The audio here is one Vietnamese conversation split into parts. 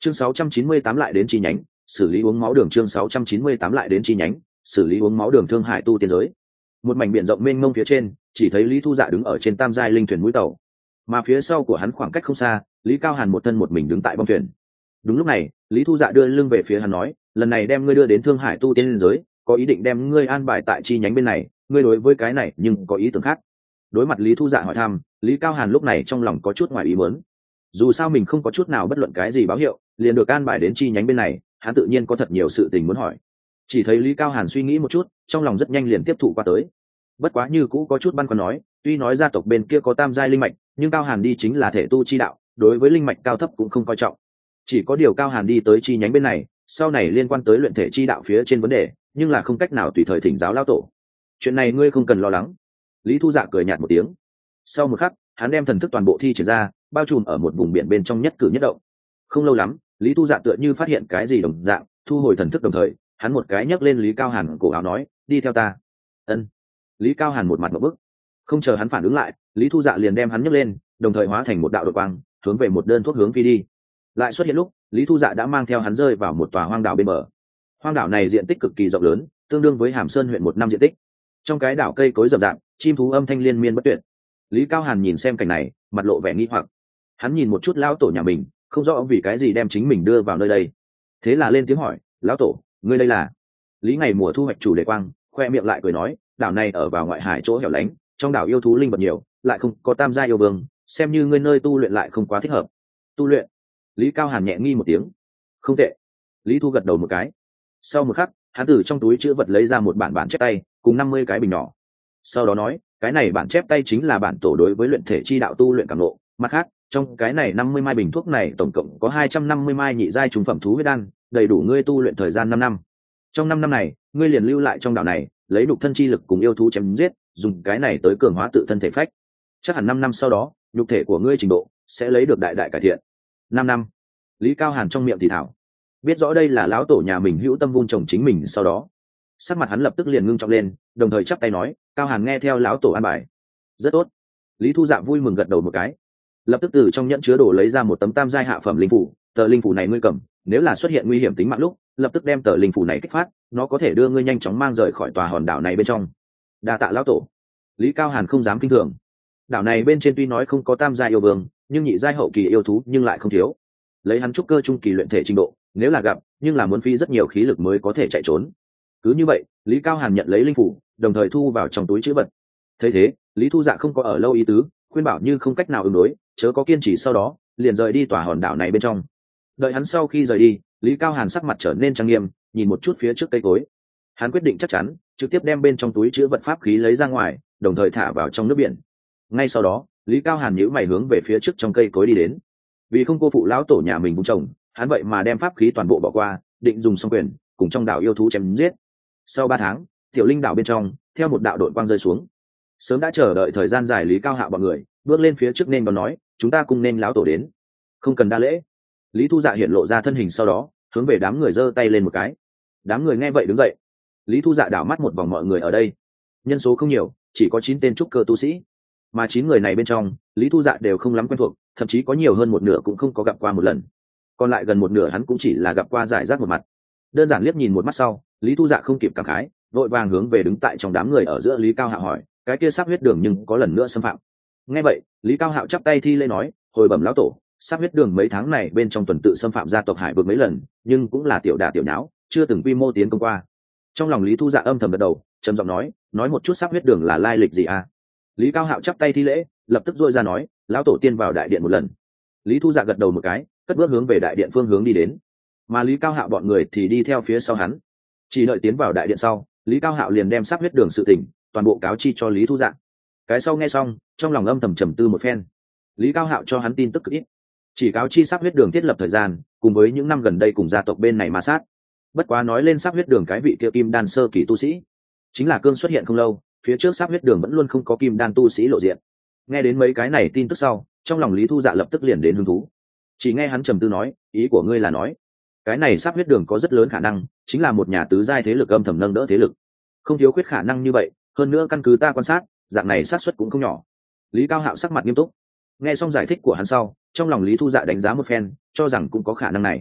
Chương 698 lại đến chi nhánh, xử lý uống máu đường. Chương 698 lại đến chi nhánh, xử lý uống máu đường. Thương Hải tu tiên giới, một mảnh biển rộng mênh mông phía trên, chỉ thấy Lý Thu Dạ đứng ở trên tam giai linh thuyền mũi tàu, mà phía sau của hắn khoảng cách không xa, Lý Cao Hàn một thân một mình đứng tại bong thuyền. Đúng lúc này, Lý Thu Dạ đưa lưng về phía hắn nói, lần này đem ngươi đưa đến Thương Hải tu tiên giới, có ý định đem ngươi an bài tại chi nhánh bên này, ngươi đối với cái này nhưng có ý tưởng khác. Đối mặt Lý Thu Dạ hỏi thăm, Lý Cao Hàn lúc này trong lòng có chút ngoài ý muốn. Dù sao mình không có chút nào bất luận cái gì báo hiệu, liền được an bài đến chi nhánh bên này, hắn tự nhiên có thật nhiều sự tình muốn hỏi. Chỉ thấy Lý Cao Hàn suy nghĩ một chút, trong lòng rất nhanh liền tiếp thụ qua tới. Bất quá như cũ có chút băn khoăn nói, tuy nói gia tộc bên kia có tam giai linh mạch, nhưng Cao Hàn đi chính là thể tu chi đạo, đối với linh mạch cao thấp cũng không coi trọng. Chỉ có điều Cao Hàn đi tới chi nhánh bên này, sau này liên quan tới luyện thể chi đạo phía trên vấn đề, nhưng là không cách nào tùy thời thỉnh giáo lão tổ. Chuyện này ngươi không cần lo lắng. Lý Thu Dạ cười nhạt một tiếng. Sau một khắc, hắn đem thần thức toàn bộ thi triển ra, bao trùm ở một vùng biển bên trong nhất cử nhất động. Không lâu lắm, Lý Thu Dạ tựa như phát hiện cái gì đồng dạng, thu hồi thần thức đồng thời, hắn một cái nhấc lên Lý Cao Hàn cổ áo nói, đi theo ta. Ân. Lý Cao Hàn một mặt ngộp bức. Không chờ hắn phản ứng lại, Lý Thu Dạ liền đem hắn nhấc lên, đồng thời hóa thành một đạo đột quang, hướng về một đơn thuốc hướng phi đi. Lại xuất hiện lúc, Lý Thu Dạ đã mang theo hắn rơi vào một tòa hoang đảo bên bờ. Hoang đảo này diện tích cực kỳ rộng lớn, tương đương với Hàm Sơn huyện một năm diện tích. Trong cái đảo cây cối rậm rạp, chim thú âm thanh liên miên bất tuyệt. Lý Cao Hàn nhìn xem cảnh này, mặt lộ vẻ nghi hoặc. Hắn nhìn một chút lão tổ nhà mình, không rõ vì cái gì đem chính mình đưa vào nơi đây. Thế là lên tiếng hỏi, lão tổ, ngươi đây là? Lý Ngày Mùa thu hoạch chủ đề quang, khoe miệng lại cười nói, đảo này ở vào ngoại hải chỗ hẻo lánh, trong đảo yêu thú linh vật nhiều, lại không có tam gia yêu vương, xem như ngươi nơi tu luyện lại không quá thích hợp. Tu luyện? Lý Cao Hàn nhẹ nghi một tiếng. Không tệ. Lý Thu gật đầu một cái. Sau một khắc, hắn từ trong túi chữ vật lấy ra một bản chép tay cùng 50 cái bình nhỏ. Sau đó nói, cái này bản chép tay chính là bản tổ đối với luyện thể chi đạo tu luyện cảm ngộ. Mặt khác, trong cái này 50 mai bình thuốc này tổng cộng có 250 mai nhị giai trùng phẩm thú huyết đan, đầy đủ ngươi tu luyện thời gian 5 năm. Trong 5 năm này, ngươi liền lưu lại trong đảo này, lấy nhục thân chi lực cùng yêu thú chém giết, dùng cái này tới cường hóa tự thân thể phách. Chắc hẳn 5 năm sau đó, nhục thể của ngươi trình độ sẽ lấy được đại đại cải thiện. 5 năm. Lý Cao Hàn trong miệng thì thảo. Biết rõ đây là lão tổ nhà mình hữu tâm vun trồng chính mình, sau đó sắc mặt hắn lập tức liền ngưng trọng lên, đồng thời chắp tay nói, Cao Hàn nghe theo lão tổ an bài. Rất tốt. Lý Thu Dạ vui mừng gật đầu một cái, lập tức từ trong nhẫn chứa đồ lấy ra một tấm tam giai hạ phẩm linh phủ. Tờ linh phủ này ngươi cầm, nếu là xuất hiện nguy hiểm tính mạng lúc, lập tức đem tờ linh phủ này kích phát, nó có thể đưa ngươi nhanh chóng mang rời khỏi tòa hòn đảo này bên trong. Đa tạ lão tổ. Lý Cao Hàn không dám kinh thường. Đảo này bên trên tuy nói không có tam giai yêu vương, nhưng nhị giai hậu kỳ yêu thú nhưng lại không thiếu. Lấy hắn trúc cơ trung kỳ luyện thể trình độ, nếu là gặp, nhưng là muốn phí rất nhiều khí lực mới có thể chạy trốn. Cứ như vậy, Lý Cao Hàn nhận lấy linh phủ, đồng thời thu vào trong túi trữ vật. Thấy thế, Lý Thu Dạ không có ở lâu ý tứ, khuyên bảo như không cách nào ứng đối, chớ có kiên trì, sau đó liền rời đi tòa hòn đảo này bên trong. Đợi hắn sau khi rời đi, Lý Cao Hàn sắc mặt trở nên trang nghiêm, nhìn một chút phía trước cây cối. Hắn quyết định chắc chắn, trực tiếp đem bên trong túi trữ vật pháp khí lấy ra ngoài, đồng thời thả vào trong nước biển. Ngay sau đó, Lý Cao Hàn nhíu mày hướng về phía trước trong cây cối đi đến. Vì không cô phụ lão tổ nhà mình vun trồng, hắn vậy mà đem pháp khí toàn bộ bỏ qua, định dùng song quyền cùng trong đảo yêu thú chém giết. Sau 3 tháng, tiểu linh đảo bên trong, theo một đạo đội quang rơi xuống. Sớm đã chờ đợi thời gian dài Lý Cao Hạo bọn người bước lên phía trước nên còn nói, chúng ta cùng nên lão tổ đến, không cần đa lễ. Lý Thu Dạ hiện lộ ra thân hình, sau đó hướng về đám người giơ tay lên một cái. Đám người nghe vậy đứng dậy. Lý Thu Dạ đảo mắt một vòng mọi người ở đây, nhân số không nhiều, chỉ có 9 tên trúc cơ tu sĩ, mà 9 người này bên trong, Lý Thu Dạ đều không lắm quen thuộc, thậm chí có nhiều hơn một nửa cũng không có gặp qua một lần, còn lại gần một nửa hắn cũng chỉ là gặp qua giải rác một mặt. Đơn giản liếc nhìn một mắt sau, Lý Thu Dạ không kịp cảm khái, vội vàng hướng về đứng tại trong đám người ở giữa Lý Cao Hạo hỏi, cái kia sắp huyết đường nhưng có lần nữa xâm phạm? Nghe vậy, Lý Cao Hạo chắp tay thi lễ nói, hồi bẩm lão tổ, sắp huyết đường mấy tháng này bên trong tuần tự xâm phạm gia tộc Hải Vực mấy lần, nhưng cũng là tiểu đả tiểu nháo, chưa từng quy mô tiến công qua. Trong lòng Lý Thu Dạ âm thầm gật đầu, trầm giọng nói một chút sắp huyết đường là lai lịch gì à? Lý Cao Hạo chắp tay thi lễ, lập tức dội ra nói, lão tổ tiên vào đại điện một lần. Lý Thu Dạ gật đầu một cái, cất bước hướng về đại điện phương hướng đi đến, mà Lý Cao Hạo bọn người thì đi theo phía sau hắn. Chỉ đợi tiến vào đại điện sau, Lý Cao Hạo liền đem sắp huyết đường sự tình toàn bộ cáo chi cho Lý Thu Dạ. Cái sau nghe xong, trong lòng âm thầm trầm tư một phen. Lý Cao Hạo cho hắn tin tức cực ít, chỉ cáo chi sắp huyết đường thiết lập thời gian, cùng với những năm gần đây cùng gia tộc bên này ma sát. Bất quá nói lên sắp huyết đường cái vị kia kim đan sơ kỳ tu sĩ, chính là cương xuất hiện không lâu, phía trước sắp huyết đường vẫn luôn không có kim đan tu sĩ lộ diện. Nghe đến mấy cái này tin tức sau, trong lòng Lý Thu Dạ lập tức liền đến hứng thú. Chỉ nghe hắn trầm tư nói, ý của ngươi là nói, cái này sắp huyết đường có rất lớn khả năng chính là một nhà tứ giai thế lực âm thầm nâng đỡ thế lực, không thiếu khuyết khả năng như vậy, hơn nữa căn cứ ta quan sát, dạng này xác suất cũng không nhỏ. Lý Cao Hạo sắc mặt nghiêm túc. Nghe xong giải thích của hắn sau, trong lòng Lý Thu Dạ đánh giá một phen, cho rằng cũng có khả năng này.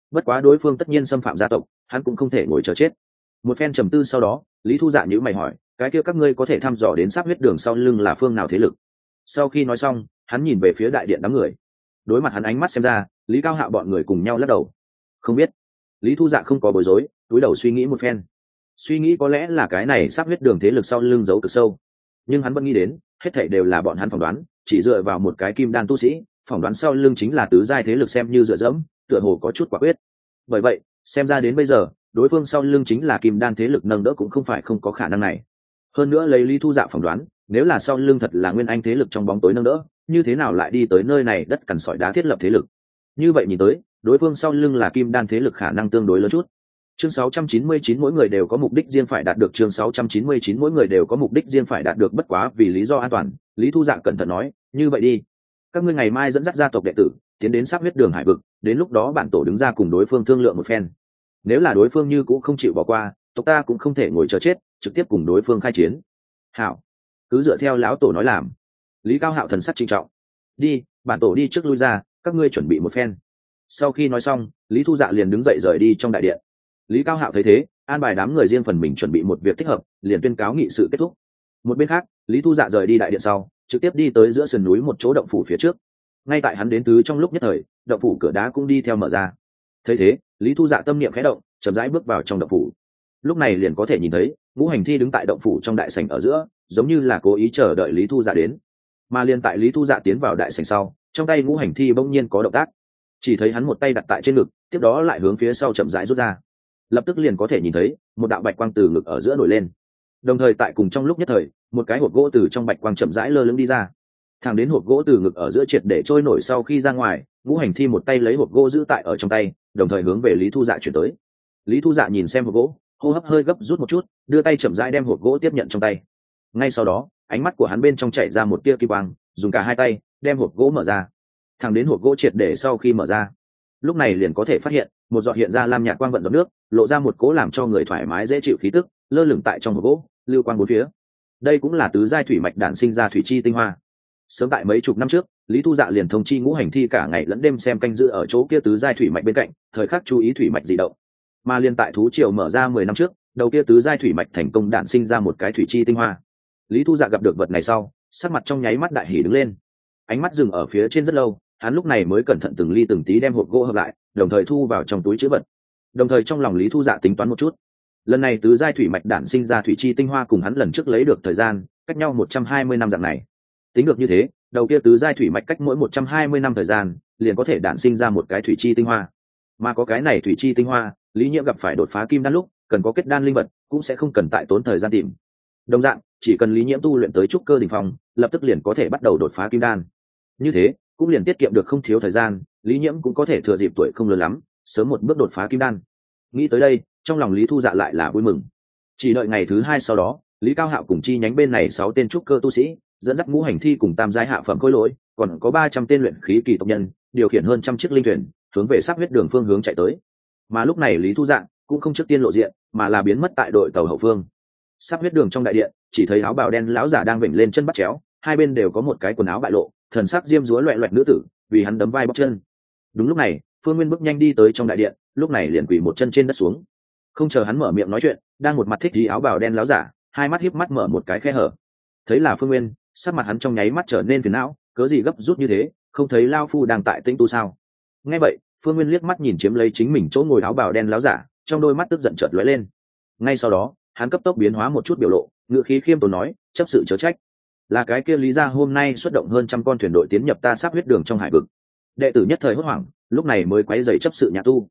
bất quá đối phương tất nhiên xâm phạm gia tộc, hắn cũng không thể ngồi chờ chết. Một phen trầm tư sau đó, Lý Thu Dạ nhíu mày hỏi, cái kia các ngươi có thể thăm dò đến Sắp Huyết Đường sau lưng là phương nào thế lực? Sau khi nói xong, hắn nhìn về phía đại điện đám người. Đối mặt hắn ánh mắt xem ra, Lý Cao Hạo bọn người cùng nhau lắc đầu. Không biết. Lý Thu Dạ không có bối rối, túi đầu suy nghĩ một phen. Suy nghĩ có lẽ là cái này Sắp Huyết Đường thế lực sau lưng giấu cực sâu, nhưng hắn vẫn nghĩ đến, hết thảy đều là bọn hắn phỏng đoán, chỉ dựa vào một cái kim đan tu sĩ, phỏng đoán sau lưng chính là tứ giai thế lực xem như dựa dẫm, tựa hồ có chút quả quyết. Bởi vậy, xem ra đến bây giờ, đối phương sau lưng chính là kim đan thế lực nâng đỡ cũng không phải không có khả năng này. Hơn nữa lấy Lý Thu Dạ phỏng đoán, nếu là sau lưng thật là nguyên anh thế lực trong bóng tối nâng đỡ, như thế nào lại đi tới nơi này đất cằn sỏi đá thiết lập thế lực? Như vậy nhìn tới, đối phương sau lưng là kim đan thế lực khả năng tương đối lớn chút. Chương 699 mỗi người đều có mục đích riêng phải đạt được, chương 699 mỗi người đều có mục đích riêng phải đạt được, bất quá vì lý do an toàn, Lý Thu Dạ cẩn thận nói, như vậy đi, các ngươi ngày mai dẫn dắt gia tộc đệ tử tiến đến Sắp Huyết Đường hải vực, đến lúc đó bản tổ đứng ra cùng đối phương thương lượng một phen. Nếu là đối phương như cũng không chịu bỏ qua, tộc ta cũng không thể ngồi chờ chết, trực tiếp cùng đối phương khai chiến. Hảo, cứ dựa theo lão tổ nói làm. Lý Cao Hạo thần sắc trinh trọng. Đi, bản tổ đi trước lui ra, các ngươi chuẩn bị một phen. Sau khi nói xong, Lý Thu Dạ liền đứng dậy rời đi trong đại điện. Lý Cao Hạo thấy thế, an bài đám người riêng phần mình chuẩn bị một việc thích hợp, liền tuyên cáo nghị sự kết thúc. Một bên khác, Lý Thu Dạ rời đi đại điện sau, trực tiếp đi tới giữa sườn núi một chỗ động phủ phía trước. Ngay tại hắn đến tứ trong lúc nhất thời, động phủ cửa đá cũng đi theo mở ra. Thấy thế, Lý Thu Dạ tâm niệm khẽ động, chậm rãi bước vào trong động phủ. Lúc này liền có thể nhìn thấy Ngũ Hành Thi đứng tại động phủ trong đại sảnh ở giữa, giống như là cố ý chờ đợi Lý Thu Dạ đến. Mà liền tại Lý Thu Dạ tiến vào đại sảnh sau, trong tay Ngũ Hành Thi bỗng nhiên có động tác. Chỉ thấy hắn một tay đặt tại trên ngực, tiếp đó lại hướng phía sau chậm rãi rút ra. Lập tức liền có thể nhìn thấy một đạo bạch quang từ ngực ở giữa nổi lên. Đồng thời tại cùng trong lúc nhất thời, một cái hộp gỗ từ trong bạch quang chậm rãi lơ lửng đi ra. Thẳng đến hộp gỗ từ ngực ở giữa triệt để trôi nổi sau khi ra ngoài, Ngũ Hành Thi một tay lấy hộp gỗ giữ tại ở trong tay, đồng thời hướng về Lý Thu Dạ chuyển tới. Lý Thu Dạ nhìn xem hộp gỗ, hô hấp hơi gấp rút một chút, đưa tay chậm rãi đem hộp gỗ tiếp nhận trong tay. Ngay sau đó, ánh mắt của hắn bên trong chảy ra một tia kim quang, dùng cả hai tay đem hộp gỗ mở ra. Thẳng đến hộp gỗ triệt để sau khi mở ra, lúc này liền có thể phát hiện một giọt hiện ra lam nhạt quang vận giọt nước, lộ ra một cố làm cho người thoải mái dễ chịu khí tức, lơ lửng tại trong hộp gỗ, lưu quang bốn phía. Đây cũng là tứ giai thủy mạch đản sinh ra thủy chi tinh hoa. Sớm tại mấy chục năm trước, Lý Thu Dạ liền thông chi Ngũ Hành Thi cả ngày lẫn đêm xem canh giữ ở chỗ kia tứ giai thủy mạch bên cạnh, thời khắc chú ý thủy mạch dị động. Mà liên tại thú triều mở ra 10 năm trước, đầu kia tứ giai thủy mạch thành công đản sinh ra một cái thủy chi tinh hoa. Lý Thu Dạ gặp được vật này sau, sắc mặt trong nháy mắt đại hỉ đứng lên. Ánh mắt dừng ở phía trên rất lâu, hắn lúc này mới cẩn thận từng ly từng tí đem hộp gỗ hợp lại, đồng thời thu vào trong túi trữ vật. Đồng thời trong lòng Lý Thu Dạ tính toán một chút. Lần này tứ giai thủy mạch đản sinh ra thủy chi tinh hoa cùng hắn lần trước lấy được thời gian, cách nhau 120 năm dạng này. Tính được như thế, đầu kia tứ giai thủy mạch cách mỗi 120 năm thời gian, liền có thể đản sinh ra một cái thủy chi tinh hoa. Mà có cái này thủy chi tinh hoa, Lý Nhiễm gặp phải đột phá kim đan lúc, cần có kết đan linh vật, cũng sẽ không cần tại tốn thời gian tìm. Đồng dạng, chỉ cần Lý Nhiễm tu luyện tới trúc cơ đỉnh phong, lập tức liền có thể bắt đầu đột phá kim đan. Như thế, cũng liền tiết kiệm được không thiếu thời gian, Lý Nhiễm cũng có thể thừa dịp tuổi không lớn lắm, sớm một bước đột phá kim đan. Nghĩ tới đây, trong lòng Lý Thu Dạ lại là vui mừng. Chỉ đợi ngày thứ 2 sau đó, Lý Cao Hạo cùng chi nhánh bên này 6 tên trúc cơ tu sĩ, dẫn dắt Ngũ Hành Thi cùng tam giai hạ phẩm khối lỗi, còn có 300 tên luyện khí kỳ tộc nhân, điều khiển hơn trăm chiếc linh thuyền, hướng về Sắp Huyết Đường phương hướng chạy tới. Mà lúc này Lý Thu Dạ cũng không trước tiên lộ diện, mà là biến mất tại đội tàu hậu phương. Sắp Huyết Đường trong đại điện, chỉ thấy áo bào đen lão giả đang vểnh lên chân bắt chéo, hai bên đều có một cái quần áo bại lộ, thần sắc diêm dúa loẹt loẹt nữ tử, vì hắn đấm vai bóc chân. Đúng lúc này, Phương Nguyên bước nhanh đi tới trong đại điện, lúc này liền quỳ một chân trên đất xuống. Không chờ hắn mở miệng nói chuyện, đang một mặt thích gì áo bào đen lão giả, hai mắt híp mắt mở một cái khe hở. Thấy là Phương Nguyên, sắc mặt hắn trong nháy mắt trở nên phiền não, cớ gì gấp rút như thế, không thấy lao phu đang tại tĩnh tu sao? Nghe vậy, Phương Nguyên liếc mắt nhìn chiếm lấy chính mình chỗ ngồi áo bào đen lão giả, trong đôi mắt tức giận chợt lóe lên. Ngay sau đó, hắn cấp tốc biến hóa một chút biểu lộ, ngữ khí khiêm tốn nói, chấp sự chớ trách. Là cái kia Lý gia hôm nay xuất động hơn trăm con thuyền đội tiến nhập ta Sắp Huyết Đường trong hải vực. Đệ tử nhất thời hốt hoảng, lúc này mới quấy rầy chấp sự nhà tu.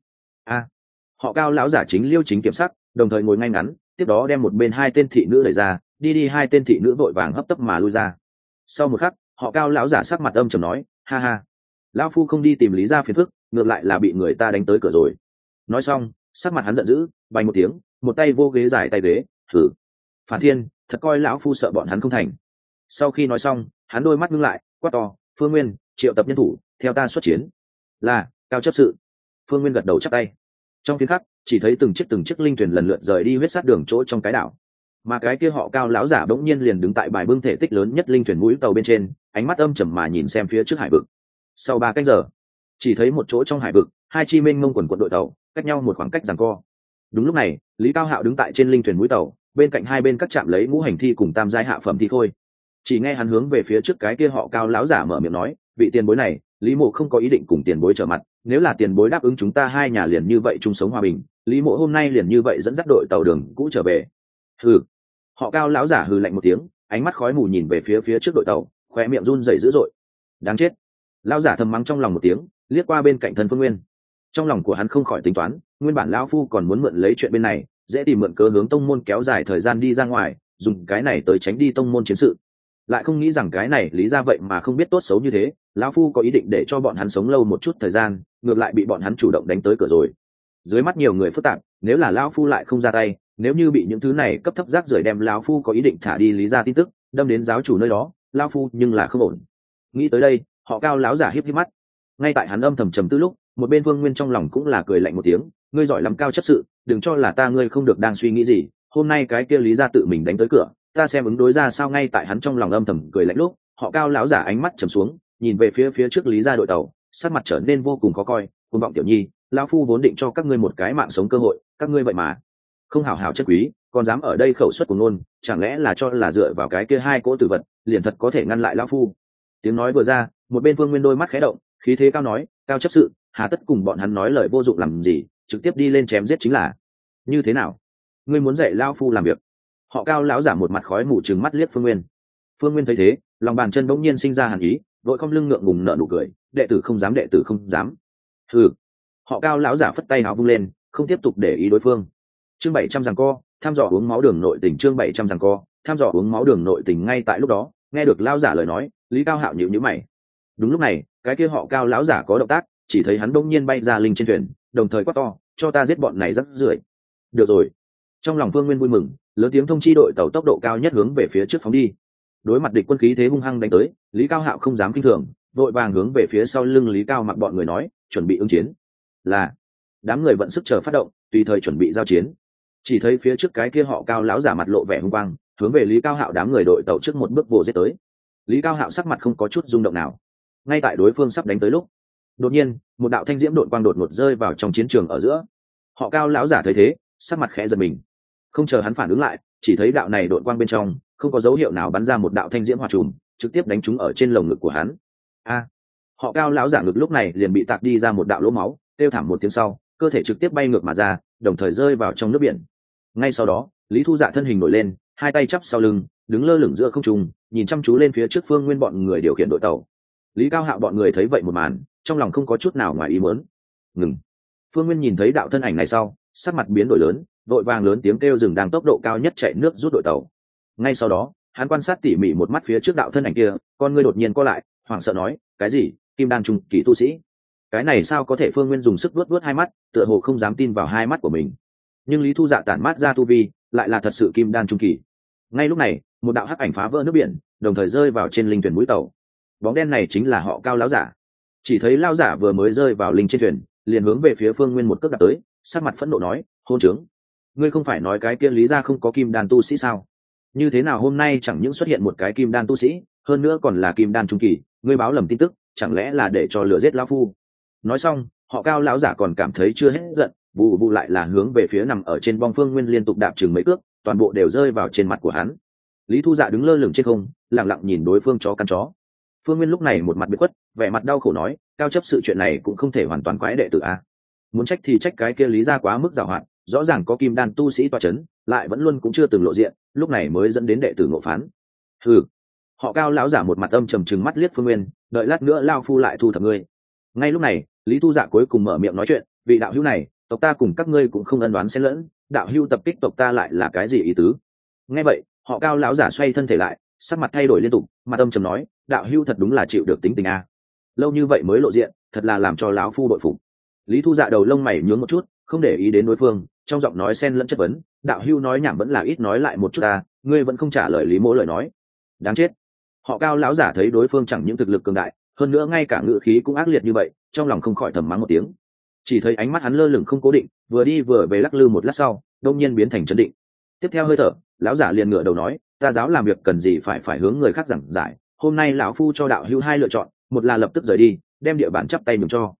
Họ Cao lão giả chính Liêu Chính kiểm sắc, đồng thời ngồi ngay ngắn, tiếp đó đem một bên hai tên thị nữ đẩy ra, đi hai tên thị nữ vội vàng hấp tấp mà lui ra. Sau một khắc, họ Cao lão giả sắc mặt âm trầm nói, ha ha, lão phu không đi tìm Lý gia phiền phức, ngược lại là bị người ta đánh tới cửa rồi. Nói xong, sắc mặt hắn giận dữ, bành một tiếng, một tay vô ghế giải tay ghế, thử. Phản Thiên, thật coi lão phu sợ bọn hắn không thành. Sau khi nói xong, hắn đôi mắt ngưng lại, quát to, Phương Nguyên, triệu tập nhân thủ, theo ta xuất chiến. Là, Cao chấp sự. Phương Nguyên gật đầu chắp tay. Trong phiến khắc, chỉ thấy từng chiếc linh thuyền lần lượt rời đi huyết sát đường chỗ trong cái đảo. Mà cái kia họ Cao lão giả bỗng nhiên liền đứng tại bài bưng thể tích lớn nhất linh thuyền mũi tàu bên trên, ánh mắt âm trầm mà nhìn xem phía trước hải vực. Sau 3 canh giờ, chỉ thấy một chỗ trong hải vực, hai chi mênh mông quần quận đội tàu cách nhau một khoảng cách giằng co. Đúng lúc này, Lý Cao Hạo đứng tại trên linh thuyền mũi tàu, bên cạnh hai bên các trạm lấy ngũ hành thi cùng tam giai hạ phẩm thi khôi. Chỉ nghe hắn hướng về phía trước cái kia họ Cao lão giả mở miệng nói, vị tiền bối này, Lý Mộ không có ý định cùng tiền bối trở mặt, nếu là tiền bối đáp ứng chúng ta hai nhà liền như vậy chung sống hòa bình, Lý Mộ hôm nay liền như vậy dẫn dắt đội tàu đường cũ trở về. Hừ. Họ Cao lão giả hừ lạnh một tiếng, ánh mắt khói mù nhìn về phía trước đội tàu, khóe miệng run rẩy dữ dội. Đáng chết. Lão giả thầm mắng trong lòng một tiếng, liếc qua bên cạnh thân Phương Nguyên. Trong lòng của hắn không khỏi tính toán, nguyên bản lão phu còn muốn mượn lấy chuyện bên này, dễ tìm mượn cớ hướng tông môn kéo dài thời gian đi ra ngoài, dùng cái này tới tránh đi tông môn chiến sự. Lại không nghĩ rằng cái này lý ra vậy mà không biết tốt xấu như thế, lão phu có ý định để cho bọn hắn sống lâu một chút thời gian, ngược lại bị bọn hắn chủ động đánh tới cửa rồi. Dưới mắt nhiều người phức tạp, nếu là lão phu lại không ra tay, nếu như bị những thứ này cấp thấp rác rưởi đem lão phu có ý định thả đi lý ra tin tức đâm đến giáo chủ nơi đó, lão phu nhưng là không ổn. Nghĩ tới đây, họ Cao lão giả híp híp mắt. Ngay tại hắn âm thầm trầm tư lúc, một bên Vương Nguyên trong lòng cũng là cười lạnh một tiếng, ngươi giỏi lắm Cao chấp sự, đừng cho là ta ngươi không được đang suy nghĩ gì, hôm nay cái kia lý ra tự mình đánh tới cửa, ta xem ứng đối ra sao. Ngay tại hắn trong lòng âm thầm cười lạnh lúc, họ Cao lão giả ánh mắt trầm xuống, nhìn về phía trước lý ra đội tàu, sắc mặt trở nên vô cùng khó coi. Cuồng vọng tiểu nhi, lão phu vốn định cho các ngươi một cái mạng sống cơ hội, các ngươi vậy mà không hảo hảo chất quý, còn dám ở đây khẩu suất của ngôn, chẳng lẽ là cho là dựa vào cái kia hai cỗ tử vật liền thật có thể ngăn lại lão phu? Tiếng nói vừa ra, một bên Vương Nguyên đôi mắt khẽ động, khí thế cao nói, Cao chấp sự, hà tất cùng bọn hắn nói lời vô dụng làm gì, trực tiếp đi lên chém giết chính là. Như thế nào, ngươi muốn dạy lão phu làm việc? Họ Cao lão giả một mặt khói mù trừng mắt liếc Phương Nguyên. Phương Nguyên thấy thế, lòng bàn chân bỗng nhiên sinh ra hàn ý, vội không lưng ngượng ngùng nở nụ cười, đệ tử không dám, đệ tử không dám. Hừ. Họ Cao lão giả phất tay áo vung lên, không tiếp tục để ý đối phương. Chương 700 giằng co, tham dò uống máu đường nội tình. Chương 700 giằng co, tham dò uống máu đường nội tình. Ngay tại lúc đó, nghe được lão giả lời nói, Lý Cao Hạo nhíu nhíu mày. Đúng lúc này, cái kia họ Cao lão giả có động tác, chỉ thấy hắn bỗng nhiên bay ra linh trên thuyền, đồng thời quát to, cho ta giết bọn này rắc rưởi. Được rồi. Trong lòng Phương Nguyên vui mừng, lớn tiếng thông chi đội tàu tốc độ cao nhất hướng về phía trước phóng đi. Đối mặt địch quân khí thế hung hăng đánh tới, Lý Cao Hạo không dám kinh thường, vội vàng hướng về phía sau lưng Lý Cao Mặc bọn người nói, chuẩn bị ứng chiến. Là. Đám người vận sức chờ phát động, tùy thời chuẩn bị giao chiến. Chỉ thấy phía trước cái kia họ Cao lão giả mặt lộ vẻ hung quang, hướng về Lý Cao Hạo đám người đội tàu trước một bước vồ giết tới. Lý Cao Hạo sắc mặt không có chút rung động nào. Ngay tại đối phương sắp đánh tới lúc, đột nhiên một đạo thanh diễm đội quang đột ngột rơi vào trong chiến trường ở giữa. Họ Cao lão giả thấy thế, sắc mặt khẽ giật mình. Không chờ hắn phản ứng lại, chỉ thấy đạo này đội quang bên trong không có dấu hiệu nào bắn ra một đạo thanh diễm hỏa trùm, trực tiếp đánh trúng ở trên lồng ngực của hắn. A! Họ Cao lão giả ngực lúc này liền bị tạc đi ra một đạo lỗ máu, kêu thảm một tiếng sau, cơ thể trực tiếp bay ngược mà ra, đồng thời rơi vào trong nước biển. Ngay sau đó, Lý Thu Dạ thân hình nổi lên, hai tay chắp sau lưng, đứng lơ lửng giữa không trung, nhìn chăm chú lên phía trước Phương Nguyên bọn người điều khiển đội tàu. Lý Cao Hạo bọn người thấy vậy một màn, trong lòng không có chút nào ngoài ý muốn. Ngừng. Phương Nguyên nhìn thấy đạo thân ảnh này sau, sắc mặt biến đổi lớn, vội vàng lớn tiếng kêu dừng đang tốc độ cao nhất chạy nước rút đội tàu. Ngay sau đó, hắn quan sát tỉ mỉ một mắt phía trước đạo thân ảnh kia, con ngươi đột nhiên co lại, hoảng sợ nói, cái gì? Kim đan trung kỳ tu sĩ? Cái này sao có thể? Phương Nguyên dùng sức vuốt hai mắt, tựa hồ không dám tin vào hai mắt của mình. Nhưng Lý Thu Dạ tản mát ra tu vi, lại là thật sự kim đan trung kỳ. Ngay lúc này, một đạo hắc ảnh phá vỡ nước biển, đồng thời rơi vào trên linh thuyền mũi tàu. Bóng đen này chính là họ Cao lão giả. Chỉ thấy lão giả vừa mới rơi vào linh trên thuyền, liền hướng về phía Phương Nguyên một cước đạp tới, sắc mặt phẫn nộ nói, hôn trướng, ngươi không phải nói cái kia Lý gia không có kim đan tu sĩ sao? Như thế nào hôm nay chẳng những xuất hiện một cái kim đan tu sĩ, hơn nữa còn là kim đan trung kỳ, ngươi báo lầm tin tức, chẳng lẽ là để cho lừa giết lão phu? Nói xong, họ Cao lão giả còn cảm thấy chưa hết giận, vụ vụ lại là hướng về phía nằm ở trên bong Phương Nguyên liên tục đạp chừng mấy cước, toàn bộ đều rơi vào trên mặt của hắn. Lý Thu Dạ đứng lơ lửng trên không, lặng lặng nhìn đối phương chó căn chó. Phương Nguyên lúc này một mặt biệt khuất, vẻ mặt đau khổ nói, Cao chấp sự chuyện này cũng không thể hoàn toàn quái đệ tử a. Muốn trách thì trách cái kia Lý gia quá mức giàu hạn, rõ ràng có kim đan tu sĩ tọa chấn, lại vẫn luôn cũng chưa từng lộ diện, lúc này mới dẫn đến đệ tử ngộ phán. Hừ. Họ Cao lão giả một mặt âm trầm trừng mắt liếc Phương Nguyên, đợi lát nữa lao phu lại thu thập ngươi. Ngay lúc này, Lý Thu Dạ cuối cùng mở miệng nói chuyện, vị đạo hữu này, tộc ta cùng các ngươi cũng không ân đoán xen lẫn, đạo hữu tập kích tộc ta lại là cái gì ý tứ? Nghe vậy, họ Cao lão giả xoay thân thể lại, sắc mặt thay đổi liên tục, mặt âm trầm nói, đạo hữu thật đúng là chịu được tính tình a. Lâu như vậy mới lộ diện, thật là làm cho lão phu bội phục. Lý Thu Dạ đầu lông mày nhướng một chút, không để ý đến đối phương, trong giọng nói xen lẫn chất vấn, đạo hữu nói nhảm vẫn là ít nói lại một chút ta, ngươi vẫn không trả lời Lý mỗ lời nói. Đáng chết. Họ Cao lão giả thấy đối phương chẳng những thực lực cường đại, hơn nữa ngay cả ngữ khí cũng ác liệt như vậy, trong lòng không khỏi thầm mắng một tiếng. Chỉ thấy ánh mắt hắn lơ lửng không cố định, vừa đi vừa về lắc lư một lát sau, đông nhiên biến thành trấn định. Tiếp theo hơi thở, lão giả liền ngửa đầu nói, ta giáo làm việc cần gì phải hướng người khác giảng giải, hôm nay lão phu cho đạo hữu hai lựa chọn, một là lập tức rời đi, đem địa bàn chắp tay mừng cho,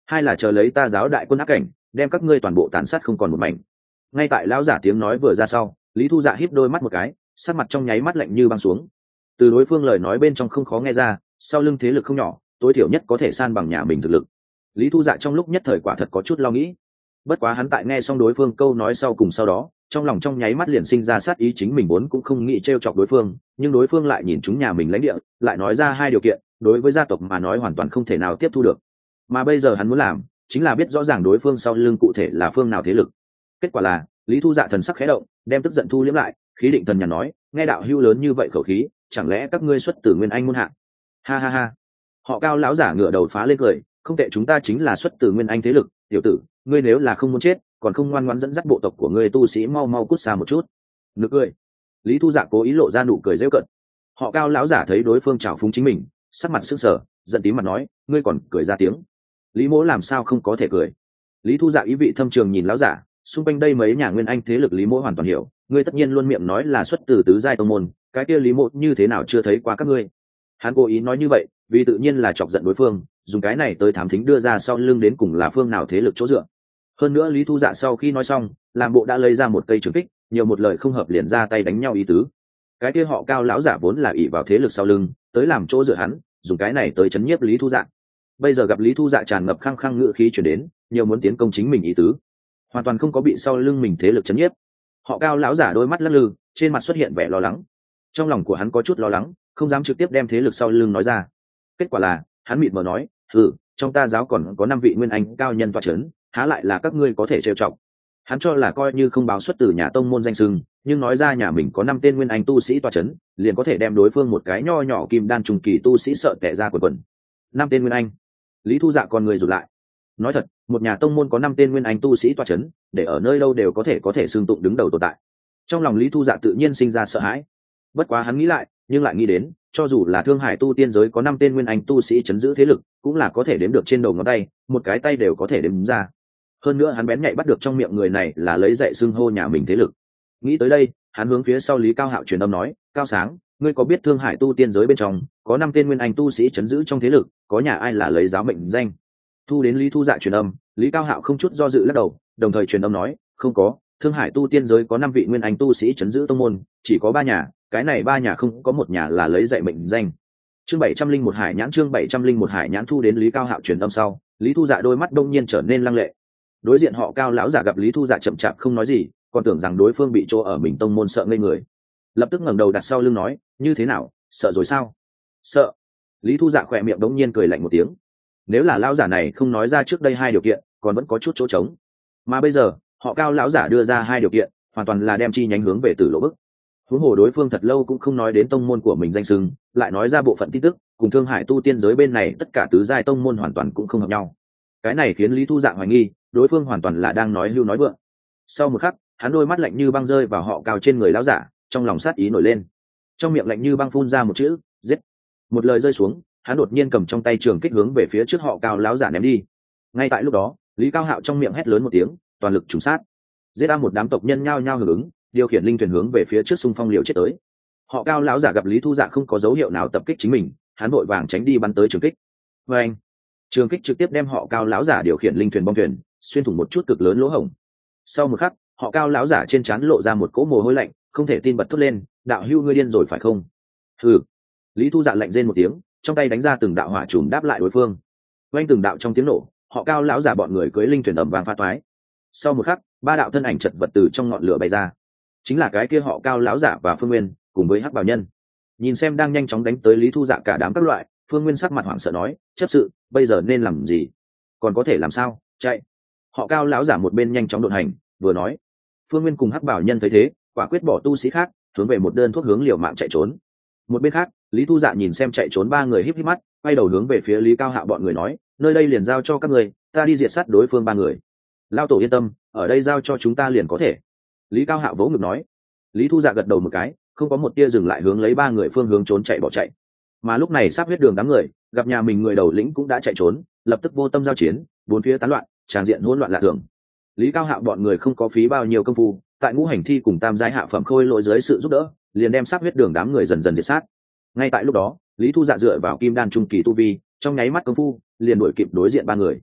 hai là chờ lấy ta giáo đại quân áp cảnh, đem các ngươi toàn bộ tàn sát không còn một mảnh. Ngay tại lão giả tiếng nói vừa ra sau, Lý Thu Dạ híp đôi mắt một cái, sắc mặt trong nháy mắt lạnh như băng xuống. Từ đối phương lời nói bên trong không khó nghe ra, sau lưng thế lực không nhỏ, tối thiểu nhất có thể san bằng nhà mình thực lực. Lý Thu Dạ trong lúc nhất thời quả thật có chút lo nghĩ. Bất quá hắn tại nghe xong đối phương câu nói sau cùng sau đó, trong lòng trong nháy mắt liền sinh ra sát ý, chính mình vốn cũng không nghĩ trêu chọc đối phương, nhưng đối phương lại nhìn chúng nhà mình lãnh địa, lại nói ra hai điều kiện, đối với gia tộc mà nói hoàn toàn không thể nào tiếp thu được. Mà bây giờ hắn muốn làm, chính là biết rõ ràng đối phương sau lưng cụ thể là phương nào thế lực. Kết quả là, Lý Thu Dạ thần sắc khẽ động, đem tức giận thu liễm lại, khí định thần nhàn nói, nghe đạo hưu lớn như vậy khẩu khí, chẳng lẽ các ngươi xuất từ Nguyên Anh môn hạ? Ha ha ha. Họ Cao lão giả ngửa đầu phá lên cười, không tệ, chúng ta chính là xuất từ Nguyên Anh thế lực, tiểu tử, ngươi nếu là không muốn chết, còn không ngoan ngoãn dẫn dắt bộ tộc của ngươi tu sĩ mau mau cút xa một chút. Nực cười. Lý Thu Dạ cố ý lộ ra nụ cười giễu cợt. Họ Cao lão giả thấy đối phương trào phúng chính mình, sắc mặt sững sờ, giận tím mặt nói, ngươi còn cười ra tiếng. Lý Mỗ làm sao không có thể cười? Lý Thu Dạ ý vị thâm trường nhìn lão giả, xung quanh đây mấy nhà Nguyên Anh thế lực Lý Mỗ hoàn toàn hiểu, ngươi tất nhiên luôn miệng nói là xuất từ tứ giai tông môn, cái kia Lý Mỗ như thế nào chưa thấy qua các ngươi? Hắn cố ý nói như vậy, vì tự nhiên là chọc giận đối phương, dùng cái này tới thám thính đưa ra sau lưng đến cùng là phương nào thế lực chỗ dựa. Hơn nữa Lý Thu Dạ sau khi nói xong, làm bộ đã lấy ra một cây trường kích, nhiều một lời không hợp liền ra tay đánh nhau ý tứ. Cái kia họ Cao lão giả vốn là ỷ vào thế lực sau lưng, tới làm chỗ dựa hắn, dùng cái này tới chấn nhiếp Lý Thu Dạ. Bây giờ gặp Lý Thu Dạ tràn ngập khăng khăng ngự khí chuyển đến, nhiều muốn tiến công chính mình ý tứ, hoàn toàn không có bị sau lưng mình thế lực chấn nhiếp. Họ Cao lão giả đôi mắt lắc lư, trên mặt xuất hiện vẻ lo lắng. Trong lòng của hắn có chút lo lắng, không dám trực tiếp đem thế lực sau lưng nói ra. Kết quả là, hắn mịt mờ nói, trong ta giáo còn có 5 vị Nguyên Anh cao nhân tọa chấn, há lại là các ngươi có thể trêu chọc. Hắn cho là coi như không báo xuất từ nhà tông môn danh xưng, nhưng nói ra nhà mình có 5 tên Nguyên Anh tu sĩ tọa chấn, liền có thể đem đối phương một cái nho nhỏ kim đan trùng kỳ tu sĩ sợ tẻ ra quần quần. 5 tên Nguyên Anh. Lý Thu Dạ con người rụt lại. Nói thật, một nhà tông môn có 5 tên Nguyên Anh tu sĩ tọa chấn, để ở nơi đâu đều có thể xưng tụng đứng đầu tồn tại. Trong lòng Lý Thu Dạ tự nhiên sinh ra sợ hãi. Bất quá hắn nghĩ lại, nhưng lại nghĩ đến, cho dù là Thương Hải tu tiên giới có 5 tên Nguyên Anh tu sĩ chấn giữ thế lực, cũng là có thể đếm được trên đầu ngón tay, một cái tay đều có thể đếm ra. Hơn nữa hắn bén nhạy bắt được trong miệng người này là lấy dạy xưng hô nhà mình thế lực. Nghĩ tới đây, hắn hướng phía sau Lý Cao Hạo truyền âm nói, Cao Sáng, ngươi có biết Thương Hải tu tiên giới bên trong có 5 tên Nguyên Anh tu sĩ chấn giữ trong thế lực, có nhà ai là lấy giáo mệnh danh? Thu đến Lý Thu Dạ truyền âm, Lý Cao Hạo không chút do dự lắc đầu, đồng thời truyền âm nói, không có, Thương Hải tu tiên giới có 5 vị Nguyên Anh tu sĩ chấn giữ tông môn, chỉ có 3 nhà, cái này 3 nhà không có một nhà là lấy dạy mệnh danh. Chương 701 Hải Nhãn, chương 701 Hải Nhãn. Thu đến Lý Cao Hạo truyền âm sau, Lý Thu Dạ đôi mắt đông nhiên trở nên lăng lệ. Đối diện họ Cao lão giả gặp Lý Thu Dạ chậm chạp không nói gì, còn tưởng rằng đối phương bị chỗ ở mình tông môn sợ ngây người, lập tức ngẩng đầu đặt sau lưng nói, như thế nào, sợ rồi sao? Sợ? Lý Thu Dạ khỏe miệng đống nhiên cười lạnh một tiếng. Nếu là lão giả này không nói ra trước đây hai điều kiện, còn vẫn có chút chỗ trống, mà bây giờ họ Cao lão giả đưa ra hai điều kiện, hoàn toàn là đem chi nhánh hướng về Tử Lộ bức. Huống hồ đối phương thật lâu cũng không nói đến tông môn của mình danh xưng, lại nói ra bộ phận tin tức, cùng Thương Hải tu tiên giới bên này tất cả tứ giai tông môn hoàn toàn cũng không hợp nhau. Cái này khiến Lý Thu Dạ hoài nghi, đối phương hoàn toàn là đang nói hưu nói vượng. Sau một khắc, hắn đôi mắt lạnh như băng rơi vào họ Cao trên người lão giả, trong lòng sát ý nổi lên. Trong miệng lạnh như băng phun ra một chữ, giết. Một lời rơi xuống, hắn đột nhiên cầm trong tay trường kích hướng về phía trước họ Cao lão giả ném đi. Ngay tại lúc đó, Lý Cao Hạo trong miệng hét lớn một tiếng, toàn lực trùng sát. Giết một đám tộc nhân nhao nhao hưởng ứng, điều khiển linh thuyền hướng về phía trước xung phong liều chết tới. Họ Cao lão giả gặp Lý Thu Dạ không có dấu hiệu nào tập kích chính mình, hắn vội vàng tránh đi bắn tới trường kích. Anh, trường kích trực tiếp đem họ Cao lão giả điều khiển linh thuyền bong thuyền xuyên thủng một chút cực lớn lỗ hổng. Sau một khắc, họ Cao lão giả trên trán lộ ra một cỗ mồ hôi lạnh, không thể tin bật thốt lên, đạo hưu ngươi điên rồi phải không? Hừ. Lý Thu Dạ lạnh rên một tiếng, trong tay đánh ra từng đạo hỏa trùm đáp lại đối phương. Vang từng đạo trong tiếng nổ, họ Cao lão giả bọn người cưỡi linh thuyền ầm vang phá toái. Sau một khắc, 3 đạo thân ảnh chật vật từ trong ngọn lửa bay ra, chính là cái kia họ Cao lão giả và Phương Nguyên cùng với Hắc Bảo Nhân. Nhìn xem đang nhanh chóng đánh tới Lý Thu Dạ cả đám các loại, Phương Nguyên sắc mặt hoảng sợ nói, chấp sự, bây giờ nên làm gì? Còn có thể làm sao? Chạy. Họ Cao lão giả một bên nhanh chóng đột hành, vừa nói. Phương Nguyên cùng Hắc Bảo Nhân thấy thế, quả quyết bỏ tu sĩ khác, hướng về một đơn thuốc hướng liều mạng chạy trốn. Một bên khác, Lý Thu Dạ nhìn xem chạy trốn 3 người híp híp mắt, quay đầu hướng về phía Lý Cao Hạo bọn người nói, nơi đây liền giao cho các người, ta đi diệt sát đối phương 3 người. Lao tổ yên tâm, ở đây giao cho chúng ta liền có thể. Lý Cao Hạo vỗ ngực nói. Lý Thu Dạ gật đầu một cái, không có một tia dừng lại hướng lấy 3 người phương hướng trốn chạy bỏ chạy. Mà lúc này Sắp Huyết Đường đám người gặp nhà mình người đầu lĩnh cũng đã chạy trốn, lập tức vô tâm giao chiến, bốn phía tán loạn, tràng diện hỗn loạn lạ thường. Lý Cao Hạo bọn người không có phí bao nhiêu công phu, tại ngũ hành thi cùng tam giai hạ phẩm khôi lỗi dưới sự giúp đỡ, liền đem Sắp Huyết Đường đám người dần dần diệt sát. Ngay tại lúc đó, Lý Thu Dạ dựa vào kim đan trung kỳ tu vi, trong nháy mắt công phu, liền đuổi kịp đối diện 3 người.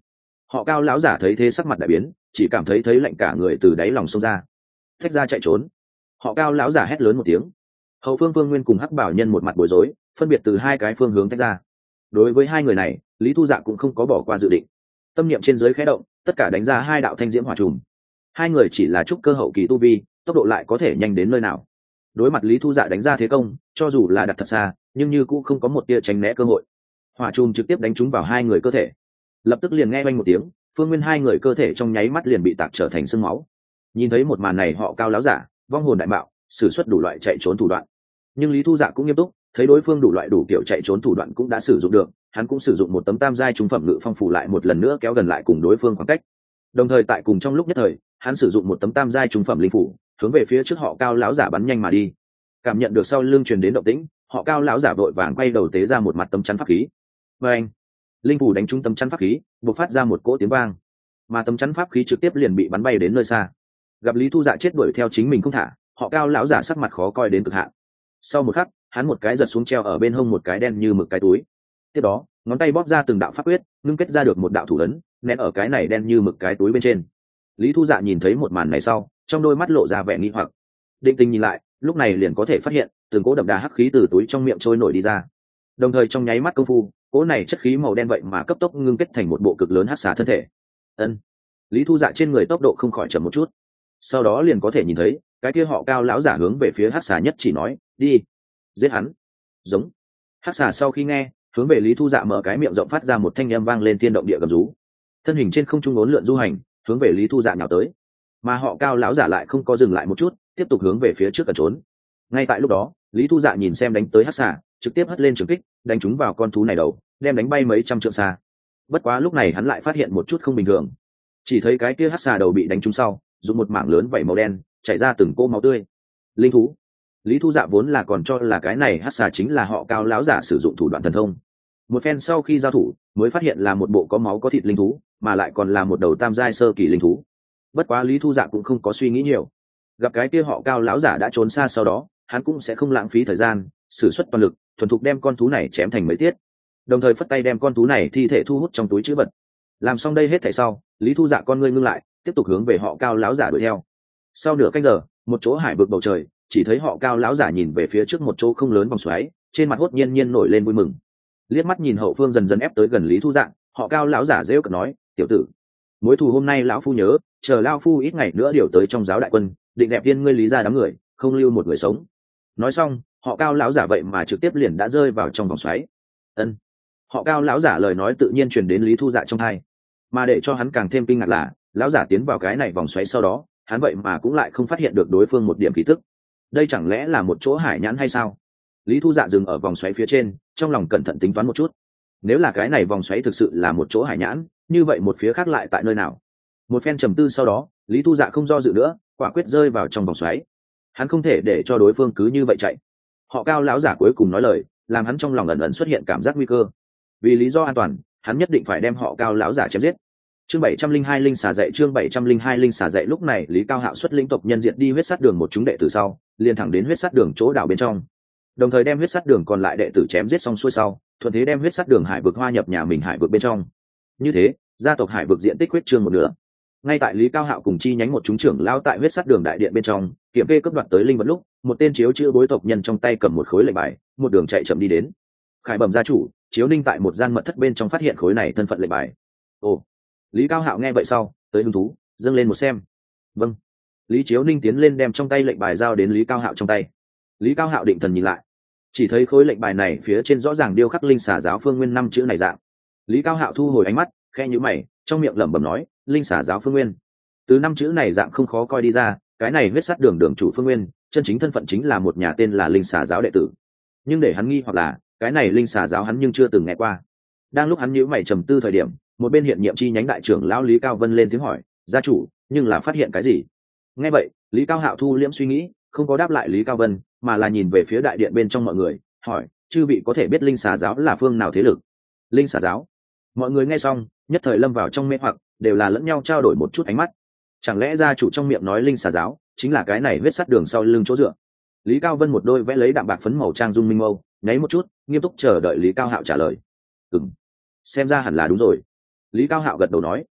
Họ Cao lão giả thấy thế sắc mặt đại biến, chỉ cảm thấy lạnh cả người từ đáy lòng xông ra, thách ra chạy trốn. Họ Cao lão giả hét lớn một tiếng. Hậu phương Vương Nguyên cùng Hắc Bảo Nhân một mặt bối rối, phân biệt từ hai cái phương hướng tách ra. Đối với hai người này, Lý Thu Dạ cũng không có bỏ qua dự định. Tâm niệm trên dưới khẽ động, tất cả đánh ra hai đạo thanh diễm hỏa trùm. Hai người chỉ là trúc cơ hậu kỳ tu vi, tốc độ lại có thể nhanh đến nơi nào. Đối mặt Lý Thu Dạ đánh ra thế công, cho dù là đặt thật xa, nhưng như cũng không có một tia tránh né cơ hội. Hỏa trùm trực tiếp đánh trúng vào hai người cơ thể. Lập tức liền nghe oanh một tiếng, Phương Nguyên hai người cơ thể trong nháy mắt liền bị tạc trở thành xương máu. Nhìn thấy một màn này, Họ Cao láo giả vong hồn đại bạo, sử xuất đủ loại chạy trốn thủ đoạn. Nhưng Lý Thu Dạ cũng nghiêm túc, thấy đối phương đủ loại đủ kiểu chạy trốn thủ đoạn cũng đã sử dụng được, hắn cũng sử dụng một tấm tam giai trung phẩm ngự phong phủ lại một lần nữa kéo gần lại cùng đối phương khoảng cách. Đồng thời tại cùng trong lúc nhất thời, hắn sử dụng một tấm tam giai trung phẩm linh phủ, hướng về phía trước Họ Cao láo giả bắn nhanh mà đi. Cảm nhận được sau lưng truyền đến động tĩnh, Họ Cao láo giả vội vàng quay đầu tế ra một mặt tấm chắn pháp khí. Và anh, linh phủ đánh trúng tấm chắn pháp khí, bộc phát ra một cỗ tiếng vang, mà tấm chắn pháp khí trực tiếp liền bị bắn bay đến nơi xa. Gặp Lý Thu Dạ chết đuổi theo chính mình không thả, Họ Cao lão giả sắc mặt khó coi đến cực hạn. Sau một khắc, hắn một cái giật xuống treo ở bên hông một cái đen như mực cái túi. Tiếp đó, ngón tay bóp ra từng đạo pháp quyết, ngưng kết ra được một đạo thủ ấn, nén ở cái này đen như mực cái túi bên trên. Lý Thu Dạ nhìn thấy một màn này sau, trong đôi mắt lộ ra vẻ nghi hoặc. Định tình nhìn lại, lúc này liền có thể phát hiện, từng cỗ đậm đà hắc khí từ túi trong miệng trôi nổi đi ra. Đồng thời trong nháy mắt công phu, cỗ này chất khí màu đen vậy mà cấp tốc ngưng kết thành một bộ cực lớn hắc xà thân thể. Ân. Lý Thu Dạ trên người tốc độ không khỏi chậm một chút. Sau đó liền có thể nhìn thấy, cái kia Họ Cao lão giả hướng về phía hắc xà nhất chỉ nói, đi, giết hắn. Giống. Hắc xà sau khi nghe, hướng về Lý Thu Dạ mở cái miệng rộng phát ra một thanh âm vang lên thiên động địa gầm rú. Thân hình trên không trung uốn lượn du hành, hướng về Lý Thu Dạ nhào tới. Mà Họ Cao lão giả lại không có dừng lại một chút, tiếp tục hướng về phía trước cẩn trốn. Ngay tại lúc đó, Lý Thu Dạ nhìn xem đánh tới hắc xà, trực tiếp hất lên trường kích, đánh trúng vào con thú này đầu, đem đánh bay mấy trăm trượng xa. Bất quá lúc này hắn lại phát hiện một chút không bình thường. Chỉ thấy cái kia hắc xà đầu bị đánh trúng sau, dùng một mảng lớn vảy màu đen chảy ra từng cô máu tươi. Linh thú. Lý Thu Dạ vốn là còn cho là cái này hắc xà chính là Họ Cao lão giả sử dụng thủ đoạn thần thông. Một phen sau khi giao thủ, mới phát hiện là một bộ có máu có thịt linh thú, mà lại còn là một đầu tam giai sơ kỳ linh thú. Bất quá Lý Thu Dạ cũng không có suy nghĩ nhiều. Gặp cái kia Họ Cao lão giả đã trốn xa, sau đó hắn cũng sẽ không lãng phí thời gian, sử xuất toàn lực, thuần thục đem con thú này chém thành mấy tiết. Đồng thời phất tay đem con thú này thi thể thu hút trong túi trữ vật. Làm xong đây hết thảy sau, Lý Thu Dạ con ngươi ngưng lại, tiếp tục hướng về Họ Cao lão giả đuổi theo. Sau nửa canh giờ, một chỗ hải vực bầu trời, chỉ thấy Họ Cao lão giả nhìn về phía trước một chỗ không lớn vòng xoáy, trên mặt hốt nhiên nổi lên vui mừng. Liếc mắt nhìn hậu phương dần dần ép tới gần Lý Thu Dạ, Họ Cao lão giả rêu cợt nói, tiểu tử, mối thù hôm nay lão phu nhớ, chờ lão phu ít ngày nữa điều tới trong giáo đại quân, định dẹp viên ngươi Lý ra đám người, không lưu một người sống. Nói xong, Họ Cao lão giả vậy mà trực tiếp liền đã rơi vào trong vòng xoáy. Ân. Họ Cao lão giả lời nói tự nhiên truyền đến Lý Thu Dạ trong tai, mà để cho hắn càng thêm kinh ngạc là, lão giả tiến vào cái này vòng xoáy sau đó, hắn vậy mà cũng lại không phát hiện được đối phương một điểm khí tức. Đây chẳng lẽ là một chỗ hải nhãn hay sao? Lý Thu Dạ dừng ở vòng xoáy phía trên, trong lòng cẩn thận tính toán một chút. Nếu là cái này vòng xoáy thực sự là một chỗ hải nhãn, như vậy một phía khác lại tại nơi nào? Một phen trầm tư sau đó, Lý Thu Dạ không do dự nữa, quả quyết rơi vào trong vòng xoáy. Hắn không thể để cho đối phương cứ như vậy chạy. Họ Cao lão giả cuối cùng nói lời, làm hắn trong lòng ẩn ẩn xuất hiện cảm giác nguy cơ. Vì lý do an toàn, hắn nhất định phải đem Họ Cao lão giả chém giết. Chương 702 linh xà dạy, chương 702 linh xà dạy. Lúc này Lý Cao Hạo xuất lĩnh tộc nhân diệt đi huyết sát đường một chúng đệ tử sau, liền thẳng đến huyết sát đường chỗ đảo bên trong. Đồng thời đem huyết sát đường còn lại đệ tử chém giết xong xuôi sau, thuận thế đem huyết sát đường hải vực hoa nhập nhà mình hải vực bên trong. Như thế, gia tộc hải vực diện tích huyết trương một nửa. Ngay tại Lý Cao Hạo cùng chi nhánh một chúng trưởng lao tại huyết sát đường đại điện bên trong, kiểm kê cấp đoạt tới linh vật lúc, một tên chiếu chữ bối tộc nhân trong tay cầm một khối lệnh bài, một đường chạy chậm đi đến. Khải bẩm gia chủ, Chiếu Ninh tại một gian mật thất bên trong phát hiện khối này thân phận lệnh bài. Ồ. Lý Cao Hạo nghe vậy sau, tới hứng thú, dâng lên một xem. Vâng. Lý Chiếu Ninh tiến lên đem trong tay lệnh bài giao đến Lý Cao Hạo trong tay. Lý Cao Hạo định thần nhìn lại, chỉ thấy khối lệnh bài này phía trên rõ ràng điêu khắc linh xà giáo phương nguyên 5 chữ này dạng. Lý Cao Hạo thu hồi ánh mắt, khẽ nhíu mày, trong miệng lẩm bẩm nói, linh xà giáo phương nguyên. Từ 5 chữ này dạng không khó coi đi ra, cái này huyết sát đường đường chủ phương nguyên, chân chính thân phận chính là một nhà tên là linh xà giáo đệ tử. Nhưng để hắn nghi hoặc là, cái này linh xà giáo hắn nhưng chưa từng nghe qua. Đang lúc hắn nhíu mày trầm tư thời điểm, một bên hiện nhiệm chi nhánh đại trưởng lão Lý Cao Vân lên tiếng hỏi, gia chủ, nhưng là phát hiện cái gì? Nghe vậy, Lý Cao Hạo thu liễm suy nghĩ, không có đáp lại Lý Cao Vân, mà là nhìn về phía đại điện bên trong mọi người, hỏi, chư vị có thể biết linh xà giáo là phương nào thế lực? Linh xà giáo? Mọi người nghe xong, nhất thời lâm vào trong mê hoặc, đều là lẫn nhau trao đổi một chút ánh mắt. Chẳng lẽ gia chủ trong miệng nói linh xà giáo chính là cái này huyết sắt đường sau lưng chỗ dựa? Lý Cao Vân một đôi vẽ lấy đạm bạc phấn màu trang dung minh mâu, nháy một chút, nghiêm túc chờ đợi Lý Cao Hạo trả lời. Xem ra hẳn là đúng rồi. Lý Cao Hạo gật đầu nói,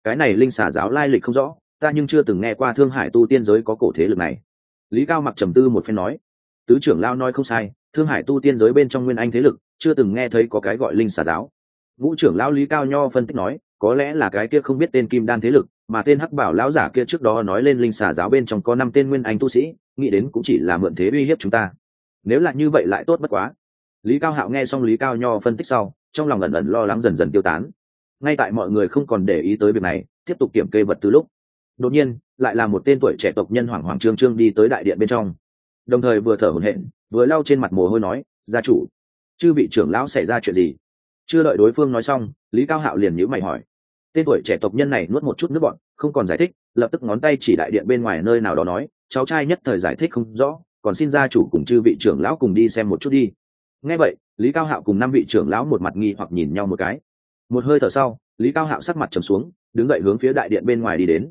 cái này linh xà giáo lai lịch không rõ, ta nhưng chưa từng nghe qua Thương Hải tu tiên giới có cổ thế lực này. Lý Cao Mặc trầm tư một phen nói. Tứ trưởng lão nói không sai, Thương Hải tu tiên giới bên trong nguyên anh thế lực chưa từng nghe thấy có cái gọi linh xà giáo. Ngũ trưởng lão Lý Cao Nho phân tích nói, có lẽ là cái kia không biết tên kim đan thế lực, mà tên Hắc Bảo lão giả kia trước đó nói lên linh xà giáo bên trong có 5 tên nguyên anh tu sĩ, nghĩ đến cũng chỉ là mượn thế uy hiếp chúng ta. Nếu là như vậy lại tốt bất quá. Lý Cao Hạo nghe xong Lý Cao Nho phân tích sau, trong lòng ẩn ẩn lo lắng dần dần tiêu tán. Ngay tại mọi người không còn để ý tới việc này, tiếp tục kiểm kê vật tư lúc, đột nhiên lại là một tên tuổi trẻ tộc nhân hoảng hoảng trương trương đi tới đại điện bên trong, đồng thời vừa thở hổn hển vừa lau trên mặt mồ hôi nói, gia chủ, chư vị trưởng lão xảy ra chuyện gì? Chưa đợi đối phương nói xong, Lý Cao Hạo liền nhíu mày hỏi. Tên tuổi trẻ tộc nhân này nuốt một chút nước bọt, không còn giải thích, lập tức ngón tay chỉ đại điện bên ngoài nơi nào đó nói, cháu trai nhất thời giải thích không rõ, còn xin gia chủ cùng chư vị trưởng lão cùng đi xem một chút đi. Nghe vậy, Lý Cao Hạo cùng 5 vị trưởng lão một mặt nghi hoặc nhìn nhau một cái. Một hơi thở sau, Lý Cao Hạo sắc mặt trầm xuống, đứng dậy hướng phía đại điện bên ngoài đi đến,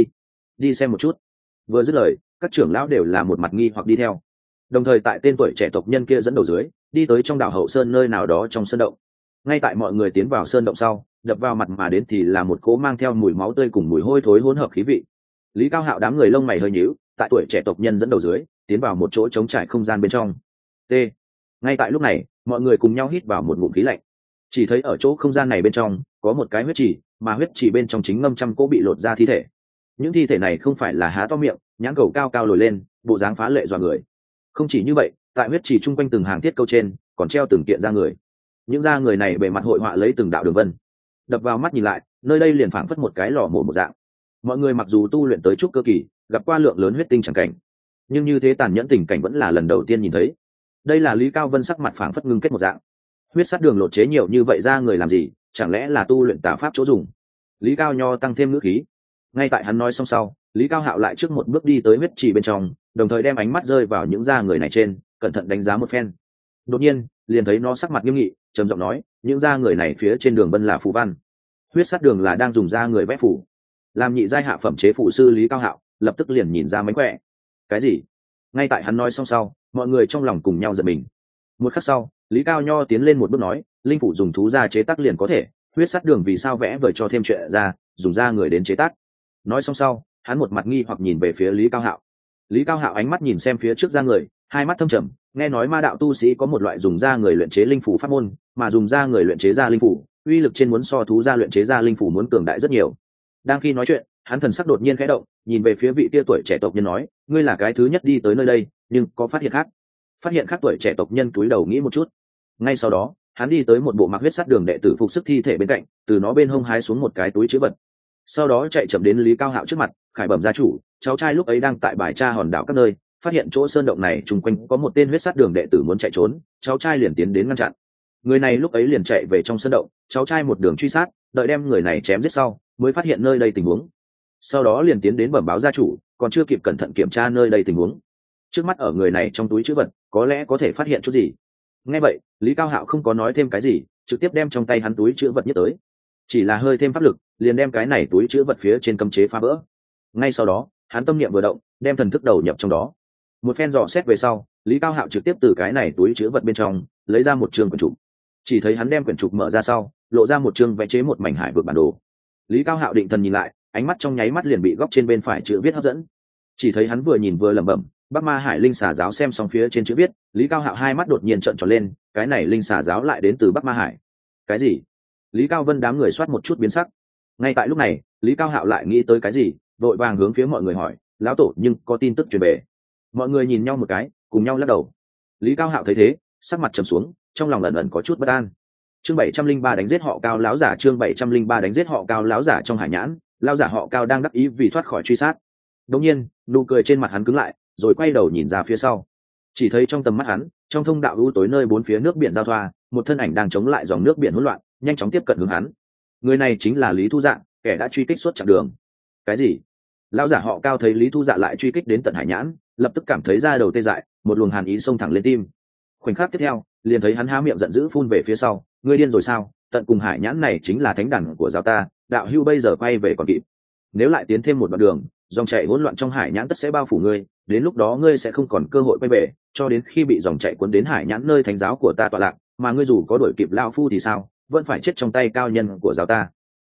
đi xem một chút. Vừa dứt lời, các trưởng lão đều là một mặt nghi hoặc đi theo. Đồng thời tại tên tuổi trẻ tộc nhân kia dẫn đầu dưới, đi tới trong đảo Hậu Sơn nơi nào đó trong sơn động. Ngay tại mọi người tiến vào sơn động sau, đập vào mặt mà đến thì là một cỗ mang theo mùi máu tươi cùng mùi hôi thối hỗn hợp khí vị. Lý Cao Hạo đám người lông mày hơi nhíu, tại tuổi trẻ tộc nhân dẫn đầu dưới, tiến vào một chỗ trống trải không gian bên trong. T. Ngay tại lúc này, mọi người cùng nhau hít vào một ngụm khí lạnh. Chỉ thấy ở chỗ không gian này bên trong có một cái huyết trì, mà huyết trì bên trong chính ngâm trăm cỗ bị lột ra thi thể. Những thi thể này không phải là há to miệng, nhãn cầu cao cao lồi lên, bộ dáng phá lệ dọa người. Không chỉ như vậy, tại huyết trì chung quanh từng hàng thiết câu trên còn treo từng kiện da người. Những da người này bề mặt hội họa lấy từng đạo đường vân. Đập vào mắt nhìn lại, nơi đây liền phảng phất một cái lò mổ một dạng. Mọi người mặc dù tu luyện tới trúc cơ kỳ, gặp qua lượng lớn huyết tinh chẳng cảnh, nhưng như thế tàn nhẫn tình cảnh vẫn là lần đầu tiên nhìn thấy. Đây là Lý Cao Vân sắc mặt phảng phất ngưng kết một dạng. Huyết sát đường lột chế nhiều như vậy ra người làm gì, chẳng lẽ là tu luyện tà pháp chỗ dùng? Lý Cao Nho tăng thêm ngữ khí. Ngay tại hắn nói xong sau, Lý Cao Hạo lại trước một bước đi tới huyết trì bên trong, đồng thời đem ánh mắt rơi vào những da người này trên, cẩn thận đánh giá một phen. Đột nhiên, liền thấy nó sắc mặt nghiêm nghị, trầm giọng nói, những da người này phía trên đường vân là phù văn. Huyết sát đường là đang dùng da người vẽ phù. Làm nhị giai hạ phẩm chế phù sư Lý Cao Hạo lập tức liền nhìn ra mánh khỏe. Cái gì? Ngay tại hắn nói xong sau, mọi người trong lòng cùng nhau giật mình. Một khắc sau, Lý Cao Nho tiến lên một bước nói, linh phủ dùng thú da chế tác liền có thể, huyết sát đường vì sao vẽ vời cho thêm chuyện ra, dùng da người đến chế tác. Nói xong sau, hắn một mặt nghi hoặc nhìn về phía Lý Cao Hạo. Lý Cao Hạo ánh mắt nhìn xem phía trước da người, hai mắt thâm trầm, nghe nói ma đạo tu sĩ có một loại dùng da người luyện chế linh phủ pháp môn, mà dùng da người luyện chế ra linh phủ, uy lực trên muốn so thú da luyện chế ra linh phủ muốn cường đại rất nhiều. Đang khi nói chuyện, hắn thần sắc đột nhiên khẽ động, nhìn về phía vị tia tuổi trẻ tộc nhân nói, ngươi là cái thứ nhất đi tới nơi đây, nhưng có phát hiện khác? Phát hiện khác tuổi trẻ tộc nhân cúi đầu nghĩ một chút. Ngay sau đó, hắn đi tới một bộ mặc huyết sắt đường đệ tử phục sức thi thể bên cạnh, từ nó bên hông hái xuống một cái túi trữ vật. Sau đó chạy chậm đến Lý Cao Hạo trước mặt, khải bẩm gia chủ, cháu trai lúc ấy đang tại bài tra hòn đảo các nơi, phát hiện chỗ sơn động này trùng quanh có một tên huyết sắt đường đệ tử muốn chạy trốn, cháu trai liền tiến đến ngăn chặn. Người này lúc ấy liền chạy về trong sơn động, cháu trai một đường truy sát, đợi đem người này chém giết sau, mới phát hiện nơi đây tình huống. Sau đó liền tiến đến bẩm báo gia chủ, còn chưa kịp cẩn thận kiểm tra nơi đây tình huống. Trước mắt ở người này trong túi trữ vật, có lẽ có thể phát hiện chút gì. Nghe vậy, Lý Cao Hạo không có nói thêm cái gì, trực tiếp đem trong tay hắn túi trữ vật nhất tới. Chỉ là hơi thêm pháp lực, liền đem cái này túi trữ vật phía trên cấm chế phá vỡ. Ngay sau đó, hắn tâm niệm vừa động, đem thần thức đầu nhập trong đó. Một phen dò xét về sau, Lý Cao Hạo trực tiếp từ cái này túi trữ vật bên trong lấy ra một chương quyển trục. Chỉ thấy hắn đem quyển trục mở ra sau, lộ ra một chương vẽ chế một mảnh hải vực bản đồ. Lý Cao Hạo định thần nhìn lại, ánh mắt trong nháy mắt liền bị góc trên bên phải chữ viết hấp dẫn. Chỉ thấy hắn vừa nhìn vừa lẩm bẩm, Bắc Ma Hải Linh Xà giáo, xem xong phía trên chữ viết, Lý Cao Hạo hai mắt đột nhiên trợn tròn lên, cái này Linh Xà giáo lại đến từ Bắc Ma Hải. Cái gì? Lý Cao Vân đám người soát một chút biến sắc. Ngay tại lúc này, Lý Cao Hạo lại nghĩ tới cái gì, vội vàng hướng phía mọi người hỏi, lão tổ nhưng có tin tức truyền về? Mọi người nhìn nhau một cái, cùng nhau lắc đầu. Lý Cao Hạo thấy thế, sắc mặt trầm xuống, trong lòng ẩn ẩn có chút bất an. Chương 703 đánh giết họ Cao láo giả, chương 703 đánh giết họ Cao láo giả. Trong hải nhãn, lão giả họ Cao đang đắc ý vì thoát khỏi truy sát. Đột nhiên, nụ cười trên mặt hắn cứng lại, rồi quay đầu nhìn ra phía sau. Chỉ thấy trong tầm mắt hắn, trong thông đạo u tối nơi bốn phía nước biển giao thoa, một thân ảnh đang chống lại dòng nước biển hỗn loạn, nhanh chóng tiếp cận hướng hắn. Người này chính là Lý Thu Dạ, kẻ đã truy kích suốt chặng đường. Cái gì? Lão giả họ Cao thấy Lý Thu Dạ lại truy kích đến tận hải nhãn, lập tức cảm thấy da đầu tê dại, một luồng hàn ý xông thẳng lên tim. Khoảnh khắc tiếp theo, liền thấy hắn há miệng giận dữ phun về phía sau, ngươi điên rồi sao? Tận cùng hải nhãn này chính là thánh đàn của giáo ta, đạo hưu bây giờ quay về còn kịp. Nếu lại tiến thêm một đoạn đường, dòng chảy hỗn loạn trong hải nhãn tất sẽ bao phủ ngươi, đến lúc đó ngươi sẽ không còn cơ hội quay về, cho đến khi bị dòng chảy cuốn đến hải nhãn nơi thánh giáo của ta tọa lạc, mà ngươi dù có đuổi kịp lão phu thì sao, vẫn phải chết trong tay cao nhân của giáo ta.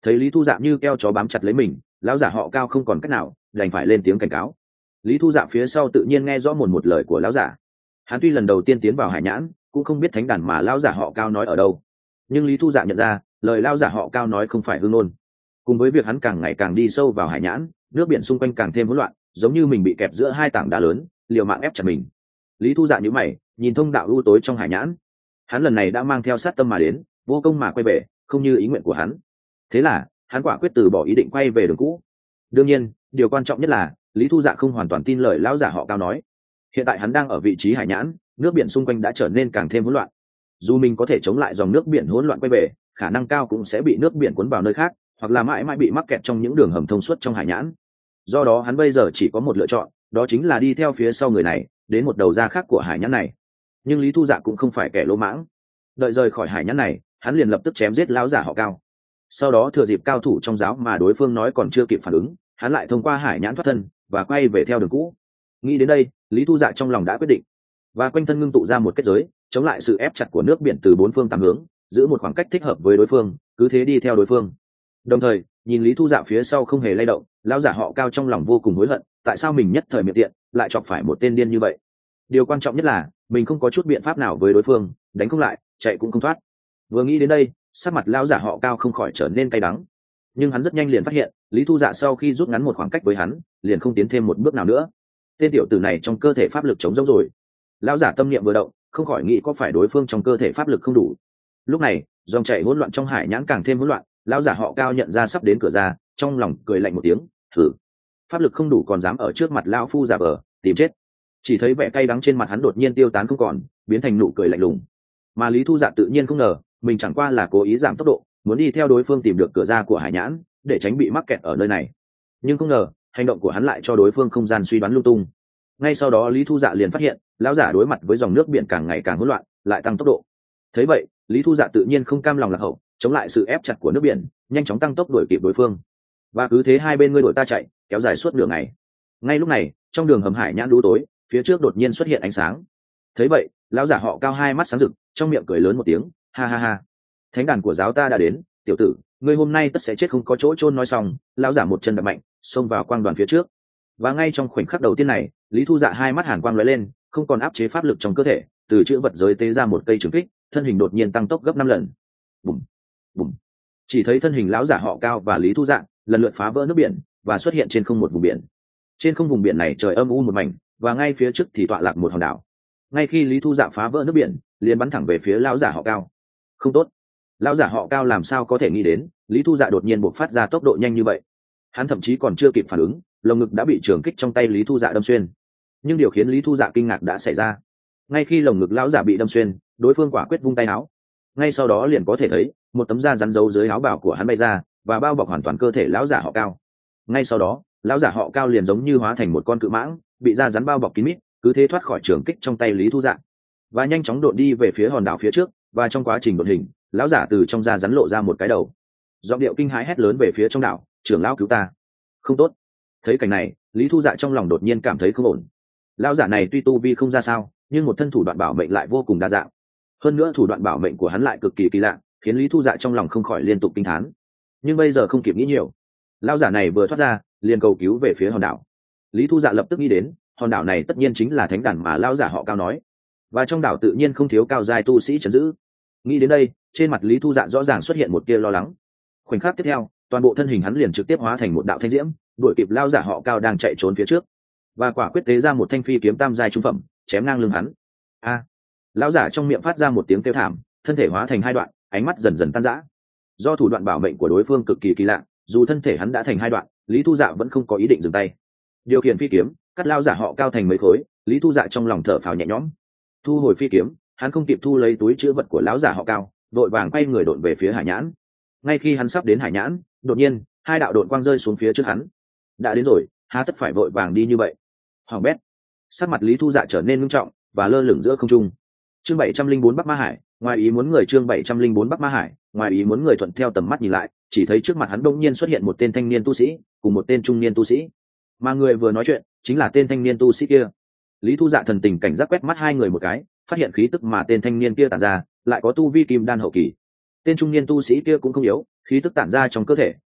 Thấy Lý Thu Dạ như keo chó bám chặt lấy mình, lão giả họ Cao không còn cách nào, đành phải lên tiếng cảnh cáo. Lý Thu Dạ phía sau tự nhiên nghe rõ một lời của lão giả. Hắn tuy lần đầu tiên tiến vào hải nhãn, cũng không biết thánh đàn mà lão giả họ Cao nói ở đâu, nhưng Lý Thu Dạ nhận ra lời lão giả họ Cao nói không phải hư ngôn. Cùng với việc hắn càng ngày càng đi sâu vào hải nhãn, nước biển xung quanh càng thêm hỗn loạn, giống như mình bị kẹp giữa hai tảng đá lớn, liều mạng ép chặt mình. Lý Thu Dạ nhíu mày, nhìn thông đạo u tối trong hải nhãn. Hắn lần này đã mang theo sát tâm mà đến, vô công mà quay về, không như ý nguyện của hắn. Thế là hắn quả quyết từ bỏ ý định quay về đường cũ. Đương nhiên, điều quan trọng nhất là Lý Thu Dạ không hoàn toàn tin lời lão giả họ Cao nói. Hiện tại hắn đang ở vị trí hải nhãn, nước biển xung quanh đã trở nên càng thêm hỗn loạn. Dù mình có thể chống lại dòng nước biển hỗn loạn quay về, khả năng cao cũng sẽ bị nước biển cuốn vào nơi khác, hoặc là mãi mãi bị mắc kẹt trong những đường hầm thông suốt trong hải nhãn. Do đó hắn bây giờ chỉ có một lựa chọn, đó chính là đi theo phía sau người này đến một đầu ra khác của hải nhãn này. Nhưng Lý Thu Dạ cũng không phải kẻ lỗ mãng. Đợi rời khỏi hải nhãn này, hắn liền lập tức chém giết lão giả họ Cao. Sau đó thừa dịp cao thủ trong giáo mà đối phương nói còn chưa kịp phản ứng, hắn lại thông qua hải nhãn thoát thân và quay về theo đường cũ. Nghĩ đến đây, Lý Thu Dạ trong lòng đã quyết định, và quanh thân ngưng tụ ra một kết giới, chống lại sự ép chặt của nước biển từ bốn phương tám hướng, giữ một khoảng cách thích hợp với đối phương, cứ thế đi theo đối phương. Đồng thời, nhìn Lý Thu Dạ phía sau không hề lay động, lão giả họ Cao trong lòng vô cùng hối hận, tại sao mình nhất thời miệng tiện lại chọc phải một tên điên như vậy. Điều quan trọng nhất là mình không có chút biện pháp nào với đối phương, đánh không lại, chạy cũng không thoát. Vừa nghĩ đến đây, sắc mặt lão giả họ Cao không khỏi trở nên cay đắng. Nhưng hắn rất nhanh liền phát hiện, Lý Thu Dạ sau khi rút ngắn một khoảng cách với hắn, liền không tiến thêm một bước nào nữa. Tên tiểu tử này trong cơ thể pháp lực trống rỗng rồi. Lão giả tâm niệm vừa động, không khỏi nghĩ có phải đối phương trong cơ thể pháp lực không đủ. Lúc này, dòng chảy hỗn loạn trong hải nhãn càng thêm hỗn loạn, lão giả họ Cao nhận ra sắp đến cửa ra, trong lòng cười lạnh một tiếng, thử. Pháp lực không đủ còn dám ở trước mặt lão phu giả vờ, tìm chết. Chỉ thấy vẻ cay đắng trên mặt hắn đột nhiên tiêu tán không còn, biến thành nụ cười lạnh lùng. Mà Lý Thu Dạ tự nhiên không ngờ, mình chẳng qua là cố ý giảm tốc độ, muốn đi theo đối phương tìm được cửa ra của hải nhãn, để tránh bị mắc kẹt ở nơi này. Nhưng không ngờ, hành động của hắn lại cho đối phương không gian suy đoán lung tung. Ngay sau đó Lý Thu Dạ liền phát hiện, lão giả đối mặt với dòng nước biển càng ngày càng hỗn loạn, lại tăng tốc độ. Thấy vậy, Lý Thu Dạ tự nhiên không cam lòng lạc hậu, chống lại sự ép chặt của nước biển, nhanh chóng tăng tốc đuổi kịp đối phương. Và cứ thế hai bên ngươi đuổi ta chạy, kéo dài suốt nửa ngày. Ngay lúc này, trong đường hầm hải nhãn đu tối, phía trước đột nhiên xuất hiện ánh sáng. Thấy vậy, lão giả họ Cao hai mắt sáng rực, trong miệng cười lớn một tiếng, ha ha ha, thánh đàn của giáo ta đã đến, tiểu tử, ngươi hôm nay tất sẽ chết không có chỗ chôn. Nói xong, lão giả một chân đạp mạnh, xông vào quang đoàn phía trước. Và ngay trong khoảnh khắc đầu tiên này, Lý Thu Dạ hai mắt hàn quang lóe lên, không còn áp chế pháp lực trong cơ thể, từ chữ vật giới tế ra một cây trường kích, thân hình đột nhiên tăng tốc gấp 5 lần. Bùm, bùm. Chỉ thấy thân hình lão giả họ Cao và Lý Thu Dạ lần lượt phá vỡ nước biển và xuất hiện trên không một vùng biển. Trên không vùng biển này trời âm u một mảnh, và ngay phía trước thì tọa lạc một hòn đảo. Ngay khi Lý Thu Dạ phá vỡ nước biển, liền bắn thẳng về phía lão giả họ Cao. Không tốt, lão giả họ Cao làm sao có thể nghĩ đến Lý Thu Dạ đột nhiên buộc phát ra tốc độ nhanh như vậy. Hắn thậm chí còn chưa kịp phản ứng, lồng ngực đã bị trường kích trong tay Lý Thu Dạ đâm xuyên. Nhưng điều khiến Lý Thu Dạ kinh ngạc đã xảy ra. Ngay khi lồng ngực lão giả bị đâm xuyên, đối phương quả quyết vung tay áo. Ngay sau đó liền có thể thấy một tấm da rắn giấu dưới áo bào của hắn bay ra và bao bọc hoàn toàn cơ thể lão giả họ Cao. Ngay sau đó, lão giả họ Cao liền giống như hóa thành một con cự mãng, bị da rắn bao bọc kín mít, cứ thế thoát khỏi trường kích trong tay Lý Thu Dạ và nhanh chóng độn đi về phía hòn đảo phía trước. Và trong quá trình độn hình, lão giả từ trong da rắn lộ ra một cái đầu, giọng điệu kinh hãi hét lớn về phía trong đảo, trưởng lão cứu ta. Không tốt. Thấy cảnh này, Lý Thu Dạ trong lòng đột nhiên cảm thấy không ổn. Lão giả này tuy tu vi không ra sao, nhưng một thân thủ đoạn bảo mệnh lại vô cùng đa dạng. Hơn nữa thủ đoạn bảo mệnh của hắn lại cực kỳ kỳ lạ, khiến Lý Thu Dạ trong lòng không khỏi liên tục kinh thán. Nhưng bây giờ không kịp nghĩ nhiều, lão giả này vừa thoát ra, liền cầu cứu về phía hòn đảo. Lý Thu Dạ lập tức nghĩ đến, hòn đảo này tất nhiên chính là thánh đàn mà lão giả họ Cao nói, và trong đảo tự nhiên không thiếu cao giai tu sĩ trấn giữ. Nghĩ đến đây, trên mặt Lý Thu Dạ rõ ràng xuất hiện một tia lo lắng. Khoảnh khắc tiếp theo, toàn bộ thân hình hắn liền trực tiếp hóa thành một đạo thanh diễm, đuổi kịp lão giả họ Cao đang chạy trốn phía trước, và quả quyết tế ra một thanh phi kiếm tam giai trung phẩm, chém ngang lưng hắn. A! Lão giả trong miệng phát ra một tiếng kêu thảm, thân thể hóa thành hai đoạn, ánh mắt dần dần tan rã. Do thủ đoạn bảo mệnh của đối phương cực kỳ kỳ lạ, dù thân thể hắn đã thành hai đoạn, Lý Thu Dạ vẫn không có ý định dừng tay. Điều khiển phi kiếm, cắt lão giả họ Cao thành mấy khối, Lý Thu Dạ trong lòng thở phào nhẹ nhõm. Thu hồi phi kiếm, hắn không kịp thu lấy túi chứa vật của lão giả họ Cao, vội vàng quay người độn về phía hải nhãn. Ngay khi hắn sắp đến hải nhãn, đột nhiên hai đạo độn quang rơi xuống phía trước hắn. Đã đến rồi, há tất phải vội vàng đi như vậy. Hoàng bét. Sắc mặt Lý Thu Dạ trở nên nghiêm trọng và lơ lửng giữa không trung. Chương 704 Bắc Ma Hải, ngoài ý muốn người. Chương 704 Bắc Ma Hải, ngoài ý muốn người. Thuận theo tầm mắt nhìn lại, chỉ thấy trước mặt hắn đột nhiên xuất hiện một tên thanh niên tu sĩ cùng một tên trung niên tu sĩ, mà người vừa nói chuyện chính là tên thanh niên tu sĩ kia. Lý Thu Dạ thần tình cảnh giác quét mắt hai người một cái, phát hiện khí tức mà tên thanh niên kia tản ra lại có tu vi kim đan hậu kỳ. Tên trung niên tu sĩ kia cũng không yếu, khí tức tản ra trong cơ thể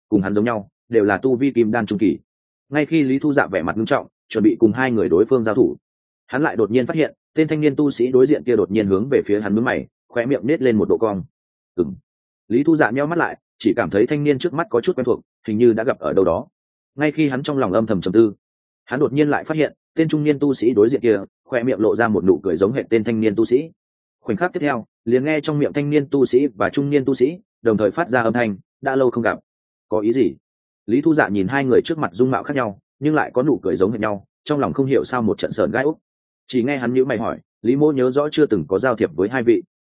cùng hắn giống nhau đều là tu vi kim đan trung kỳ. Ngay khi Lý Thu Dạ vẻ mặt nghiêm trọng chuẩn bị cùng hai người đối phương giao thủ, hắn lại đột nhiên phát hiện tên thanh niên tu sĩ đối diện kia đột nhiên hướng về phía hắn, nhướng mày, khóe miệng nết lên một độ cong. Lý Thu Dạ nheo mắt lại, chỉ cảm thấy thanh niên trước mắt có chút quen thuộc, hình như đã gặp ở đâu đó. Ngay khi hắn trong lòng âm thầm trầm tư, hắn đột nhiên lại phát hiện tên trung niên tu sĩ đối diện kia khóe miệng lộ ra một nụ cười giống hệt tên thanh niên tu sĩ. Khoảnh khắc tiếp theo, liền nghe trong miệng thanh niên tu sĩ và trung niên tu sĩ đồng thời phát ra âm thanh, đã lâu không gặp. Có ý gì? Lý Thu Dạ nhìn hai người trước mặt dung mạo khác nhau nhưng lại có nụ cười giống hệt nhau, trong lòng không hiểu sao một trận sởn gai ốc. Chỉ nghe hắn nhíu mày hỏi, Lý Mỗ nhớ rõ chưa từng có giao thiệp với hai vị.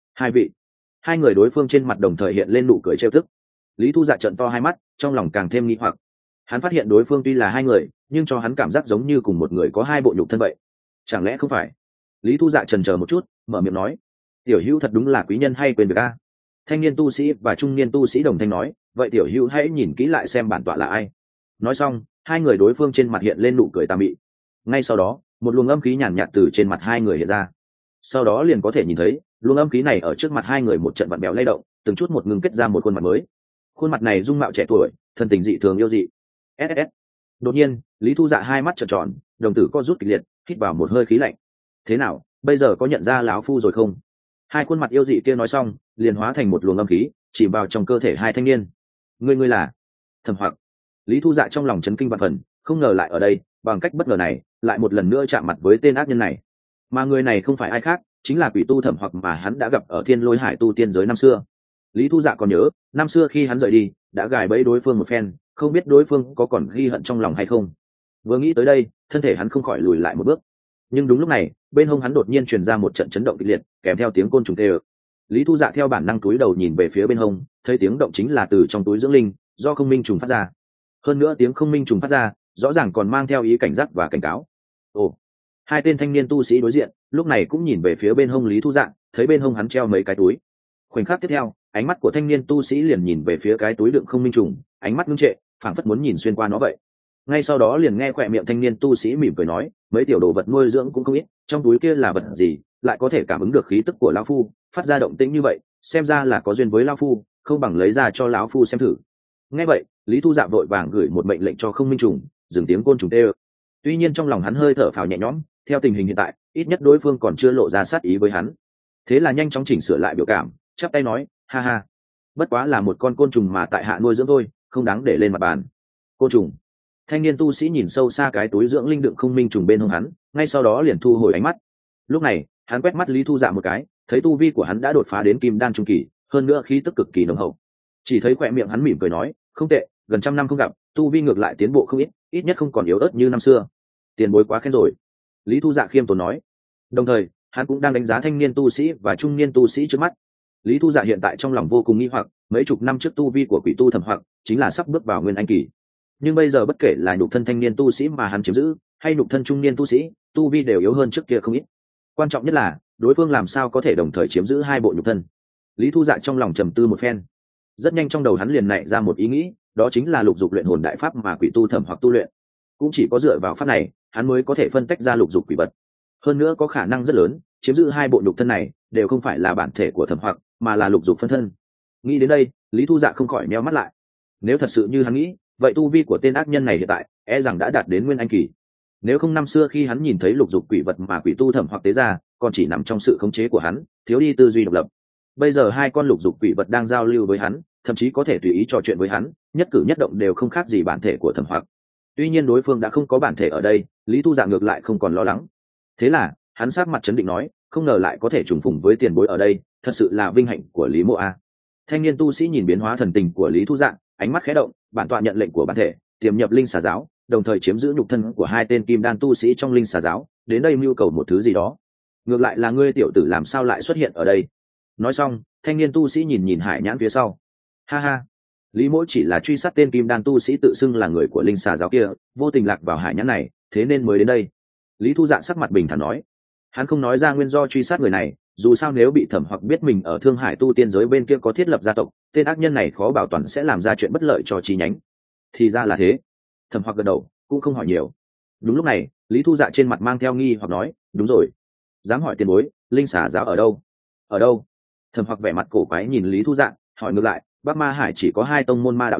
Hai người đối phương trên mặt đồng thời hiện lên nụ cười trêu tức. Lý Thu Dạ trợn to hai mắt, trong lòng càng thêm nghi hoặc. Hắn phát hiện đối phương tuy là hai người nhưng cho hắn cảm giác giống như cùng một người có hai bộ nhục thân vậy. Chẳng lẽ không phải? Lý Thu Dạ chần chờ một chút, mở miệng nói, tiểu hữu thật đúng là quý nhân hay quên việc a. Thanh niên tu sĩ và trung niên tu sĩ đồng thanh nói, vậy tiểu hữu hãy nhìn kỹ lại xem bản tọa là ai. Nói xong, hai người đối phương trên mặt hiện lên nụ cười tà mị. Ngay sau đó, một luồng âm khí nhàn nhạt từ trên mặt hai người hiện ra. Sau đó liền có thể nhìn thấy luồng âm khí này ở trước mặt hai người một trận vặn bèo lay động, từng chút một ngừng kết ra một khuôn mặt mới. Khuôn mặt này dung mạo trẻ tuổi, thân tình dị thường yêu dị. SSS. Đột nhiên, Lý Thu Dạ hai mắt trợn tròn, đồng tử co rút kịch liệt, hít vào một hơi khí lạnh. Thế nào, bây giờ có nhận ra lão phu rồi không? Hai khuôn mặt yêu dị kia nói xong, liền hóa thành một luồng âm khí, chỉ vào trong cơ thể hai thanh niên. Ngươi là Thẩm Hoặc. Lý Thu Dạ trong lòng chấn kinh vạn phần, không ngờ lại ở đây, bằng cách bất ngờ này, lại một lần nữa chạm mặt với tên ác nhân này. Mà người này không phải ai khác, chính là quỷ tu Thẩm Hoặc mà hắn đã gặp ở Thiên Lôi Hải tu tiên giới năm xưa. Lý Thu Dạ còn nhớ, năm xưa khi hắn rời đi, đã gài bẫy đối phương một phen, không biết đối phương có còn ghi hận trong lòng hay không. Vừa nghĩ tới đây, thân thể hắn không khỏi lùi lại một bước. Nhưng đúng lúc này, bên hông hắn đột nhiên truyền ra một trận chấn động kịch liệt, kèm theo tiếng côn trùng kêu. Lý Thu Dạ theo bản năng túi đầu nhìn về phía bên hông, thấy tiếng động chính là từ trong túi dưỡng linh do không minh trùng phát ra. Hơn nữa tiếng không minh trùng phát ra, rõ ràng còn mang theo ý cảnh giác và cảnh cáo. Ồ! Hai tên thanh niên tu sĩ đối diện, lúc này cũng nhìn về phía bên hông Lý Thu Dạ, thấy bên hông hắn treo mấy cái túi. Khoảnh khắc tiếp theo, ánh mắt của thanh niên tu sĩ liền nhìn về phía cái túi đựng không minh trùng, ánh mắt ngưng trệ, phảng phất muốn nhìn xuyên qua nó vậy. Ngay sau đó liền nghe khỏe miệng thanh niên tu sĩ mỉm cười nói, mấy tiểu đồ vật nuôi dưỡng cũng không ít, trong túi kia là vật gì, lại có thể cảm ứng được khí tức của lão phu, phát ra động tĩnh như vậy, xem ra là có duyên với lão phu, không bằng lấy ra cho lão phu xem thử. Nghe vậy, Lý Thu Dạ vội vàng gửi một mệnh lệnh cho không minh trùng, dừng tiếng côn trùng tê. Tuy nhiên trong lòng hắn hơi thở phào nhẹ nhõm, theo tình hình hiện tại, ít nhất đối phương còn chưa lộ ra sát ý với hắn. Thế là nhanh chóng chỉnh sửa lại biểu cảm, chắp tay nói, ha ha, bất quá là một con côn trùng mà tại hạ nuôi dưỡng thôi, không đáng để lên mặt bàn. Côn trùng? Thanh niên tu sĩ nhìn sâu xa cái túi dưỡng linh đựng không minh trùng bên hông hắn, ngay sau đó liền thu hồi ánh mắt. Lúc này, hắn quét mắt Lý Thu Dạ một cái, thấy tu vi của hắn đã đột phá đến kim đan trung kỳ, hơn nữa khí tức cực kỳ nồng hậu. Chỉ thấy khỏe miệng hắn mỉm cười nói, không tệ, gần trăm năm không gặp, tu vi ngược lại tiến bộ không ít, ít nhất không còn yếu ớt như năm xưa. Tiền bối quá khen rồi. Lý Thu Dạ khiêm tốn nói. Đồng thời, hắn cũng đang đánh giá thanh niên tu sĩ và trung niên tu sĩ trước mắt. Lý Thu Dạ hiện tại trong lòng vô cùng nghi hoặc, mấy chục năm trước tu vi của quỷ tu Thẩm Hoặc chính là sắp bước vào nguyên anh kỳ, nhưng bây giờ bất kể là nhục thân thanh niên tu sĩ mà hắn chiếm giữ hay nhục thân trung niên tu sĩ, tu vi đều yếu hơn trước kia không ít. Quan trọng nhất là đối phương làm sao có thể đồng thời chiếm giữ hai bộ nhục thân. Lý Thu Dạ trong lòng trầm tư một phen, rất nhanh trong đầu hắn liền nảy ra một ý nghĩ, đó chính là lục dục luyện hồn đại pháp mà quỷ tu Thẩm Hoặc tu luyện. Cũng chỉ có dựa vào pháp này, hắn mới có thể phân tách ra lục dục quỷ vật. Hơn nữa có khả năng rất lớn, chiếm giữ hai bộ nhục thân này đều không phải là bản thể của Thẩm Hoặc, mà là lục dục phân thân. Nghĩ đến đây, Lý Thu Dạ không khỏi nheo mắt lại. Nếu thật sự như hắn nghĩ, vậy tu vi của tên ác nhân này hiện tại e rằng đã đạt đến nguyên anh kỳ. Nếu không năm xưa khi hắn nhìn thấy lục dục quỷ vật mà quỷ tu Thẩm Hoặc tế ra, còn chỉ nằm trong sự khống chế của hắn, thiếu đi tư duy độc lập. Bây giờ hai con lục dục quỷ vật đang giao lưu với hắn, thậm chí có thể tùy ý trò chuyện với hắn, nhất cử nhất động đều không khác gì bản thể của Thẩm Hoặc. Tuy nhiên đối phương đã không có bản thể ở đây, Lý Thu Dạ ngược lại không còn lo lắng. Thế là hắn sát mặt chấn định nói, không ngờ lại có thể trùng phùng với tiền bối ở đây, thật sự là vinh hạnh của Lý Mộ a. Thanh niên tu sĩ nhìn biến hóa thần tình của Lý Thu Dạ, ánh mắt khẽ động, bản tọa nhận lệnh của bản thể, tiềm nhập linh xà giáo, đồng thời chiếm giữ nhục thân của hai tên kim đan tu sĩ trong linh xà giáo, đến đây mưu cầu một thứ gì đó. Ngược lại là ngươi tiểu tử làm sao lại xuất hiện ở đây? Nói xong, thanh niên tu sĩ nhìn nhìn Hải Nhãn phía sau. Ha ha, Lý Mỗ chỉ là truy sát tên kim đan tu sĩ tự xưng là người của linh xà giáo kia, vô tình lạc vào Hải Nhãn này, thế nên mới đến đây. Lý Thu Dạ sắc mặt bình thản nói. Hắn không nói ra nguyên do truy sát người này, dù sao nếu bị Thẩm Hoặc biết mình ở Thương Hải tu tiên giới bên kia có thiết lập gia tộc, tên ác nhân này khó bảo toàn sẽ làm ra chuyện bất lợi cho chi nhánh. Thì ra là thế. Thẩm Hoặc gật đầu, cũng không hỏi nhiều. Đúng lúc này, Lý Thu Dạ trên mặt mang theo nghi hoặc nói, đúng rồi, dám hỏi tiền bối, linh xà giáo ở đâu? Ở đâu? Thẩm Hoặc vẻ mặt cổ quái nhìn Lý Thu Dạ, hỏi ngược lại, Bắc Ma Hải chỉ có hai tông môn ma đạo lớn,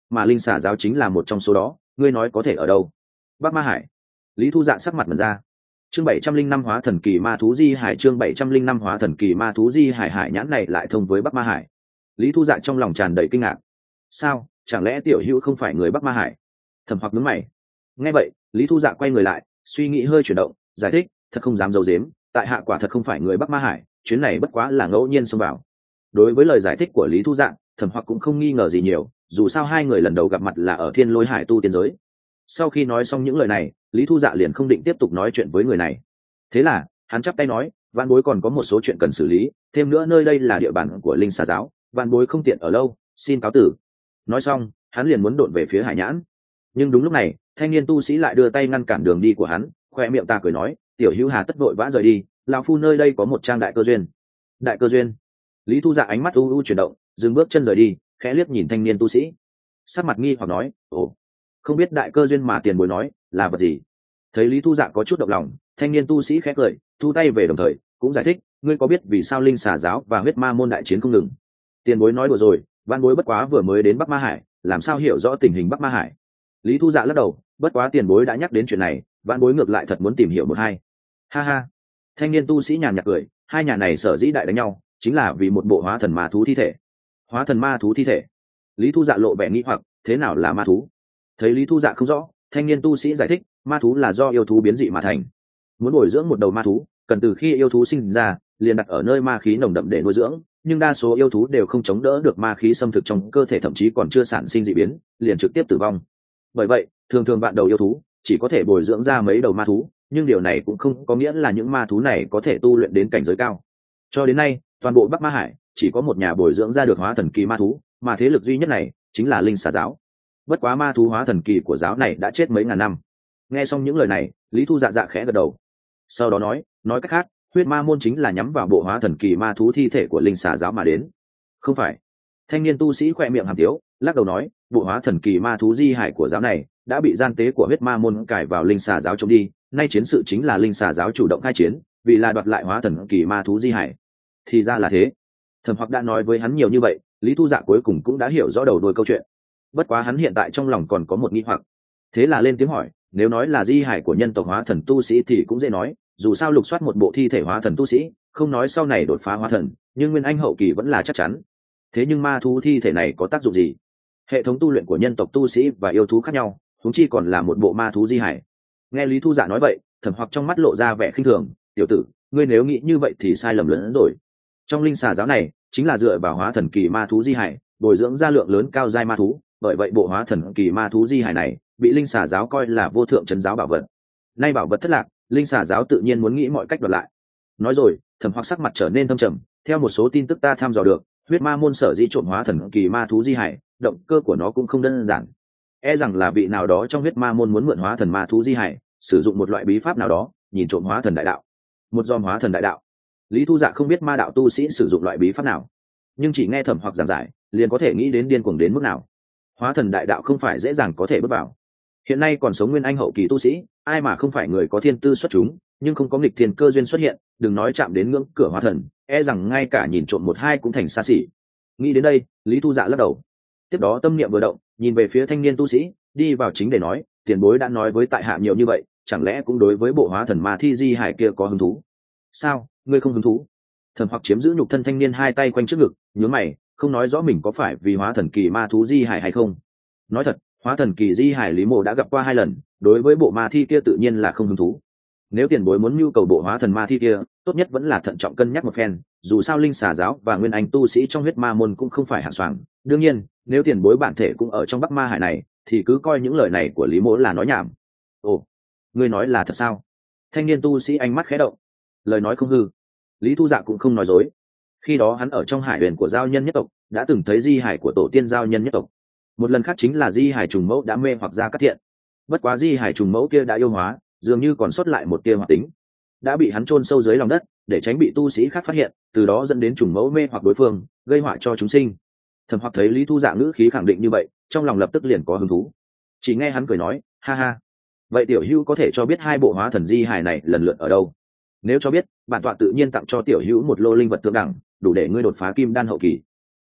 mà linh xà giáo chính là một trong số đó, ngươi nói có thể ở đâu? Bắc Ma Hải. Lý Thu Dạ sắc mặt mẩn ra. Chương 705 hóa thần kỳ ma thú di hải, chương 705 hóa thần kỳ ma thú di hải. Hải nhãn này lại thông với Bắc Ma Hải. Lý Thu Dạ trong lòng tràn đầy kinh ngạc. Sao, chẳng lẽ tiểu hữu không phải người Bắc Ma Hải? Thẩm Hoặc nhướng mày. Nghe vậy, Lý Thu Dạ quay người lại, suy nghĩ hơi chuyển động, giải thích, thật không dám giấu giếm, tại hạ quả thật không phải người Bắc Ma Hải, chuyến này bất quá là ngẫu nhiên xông vào. Đối với lời giải thích của Lý Thu Dạ, Thẩm Hoặc cũng không nghi ngờ gì nhiều, dù sao hai người lần đầu gặp mặt là ở Thiên Lôi Hải tu tiên giới. Sau khi nói xong những lời này, Lý Thu Dạ liền không định tiếp tục nói chuyện với người này. Thế là hắn chắp tay nói, vạn bối còn có một số chuyện cần xử lý, thêm nữa nơi đây là địa bàn của linh xà giáo, vạn bối không tiện ở lâu, xin cáo tử. Nói xong hắn liền muốn độn về phía Hải nhãn, nhưng đúng lúc này thanh niên tu sĩ lại đưa tay ngăn cản đường đi của hắn, khoe miệng ta cười nói, tiểu hữu hà tất vội vã rời đi, lão phu nơi đây có một trang đại cơ duyên. Đại cơ duyên? Lý Thu Dạ ánh mắt u u chuyển động, dừng bước chân rời đi, khẽ liếc nhìn thanh niên tu sĩ, sắc mặt nghi hoặc nói, ồ, không biết đại cơ duyên mà tiền bối nói là vật gì? Thấy Lý Thu Dạ có chút động lòng, thanh niên tu sĩ khẽ cười, thu tay về, đồng thời cũng giải thích, ngươi có biết vì sao linh xà giáo và huyết ma môn đại chiến không ngừng? Tiền bối nói đùa rồi, văn bối bất quá vừa mới đến Bắc Ma Hải, làm sao hiểu rõ tình hình Bắc Ma Hải? Lý Thu Dạ lắc đầu, bất quá tiền bối đã nhắc đến chuyện này, văn bối ngược lại thật muốn tìm hiểu một hai. Ha ha. Thanh niên tu sĩ nhàn nhạt cười, hai nhà này sở dĩ đại đánh nhau chính là vì một bộ hóa thần ma thú thi thể. Hóa thần ma thú thi thể? Lý Thu Dạ lộ vẻ nghi hoặc, thế nào là ma thú? Thấy Lý Thu Dạ không rõ, thanh niên tu sĩ giải thích, ma thú là do yêu thú biến dị mà thành. Muốn bồi dưỡng một đầu ma thú, cần từ khi yêu thú sinh ra liền đặt ở nơi ma khí nồng đậm để nuôi dưỡng, nhưng đa số yêu thú đều không chống đỡ được ma khí xâm thực trong cơ thể, thậm chí còn chưa sản sinh dị biến liền trực tiếp tử vong. Bởi vậy thường thường bạn đầu yêu thú chỉ có thể bồi dưỡng ra mấy đầu ma thú, nhưng điều này cũng không có nghĩa là những ma thú này có thể tu luyện đến cảnh giới cao. Cho đến nay toàn bộ Bắc Ma Hải chỉ có một nhà bồi dưỡng ra được hóa thần kỳ ma thú, mà thế lực duy nhất này chính là linh xà giáo. Bất quá ma thú hóa thần kỳ của giáo này đã chết mấy ngàn năm. Nghe xong những lời này, Lý Thu Dạ khẽ gật đầu, sau đó nói cách khác, huyết ma môn chính là nhắm vào bộ hóa thần kỳ ma thú thi thể của linh xà giáo mà đến. Không phải. Thanh niên tu sĩ khoe miệng hàm tiếu, lắc đầu nói, bộ hóa thần kỳ ma thú di hải của giáo này đã bị gian tế của huyết ma môn cải vào linh xà giáo trộm đi, nay chiến sự chính là linh xà giáo chủ động khai chiến, vì là đoạt lại hóa thần kỳ ma thú di hải. Thì ra là thế. Thẩm Hoặc đã nói với hắn nhiều như vậy, Lý Thu Dạ cuối cùng cũng đã hiểu rõ đầu đuôi câu chuyện. Bất quá hắn hiện tại trong lòng còn có một nghi hoặc, thế là lên tiếng hỏi, nếu nói là di hải của nhân tộc hóa thần tu sĩ thì cũng dễ nói, dù sao lục soát một bộ thi thể hóa thần tu sĩ, không nói sau này đột phá hóa thần, nhưng nguyên anh hậu kỳ vẫn là chắc chắn. Thế nhưng ma thú thi thể này có tác dụng gì? Hệ thống tu luyện của nhân tộc tu sĩ và yêu thú khác nhau, huống chi còn là một bộ ma thú di hải. Nghe Lý Thu Dạ nói vậy, Thẩm Hoặc trong mắt lộ ra vẻ khinh thường, tiểu tử, ngươi nếu nghĩ như vậy thì sai lầm lớn hơn rồi. Trong linh xà giáo này chính là dựa vào hóa thần kỳ ma thú di hải bồi dưỡng ra lượng lớn cao giai ma thú, bởi vậy bộ hóa thần kỳ ma thú di hải này bị linh xà giáo coi là vô thượng trấn giáo bảo vật. Nay bảo vật thất lạc, linh xà giáo tự nhiên muốn nghĩ mọi cách đoạt lại. Nói rồi, Thẩm Hoặc sắc mặt trở nên thâm trầm, theo một số tin tức ta thăm dò được, huyết ma môn sở dĩ trộm hóa thần kỳ ma thú di hải, động cơ của nó cũng không đơn giản. E rằng là vị nào đó trong huyết ma môn muốn mượn hóa thần ma thú di hải, sử dụng một loại bí pháp nào đó, nhìn trộm hóa thần đại đạo. Một dòm hóa thần đại đạo. Lý Thu Dạ không biết ma đạo tu sĩ sử dụng loại bí pháp nào, nhưng chỉ nghe Thẩm Hoặc giảng giải, liền có thể nghĩ đến điên cuồng đến mức nào. Hóa thần đại đạo không phải dễ dàng có thể bước vào. Hiện nay còn sống nguyên anh hậu kỳ tu sĩ, ai mà không phải người có thiên tư xuất chúng, nhưng không có nghịch thiên cơ duyên xuất hiện, đừng nói chạm đến ngưỡng cửa hóa thần, e rằng ngay cả nhìn trộm một hai cũng thành xa xỉ. Nghĩ đến đây, Lý Thu Dạ lắc đầu. Tiếp đó tâm niệm vừa động, nhìn về phía thanh niên tu sĩ, đi vào chính để nói, tiền bối đã nói với tại hạ nhiều như vậy, chẳng lẽ cũng đối với bộ hóa thần ma thi di hải kia có hứng thú? Sao, ngươi không hứng thú? Thẩm Hoặc chiếm giữ nhục thân thanh niên hai tay quanh trước ngực, nhướng mày, không nói rõ mình có phải vì hóa thần kỳ ma thú di hải hay không. Nói thật, hóa thần kỳ di hải Lý Mộ đã gặp qua 2 lần, đối với bộ ma thi kia tự nhiên là không hứng thú. Nếu tiền bối muốn nhu cầu bộ hóa thần ma thi kia, tốt nhất vẫn là thận trọng cân nhắc một phen, dù sao linh xà giáo và nguyên anh tu sĩ trong huyết ma môn cũng không phải hạng soàng. Đương nhiên, nếu tiền bối bản thể cũng ở trong Bắc Ma Hải này, thì cứ coi những lời này của Lý Mộ là nói nhảm. Ồ, ngươi nói là thật sao? Thanh niên tu sĩ ánh mắt khẽ động. Lời nói không hư. Lý Thu Dạ cũng không nói dối. Khi đó hắn ở trong hải huyền của giao nhân nhất tộc, đã từng thấy di hải của tổ tiên giao nhân nhất tộc. Một lần khác chính là di hải trùng mẫu đã mê hoặc ra Cát Thiện. Bất quá di hải trùng mẫu kia đã yêu hóa, dường như còn sót lại một tia hoạt tính, đã bị hắn chôn sâu dưới lòng đất để tránh bị tu sĩ khác phát hiện, từ đó dẫn đến trùng mẫu mê hoặc đối phương, gây họa cho chúng sinh. Thẩm Hoặc thấy Lý Thu Dạ ngữ khí khẳng định như vậy, trong lòng lập tức liền có hứng thú. Chỉ nghe hắn cười nói, ha ha, vậy tiểu hữu có thể cho biết 2 bộ hóa thần di hải này lần lượt ở đâu? Nếu cho biết, bản tọa tự nhiên tặng cho tiểu hữu một lô linh vật thượng đẳng, đủ để ngươi đột phá kim đan hậu kỳ.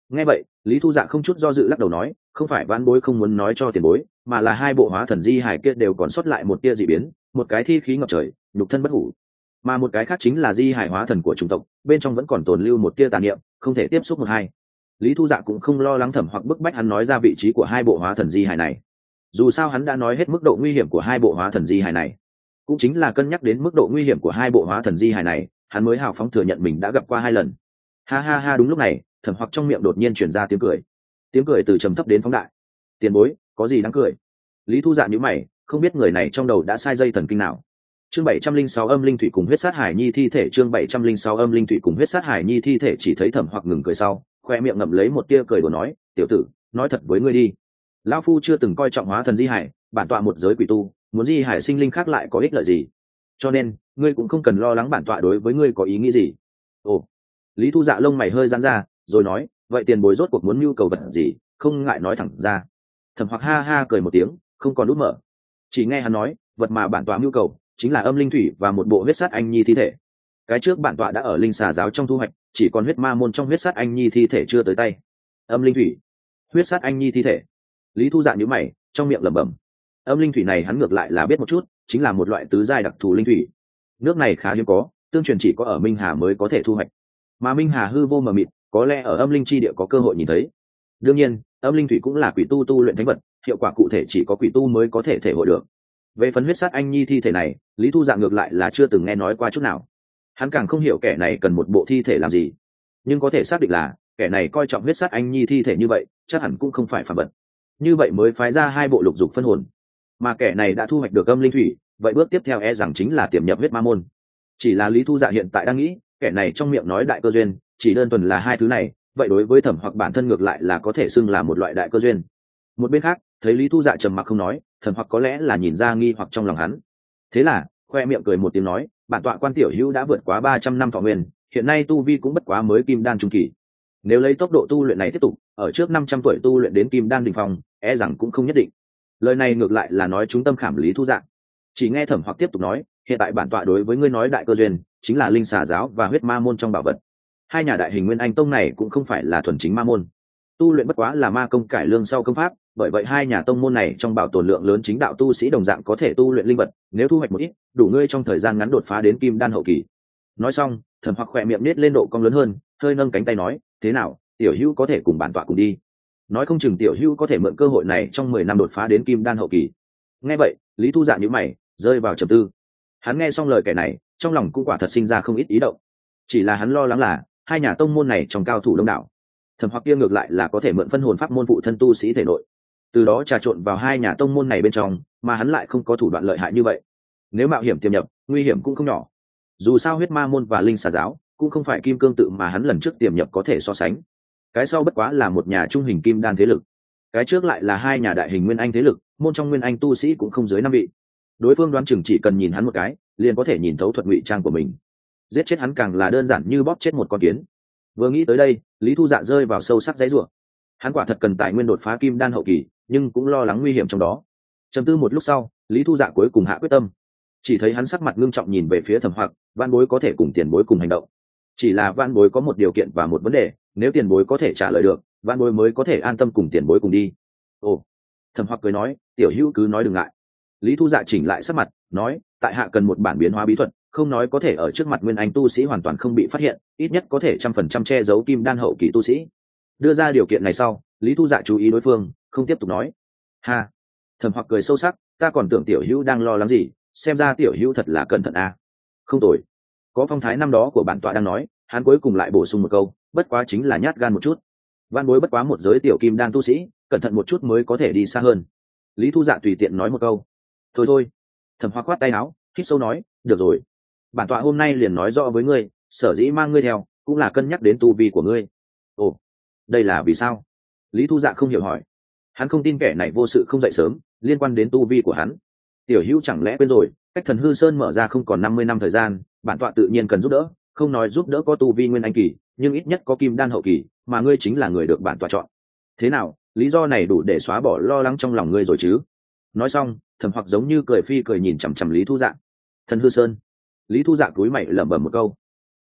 Nghe vậy, Lý Thu Dạ không chút do dự lắc đầu nói, không phải vãn bối không muốn nói cho tiền bối, mà là hai bộ hóa thần di hải kia đều còn sót lại một tia dị biến, một cái thi khí ngập trời, nhục thân bất hủ, mà một cái khác chính là di hải hóa thần của chủng tộc, bên trong vẫn còn tồn lưu một tia tà niệm, không thể tiếp xúc một hai. Lý Thu Dạ cũng không lo lắng Thẩm Hoặc bức bách hắn nói ra vị trí của hai bộ hóa thần di hải này. Dù sao hắn đã nói hết mức độ nguy hiểm của hai bộ hóa thần di hải này, cũng chính là cân nhắc đến mức độ nguy hiểm của hai bộ hóa thần di hải này, hắn mới hào phóng thừa nhận mình đã gặp qua hai lần. Ha ha ha, đúng lúc này, Thẩm Hoặc trong miệng đột nhiên truyền ra tiếng cười từ trầm thấp đến phóng đại. Tiền bối, có gì đáng cười? Lý Thu Dạ nhíu mày, không biết người này trong đầu đã sai dây thần kinh nào. Chương 706 âm linh thủy cùng huyết sát hải nhi thi thể. Chương 706 âm linh thủy cùng huyết sát hải nhi thi thể. Chỉ thấy Thẩm Hoặc ngừng cười sau, khoe miệng ngậm lấy một tia cười đùa nói, tiểu tử, nói thật với ngươi đi, lão phu chưa từng coi trọng hóa thần di hải, bản tọa một giới quỷ tu, muốn di hải sinh linh khác lại có ích lợi gì? Cho nên ngươi cũng không cần lo lắng bản tọa đối với ngươi có ý nghĩ gì. Ồ. Lý Thu Dạ lông mày hơi giãn ra, rồi nói, vậy tiền bối rốt cuộc muốn nhu cầu vật gì, không ngại nói thẳng ra. Thẩm Hoặc ha ha cười một tiếng, không còn nút mở. Chỉ nghe hắn nói, vật mà bản tọa nhu cầu chính là âm linh thủy và một bộ huyết sát anh nhi thi thể. Cái trước bản tọa đã ở linh xà giáo trong thu hoạch, chỉ còn huyết ma môn trong huyết sát anh nhi thi thể chưa tới tay. Âm linh thủy, huyết sát anh nhi thi thể. Lý Thu Dạ nhíu mày, trong miệng lẩm bẩm. Âm linh thủy này hắn ngược lại là biết một chút, chính là một loại tứ giai đặc thù linh thủy. Nước này khá hiếm có, tương truyền chỉ có ở Minh Hà mới có thể thu hoạch. Mà Minh Hà hư vô mờ mịt, có lẽ ở âm linh chi địa có cơ hội nhìn thấy. Đương nhiên, âm linh thủy cũng là quỷ tu tu luyện thánh vật, hiệu quả cụ thể chỉ có quỷ tu mới có thể thể hội được. Về phần huyết sát anh nhi thi thể này, Lý Thu Dạ ngược lại là chưa từng nghe nói qua chút nào. Hắn càng không hiểu kẻ này cần một bộ thi thể làm gì, nhưng có thể xác định là kẻ này coi trọng huyết sát anh nhi thi thể như vậy, chắc hẳn cũng không phải phàm vật. Như vậy mới phái ra hai bộ lục dục phân hồn. Mà kẻ này đã thu hoạch được âm linh thủy, vậy bước tiếp theo e rằng chính là tiềm nhập huyết ma môn. Chỉ là Lý Thu Dạ hiện tại đang nghĩ, kẻ này trong miệng nói đại cơ duyên, chỉ đơn thuần là hai thứ này, vậy đối với Thẩm Hoặc bản thân ngược lại là có thể xưng là một loại đại cơ duyên. Một bên khác, thấy Lý Thu Dạ trầm mặc không nói, Thẩm Hoặc có lẽ là nhìn ra nghi hoặc trong lòng hắn. Thế là, khoe miệng cười một tiếng nói, bản tọa Quan tiểu hữu đã vượt quá 300 năm thọ nguyên, hiện nay tu vi cũng bất quá mới kim đan trung kỳ. Nếu lấy tốc độ tu luyện này tiếp tục, ở trước 500 tuổi tu luyện đến kim đan đỉnh phong, e rằng cũng không nhất định. Lời này ngược lại là nói trúng tâm khảm Lý Thu Dạ. Chỉ nghe Thẩm Hoặc tiếp tục nói, hiện tại bản tọa đối với ngươi nói đại cơ duyên chính là linh xà giáo và huyết ma môn trong bảo vật. Hai nhà đại hình nguyên anh tông này cũng không phải là thuần chính ma môn, tu luyện bất quá là ma công cải lương sau công pháp, bởi vậy hai nhà tông môn này trong bảo tồn lượng lớn chính đạo tu sĩ đồng dạng có thể tu luyện linh vật, nếu thu hoạch một ít, đủ ngươi trong thời gian ngắn đột phá đến kim đan hậu kỳ. Nói xong, Thẩm Hoặc khỏe miệng nết lên độ cong lớn hơn, hơi nâng cánh tay nói, thế nào, tiểu hữu có thể cùng bản tọa cùng đi, nói không chừng tiểu hữu có thể mượn cơ hội này trong 10 năm đột phá đến kim đan hậu kỳ. Nghe vậy, Lý Thu Dạ nhíu mày, rơi vào trầm tư. Hắn nghe xong lời kẻ này, trong lòng cũng quả thật sinh ra không ít ý động. Chỉ là hắn lo lắng là hai nhà tông môn này trong cao thủ đông đảo, Thẩm Hoặc kia ngược lại là có thể mượn phân hồn pháp môn phụ thân tu sĩ thể nội, từ đó trà trộn vào hai nhà tông môn này bên trong, mà hắn lại không có thủ đoạn lợi hại như vậy. Nếu mạo hiểm tiềm nhập, nguy hiểm cũng không nhỏ. Dù sao huyết ma môn và linh xà giáo cũng không phải kim cương tự mà hắn lần trước tiềm nhập có thể so sánh. Cái sau bất quá là một nhà trung hình kim đan thế lực, cái trước lại là hai nhà đại hình nguyên anh thế lực, môn trong nguyên anh tu sĩ cũng không dưới 5 vị. Đối phương đoán chừng chỉ cần nhìn hắn một cái, liền có thể nhìn thấu thuật ngụy trang của mình. Giết chết hắn càng là đơn giản như bóp chết một con kiến. Vừa nghĩ tới đây, Lý Thu Dạ rơi vào sâu sắc dãy rủa. Hắn quả thật cần tài nguyên đột phá kim đan hậu kỳ, nhưng cũng lo lắng nguy hiểm trong đó. Trầm tư một lúc sau, Lý Thu Dạ cuối cùng hạ quyết tâm. Chỉ thấy hắn sắc mặt ngưng trọng nhìn về phía Thẩm Hoặc, Vãn bối có thể cùng tiền bối cùng hành động. Chỉ là Vãn bối có một điều kiện và một vấn đề, nếu tiền bối có thể trả lời được, Vãn bối mới có thể an tâm cùng tiền bối cùng đi. Ồ. Thẩm Hoặc cười nói, tiểu hữu cứ nói đừng ngại. Lý Thu Dạ chỉnh lại sắc mặt, nói, tại hạ cần một bản biến hóa bí thuật, không nói có thể ở trước mặt nguyên anh tu sĩ hoàn toàn không bị phát hiện, ít nhất có thể 100% che giấu kim đan hậu kỳ tu sĩ. Đưa ra điều kiện này sau, Lý Thu Dạ chú ý đối phương, không tiếp tục nói. Ha. Thẩm Hoặc cười sâu sắc, ta còn tưởng tiểu hữu đang lo lắng gì, xem ra tiểu hữu thật là cẩn thận a. Không tồi. Có phong thái năm đó của bản tọa đang nói, hắn cuối cùng lại bổ sung một câu, bất quá chính là nhát gan một chút. Vãn bối bất quá một giới tiểu kim đan tu sĩ, cẩn thận một chút mới có thể đi xa hơn. Lý Thu Dạ tùy tiện nói một câu. Thôi thôi. Thẩm Hoặc khoát tay áo, hít sâu nói, được rồi, bản tọa hôm nay liền nói rõ với ngươi, sở dĩ mang ngươi theo cũng là cân nhắc đến tu vi của ngươi. Ồ, đây là vì sao? Lý Thu Dạ không hiểu hỏi. Hắn không tin kẻ này vô sự không dậy sớm, liên quan đến tu vi của hắn. Tiểu hữu chẳng lẽ quên rồi, cách Thần Hư Sơn mở ra không còn 50 năm thời gian, bản tọa tự nhiên cần giúp đỡ, không nói giúp đỡ có tu vi nguyên anh kỳ, nhưng ít nhất có kim đan hậu kỳ, mà ngươi chính là người được bản tọa chọn. Thế nào, lý do này đủ để xóa bỏ lo lắng trong lòng ngươi rồi chứ? Nói xong, Thẩm Hoặc giống như cười phi cười nhìn chằm chằm Lý Thu Dạ. Thần Hư Sơn. Lý Thu Dạ cúi mày lẩm bẩm một câu.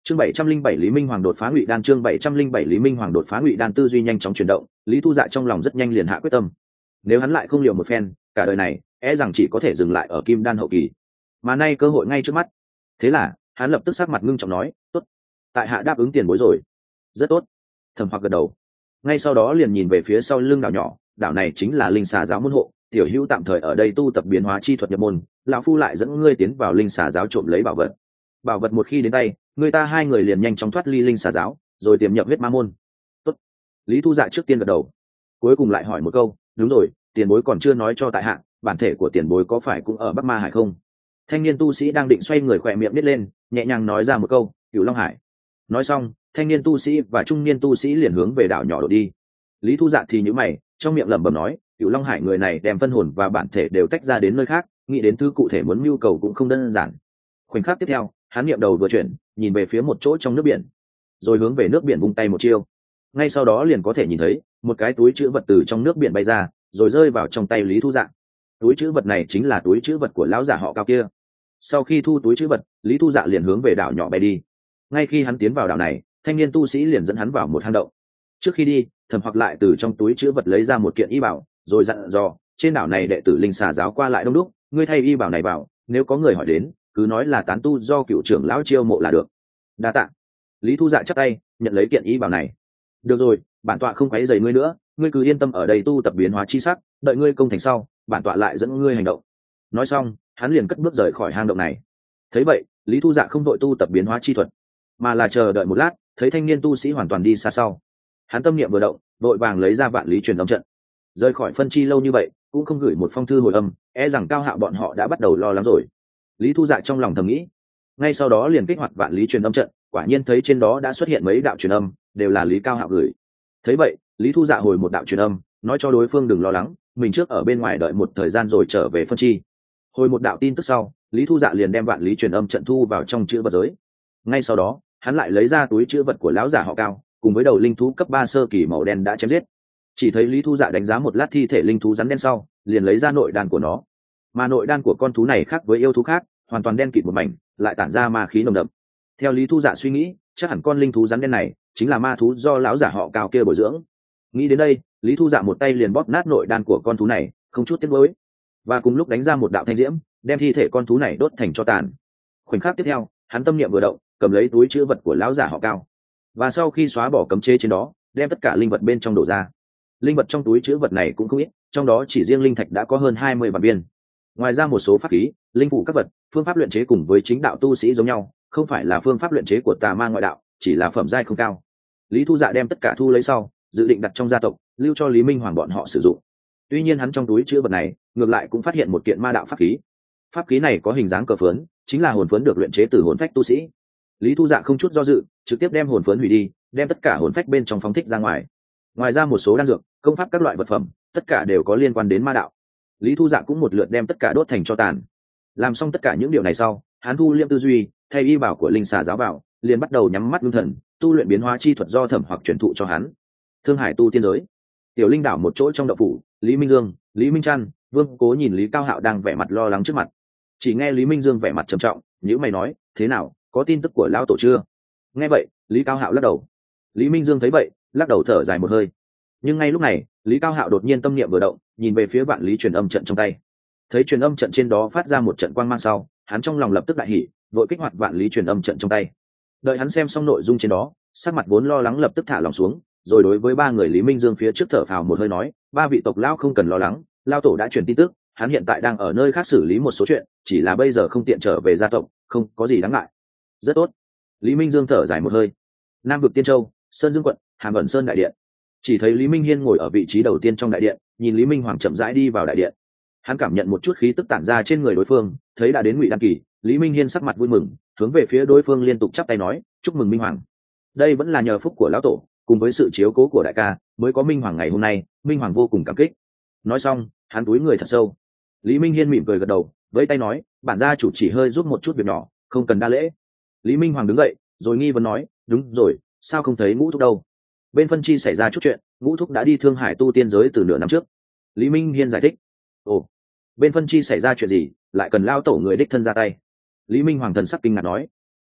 Chương 707 Lý Minh Hoàng đột phá Ngụy Đan. Chương 707 Lý Minh Hoàng đột phá Ngụy Đan. Tư duy nhanh chóng chuyển động, Lý Thu Dạ trong lòng rất nhanh liền hạ quyết tâm. Nếu hắn lại không liều một phen, cả đời này e rằng chỉ có thể dừng lại ở Kim Đan hậu kỳ. Mà nay cơ hội ngay trước mắt. Thế là, hắn lập tức sắc mặt ngưng trọng nói, "Tốt, tại hạ đáp ứng tiền bối rồi." "Rất tốt." Thẩm Hoặc gật đầu. Ngay sau đó liền nhìn về phía sau lưng đảo nhỏ, đảo này chính là Linh Xà giáo môn hộ, tiểu hữu tạm thời ở đây tu tập biến hóa chi thuật nhập môn, lão phu lại dẫn ngươi tiến vào Linh Xà giáo trộm lấy bảo vật. Bảo vật một khi đến tay, người ta hai người liền nhanh chóng thoát ly Linh Xà giáo, rồi tiềm nhập huyết ma môn. Tốt. Lý Thu Dạ trước tiên gật đầu, cuối cùng lại hỏi một câu, "Đúng rồi, tiền bối còn chưa nói cho tại hạ, bản thể của tiền bối có phải cũng ở Bắc Ma Hải không?" Thanh niên tu sĩ đang định xoay người khỏe miệng nít lên, nhẹ nhàng nói ra một câu, "Cửu Long Hải." Nói xong, thanh niên tu sĩ và trung niên tu sĩ liền hướng về đảo nhỏ đổ đi. Lý Thu Dạ thì nhíu mày, trong miệng lẩm bẩm nói, Cửu Long Hải người này đem phân hồn và bản thể đều tách ra đến nơi khác, nghĩ đến thứ cụ thể muốn mưu cầu cũng không đơn giản. Khoảnh khắc tiếp theo, hắn niệm đầu vừa chuyển, nhìn về phía một chỗ trong nước biển, rồi hướng về nước biển vung tay một chiêu. Ngay sau đó liền có thể nhìn thấy một cái túi trữ vật từ trong nước biển bay ra, rồi rơi vào trong tay Lý Thu Dạ. Túi trữ vật này chính là túi trữ vật của lão giả họ Cao kia. Sau khi thu túi trữ vật, Lý Thu Dạ liền hướng về đảo nhỏ bay đi. Ngay khi hắn tiến vào đảo này, thanh niên tu sĩ liền dẫn hắn vào một hang động. Trước khi đi, Thẩm Hoặc lại từ trong túi trữ vật lấy ra một kiện y bảo, rồi dặn dò, trên đảo này đệ tử Linh Xà giáo qua lại đông đúc, ngươi thay y bảo này vào, nếu có người hỏi đến, cứ nói là tán tu do cựu trưởng lão chiêu mộ là được. Đa tạ. Lý Thu Dạ chắp tay, nhận lấy kiện y bảo này. Được rồi, bản tọa không quấy rầy ngươi nữa, ngươi cứ yên tâm ở đây tu tập biến hóa chi sắc, đợi ngươi công thành sau, bản tọa lại dẫn ngươi hành động. Nói xong, hắn liền cất bước rời khỏi hang động này. Thấy vậy, Lý Thu Dạ không đội tu tập biến hóa chi thuật, mà là chờ đợi một lát, thấy thanh niên tu sĩ hoàn toàn đi xa sau, hắn tâm niệm vừa động, vội vàng lấy ra vạn lý truyền âm trận. Rời khỏi phân chi lâu như vậy, cũng không gửi một phong thư hồi âm, e rằng Cao Hạo bọn họ đã bắt đầu lo lắng rồi. Lý Thu Dạ trong lòng thầm nghĩ. Ngay sau đó liền kích hoạt vạn lý truyền âm trận, quả nhiên thấy trên đó đã xuất hiện mấy đạo truyền âm, đều là Lý Cao Hạo gửi. Thấy vậy, Lý Thu Dạ hồi một đạo truyền âm, nói cho đối phương đừng lo lắng, mình trước ở bên ngoài đợi một thời gian rồi trở về phân chi. Hồi một đạo tin tức sau, Lý Thu Dạ liền đem vạn lý truyền âm trận thu vào trong chữ vật giới. Ngay sau đó, hắn lại lấy ra túi chữ vật của lão giả họ Cao, cùng với đầu linh thú cấp 3 sơ kỳ màu đen đã chém giết. Chỉ thấy Lý Thu Dạ đánh giá một lát thi thể linh thú rắn đen sau, liền lấy ra nội đan của nó. Mà nội đan của con thú này khác với yêu thú khác, hoàn toàn đen kịt một mảnh, lại tản ra ma khí nồng đậm. Theo Lý Thu Dạ suy nghĩ, chắc hẳn con linh thú rắn đen này chính là ma thú do lão giả họ Cao kia bồi dưỡng. Nghĩ đến đây, Lý Thu Dạ một tay liền bóp nát nội đan của con thú này, không chút tiếc nuối. Và cùng lúc đánh ra một đạo thanh diễm, đem thi thể con thú này đốt thành tro tàn. Khoảnh khắc tiếp theo, hắn tâm niệm vừa động, cầm lấy túi trữ vật của lão giả họ Cao. Và sau khi xóa bỏ cấm chế trên đó, đem tất cả linh vật bên trong đổ ra. Linh vật trong túi trữ vật này cũng không ít, trong đó chỉ riêng linh thạch đã có hơn 20 vạn viên. Ngoài ra một số pháp khí, linh phủ các vật, phương pháp luyện chế cùng với chính đạo tu sĩ giống nhau, không phải là phương pháp luyện chế của tà ma ngoại đạo, chỉ là phẩm giai không cao. Lý Thu Dạ đem tất cả thu lấy sau, dự định đặt trong gia tộc, lưu cho Lý Minh Hoàng bọn họ sử dụng. Tuy nhiên hắn trong túi trữ vật này, ngược lại cũng phát hiện một kiện ma đạo pháp khí. Pháp khí này có hình dáng cờ phướn, chính là hồn phướn được luyện chế từ hồn phách tu sĩ. Lý Thu Dạ không chút do dự, trực tiếp đem hồn phướn hủy đi, đem tất cả hồn phách bên trong phóng thích ra ngoài. Ngoài ra một số đan dược, công pháp các loại vật phẩm, tất cả đều có liên quan đến ma đạo. Lý Thu Dạ cũng một lượt đem tất cả đốt thành tro tàn. Làm xong tất cả những điều này sau, hắn thu liêm tư duy, thay y bảo của Linh Xà giáo bảo, liền bắt đầu nhắm mắt ngưng thần, tu luyện biến hóa chi thuật do Thẩm Hoặc truyền thụ cho hắn. Thương Hải tu tiên giới, tiểu linh đảo một chỗ trong động phủ, Lý Minh Dương, Lý Minh Trăn, Vương Cố nhìn Lý Cao Hạo đang vẻ mặt lo lắng trước mặt. Chỉ nghe Lý Minh Dương vẻ mặt trầm trọng, nhíu mày nói, thế nào, có tin tức của lão tổ chưa? Nghe vậy, Lý Cao Hạo lắc đầu. Lý Minh Dương thấy vậy, lắc đầu thở dài một hơi. Nhưng ngay lúc này, Lý Cao Hạo đột nhiên tâm niệm vừa động, nhìn về phía vạn lý truyền âm trận trong tay. Thấy truyền âm trận trên đó phát ra một trận quang mang sau, hắn trong lòng lập tức đại hỉ, vội kích hoạt vạn lý truyền âm trận trong tay. Đợi hắn xem xong nội dung trên đó, sắc mặt vốn lo lắng lập tức thả lòng xuống, rồi đối với ba người Lý Minh Dương phía trước thở phào một hơi nói, ba vị tộc lão không cần lo lắng, lão tổ đã truyền tin tức, hắn hiện tại đang ở nơi khác xử lý một số chuyện, chỉ là bây giờ không tiện trở về gia tộc, không có gì đáng ngại. Rất tốt. Lý Minh Dương thở dài một hơi. Nam vực Tiên Châu, Sơn Dương quận, Hàm Ẩn Sơn đại điện. Chỉ thấy Lý Minh Hiên ngồi ở vị trí đầu tiên trong đại điện, nhìn Lý Minh Hoàng chậm rãi đi vào đại điện. Hắn cảm nhận một chút khí tức tản ra trên người đối phương, thấy đã đến Ngụy Đan kỳ, Lý Minh Hiên sắc mặt vui mừng, hướng về phía đối phương liên tục chắp tay nói, chúc mừng Minh Hoàng. Đây vẫn là nhờ phúc của lão tổ, cùng với sự chiếu cố của đại ca, mới có Minh Hoàng ngày hôm nay, Minh Hoàng vô cùng cảm kích. Nói xong, hắn cúi người thật sâu. Lý Minh Hiên mỉm cười gật đầu, với tay nói, bản gia chủ chỉ hơi giúp một chút việc nhỏ, không cần đa lễ. Lý Minh Hoàng đứng dậy, rồi nghi vấn nói, đúng rồi, sao không thấy Ngũ Thúc đâu? Bên phân chi xảy ra chút chuyện, Ngũ Thúc đã đi Thương Hải tu tiên giới từ nửa năm trước. Lý Minh Hiên giải thích. Ồ, bên phân chi xảy ra chuyện gì, lại cần lao tổ người đích thân ra tay? Lý Minh Hoàng thần sắc kinh ngạc nói.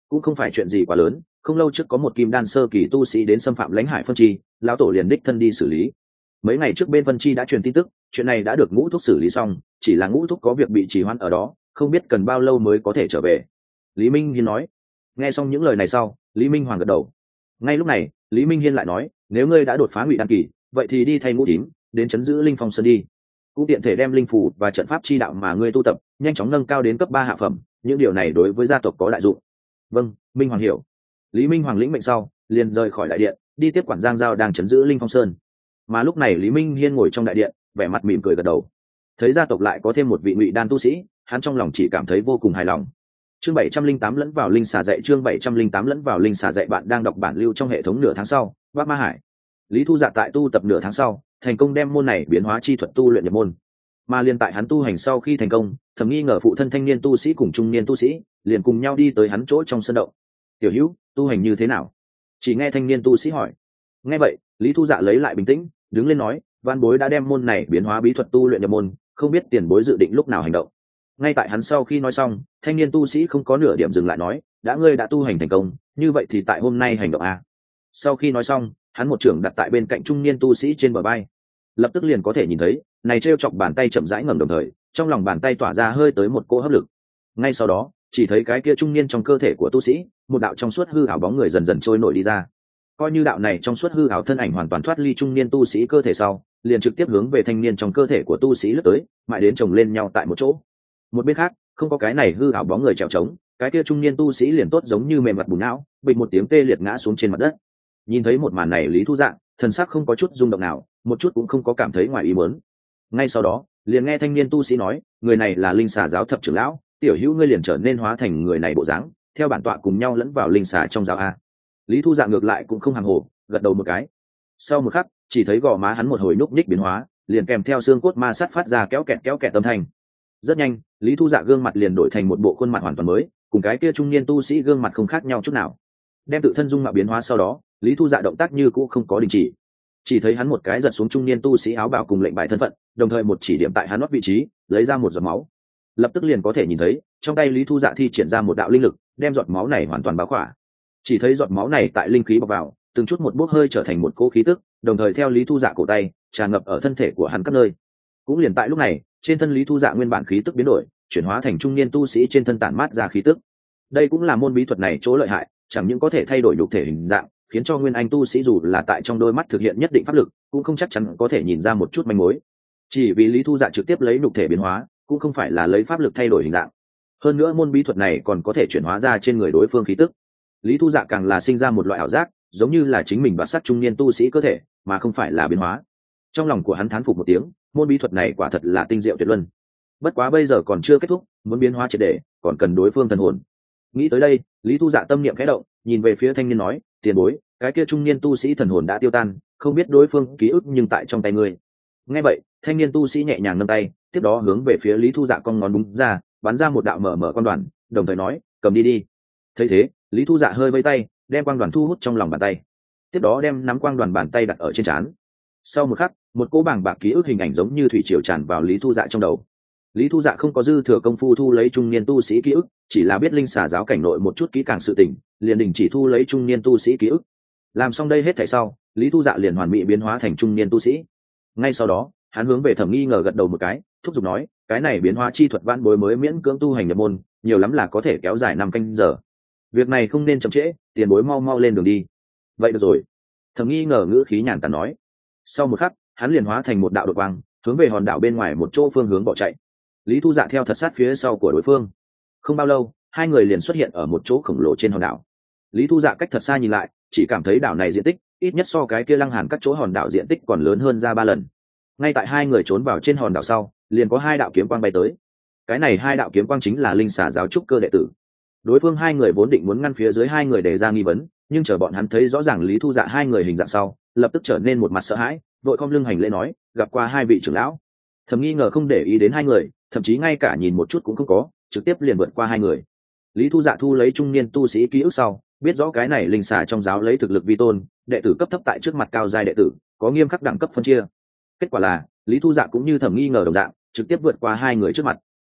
cũng không phải chuyện gì quá lớn. Không lâu trước có một kim đan sơ kỳ tu sĩ đến xâm phạm lãnh hải phân chi, lão tổ liền đích thân đi xử lý. Mấy ngày trước bên phân chi đã truyền tin tức, chuyện này đã được ngũ thúc xử lý xong, chỉ là ngũ thúc có việc bị trì hoãn ở đó, không biết cần bao lâu mới có thể trở về. Lý Minh Hiên nói. Nghe xong những lời này sau, Lý Minh Hoàng gật đầu. Ngay lúc này, Lý Minh Hiên lại nói, nếu ngươi đã đột phá ngụy đan kỳ, vậy thì đi thay ngũ tím, đến chấn giữ linh phong sơn đi. Cũng tiện thể đem linh phủ và trận pháp chi đạo mà ngươi tu tập nhanh chóng nâng cao đến cấp 3 hạ phẩm, những điều này đối với gia tộc có đại dụng. Vâng, Minh Hoàng hiểu. Lý Minh Hoàng lĩnh mệnh sau, liền rời khỏi đại điện, đi tiếp quản Giang Giao đang chấn giữ linh phong sơn. Mà lúc này Lý Minh Hiên ngồi trong đại điện, vẻ mặt mỉm cười gật đầu. Thấy gia tộc lại có thêm một vị ngụy đan tu sĩ, hắn trong lòng chỉ cảm thấy vô cùng hài lòng. Chương 708 lẫn vào linh xà dạy, chương 708 lẫn vào linh xà dạy. Bạn đang đọc bản lưu trong hệ thống nửa tháng sau, Bắc Ma Hải. Lý Thu Dạ tại tu tập nửa tháng sau, thành công đem môn này biến hóa chi thuật tu luyện nhập môn. Mà liên tại hắn tu hành sau khi thành công, thầm nghi ngờ phụ thân thanh niên tu sĩ cùng trung niên tu sĩ, liền cùng nhau đi tới hắn chỗ trong sân động. "Tiểu Hữu, tu hành như thế nào?" Chỉ nghe thanh niên tu sĩ hỏi. Nghe vậy, Lý Thu Dạ lấy lại bình tĩnh, đứng lên nói, "Văn bối đã đem môn này biến hóa bí thuật tu luyện nhập môn, không biết tiền bối dự định lúc nào hành động." Ngay tại hắn sau khi nói xong, thanh niên tu sĩ không có nửa điểm dừng lại nói, "Đã ngươi đã tu hành thành công, như vậy thì tại hôm nay hành động a." Sau khi nói xong, hắn một trưởng đặt tại bên cạnh trung niên tu sĩ trên bờ vai, lập tức liền có thể nhìn thấy này treo chọc bàn tay chậm rãi ngẩng đồng thời, trong lòng bàn tay tỏa ra hơi tới một cỗ hấp lực. Ngay sau đó, chỉ thấy cái kia trung niên trong cơ thể của tu sĩ, một đạo trong suốt hư ảo bóng người dần dần trôi nổi đi ra. Coi như đạo này trong suốt hư ảo thân ảnh hoàn toàn thoát ly trung niên tu sĩ cơ thể sau, liền trực tiếp hướng về thanh niên trong cơ thể của tu sĩ lướt tới, mãi đến chồng lên nhau tại một chỗ. Một bên khác, không có cái này hư ảo bóng người trèo trống, cái kia trung niên tu sĩ liền tốt giống như mềm mặt bùn não, bịch một tiếng tê liệt ngã xuống trên mặt đất. Nhìn thấy một màn này, Lý Thu Dạ thần sắc không có chút rung động nào, một chút cũng không có cảm thấy ngoài ý muốn. Ngay sau đó, liền nghe thanh niên tu sĩ nói, người này là linh xà giáo thập trưởng lão, tiểu hữu ngươi liền trở nên hóa thành người này bộ dáng, theo bản tọa cùng nhau lẫn vào linh xà trong giáo a. Lý Thu Dạ ngược lại cũng không hàng hồ, gật đầu một cái. Sau một khắc, chỉ thấy gò má hắn một hồi núc ních biến hóa, liền kèm theo xương cốt ma sát phát ra kéo kẹt âm thanh. Rất nhanh, Lý Thu Dạ gương mặt liền đổi thành một bộ khuôn mặt hoàn toàn mới, cùng cái kia trung niên tu sĩ gương mặt không khác nhau chút nào. Đem tự thân dung mạo biến hóa sau đó, Lý Thu Dạ động tác như cũ không có đình chỉ thấy hắn một cái giật xuống trung niên tu sĩ áo bào cùng lệnh bài thân phận, đồng thời một chỉ điểm tại hắn nót vị trí, lấy ra một giọt máu. Lập tức liền có thể nhìn thấy, trong tay Lý Thu Dạ thi triển ra một đạo linh lực, đem giọt máu này hoàn toàn bao khỏa. Chỉ thấy giọt máu này tại linh khí bọc vào, từng chút một bốc hơi trở thành một cỗ khí tức, đồng thời theo Lý Thu Dạ cổ tay, tràn ngập ở thân thể của hắn các nơi. Cũng liền tại lúc này, trên thân Lý Thu Dạ nguyên bản khí tức biến đổi, chuyển hóa thành trung niên tu sĩ trên thân tản mát ra khí tức. Đây cũng là môn bí thuật này chỗ lợi hại, chẳng những có thể thay đổi nhục thể hình dạng, khiến cho nguyên anh tu sĩ dù là tại trong đôi mắt thực hiện nhất định pháp lực, cũng không chắc chắn có thể nhìn ra một chút manh mối. Chỉ vì Lý Thu Dạ trực tiếp lấy nhục thể biến hóa, cũng không phải là lấy pháp lực thay đổi hình dạng. Hơn nữa môn bí thuật này còn có thể chuyển hóa ra trên người đối phương khí tức. Lý Thu Dạ càng là sinh ra một loại ảo giác, giống như là chính mình đoạt sát trung niên tu sĩ cơ thể, mà không phải là biến hóa. Trong lòng của hắn thán phục một tiếng, môn bí thuật này quả thật là tinh diệu tuyệt luân. Bất quá bây giờ còn chưa kết thúc, muốn biến hóa triệt để, còn cần đối phương thần hồn. Nghĩ tới đây, Lý Thu Dạ tâm niệm khẽ động, nhìn về phía thanh niên nói, tiền bối, cái kia trung niên tu sĩ thần hồn đã tiêu tan, không biết đối phương ký ức nhưng tại trong tay ngươi. Nghe vậy, thanh niên tu sĩ nhẹ nhàng nâng tay, tiếp đó hướng về phía Lý Thu Dạ cong ngón đúng ra, bắn ra một đạo mở quan đoàn, đồng thời nói, cầm đi đi. Thấy thế, Lý Thu Dạ hơi vẫy tay, đem quang đoàn thu hút trong lòng bàn tay, tiếp đó đem nắm quang đoàn bàn tay đặt ở trên trán. Sau một khắc, một cỗ bảng bạc ký ức hình ảnh giống như thủy triều tràn vào Lý Thu Dạ trong đầu. Lý Thu Dạ không có dư thừa công phu thu lấy trung niên tu sĩ ký ức, chỉ là biết linh xà giáo cảnh nội một chút kỹ càng sự tình, liền đình chỉ thu lấy trung niên tu sĩ ký ức. Làm xong đây hết thảy sau, Lý Thu Dạ liền hoàn mỹ biến hóa thành trung niên tu sĩ. Ngay sau đó, hắn hướng về Thẩm Nghi Ngờ gật đầu một cái, thúc giục nói, cái này biến hóa chi thuật vãn bối mới miễn cưỡng tu hành nhập môn, nhiều lắm là có thể kéo dài 5 canh giờ. Việc này không nên chậm trễ, tiền bối mau mau lên đường đi. Vậy được rồi. Thẩm Nghi Ngờ ngữ khí nhàn tản nói. Sau một khắc, hắn liền hóa thành một đạo đột quang, hướng về hòn đảo bên ngoài một chỗ phương hướng bỏ chạy. Lý Thu Dạ theo thật sát phía sau của đối phương. Không bao lâu, hai người liền xuất hiện ở một chỗ khổng lồ trên hòn đảo. Lý Thu Dạ cách thật xa nhìn lại, chỉ cảm thấy đảo này diện tích ít nhất so cái kia Lăng Hàn các chỗ hòn đảo diện tích còn lớn hơn ra 3 lần. Ngay tại hai người trốn vào trên hòn đảo sau, liền có 2 đạo kiếm quang bay tới. Cái này 2 đạo kiếm quang chính là linh xà giáo trúc cơ đệ tử. Đối phương 2 người vốn định muốn ngăn phía dưới 2 người để ra nghi vấn, nhưng chờ bọn hắn thấy rõ ràng Lý Thu Dạ 2 người hình dạng sau, lập tức trở nên một mặt sợ hãi, vội khom lưng hành lễ nói, gặp qua 2 vị trưởng lão. Thẩm Nghi Ngờ không để ý đến 2 người, thậm chí ngay cả nhìn một chút cũng không có, trực tiếp liền vượt qua 2 người. Lý Thu Dạ thu lấy trung niên tu sĩ ký ức sau, biết rõ cái này linh xà trong giáo lấy thực lực vi tôn, đệ tử cấp thấp tại trước mặt cao giai đệ tử, có nghiêm khắc đẳng cấp phân chia. Kết quả là, Lý Thu Dạ cũng như Thẩm Nghi Ngờ đồng dạng, trực tiếp vượt qua 2 người trước mặt.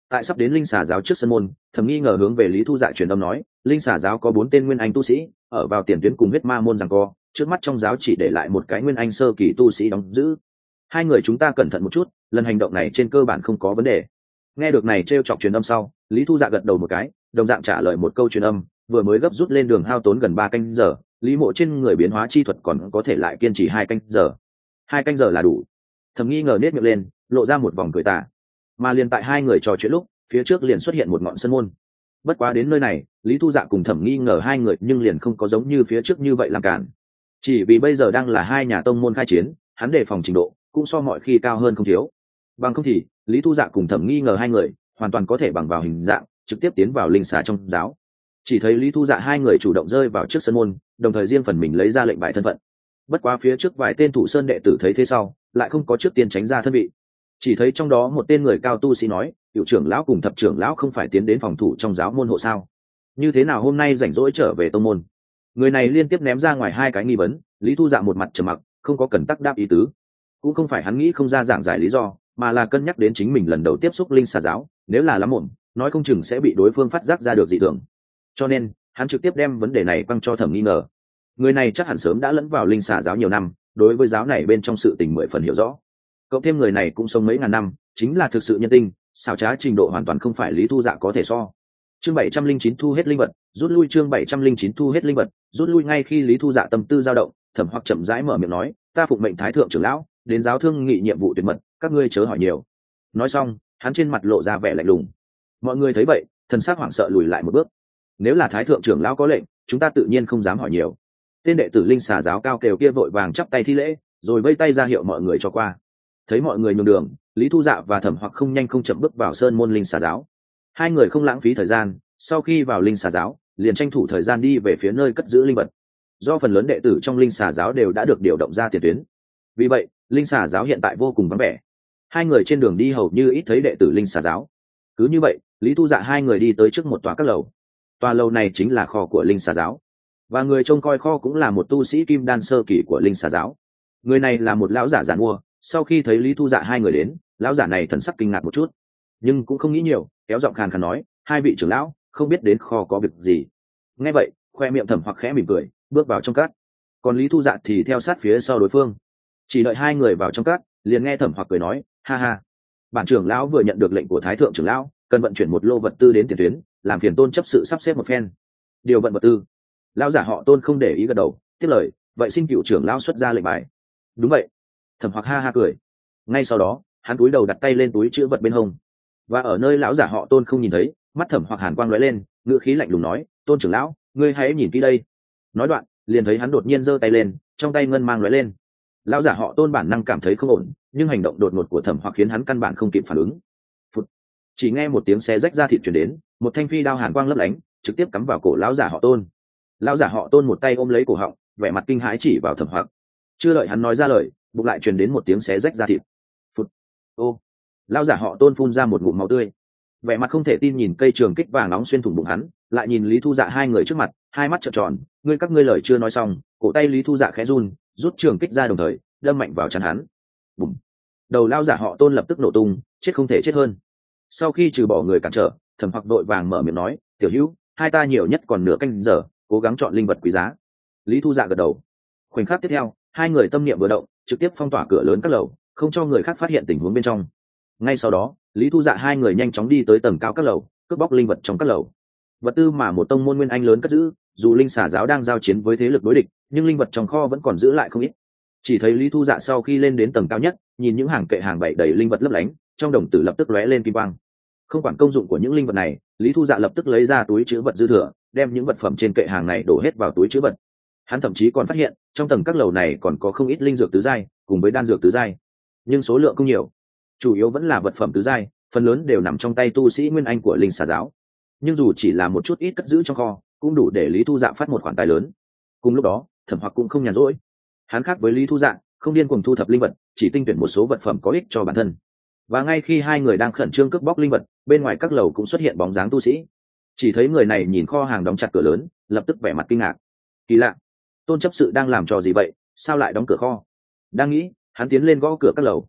Tại sắp đến linh xà giáo trước sân môn, Thẩm Nghi Ngờ hướng về Lý Thu Dạ truyền âm nói, linh xà giáo có 4 tên nguyên anh tu sĩ ở vào tiền tuyến cùng huyết ma môn giằng co, trước mắt trong giáo chỉ để lại một cái nguyên anh sơ kỳ tu sĩ đóng giữ. Hai người chúng ta cẩn thận một chút, lần hành động này trên cơ bản không có vấn đề. Nghe được này trêu chọc truyền âm sau, Lý Thu Dạ gật đầu một cái, đồng dạng trả lời một câu truyền âm, vừa mới gấp rút lên đường hao tốn gần 3 canh giờ, Lý Mộ trên người biến hóa chi thuật còn có thể lại kiên trì 2 canh giờ. 2 canh giờ là đủ. Thẩm Nghi Ngờ nét miệng lên, lộ ra một vòng cười tà. Mà liền tại hai người trò chuyện lúc, phía trước liền xuất hiện một ngọn sân môn. Bất quá đến nơi này, Lý Thu Dạ cùng Thẩm Nghi Ngờ hai người nhưng liền không có giống như phía trước như vậy làm cản. Chỉ vì bây giờ đang là hai nhà tông môn khai chiến, hắn đề phòng trình độ cũng so mọi khi cao hơn không thiếu. Bằng không thì, Lý Thu Dạ cùng Thẩm Nghi Ngờ hai người hoàn toàn có thể bằng vào hình dạng trực tiếp tiến vào linh xà trong giáo. Chỉ thấy Lý Thu Dạ hai người chủ động rơi vào trước sân môn, đồng thời riêng phần mình lấy ra lệnh bài thân phận. Bất quá phía trước vài tên thủ sơn đệ tử thấy thế sau, lại không có trước tiên tránh ra thân vị. Chỉ thấy trong đó một tên người cao tu sĩ nói, hiệu trưởng lão cùng thập trưởng lão không phải tiến đến phòng thủ trong giáo môn hộ sao? Như thế nào hôm nay rảnh rỗi trở về tông môn? Người này liên tiếp ném ra ngoài 2 cái nghi vấn. Lý Thu Dạ một mặt trầm mặc, không có cần tắc đáp ý tứ. Cũng không phải hắn nghĩ không ra giảng giải lý do, mà là cân nhắc đến chính mình lần đầu tiếp xúc linh xà giáo, nếu là lắm muộn, nói không chừng sẽ bị đối phương phát giác ra được dị thường. Cho nên, hắn trực tiếp đem vấn đề này quăng cho Thẩm Nghi Ngờ. Người này chắc hẳn sớm đã lẫn vào linh xà giáo nhiều năm, đối với giáo này bên trong sự tình 10 phần hiểu rõ. Cộng thêm người này cũng sống mấy ngàn năm, chính là thực sự nhân tinh, xảo trá trình độ hoàn toàn không phải Lý Thu Dạ có thể so. Chương 709 thu hết linh vật, rút lui. Chương 709 thu hết linh vật, rút lui. Ngay khi Lý Thu Dạ tâm tư dao động, Thẩm Hoặc chậm rãi mở miệng nói, ta phụng mệnh thái thượng trưởng lão đến giáo thương nghị nhiệm vụ tuyệt mật, các ngươi chớ hỏi nhiều. Nói xong, hắn trên mặt lộ ra vẻ lạnh lùng. Mọi người thấy vậy, thần sắc hoảng sợ lùi lại một bước. Nếu là thái thượng trưởng lão có lệnh, chúng ta tự nhiên không dám hỏi nhiều. Tên đệ tử linh xà giáo cao kèo kia vội vàng chắp tay thi lễ, rồi vây tay ra hiệu mọi người cho qua. Thấy mọi người nhường đường, Lý Thu Dạ và Thẩm Hoặc không nhanh không chậm bước vào sơn môn linh xà giáo. Hai người không lãng phí thời gian, sau khi vào linh xà giáo, liền tranh thủ thời gian đi về phía nơi cất giữ linh vật. Do phần lớn đệ tử trong linh xà giáo đều đã được điều động ra tiền tuyến, vì vậy linh xà giáo hiện tại vô cùng vắng vẻ. Hai người trên đường đi hầu như ít thấy đệ tử linh xà giáo. Cứ như vậy, Lý Thu Dạ hai người đi tới trước một tòa các lầu. Tòa lầu này chính là kho của linh xà giáo, và người trông coi kho cũng là một tu sĩ kim đan sơ kỳ của linh xà giáo. Người này là một lão giả giản mua. Sau khi thấy Lý Thu Dạ hai người đến, lão giả này thần sắc kinh ngạc một chút, nhưng cũng không nghĩ nhiều, kéo giọng khàn khàn nói, hai vị trưởng lão không biết đến kho có việc gì. Nghe vậy, khoe miệng Thẩm Hoặc khẽ mỉm cười, bước vào trong cát. Còn Lý Thu Dạ thì theo sát phía sau đối phương. Chỉ đợi hai người vào trong cát, liền nghe Thẩm Hoặc cười nói, ha ha, bản trưởng lão vừa nhận được lệnh của thái thượng trưởng lão, cần vận chuyển một lô vật tư đến tiền tuyến, làm phiền Tôn chấp sự sắp xếp một phen. Điều vận vật tư. Lão giả họ Tôn không để ý gật đầu, tiếp lời, vậy xin cựu trưởng lão xuất ra lệnh bài. Đúng vậy. Thẩm Hoặc ha ha cười. Ngay sau đó, hắn cúi đầu đặt tay lên túi chữ vật bên hông, và ở nơi lão giả họ Tôn không nhìn thấy, mắt Thẩm Hoặc hàn quang lóe lên, ngữ khí lạnh lùng nói, Tôn trưởng lão, ngươi hãy nhìn kỹ đây. Nói đoạn, liền thấy hắn đột nhiên giơ tay lên, trong tay ngân mang lóe lên. Lão giả họ Tôn bản năng cảm thấy không ổn, nhưng hành động đột ngột của Thẩm Hoặc khiến hắn căn bản không kịp phản ứng. Phụt. Chỉ nghe một tiếng xé rách ra thịt truyền đến, một thanh phi đao hàn quang lấp lánh, trực tiếp cắm vào cổ lão giả họ Tôn. Lão giả họ Tôn một tay ôm lấy cổ họng, vẻ mặt kinh hãi chỉ vào Thẩm Hoặc. Chưa đợi hắn nói ra lời, bụng lại truyền đến một tiếng xé rách ra thịt. Phụt. Ô. Lão giả họ Tôn phun ra một ngụm máu tươi, vẻ mặt không thể tin nhìn cây trường kích vàng nóng xuyên thủng bụng hắn, lại nhìn Lý Thu Dạ hai người trước mặt, hai mắt trợn tròn, các ngươi lời chưa nói xong. Cổ tay Lý Thu Dạ khẽ run, rút trường kích ra đồng thời đâm mạnh vào trán hắn. Bùm. Đầu lão giả họ Tôn lập tức nổ tung, chết không thể chết hơn. Sau khi trừ bỏ người cản trở, Thẩm Hoặc đội vàng mở miệng nói, tiểu hữu, hai ta nhiều nhất còn nửa canh giờ, cố gắng chọn linh vật quý giá. Lý Thu Dạ gật đầu. Khoảnh khắc tiếp theo, hai người tâm niệm vừa động, trực tiếp phong tỏa cửa lớn các lầu, không cho người khác phát hiện tình huống bên trong. Ngay sau đó, Lý Thu Dạ hai người nhanh chóng đi tới tầng cao các lầu, cướp bóc linh vật trong các lầu. Vật tư mà một tông môn nguyên anh lớn cất giữ, dù linh xà giáo đang giao chiến với thế lực đối địch, nhưng linh vật trong kho vẫn còn giữ lại không ít. Chỉ thấy Lý Thu Dạ sau khi lên đến tầng cao nhất, nhìn những hàng kệ hàng bày đầy linh vật lấp lánh, trong đồng tử lập tức lóe lên kim quang. Không quản công dụng của những linh vật này, Lý Thu Dạ lập tức lấy ra túi trữ vật dư thừa, đem những vật phẩm trên kệ hàng này đổ hết vào túi trữ vật. Hắn thậm chí còn phát hiện, trong tầng các lầu này còn có không ít linh dược tứ giai, cùng với đan dược tứ giai, nhưng số lượng không nhiều, chủ yếu vẫn là vật phẩm tứ giai, phần lớn đều nằm trong tay tu sĩ nguyên anh của linh xà giáo. Nhưng dù chỉ là một chút ít cất giữ trong kho, cũng đủ để Lý Thu Dạ phát một khoản tài lớn. Cùng lúc đó, Thẩm Hoặc cũng không nhàn rỗi. Hắn khác với Lý Thu Dạ, không điên cuồng thu thập linh vật, chỉ tinh tuyển một số vật phẩm có ích cho bản thân. Và ngay khi hai người đang khẩn trương cướp bóc linh vật, bên ngoài các lầu cũng xuất hiện bóng dáng tu sĩ. Chỉ thấy người này nhìn kho hàng đóng chặt cửa lớn, lập tức vẻ mặt kinh ngạc. Kỳ lạ, Tôn chấp sự đang làm trò gì vậy, sao lại đóng cửa kho? Đang nghĩ, hắn tiến lên gõ cửa các lầu.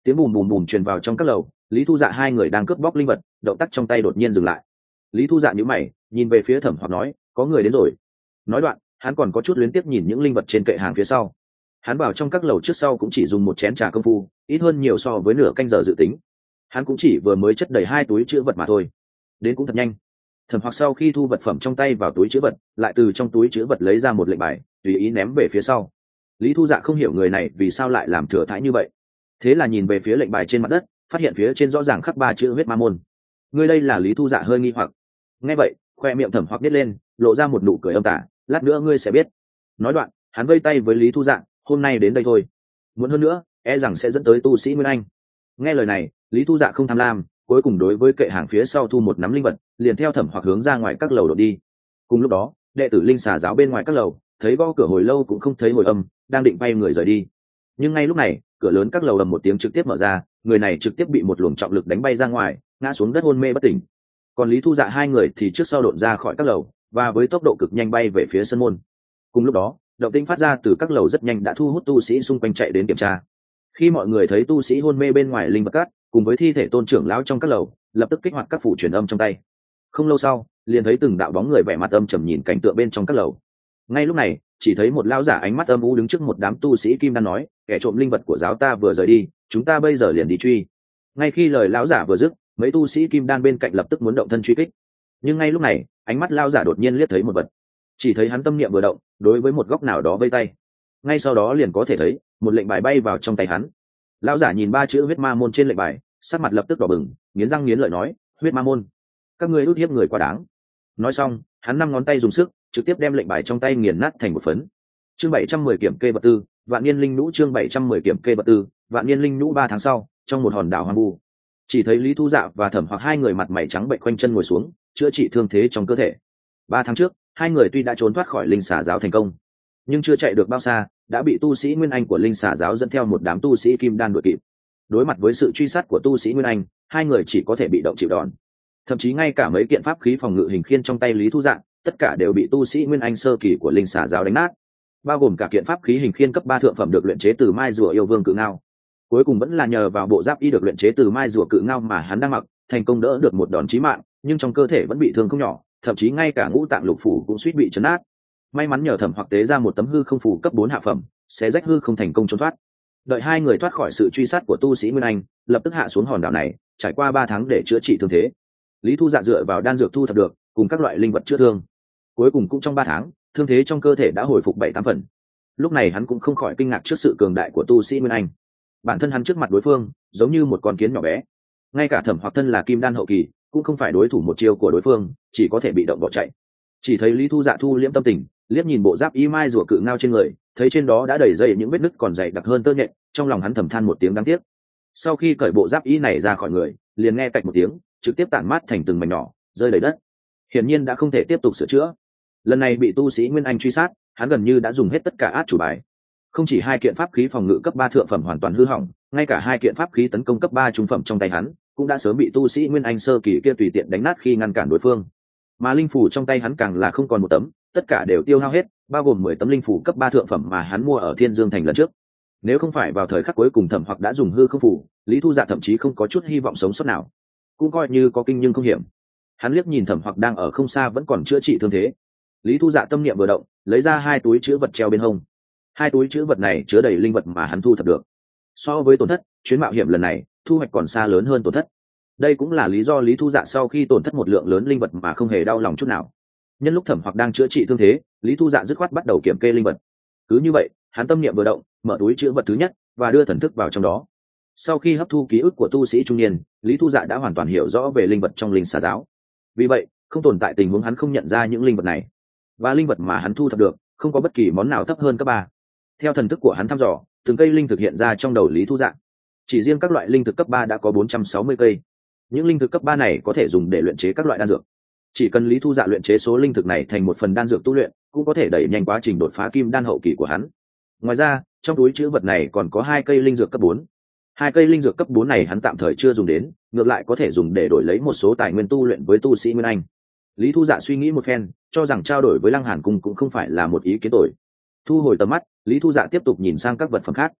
Tiếng bùm bùm bùm truyền vào trong các lầu, Lý Thu Dạ hai người đang cướp bóc linh vật, động tác trong tay đột nhiên dừng lại. Lý Thu Dạ nhíu mày, nhìn về phía Thẩm Hoặc nói, có người đến rồi. Nói đoạn, hắn còn có chút luyến tiếc nhìn những linh vật trên kệ hàng phía sau. Hắn bảo trong các lầu trước sau cũng chỉ dùng một chén trà công phu, ít hơn nhiều so với nửa canh giờ dự tính. Hắn cũng chỉ vừa mới chất đầy 2 túi chứa vật mà thôi. Đến cũng thật nhanh. Thẩm Hoặc sau khi thu vật phẩm trong tay vào túi chứa vật, lại từ trong túi chứa vật lấy ra một lệnh bài, tùy ý ném về phía sau. Lý Thu Dạ không hiểu người này vì sao lại làm thừa thãi như vậy, thế là nhìn về phía lệnh bài trên mặt đất, phát hiện phía trên rõ ràng khắc 3 chữ huyết ma môn. Người đây là Lý Thu Dạ hơi nghi hoặc. Nghe vậy, khoe miệng Thẩm Hoặc nhếch lên, lộ ra một nụ cười âm tà, lát nữa ngươi sẽ biết. Nói đoạn, hắn vây tay với Lý Thu Dạ, hôm nay đến đây thôi, muốn hơn nữa e rằng sẽ dẫn tới tu sĩ Nguyên Anh. Nghe lời này, Lý Thu Dạ không tham lam, cuối cùng đối với kệ hàng phía sau thu một nắm linh vật, liền theo Thẩm Hoặc hướng ra ngoài các lầu đột đi. Cùng lúc đó, đệ tử linh xà giáo bên ngoài các lầu thấy gõ cửa hồi lâu cũng không thấy hồi âm, đang định bay người rời đi. Nhưng ngay lúc này, cửa lớn các lầu ầm một tiếng trực tiếp mở ra, người này trực tiếp bị một luồng trọng lực đánh bay ra ngoài, ngã xuống đất hôn mê bất tỉnh. Còn Lý Thu Dạ hai người thì trước sau độn ra khỏi các lầu, và với tốc độ cực nhanh bay về phía sân môn. Cùng lúc đó, động tĩnh phát ra từ các lầu rất nhanh đã thu hút tu sĩ xung quanh chạy đến kiểm tra. Khi mọi người thấy tu sĩ hôn mê bên ngoài linh vật cát cùng với thi thể tôn trưởng lão trong các lầu, lập tức kích hoạt các phủ truyền âm trong tay. Không lâu sau, liền thấy từng đạo bóng người vẻ mặt âm trầm nhìn cảnh tượng bên trong các lầu. Ngay lúc này, chỉ thấy một lão giả ánh mắt âm u đứng trước một đám tu sĩ kim đan nói, kẻ trộm linh vật của giáo ta vừa rời đi, chúng ta bây giờ liền đi truy. Ngay khi lời lão giả vừa dứt, mấy tu sĩ kim đan bên cạnh lập tức muốn động thân truy kích. Nhưng ngay lúc này, ánh mắt lão giả đột nhiên liếc thấy một vật. Chỉ thấy hắn tâm niệm vừa động, đối với một góc nào đó vây tay. Ngay sau đó liền có thể thấy một lệnh bài bay vào trong tay hắn. Lão giả nhìn 3 chữ huyết ma môn trên lệnh bài, sắc mặt lập tức đỏ bừng, nghiến răng nghiến lợi nói, huyết ma môn, các ngươi ước hiếp người quá đáng. Nói xong, hắn 5 ngón tay dùng sức, trực tiếp đem lệnh bài trong tay nghiền nát thành một phấn. Chương 710 kiểm kê vật tư, vạn niên linh nhũ. Chương 710 kiểm kê vật tư, vạn niên linh nhũ. 3 tháng sau, trong một hòn đảo hoang vu, chỉ thấy Lý Thu Dạ và Thẩm Hoặc hai người mặt mày trắng bệnh quanh chân ngồi xuống, chữa trị thương thế trong cơ thể. 3 tháng trước, hai người tuy đã trốn thoát khỏi linh xà giáo thành công, nhưng chưa chạy được bao xa đã bị tu sĩ Nguyên Anh của linh xà giáo dẫn theo một đám tu sĩ kim đan đuổi kịp. Đối mặt với sự truy sát của tu sĩ Nguyên Anh, hai người chỉ có thể bị động chịu đòn. Thậm chí ngay cả mấy kiện pháp khí phòng ngự hình khiên trong tay Lý Thu Dạ, tất cả đều bị tu sĩ Nguyên Anh sơ kỳ của linh xà giáo đánh nát, bao gồm cả kiện pháp khí hình khiên cấp 3 thượng phẩm được luyện chế từ mai rùa yêu vương cự ngao. Cuối cùng vẫn là nhờ vào bộ giáp y được luyện chế từ mai rùa cự ngao mà hắn đang mặc, thành công đỡ được một đòn chí mạng, nhưng trong cơ thể vẫn bị thương không nhỏ, thậm chí ngay cả ngũ tạng lục phủ cũng suýt bị chấn nát. May mắn nhờ Thẩm Hoặc tế ra một tấm hư không phù cấp 4 hạ phẩm, sẽ rách hư không thành công trốn thoát. Đợi hai người thoát khỏi sự truy sát của tu sĩ Nguyên Anh, lập tức hạ xuống hòn đảo này, trải qua 3 tháng để chữa trị thương thế. Lý Thu Dạ dựa vào đan dược thu thập được, cùng các loại linh vật chữa thương, cuối cùng cũng trong 3 tháng, thương thế trong cơ thể đã hồi phục 7-8 phần. Lúc này hắn cũng không khỏi kinh ngạc trước sự cường đại của tu sĩ Nguyên Anh. Bản thân hắn trước mặt đối phương, giống như một con kiến nhỏ bé. Ngay cả Thẩm Hoặc thân là kim đan hậu kỳ, cũng không phải đối thủ một chiêu của đối phương, chỉ có thể bị động bỏ chạy. Chỉ thấy Lý Thu Dạ thu liễm tâm tình, liếc nhìn bộ giáp y mai rùa cự ngao trên người, thấy trên đó đã đầy dày những vết nứt còn dày đặc hơn tơ nhện, trong lòng hắn thầm than một tiếng đáng tiếc. Sau khi cởi bộ giáp y này ra khỏi người, liền nghe cạch một tiếng, trực tiếp tản mát thành từng mảnh nhỏ, rơi đầy đất. Hiển nhiên đã không thể tiếp tục sửa chữa. Lần này bị tu sĩ Nguyên Anh truy sát, hắn gần như đã dùng hết tất cả át chủ bài. Không chỉ 2 kiện pháp khí phòng ngự cấp 3 thượng phẩm hoàn toàn hư hỏng, ngay cả 2 kiện pháp khí tấn công cấp 3 trung phẩm trong tay hắn cũng đã sớm bị tu sĩ Nguyên Anh sơ kỳ kia tùy tiện đánh nát khi ngăn cản đối phương. Mà linh phủ trong tay hắn càng là không còn một tấm, tất cả đều tiêu hao hết, bao gồm 10 tấm linh phủ cấp 3 thượng phẩm mà hắn mua ở Thiên Dương thành lần trước. Nếu không phải vào thời khắc cuối cùng Thẩm Hoặc đã dùng hư không phủ, Lý Thu Dạ thậm chí không có chút hy vọng sống sót nào. Cũng coi như có kinh nhưng không hiểm. Hắn liếc nhìn Thẩm Hoặc đang ở không xa vẫn còn chữa trị thương thế. Lý Thu Dạ tâm niệm vừa động, lấy ra 2 túi chứa vật treo bên hông. 2 túi chứa vật này chứa đầy linh vật mà hắn thu thập được. So với tổn thất, chuyến mạo hiểm lần này thu hoạch còn xa lớn hơn tổn thất. Đây cũng là lý do Lý Thu Dạ sau khi tổn thất một lượng lớn linh vật mà không hề đau lòng chút nào. Nhân lúc Thẩm Hoặc đang chữa trị thương thế, Lý Thu Dạ dứt khoát bắt đầu kiểm kê linh vật. Cứ như vậy, hắn tâm niệm vừa động, mở túi chứa vật thứ nhất và đưa thần thức vào trong đó. Sau khi hấp thu ký ức của tu sĩ trung niên, Lý Thu Dạ đã hoàn toàn hiểu rõ về linh vật trong linh xà giáo. Vì vậy, không tồn tại tình huống hắn không nhận ra những linh vật này. Và linh vật mà hắn thu thập được, không có bất kỳ món nào thấp hơn cấp 3. Theo thần thức của hắn thăm dò, từng cây linh thực hiện ra trong đầu Lý Thu Dạ. Chỉ riêng các loại linh thực cấp 3 đã có 460 cây. Những linh thực cấp 3 này có thể dùng để luyện chế các loại đan dược. Chỉ cần Lý Thu Dạ luyện chế số linh thực này thành một phần đan dược tu luyện, cũng có thể đẩy nhanh quá trình đột phá kim đan hậu kỳ của hắn. Ngoài ra, trong túi trữ vật này còn có 2 cây linh dược cấp 4. 2 cây linh dược cấp 4 này hắn tạm thời chưa dùng đến, ngược lại có thể dùng để đổi lấy một số tài nguyên tu luyện với tu sĩ Nguyên Anh. Lý Thu Dạ suy nghĩ một phen, cho rằng trao đổi với Lăng Hàn Cung cũng không phải là một ý kiến tồi. Thu hồi tầm mắt, Lý Thu Dạ tiếp tục nhìn sang các vật phẩm khác.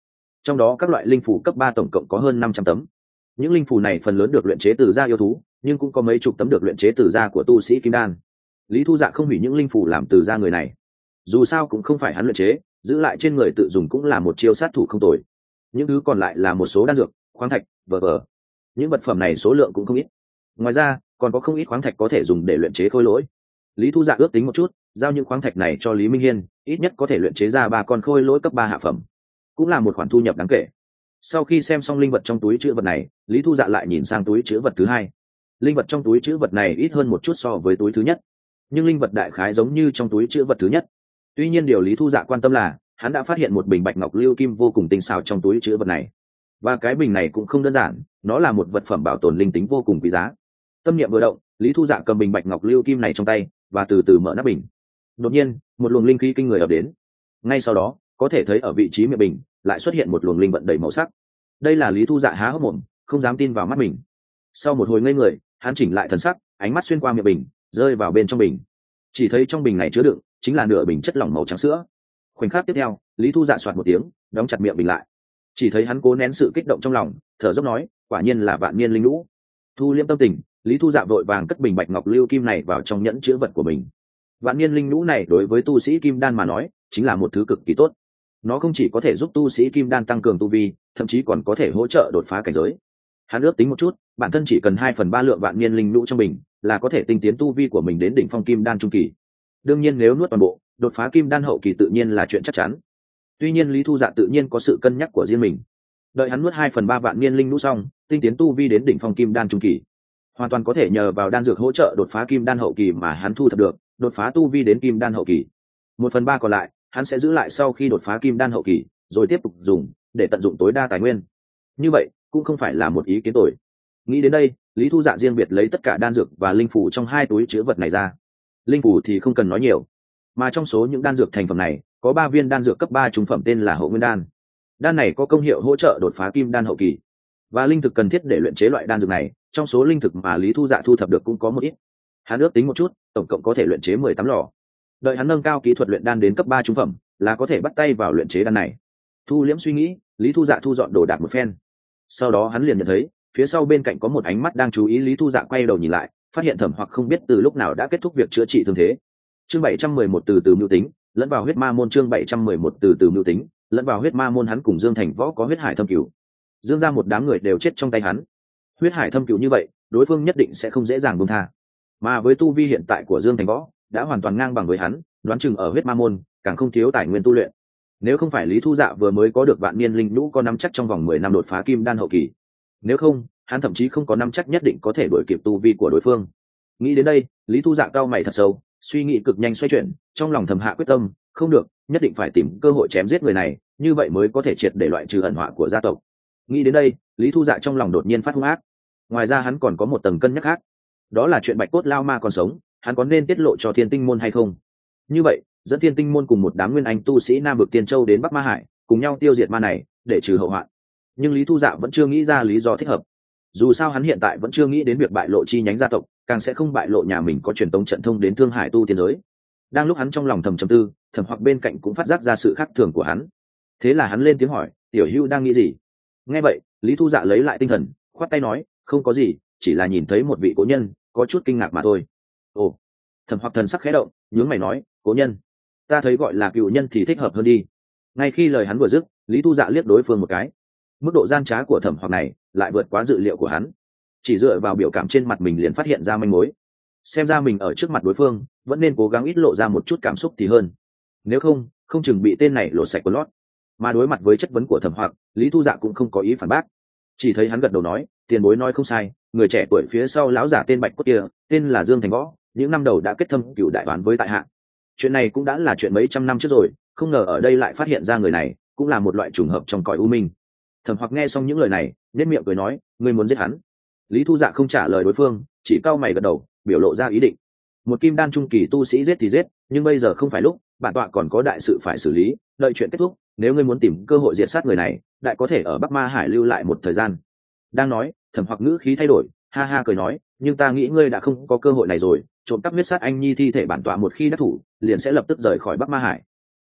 trong đó các loại linh phù cấp 3 tổng cộng có hơn 500 tấm. Những linh phù này phần lớn được luyện chế từ da yêu thú, nhưng cũng có mấy chục tấm được luyện chế từ da của tu sĩ kim đan. Lý Thu Dạ không hủy những linh phù làm từ da người này, dù sao cũng không phải hắn luyện chế, giữ lại trên người tự dùng cũng là một chiêu sát thủ không tồi. Những thứ còn lại là một số đan dược, khoáng thạch, vờ vờ. Những vật phẩm này số lượng cũng không ít. Ngoài ra còn có không ít khoáng thạch có thể dùng để luyện chế khôi lỗi. Lý Thu Dạ ước tính một chút, giao những khoáng thạch này cho Lý Minh Hiên, ít nhất có thể luyện chế ra 3 con khôi lỗi cấp 3 hạ phẩm, cũng là một khoản thu nhập đáng kể. Sau khi xem xong linh vật trong túi trữ vật này, Lý Thu Dạ lại nhìn sang túi trữ vật thứ hai. Linh vật trong túi trữ vật này ít hơn một chút so với túi thứ nhất, nhưng linh vật đại khái giống như trong túi trữ vật thứ nhất. Tuy nhiên điều Lý Thu Dạ quan tâm là hắn đã phát hiện một bình bạch ngọc lưu kim vô cùng tinh xảo trong túi trữ vật này, và cái bình này cũng không đơn giản, nó là một vật phẩm bảo tồn linh tính vô cùng quý giá. Tâm niệm vừa động, Lý Thu Dạ cầm bình bạch ngọc lưu kim này trong tay và từ từ mở nắp bình. Đột nhiên một luồng linh khí kinh người ập đến, ngay sau đó có thể thấy ở vị trí miệng bình lại xuất hiện một luồng linh vận đầy màu sắc. Đây là Lý Thu Dạ há hốc mồm, không dám tin vào mắt mình. Sau một hồi ngây người, hắn chỉnh lại thần sắc, ánh mắt xuyên qua miệng bình, rơi vào bên trong bình. Chỉ thấy trong bình này chứa đựng chính là nửa bình chất lỏng màu trắng sữa. Khoảnh khắc tiếp theo, Lý Thu Dạ soạt một tiếng, đóng chặt miệng bình lại. Chỉ thấy hắn cố nén sự kích động trong lòng, thở dốc nói, quả nhiên là vạn niên linh lũ. Thu liễm tâm tình, Lý Thu Dạ vội vàng cất bình bạch ngọc lưu kim này vào trong nhẫn chứa vật của mình. Vạn niên linh lũ này đối với tu sĩ kim đan mà nói chính là một thứ cực kỳ tốt. Nó không chỉ có thể giúp tu sĩ kim đan tăng cường tu vi, thậm chí còn có thể hỗ trợ đột phá cảnh giới. Hắn ước tính một chút, bản thân chỉ cần 2/3 lượng vạn niên linh lũ trong bình là có thể tinh tiến tu vi của mình đến đỉnh phong kim đan trung kỳ. Đương nhiên nếu nuốt toàn bộ, đột phá kim đan hậu kỳ tự nhiên là chuyện chắc chắn. Tuy nhiên Lý Thu Dạ tự nhiên có sự cân nhắc của riêng mình. Đợi hắn nuốt 2/3 vạn niên linh lũ xong, tinh tiến tu vi đến đỉnh phong kim đan trung kỳ, hoàn toàn có thể nhờ vào đan dược hỗ trợ đột phá kim đan hậu kỳ mà hắn thu thập được, đột phá tu vi đến kim đan hậu kỳ. 1/3 còn lại hắn sẽ giữ lại sau khi đột phá kim đan hậu kỳ, rồi tiếp tục dùng để tận dụng tối đa tài nguyên. Như vậy cũng không phải là một ý kiến tồi. Nghĩ đến đây, Lý Thu Dạ riêng biệt lấy tất cả đan dược và linh phù trong 2 túi chứa vật này ra. Linh phù thì không cần nói nhiều, mà trong số những đan dược thành phẩm này có 3 viên đan dược cấp 3 trung phẩm tên là Hậu Nguyên đan. Đan này có công hiệu hỗ trợ đột phá kim đan hậu kỳ, và linh thực cần thiết để luyện chế loại đan dược này, trong số linh thực mà Lý Thu Dạ thu thập được cũng có một ít. Hắn ước tính một chút, tổng cộng có thể luyện chế 18 lò. Đợi hắn nâng cao kỹ thuật luyện đan đến cấp 3 trung phẩm, là có thể bắt tay vào luyện chế đan này. Thu liễm suy nghĩ, Lý Thu Dạ thu dọn đồ đạc một phen. Sau đó hắn liền nhận thấy, phía sau bên cạnh có một ánh mắt đang chú ý. Lý Thu Dạ quay đầu nhìn lại, phát hiện Thẩm Hoặc không biết từ lúc nào đã kết thúc việc chữa trị thương thế. Chương 711 từ từ mưu tính, lẫn vào huyết ma môn. Chương 711 từ từ mưu tính, lẫn vào huyết ma môn. Hắn cùng Dương Thành Võ có huyết hải thâm cửu. Dương ra một đám người đều chết trong tay hắn. Huyết hải thâm cửu như vậy, đối phương nhất định sẽ không dễ dàng buông tha. Mà với tu vi hiện tại của Dương Thành Võ, đã hoàn toàn ngang bằng với hắn, đoán chừng ở huyết ma môn càng không thiếu tài nguyên tu luyện. Nếu không phải Lý Thu Dạ vừa mới có được vạn niên linh lũ có nắm chắc trong vòng 10 năm đột phá kim đan hậu kỳ, nếu không hắn thậm chí không có nắm chắc nhất định có thể đuổi kịp tu vi của đối phương. Nghĩ đến đây, Lý Thu Dạ cau mày thật sâu, suy nghĩ cực nhanh xoay chuyển, trong lòng thầm hạ quyết tâm, không được, nhất định phải tìm cơ hội chém giết người này, như vậy mới có thể triệt để loại trừ ẩn họa của gia tộc. Nghĩ đến đây, Lý Thu Dạ trong lòng đột nhiên phát hung ác. Ngoài ra hắn còn có một tầng cân nhắc khác, đó là chuyện Bạch Cốt Lao Ma còn sống, hắn có nên tiết lộ cho Thiên Tinh môn hay không? Như vậy dẫn Thiên Tinh môn cùng một đám nguyên anh tu sĩ Nam vực Tiên Châu đến Bắc Ma Hải, cùng nhau tiêu diệt ma này để trừ hậu hoạn. Nhưng Lý Thu Dạ vẫn chưa nghĩ ra lý do thích hợp. Dù sao hắn hiện tại vẫn chưa nghĩ đến việc bại lộ chi nhánh gia tộc, càng sẽ không bại lộ nhà mình có truyền tống trận thông đến Thương Hải tu tiên giới. Đang lúc hắn trong lòng thầm trầm tư, Thẩm Hoặc bên cạnh cũng phát giác ra sự khác thường của hắn. Thế là hắn lên tiếng hỏi, tiểu hữu đang nghĩ gì? Nghe vậy, Lý Thu Dạ lấy lại tinh thần, khoát tay nói, không có gì, chỉ là nhìn thấy một vị cố nhân, có chút kinh ngạc mà thôi. Ồ. Thẩm Hoặc thần sắc khẽ động, nhướng mày nói, cố nhân, ta thấy gọi là cựu nhân thì thích hợp hơn đi. Ngay khi lời hắn vừa dứt, Lý Thu Dạ liếc đối phương một cái. Mức độ gian trá của Thẩm Hoặc này lại vượt quá dự liệu của hắn. Chỉ dựa vào biểu cảm trên mặt mình liền phát hiện ra manh mối. Xem ra mình ở trước mặt đối phương vẫn nên cố gắng ít lộ ra một chút cảm xúc thì hơn. Nếu không, không chừng bị tên này lột sạch quần lót. Mà đối mặt với chất vấn của Thẩm Hoặc, Lý Thu Dạ cũng không có ý phản bác. Chỉ thấy hắn gật đầu nói, tiền bối nói không sai, người trẻ tuổi phía sau lão giả tên Bạch Cốt kia, tên là Dương Thành Võ, những năm đầu đã kết thâm cựu đại toán với tại hạ. Chuyện này cũng đã là chuyện mấy trăm năm trước rồi, không ngờ ở đây lại phát hiện ra người này, cũng là một loại trùng hợp trong cõi u minh. Thẩm Hoặc nghe xong những lời này, nhếch miệng cười nói, ngươi muốn giết hắn? Lý Thu Dạ không trả lời đối phương, chỉ cau mày gật đầu, biểu lộ ra ý định. Một kim đan trung kỳ tu sĩ giết thì giết, nhưng bây giờ không phải lúc, bản tọa còn có đại sự phải xử lý, đợi chuyện kết thúc, nếu ngươi muốn tìm cơ hội diệt sát người này, đại có thể ở Bắc Ma Hải lưu lại một thời gian. Đang nói, Thẩm Hoặc ngữ khí thay đổi, ha ha cười nói, nhưng ta nghĩ ngươi đã không có cơ hội này rồi, trộm cắp huyết sát anh nhi thi thể bản tọa một khi đắc thủ, liền sẽ lập tức rời khỏi Bắc Ma Hải.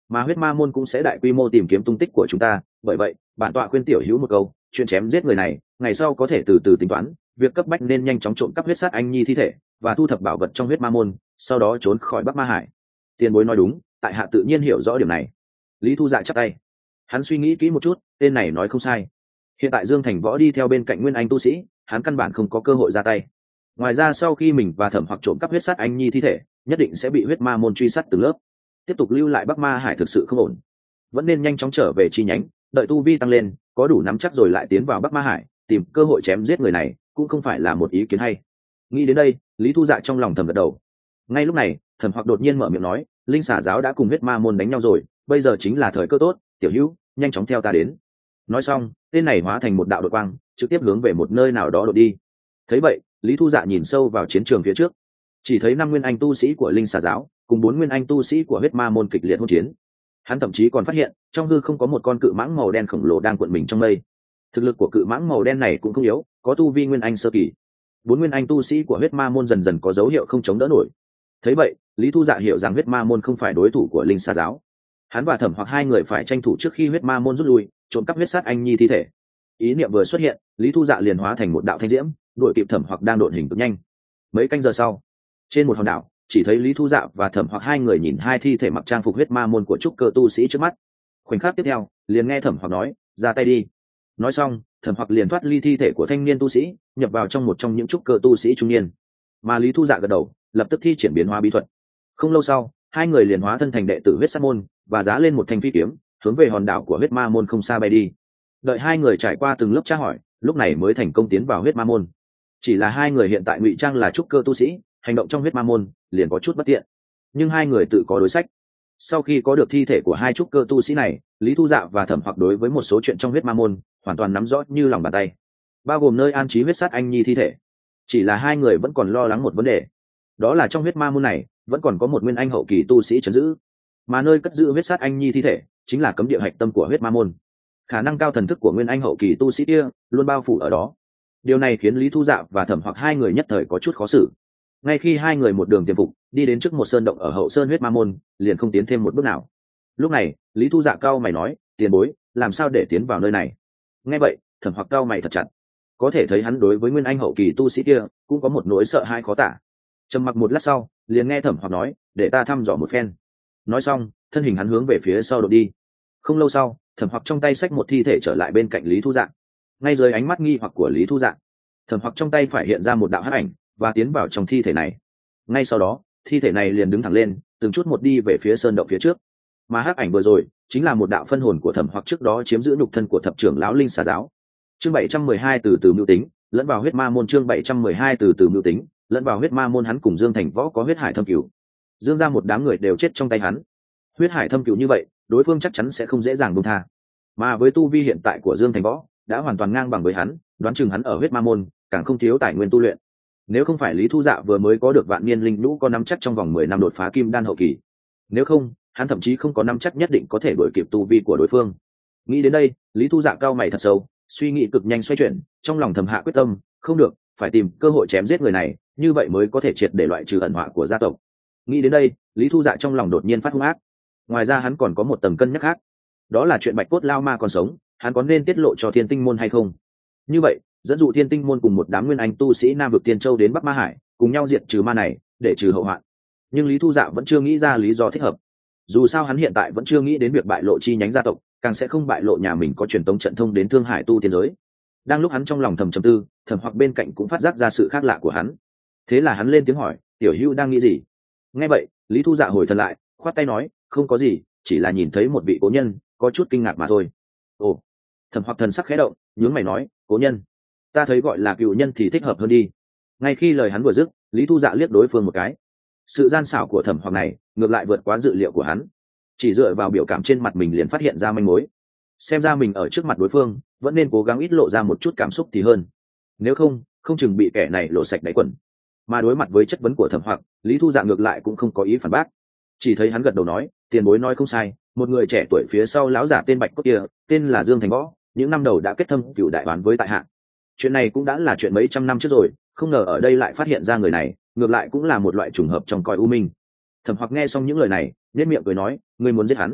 mà huyết ma môn cũng sẽ đại quy mô tìm kiếm tung tích của chúng ta. Bởi vậy bản tọa khuyên tiểu hữu một câu, chuyện chém giết người này ngày sau có thể từ từ tính toán, việc cấp bách nên nhanh chóng trộm cắp huyết sát anh nhi thi thể và thu thập bảo vật trong huyết ma môn, sau đó trốn khỏi Bắc Ma Hải. Tiền bối nói đúng, tại hạ tự nhiên hiểu rõ điểm này. Lý Thu Dạ chắp tay, hắn suy nghĩ kỹ một chút, tên này nói không sai. Hiện tại Dương Thành Võ đi theo bên cạnh nguyên anh tu sĩ, hắn căn bản không có cơ hội ra tay. Ngoài ra sau khi mình và Thẩm Hoặc trộm cắp huyết sát anh nhi thi thể, nhất định sẽ bị huyết ma môn truy sát từng lớp. Tiếp tục lưu lại Bắc Ma Hải thực sự không ổn, vẫn nên nhanh chóng trở về chi nhánh, đợi tu vi tăng lên, có đủ nắm chắc rồi lại tiến vào Bắc Ma Hải, tìm cơ hội chém giết người này cũng không phải là một ý kiến hay. Nghĩ đến đây, Lý Thu Dạ trong lòng thầm gật đầu. Ngay lúc này, Thẩm Hoặc đột nhiên mở miệng nói, linh xà giáo đã cùng huyết ma môn đánh nhau rồi, bây giờ chính là thời cơ tốt, tiểu hữu nhanh chóng theo ta đến. Nói xong, tên này hóa thành một đạo đột quang, trực tiếp hướng về một nơi nào đó đột đi. Thấy vậy, Lý Thu Dạ nhìn sâu vào chiến trường phía trước, chỉ thấy 5 nguyên anh tu sĩ của linh xà giáo cùng 4 nguyên anh tu sĩ của huyết ma môn kịch liệt hỗn chiến. Hắn thậm chí còn phát hiện trong hư không có một con cự mãng màu đen khổng lồ đang cuộn mình trong mây. Thực lực của cự mãng màu đen này cũng không yếu, có tu vi nguyên anh sơ kỳ. 4 nguyên anh tu sĩ của huyết ma môn dần dần có dấu hiệu không chống đỡ nổi. Thấy vậy, Lý Thu Dạ hiểu rằng huyết ma môn không phải đối thủ của linh xà giáo. Hắn và Thẩm Hoặc hai người phải tranh thủ trước khi huyết ma môn rút lui, trộm cắp huyết sát anh nhi thi thể. Ý niệm vừa xuất hiện, Lý Thu Dạ liền hóa thành một đạo thanh diễm, đuổi kịp Thẩm Hoặc đang độn hình cực nhanh. Mấy canh giờ sau, trên một hòn đảo, chỉ thấy Lý Thu Dạ và Thẩm Hoặc hai người nhìn hai thi thể mặc trang phục huyết ma môn của trúc cơ tu sĩ trước mắt. Khoảnh khắc tiếp theo, liền nghe Thẩm Hoặc nói, ra tay đi. Nói xong, Thẩm Hoặc liền thoát ly thi thể của thanh niên tu sĩ, nhập vào trong một trong những trúc cơ tu sĩ trung niên. Mà Lý Thu Dạ gật đầu, lập tức thi triển biến hóa bí thuật. Không lâu sau, hai người liền hóa thân thành đệ tử huyết sát môn và giá lên một thanh phi kiếm, hướng về hòn đảo của huyết ma môn không xa bay đi. Đợi hai người trải qua từng lớp tra hỏi, lúc này mới thành công tiến vào huyết ma môn. Chỉ là hai người hiện tại ngụy trang là trúc cơ tu sĩ, hành động trong huyết ma môn liền có chút bất tiện. Nhưng hai người tự có đối sách. Sau khi có được thi thể của hai trúc cơ tu sĩ này, Lý Thu Dạ và Thẩm Hoặc đối với một số chuyện trong huyết ma môn hoàn toàn nắm rõ như lòng bàn tay, bao gồm nơi an trí huyết sát anh nhi thi thể. Chỉ là hai người vẫn còn lo lắng một vấn đề, đó là trong huyết ma môn này vẫn còn có một nguyên anh hậu kỳ tu sĩ trấn giữ, mà nơi cất giữ huyết sát anh nhi thi thể chính là cấm địa hạch tâm của huyết ma môn. Khả năng cao thần thức của nguyên anh hậu kỳ tu sĩ kia luôn bao phủ ở đó. Điều này khiến Lý Thu Dạ và Thẩm Hoặc hai người nhất thời có chút khó xử. Ngay khi hai người một đường tiềm phục đi đến trước một sơn động ở hậu sơn huyết ma môn, liền không tiến thêm một bước nào. Lúc này, Lý Thu Dạ cao mày nói, tiền bối, làm sao để tiến vào nơi này? Nghe vậy, Thẩm Hoặc cao mày thật chặt. Có thể thấy hắn đối với nguyên anh hậu kỳ tu sĩ kia cũng có một nỗi sợ hãi khó tả. Trầm mặc một lát sau, liền nghe Thẩm Hoặc nói, để ta thăm dò một phen. Nói xong, thân hình hắn hướng về phía sau đột đi. Không lâu sau, Thẩm Hoặc trong tay xách một thi thể trở lại bên cạnh Lý Thu Dạ. Ngay dưới ánh mắt nghi hoặc của Lý Thu Dạ, Thẩm Hoặc trong tay phải hiện ra một đạo hắc ảnh và tiến vào trong thi thể này. Ngay sau đó, thi thể này liền đứng thẳng lên, từng chút một đi về phía sơn động phía trước. Mà hắc ảnh vừa rồi chính là một đạo phân hồn của Thẩm Hoặc trước đó chiếm giữ nhục thân của thập trưởng lão linh xà giáo. Chương 712 từ từ mưu tính, lẫn vào huyết ma môn. Chương 712 từ từ mưu tính, lẫn vào huyết ma môn. Hắn cùng Dương Thành Võ có huyết hải thâm cửu, Dương ra một đám người đều chết trong tay hắn. Huyết hải thâm cửu như vậy, đối phương chắc chắn sẽ không dễ dàng buông tha. Mà với tu vi hiện tại của Dương Thành Võ đã hoàn toàn ngang bằng với hắn, đoán chừng hắn ở huyết ma môn càng không thiếu tài nguyên tu luyện. Nếu không phải Lý Thu Dạ vừa mới có được vạn niên linh lũ có nắm chắc trong vòng 10 năm đột phá kim đan hậu kỳ, nếu không, hắn thậm chí không có nắm chắc nhất định có thể đuổi kịp tu vi của đối phương. Nghĩ đến đây, Lý Thu Dạ cao mày thật sâu, suy nghĩ cực nhanh xoay chuyển, trong lòng thầm hạ quyết tâm, không được, phải tìm cơ hội chém giết người này, như vậy mới có thể triệt để loại trừ ẩn họa của gia tộc. Nghĩ đến đây, Lý Thu Dạ trong lòng đột nhiên phát hung ác. Ngoài ra hắn còn có một tầng cân nhắc khác, đó là chuyện bạch cốt lao ma còn sống, hắn có nên tiết lộ cho Thiên Tinh môn hay không? Như vậy, dẫn dụ Thiên Tinh môn cùng một đám nguyên anh tu sĩ Nam vực Tiên Châu đến Bắc Ma Hải, cùng nhau diệt trừ ma này, để trừ hậu hoạn. Nhưng Lý Thu Dạ vẫn chưa nghĩ ra lý do thích hợp. Dù sao hắn hiện tại vẫn chưa nghĩ đến việc bại lộ chi nhánh gia tộc, càng sẽ không bại lộ nhà mình có truyền tống trận thông đến Thương Hải tu tiên giới. Đang lúc hắn trong lòng thầm trầm tư, Thẩm Hoặc bên cạnh cũng phát giác ra sự khác lạ của hắn. Thế là hắn lên tiếng hỏi, tiểu hữu đang nghĩ gì? Nghe vậy, Lý Thu Dạ hồi thần lại, khoát tay nói, không có gì, chỉ là nhìn thấy một vị cố nhân, có chút kinh ngạc mà thôi. Ồ. Thẩm Hoặc thần sắc khẽ động, nhướng mày nói, cố nhân, ta thấy gọi là cựu nhân thì thích hợp hơn đi. Ngay khi lời hắn vừa dứt, Lý Thu Dạ liếc đối phương một cái. Sự gian xảo của Thẩm Hoặc này ngược lại vượt quá dự liệu của hắn. Chỉ dựa vào biểu cảm trên mặt mình liền phát hiện ra manh mối. Xem ra mình ở trước mặt đối phương vẫn nên cố gắng ít lộ ra một chút cảm xúc thì hơn. Nếu không, không chừng bị kẻ này lộ sạch đáy quần. Mà đối mặt với chất vấn của Thẩm Hoặc, Lý Thu Dạ ngược lại cũng không có ý phản bác. Chỉ thấy hắn gật đầu nói, tiền bối nói không sai, một người trẻ tuổi phía sau lão giả tên Bạch Cốt kia, tên là Dương Thành Võ, những năm đầu đã kết thâm cửu đại đoán với tại hạ. Chuyện này cũng đã là chuyện mấy trăm năm trước rồi, không ngờ ở đây lại phát hiện ra người này, ngược lại cũng là một loại trùng hợp trong cõi u minh. Thẩm Hoặc nghe xong những lời này, nhếch miệng cười nói, ngươi muốn giết hắn?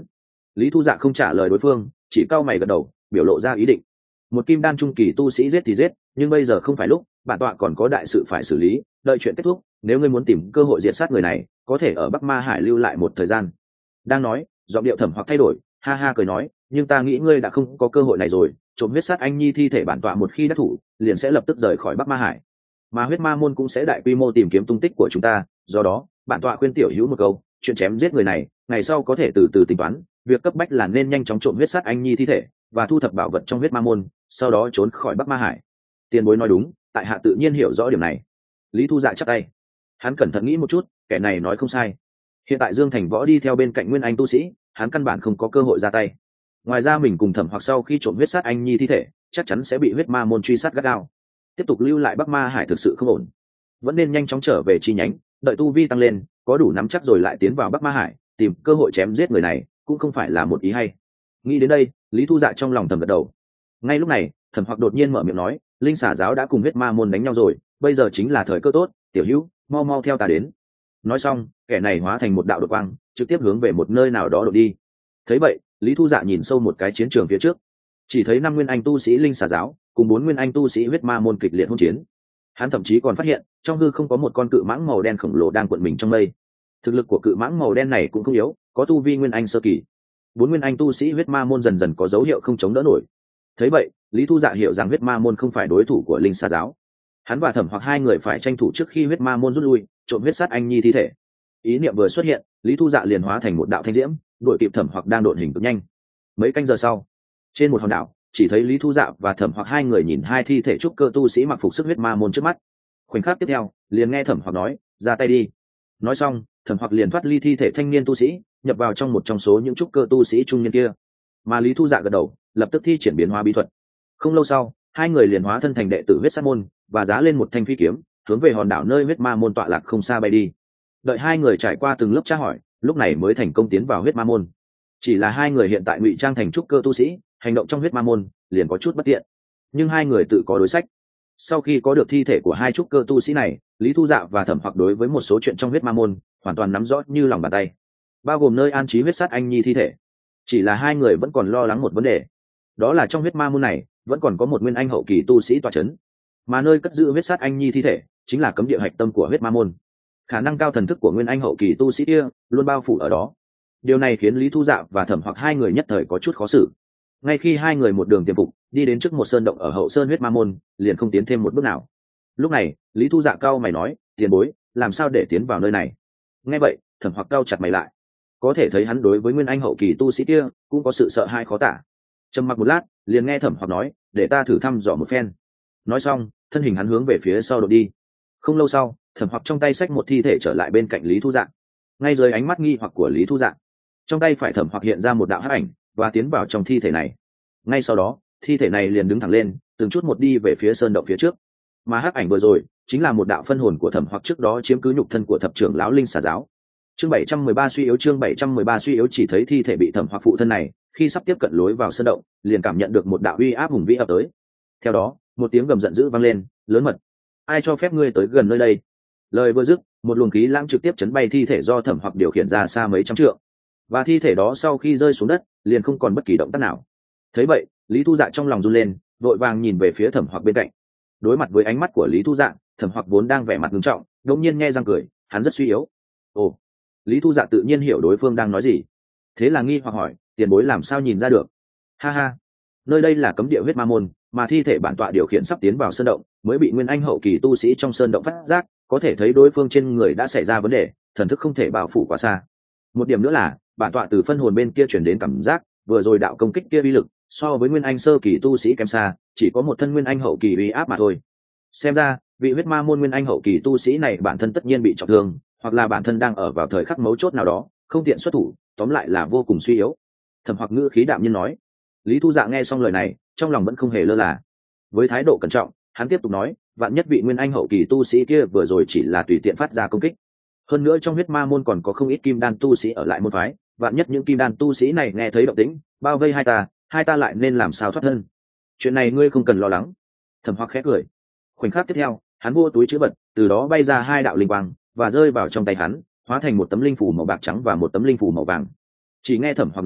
Lý Thu Dạ không trả lời đối phương, chỉ cau mày gật đầu, biểu lộ ra ý định. Một kim đan trung kỳ tu sĩ giết thì giết, nhưng bây giờ không phải lúc, bản tọa còn có đại sự phải xử lý, đợi chuyện kết thúc, nếu ngươi muốn tìm cơ hội diệt sát người này, có thể ở Bắc Ma Hải lưu lại một thời gian. Đang nói, giọng điệu Thẩm Hoặc thay đổi, ha ha cười nói, nhưng ta nghĩ ngươi đã không có cơ hội này rồi, trộm huyết sát anh nhi thi thể bản tọa một khi đắc thủ, liền sẽ lập tức rời khỏi Bắc Ma Hải, mà huyết ma môn cũng sẽ đại quy mô tìm kiếm tung tích của chúng ta, do đó, bản tọa khuyên tiểu hữu một câu, chuyện chém giết người này, ngày sau có thể từ từ tính toán, việc cấp bách là nên nhanh chóng trộm huyết sát anh nhi thi thể và thu thập bảo vật trong huyết ma môn, sau đó trốn khỏi Bắc Ma Hải. Tiền bối nói đúng, tại hạ tự nhiên hiểu rõ điểm này. Lý Thu Dạ chắp tay, hắn cẩn thận nghĩ một chút, kẻ này nói không sai. Hiện tại Dương Thành Võ đi theo bên cạnh nguyên anh tu sĩ, hắn căn bản không có cơ hội ra tay. Ngoài ra mình cùng Thẩm Hoặc sau khi trộm huyết sát anh nhi thi thể, chắc chắn sẽ bị huyết ma môn truy sát gắt gao. Tiếp tục lưu lại Bắc Ma Hải thực sự không ổn, vẫn nên nhanh chóng trở về chi nhánh, đợi tu vi tăng lên, có đủ nắm chắc rồi lại tiến vào Bắc Ma Hải, tìm cơ hội chém giết người này, cũng không phải là một ý hay. Nghĩ đến đây, Lý Thu Dạ trong lòng thầm gật đầu. Ngay lúc này, Thẩm Hoặc đột nhiên mở miệng nói, linh xả giáo đã cùng huyết ma môn đánh nhau rồi, bây giờ chính là thời cơ tốt, tiểu hữu, mau mau theo ta đến. Nói xong, kẻ này hóa thành một đạo đột quang, trực tiếp hướng về một nơi nào đó đột đi. Thấy vậy, Lý Thu Dạ nhìn sâu một cái chiến trường phía trước, chỉ thấy 5 nguyên anh tu sĩ linh xả giáo cùng 4 nguyên anh tu sĩ huyết ma môn kịch liệt hỗn chiến. Hắn thậm chí còn phát hiện trong hư không có một con cự mãng màu đen khổng lồ đang cuộn mình trong mây. Thực lực của cự mãng màu đen này cũng không yếu, có tu vi nguyên anh sơ kỳ. 4 nguyên anh tu sĩ huyết ma môn dần dần có dấu hiệu không chống đỡ nổi. Thấy vậy, Lý Thu Dạ hiểu rằng huyết ma môn không phải đối thủ của linh xà giáo. Hắn và Thẩm Hoặc hai người phải tranh thủ trước khi huyết ma môn rút lui, trộm huyết sát anh nhi thi thể. Ý niệm vừa xuất hiện, Lý Thu Dạ liền hóa thành một đạo thanh diễm, đuổi kịp Thẩm Hoặc đang độn hình cực nhanh. Mấy canh giờ sau, trên một hòn đảo, chỉ thấy Lý Thu Dạ và Thẩm Hoặc hai người nhìn hai thi thể trúc cơ tu sĩ mặc phục sức huyết ma môn trước mắt. Khoảnh khắc tiếp theo, liền nghe Thẩm Hoặc nói, ra tay đi. Nói xong, Thẩm Hoặc liền thoát ly thi thể thanh niên tu sĩ, nhập vào trong một trong số những trúc cơ tu sĩ trung niên kia. Mà Lý Thu Dạ gật đầu, lập tức thi triển biến hóa bí thuật. Không lâu sau, hai người liền hóa thân thành đệ tử huyết sát môn, và giá lên một thanh phi kiếm, hướng về hòn đảo nơi huyết ma môn tọa lạc không xa bay đi. Đợi hai người trải qua từng lớp tra hỏi, lúc này mới thành công tiến vào huyết ma môn. Chỉ là hai người hiện tại ngụy trang thành trúc cơ tu sĩ, hành động trong huyết ma môn liền có chút bất tiện. Nhưng hai người tự có đối sách. Sau khi có được thi thể của hai trúc cơ tu sĩ này, Lý Thu Dạ và Thẩm Hoặc đối với một số chuyện trong huyết ma môn hoàn toàn nắm rõ như lòng bàn tay, bao gồm nơi an trí huyết sát anh nhi thi thể. Chỉ là hai người vẫn còn lo lắng một vấn đề, đó là trong huyết ma môn này vẫn còn có một nguyên anh hậu kỳ tu sĩ tọa chấn, mà nơi cất giữ huyết sát anh nhi thi thể chính là cấm địa hạch tâm của huyết ma môn. Khả năng cao thần thức của nguyên anh hậu kỳ tu sĩ kia luôn bao phủ ở đó. Điều này khiến Lý Thu Dạ và Thẩm Hoặc hai người nhất thời có chút khó xử. Ngay khi hai người một đường tiềm phục đi đến trước một sơn động ở hậu sơn huyết ma môn, liền không tiến thêm một bước nào. Lúc này, Lý Thu Dạ cau mày nói, tiền bối, làm sao để tiến vào nơi này? Nghe vậy, Thẩm Hoặc cau chặt mày lại. Có thể thấy hắn đối với nguyên anh hậu kỳ tu sĩ kia cũng có sự sợ hãi khó tả. Trầm mặc một lát, liền nghe Thẩm Hoặc nói, để ta thử thăm dò một phen. Nói xong, thân hình hắn hướng về phía sau đột đi. Không lâu sau, Thẩm Hoặc trong tay xách một thi thể trở lại bên cạnh Lý Thu Dạ. Ngay dưới ánh mắt nghi hoặc của Lý Thu Dạ, trong tay phải Thẩm Hoặc hiện ra một đạo hắc ảnh và tiến vào trong thi thể này. Ngay sau đó, thi thể này liền đứng thẳng lên, từng chút một đi về phía sơn động phía trước. Mà hắc ảnh vừa rồi chính là một đạo phân hồn của Thẩm Hoặc trước đó chiếm cứ nhục thân của thập trưởng lão linh xà giáo. Chương 713 suy yếu, chương 713 suy yếu. Chỉ thấy thi thể bị Thẩm Hoặc phụ thân này, khi sắp tiếp cận lối vào sơn động, liền cảm nhận được một đạo uy áp hùng vĩ ập tới. Theo đó, một tiếng gầm giận dữ vang lên, lớn mật, ai cho phép ngươi tới gần nơi đây? Lời vừa dứt, một luồng khí lãng trực tiếp chấn bay thi thể do Thẩm Hoặc điều khiển ra xa mấy trăm trượng, và thi thể đó sau khi rơi xuống đất liền không còn bất kỳ động tác nào. Thấy vậy, Lý Thu Dạ trong lòng run lên, vội vàng nhìn về phía Thẩm Hoặc bên cạnh. Đối mặt với ánh mắt của Lý Thu Dạ, Thẩm Hoặc vốn đang vẻ mặt nghiêm trọng, đột nhiên nhe răng cười, hắn rất suy yếu. Ồ, Lý Thu Dạ tự nhiên hiểu đối phương đang nói gì, thế là nghi hoặc hỏi, tiền bối làm sao nhìn ra được? Ha ha, nơi đây là cấm địa huyết ma môn, mà thi thể bản tọa điều khiển sắp tiến vào sơn động, mới bị nguyên anh hậu kỳ tu sĩ trong sơn động phát giác, có thể thấy đối phương trên người đã xảy ra vấn đề, thần thức không thể bao phủ quá xa. Một điểm nữa là, bản tọa từ phân hồn bên kia truyền đến cảm giác, vừa rồi đạo công kích kia uy lực so với nguyên anh sơ kỳ tu sĩ kém xa, chỉ có một thân nguyên anh hậu kỳ uy áp mà thôi. Xem ra, vị huyết ma môn nguyên anh hậu kỳ tu sĩ này bản thân tất nhiên bị trọng thương, hoặc là bản thân đang ở vào thời khắc mấu chốt nào đó, không tiện xuất thủ, tóm lại là vô cùng suy yếu. Thẩm Hoặc ngữ khí đạm nhiên nói. Lý Thu Dạ nghe xong lời này, trong lòng vẫn không hề lơ là. Với thái độ cẩn trọng, hắn tiếp tục nói, vạn nhất vị nguyên anh hậu kỳ tu sĩ kia vừa rồi chỉ là tùy tiện phát ra công kích. Hơn nữa trong huyết ma môn còn có không ít kim đan tu sĩ ở lại môn phái, vạn nhất những kim đan tu sĩ này nghe thấy động tĩnh, bao vây hai ta lại nên làm sao thoát thân? Chuyện này ngươi không cần lo lắng. Thẩm Hoặc khẽ cười. Khoảnh khắc tiếp theo, hắn vô túi trữ vật, từ đó bay ra hai đạo linh quang và rơi vào trong tay hắn, hóa thành một tấm linh phù màu bạc trắng và một tấm linh phù màu vàng. Chỉ nghe Thẩm Hoặc nói,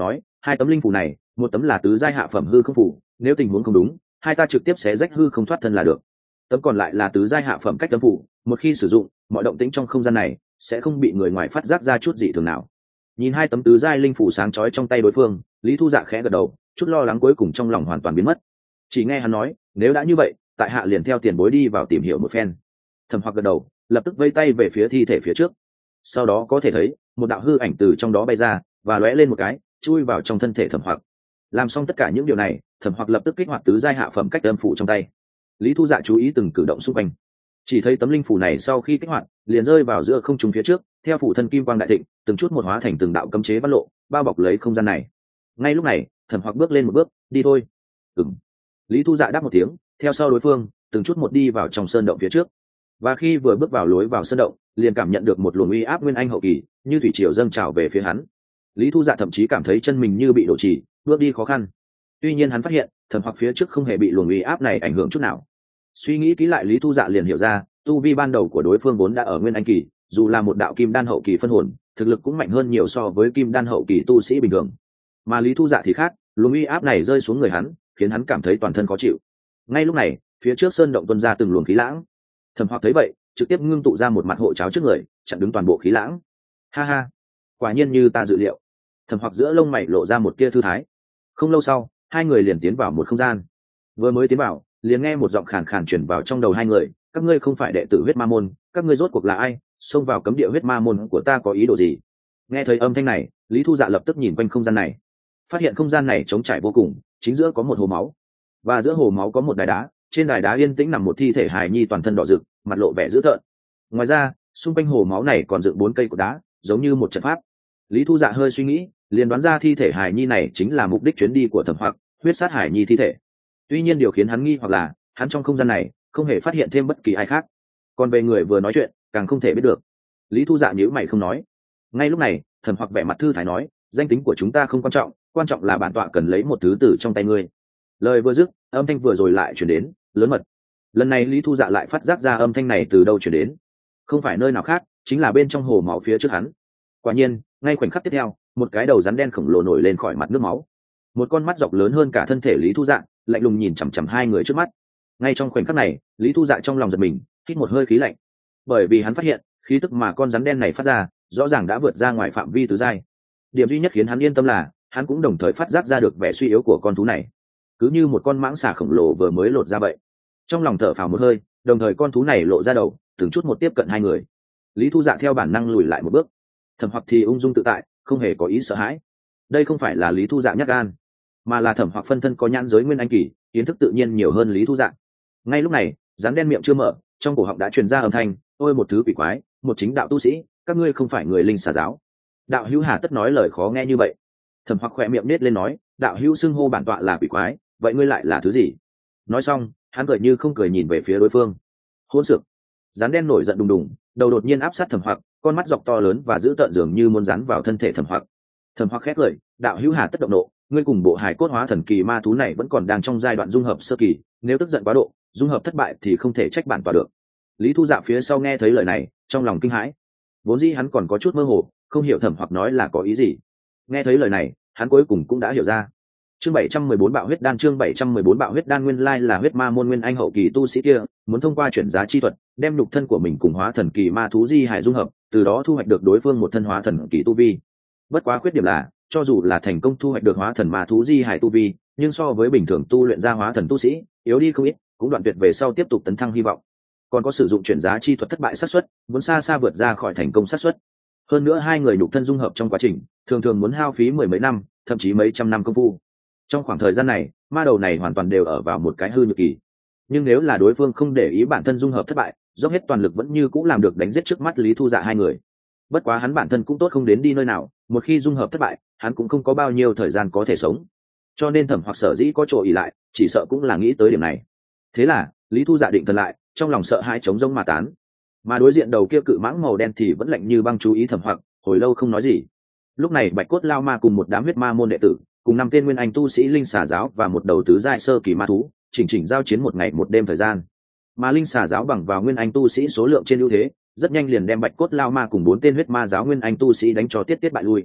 Hai tấm linh phù này, một tấm là tứ giai hạ phẩm hư không phù, nếu tình huống không đúng, hai ta trực tiếp xé rách hư không thoát thân là được. Tấm còn lại là tứ giai hạ phẩm cách tấm phù, một khi sử dụng, mọi động tĩnh trong không gian này sẽ không bị người ngoài phát giác ra chút gì thường nào. Nhìn hai tấm tứ giai linh phù sáng chói trong tay đối phương, Lý Thu Dạ khẽ gật đầu, chút lo lắng cuối cùng trong lòng hoàn toàn biến mất. Chỉ nghe hắn nói, nếu đã như vậy, tại hạ liền theo tiền bối đi vào tìm hiểu một phen. Thẩm Hoặc gật đầu, lập tức vây tay về phía thi thể phía trước. Sau đó có thể thấy một đạo hư ảnh từ trong đó bay ra và lóe lên một cái, chui vào trong thân thể Thẩm Hoặc. Làm xong tất cả những điều này, Thẩm Hoặc lập tức kích hoạt tứ giai hạ phẩm cách âm phủ trong tay. Lý Thu Dạ chú ý từng cử động xung quanh, chỉ thấy tấm linh phủ này sau khi kích hoạt liền rơi vào giữa không trung phía trước, theo phủ thân kim quang đại thịnh, từng chút một hóa thành từng đạo cấm chế văn lộ bao bọc lấy không gian này. Ngay lúc này, Thẩm Hoặc bước lên một bước, đi thôi. Ừm. Lý Thu Dạ đáp một tiếng, theo sau đối phương từng chút một đi vào trong sơn động phía trước. Và khi vừa bước vào lối vào sơn động, liền cảm nhận được một luồng uy áp nguyên anh hậu kỳ như thủy triều dâng trào về phía hắn. Lý Thu Dạ thậm chí cảm thấy chân mình như bị đổ trì, bước đi khó khăn. Tuy nhiên hắn phát hiện Thẩm Hoặc phía trước không hề bị luồng uy áp này ảnh hưởng chút nào. Suy nghĩ kỹ lại, Lý Thu Dạ liền hiểu ra tu vi ban đầu của đối phương vốn đã ở nguyên anh kỳ, dù là một đạo kim đan hậu kỳ phân hồn, thực lực cũng mạnh hơn nhiều so với kim đan hậu kỳ tu sĩ bình thường. Mà Lý Thu Dạ thì khác, luồng uy áp này rơi xuống người hắn, khiến hắn cảm thấy toàn thân khó chịu. Ngay lúc này, phía trước sơn động tuôn ra từng luồng khí lãng. Thẩm Hoặc thấy vậy, trực tiếp ngưng tụ ra một mặt hộ cháo trước người, chặn đứng toàn bộ khí lãng. Ha ha, quả nhiên như ta dự liệu. Thẩm Hoặc giữa lông mày lộ ra một tia thư thái. Không lâu sau, hai người liền tiến vào một không gian. Vừa mới tiến vào, liền nghe một giọng khàn khàn truyền vào trong đầu hai người: các ngươi không phải đệ tử huyết ma môn, các ngươi rốt cuộc là ai, xông vào cấm địa huyết ma môn của ta có ý đồ gì? Nghe thấy âm thanh này, Lý Thu Dạ lập tức nhìn quanh không gian này, phát hiện không gian này trống trải vô cùng, chính giữa có một hồ máu, và giữa hồ máu có một đài đá, trên đài đá yên tĩnh nằm một thi thể hài nhi toàn thân đỏ rực, mặt lộ vẻ dữ tợn. Ngoài ra, xung quanh hồ máu này còn dựng 4 cây cột đá, giống như một trận pháp. Lý Thu Dạ hơi suy nghĩ, liền đoán ra thi thể hài nhi này chính là mục đích chuyến đi của Thẩm Hoặc, huyết sát hài nhi thi thể. Tuy nhiên điều khiến hắn nghi hoặc là, hắn trong không gian này không hề phát hiện thêm bất kỳ ai khác, còn về người vừa nói chuyện càng không thể biết được. Lý Thu Dạ nhíu mày không nói. Ngay lúc này, Thẩm Hoặc vẻ mặt thư thái nói: danh tính của chúng ta không quan trọng là bản tọa cần lấy một thứ từ trong tay ngươi. Lời vừa dứt, âm thanh vừa rồi lại chuyển đến, lớn mật. Lần này Lý Thu Dạ lại phát giác ra âm thanh này từ đâu chuyển đến, không phải nơi nào khác, chính là bên trong hồ máu phía trước hắn. Quả nhiên, ngay khoảnh khắc tiếp theo, một cái đầu rắn đen khổng lồ nổi lên khỏi mặt nước máu, một con mắt dọc lớn hơn cả thân thể Lý Thu Dạ lạnh lùng nhìn chằm chằm hai người trước mắt. Ngay trong khoảnh khắc này, Lý Thu Dạ trong lòng giật mình, hít một hơi khí lạnh, bởi vì hắn phát hiện khí tức mà con rắn đen này phát ra rõ ràng đã vượt ra ngoài phạm vi tứ giai. Điểm duy nhất khiến hắn yên tâm là hắn cũng đồng thời phát giác ra được vẻ suy yếu của con thú này, cứ như một con mãng xà khổng lồ vừa mới lột ra vậy. Trong lòng thở phào một hơi, đồng thời con thú này lộ ra đầu, từng chút một tiếp cận hai người. Lý Thu Dạ theo bản năng lùi lại một bước. Thẩm Hoặc thì ung dung tự tại, không hề có ý sợ hãi. Đây không phải là Lý Thu Dạ nhát gan, mà là Thẩm Hoặc phân thân có nhãn giới nguyên anh kỳ, kiến thức tự nhiên nhiều hơn Lý Thu Dạ. Ngay lúc này, rắn đen miệng chưa mở, trong cổ họng đã truyền ra âm thanh: ôi một thứ quỷ quái, một chính đạo tu sĩ, các ngươi không phải người linh xà giáo. Đạo hữu hà tất nói lời khó nghe như vậy? Thẩm Hoặc khỏe miệng nết lên nói: đạo hữu xưng hô bản tọa là quỷ quái, vậy ngươi lại là thứ gì? Nói xong, hắn cười như không cười nhìn về phía đối phương. Hỗn xược! Rắn đen nổi giận đùng đùng, đầu đột nhiên áp sát Thẩm Hoặc, con mắt dọc to lớn và dữ tợn dường như muốn rắn vào thân thể Thẩm Hoặc. Thẩm Hoặc khét lời: đạo hữu hà tất động nộ, ngươi cùng bộ hài cốt hóa thần kỳ ma thú này vẫn còn đang trong giai đoạn dung hợp sơ kỳ, nếu tức giận quá độ, dung hợp thất bại thì không thể trách bản tọa được. Lý Thu Dạ phía sau nghe thấy lời này, trong lòng kinh hãi. Vốn dĩ hắn còn có chút mơ hồ, không hiểu Thẩm Hoặc nói là có ý gì. Nghe thấy lời này, hắn cuối cùng cũng đã hiểu ra. Chương 714 bạo huyết đan. Chương 714 bạo huyết đan nguyên lai là huyết ma môn nguyên anh hậu kỳ tu sĩ kia, muốn thông qua chuyển giá chi thuật, đem nhục thân của mình cùng hóa thần kỳ ma thú di hải dung hợp, từ đó thu hoạch được đối phương một thân hóa thần kỳ tu vi. Bất quá khuyết điểm là, cho dù là thành công thu hoạch được hóa thần ma thú di hải tu vi, nhưng so với bình thường tu luyện ra hóa thần tu sĩ, yếu đi không ít, cũng đoạn tuyệt về sau tiếp tục tấn thăng hy vọng. Còn có sử dụng chuyển giá chi thuật thất bại xác suất, muốn xa xa vượt ra khỏi thành công xác suất. Hơn nữa hai người nhục thân dung hợp trong quá trình, thường thường muốn hao phí mười mấy năm, thậm chí mấy trăm năm công phu. Trong khoảng thời gian này, ma đầu này hoàn toàn đều ở vào một cái hư nhược kỳ. Nhưng nếu là đối phương không để ý bản thân dung hợp thất bại, dốc hết toàn lực vẫn như cũng làm được đánh giết trước mắt Lý Thu Dạ hai người. Bất quá hắn bản thân cũng tốt không đến đi nơi nào, một khi dung hợp thất bại, hắn cũng không có bao nhiêu thời gian có thể sống. Cho nên Thẩm Hoặc sở dĩ có chỗ ỷ lại, chỉ sợ cũng là nghĩ tới điểm này. Thế là, Lý Thu Dạ định thần lại, trong lòng sợ hãi trống rỗng mà tán. Mà đối diện đầu kia cự mãng màu đen thì vẫn lạnh như băng chú ý Thẩm Hoặc, hồi lâu không nói gì. Lúc này Bạch Cốt Lao Ma cùng một đám huyết ma môn đệ tử, cùng 5 tên nguyên anh tu sĩ linh xà giáo và một đầu tứ giai sơ kỳ ma thú, chỉnh giao chiến một ngày một đêm thời gian. Mà linh xà giáo bằng vào nguyên anh tu sĩ số lượng trên ưu thế, rất nhanh liền đem Bạch Cốt Lao Ma cùng 4 tên huyết ma giáo nguyên anh tu sĩ đánh cho tiết bại lui.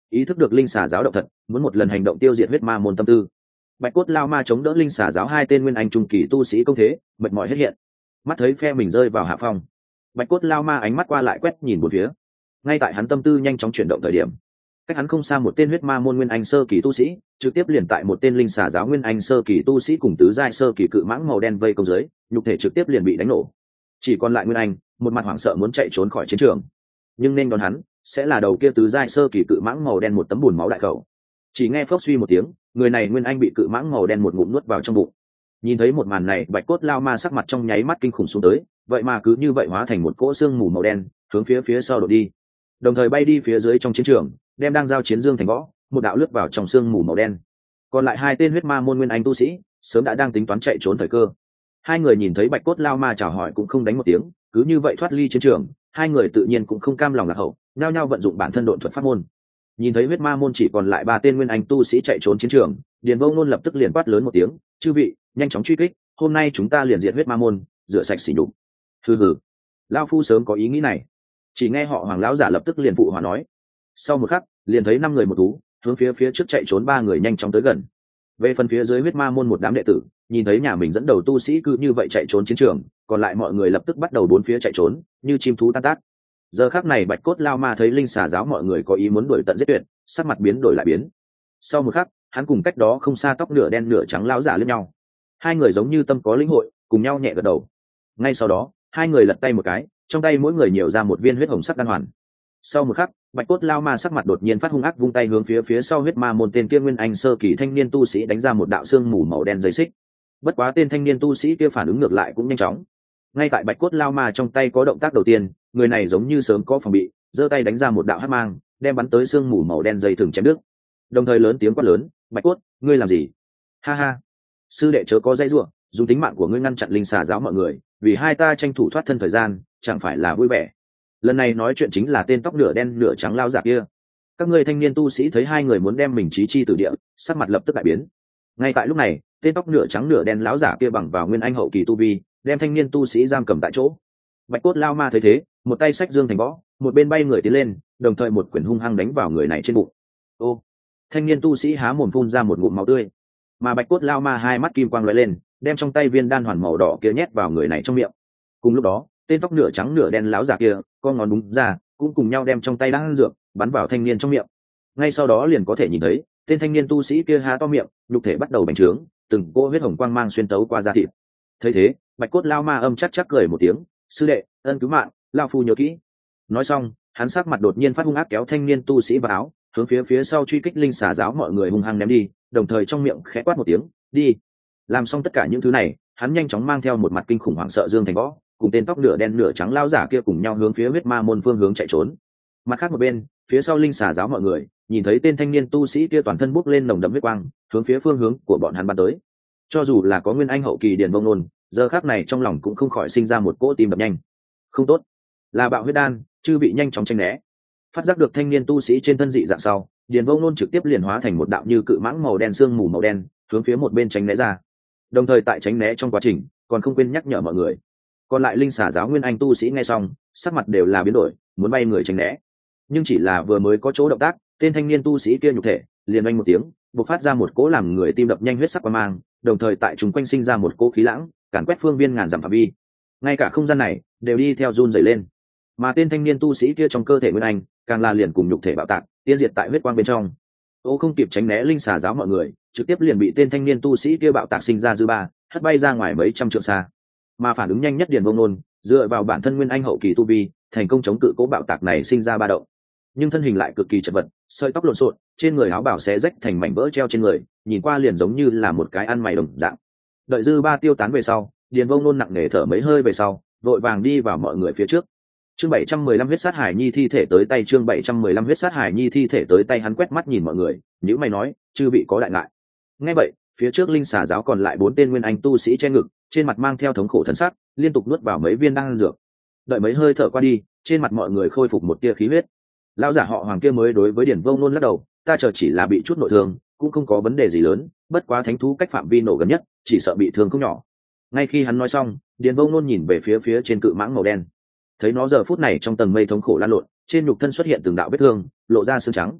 ý thức được linh xà giáo động thật, muốn một lần hành động tiêu diệt huyết ma môn tâm tư. Bạch cốt lao ma chống đỡ linh xà giáo hai tên nguyên anh trung kỳ tu sĩ công thế, mệt mỏi hết hiện. Mắt thấy phe mình rơi vào hạ phong, bạch cốt lao ma ánh mắt qua lại quét nhìn một phía. Ngay tại hắn tâm tư nhanh chóng chuyển động thời điểm, cách hắn không xa một tên huyết ma môn nguyên anh sơ kỳ tu sĩ trực tiếp liền tại một tên linh xà giáo nguyên anh sơ kỳ tu sĩ cùng tứ giai sơ kỳ cự mãng màu đen vây công dưới, nhục thể trực tiếp liền bị đánh nổ. Chỉ còn lại nguyên anh, một mặt hoảng sợ muốn chạy trốn khỏi chiến trường, nhưng nên đón hắn sẽ là đầu kia tứ giai sơ kỳ cự mãng màu đen một tấm bùn máu đại khẩu. Chỉ nghe phốc suy một tiếng, người này nguyên anh bị cự mãng màu đen một ngụm nuốt vào trong bụng. Nhìn thấy một màn này, bạch cốt lao ma sắc mặt trong nháy mắt kinh khủng xuống tới, vậy mà cứ như vậy hóa thành một cỗ xương mù màu đen, hướng phía sau đổ đi, đồng thời bay đi phía dưới trong chiến trường, đem đang giao chiến dương thành võ một đạo lướt vào trong xương mù màu đen. Còn lại hai tên huyết ma môn nguyên anh tu sĩ sớm đã đang tính toán chạy trốn thời cơ. Hai người nhìn thấy bạch cốt lao ma chào hỏi cũng không đánh một tiếng, cứ như vậy thoát ly chiến trường. Hai người tự nhiên cũng không cam lòng lạc hậu, nhao nhao vận dụng bản thân độn thuật pháp môn. Nhìn thấy huyết ma môn chỉ còn lại 3 tên nguyên anh tu sĩ chạy trốn chiến trường, Điền Vô Ngôn lập tức liền quát lớn một tiếng: "Chư vị, nhanh chóng truy kích, hôm nay chúng ta liền diệt huyết ma môn, rửa sạch sỉ nhục." Hừ, lão phu sớm có ý nghĩ này. Chỉ nghe họ Hoàng lão giả lập tức liền phụ hòa nói. Sau một khắc, liền thấy 5 người một thú, hướng phía trước chạy trốn 3 người nhanh chóng tới gần. Về phần phía dưới huyết ma môn một đám đệ tử, nhìn thấy nhà mình dẫn đầu tu sĩ cứ như vậy chạy trốn chiến trường, còn lại mọi người lập tức bắt đầu bốn phía chạy trốn, như chim thú tan tác. Giờ khắc này bạch cốt lao ma thấy linh xà giáo mọi người có ý muốn đuổi tận giết tuyệt, sắc mặt biến đổi lại biến. Sau một khắc, hắn cùng cách đó không xa tóc nửa đen nửa trắng lão giả liếc nhau. Hai người giống như tâm có lĩnh hội, cùng nhau nhẹ gật đầu. Ngay sau đó, hai người lật tay một cái, trong tay mỗi người nhiều ra một viên huyết hồng sắc đan hoàn. Sau một khắc, bạch cốt lao ma sắc mặt đột nhiên phát hung ác, vung tay hướng phía sau huyết ma môn tên kia nguyên anh sơ kỳ thanh niên tu sĩ đánh ra một đạo xương mù màu đen dây xích. Bất quá tên thanh niên tu sĩ kia phản ứng ngược lại cũng nhanh chóng. Ngay tại bạch cốt lao ma trong tay có động tác đầu tiên, người này giống như sớm có phòng bị, giơ tay đánh ra một đạo hắc mang, đem bắn tới xương mù màu đen dây thừng chém đứt. Đồng thời lớn tiếng quát lớn: "Bạch cốt, ngươi làm gì?" "Ha ha, sư đệ chớ có dây rủa, dùng tính mạng của ngươi ngăn chặn linh xà giáo mọi người, vì hai ta tranh thủ thoát thân thời gian, chẳng phải là vui vẻ." Lần này nói chuyện chính là tên tóc nửa đen nửa trắng lao giả kia. Các ngươi thanh niên tu sĩ thấy hai người muốn đem mình chí chi tử địa, sắc mặt lập tức đại biến. Ngay tại lúc này, tên tóc nửa trắng nửa đen lão giả kia bằng vào nguyên anh hậu kỳ tu vi, đem thanh niên tu sĩ giam cầm tại chỗ. Bạch cốt lao ma thấy thế, một tay xách dương thành võ, một bên bay người tiến lên, đồng thời một quyền hung hăng đánh vào người này trên bụng. Ô! Thanh niên tu sĩ há mồm phun ra một ngụm máu tươi, mà bạch cốt lao ma hai mắt kim quang lóe lên, đem trong tay viên đan hoàn màu đỏ kia nhét vào người này trong miệng. Cùng lúc đó, tên tóc nửa trắng nửa đen lão giả kia, con ngón búng ra, cũng cùng nhau đem trong tay đan dược bắn vào thanh niên trong miệng. Ngay sau đó liền có thể nhìn thấy, tên thanh niên tu sĩ kia há to miệng, nhục thể bắt đầu bành trướng, từng cỗ huyết hồng quang mang xuyên tấu qua da thịt. Thấy thế, bạch cốt lao ma âm chắc chắc cười một tiếng: "Sư đệ, ân cứu mạng, lao phu nhớ kỹ." Nói xong, hắn sắc mặt đột nhiên phát hung ác, kéo thanh niên tu sĩ vào áo, hướng phía sau truy kích linh xà giáo mọi người hung hăng ném đi, đồng thời trong miệng khẽ quát một tiếng: "Đi!" Làm xong tất cả những thứ này, hắn nhanh chóng mang theo một mặt kinh khủng hoảng sợ Dương Thành Võ, cùng tên tóc nửa đen nửa trắng lao giả kia cùng nhau hướng phía huyết ma môn phương hướng chạy trốn. Mặt khác một bên, phía sau linh xà giáo mọi người nhìn thấy tên thanh niên tu sĩ kia toàn thân bốc lên nồng đậm huyết quang, hướng phía phương hướng của bọn hắn bắn tới. Cho dù là có nguyên anh hậu kỳ Điền Vông Nôn, giờ khắc này trong lòng cũng không khỏi sinh ra một cỗ tim đập nhanh. Không tốt, là bạo huyết đan, chư bị nhanh chóng tránh né. Phát giác được thanh niên tu sĩ trên thân dị dạng sau, Điền Vông Nôn trực tiếp liền hóa thành một đạo như cự mãng màu đen xương mù màu đen, hướng phía một bên tránh né ra. Đồng thời tại tránh né trong quá trình, còn không quên nhắc nhở mọi người. Còn lại linh xà giáo nguyên anh tu sĩ nghe xong, sắc mặt đều là biến đổi, muốn bay người tránh né. Nhưng chỉ là vừa mới có chỗ động tác, tên thanh niên tu sĩ kia nhục thể liền oanh một tiếng, bộc phát ra một cỗ làm người tim đập nhanh huyết sắc qua mang, đồng thời tại chúng quanh sinh ra một cỗ khí lãng, càn quét phương viên ngàn dặm phạm vi. Ngay cả không gian này đều đi theo run rẩy lên. Mà tên thanh niên tu sĩ kia trong cơ thể nguyên anh, càng là liền cùng nhục thể bạo tạc, tiên diệt tại huyết quang bên trong. Ô không kịp tránh né linh xà giáo mọi người, trực tiếp liền bị tên thanh niên tu sĩ kia bạo tạc sinh ra dư ba, hất bay ra ngoài mấy trăm trượng xa. Mà phản ứng nhanh nhất Điền Vông Nôn, dựa vào bản thân nguyên anh hậu kỳ tu vi, thành công chống cự cố bạo tạc này sinh ra ba động. Nhưng thân hình lại cực kỳ chật vật, sợi tóc lộn xộn, trên người áo bào xé rách thành mảnh vỡ treo trên người, nhìn qua liền giống như là một cái ăn mày đồng dạng. Đợi dư ba tiêu tán về sau, Điền Vông Nôn nặng nề thở mấy hơi về sau, vội vàng đi vào mọi người phía trước. Chương 715 huyết sát hải nhi thi thể tới tay, chương 715 huyết sát hải nhi thi thể tới tay, hắn quét mắt nhìn mọi người, nhíu mày nói: "Chư vị có đại ngại." Nghe vậy, phía trước linh xà giáo còn lại 4 tên nguyên anh tu sĩ che ngực, trên mặt mang theo thống khổ thần sắc, liên tục nuốt vào mấy viên đan dược. Đợi mấy hơi thở qua đi, trên mặt mọi người khôi phục một tia khí huyết. Lão giả họ Hoàng kia mới đối với Điền Vông Nôn lắc đầu: "Ta chờ chỉ là bị chút nội thương, cũng không có vấn đề gì lớn, bất quá thánh thú cách phạm vi nổ gần nhất, chỉ sợ bị thương không nhỏ." Ngay khi hắn nói xong, Điền Vông Nôn nhìn về phía trên cự mãng màu đen, thấy nó giờ phút này trong tầng mây thống khổ lan lộn, trên nhục thân xuất hiện từng đạo vết thương, lộ ra xương trắng.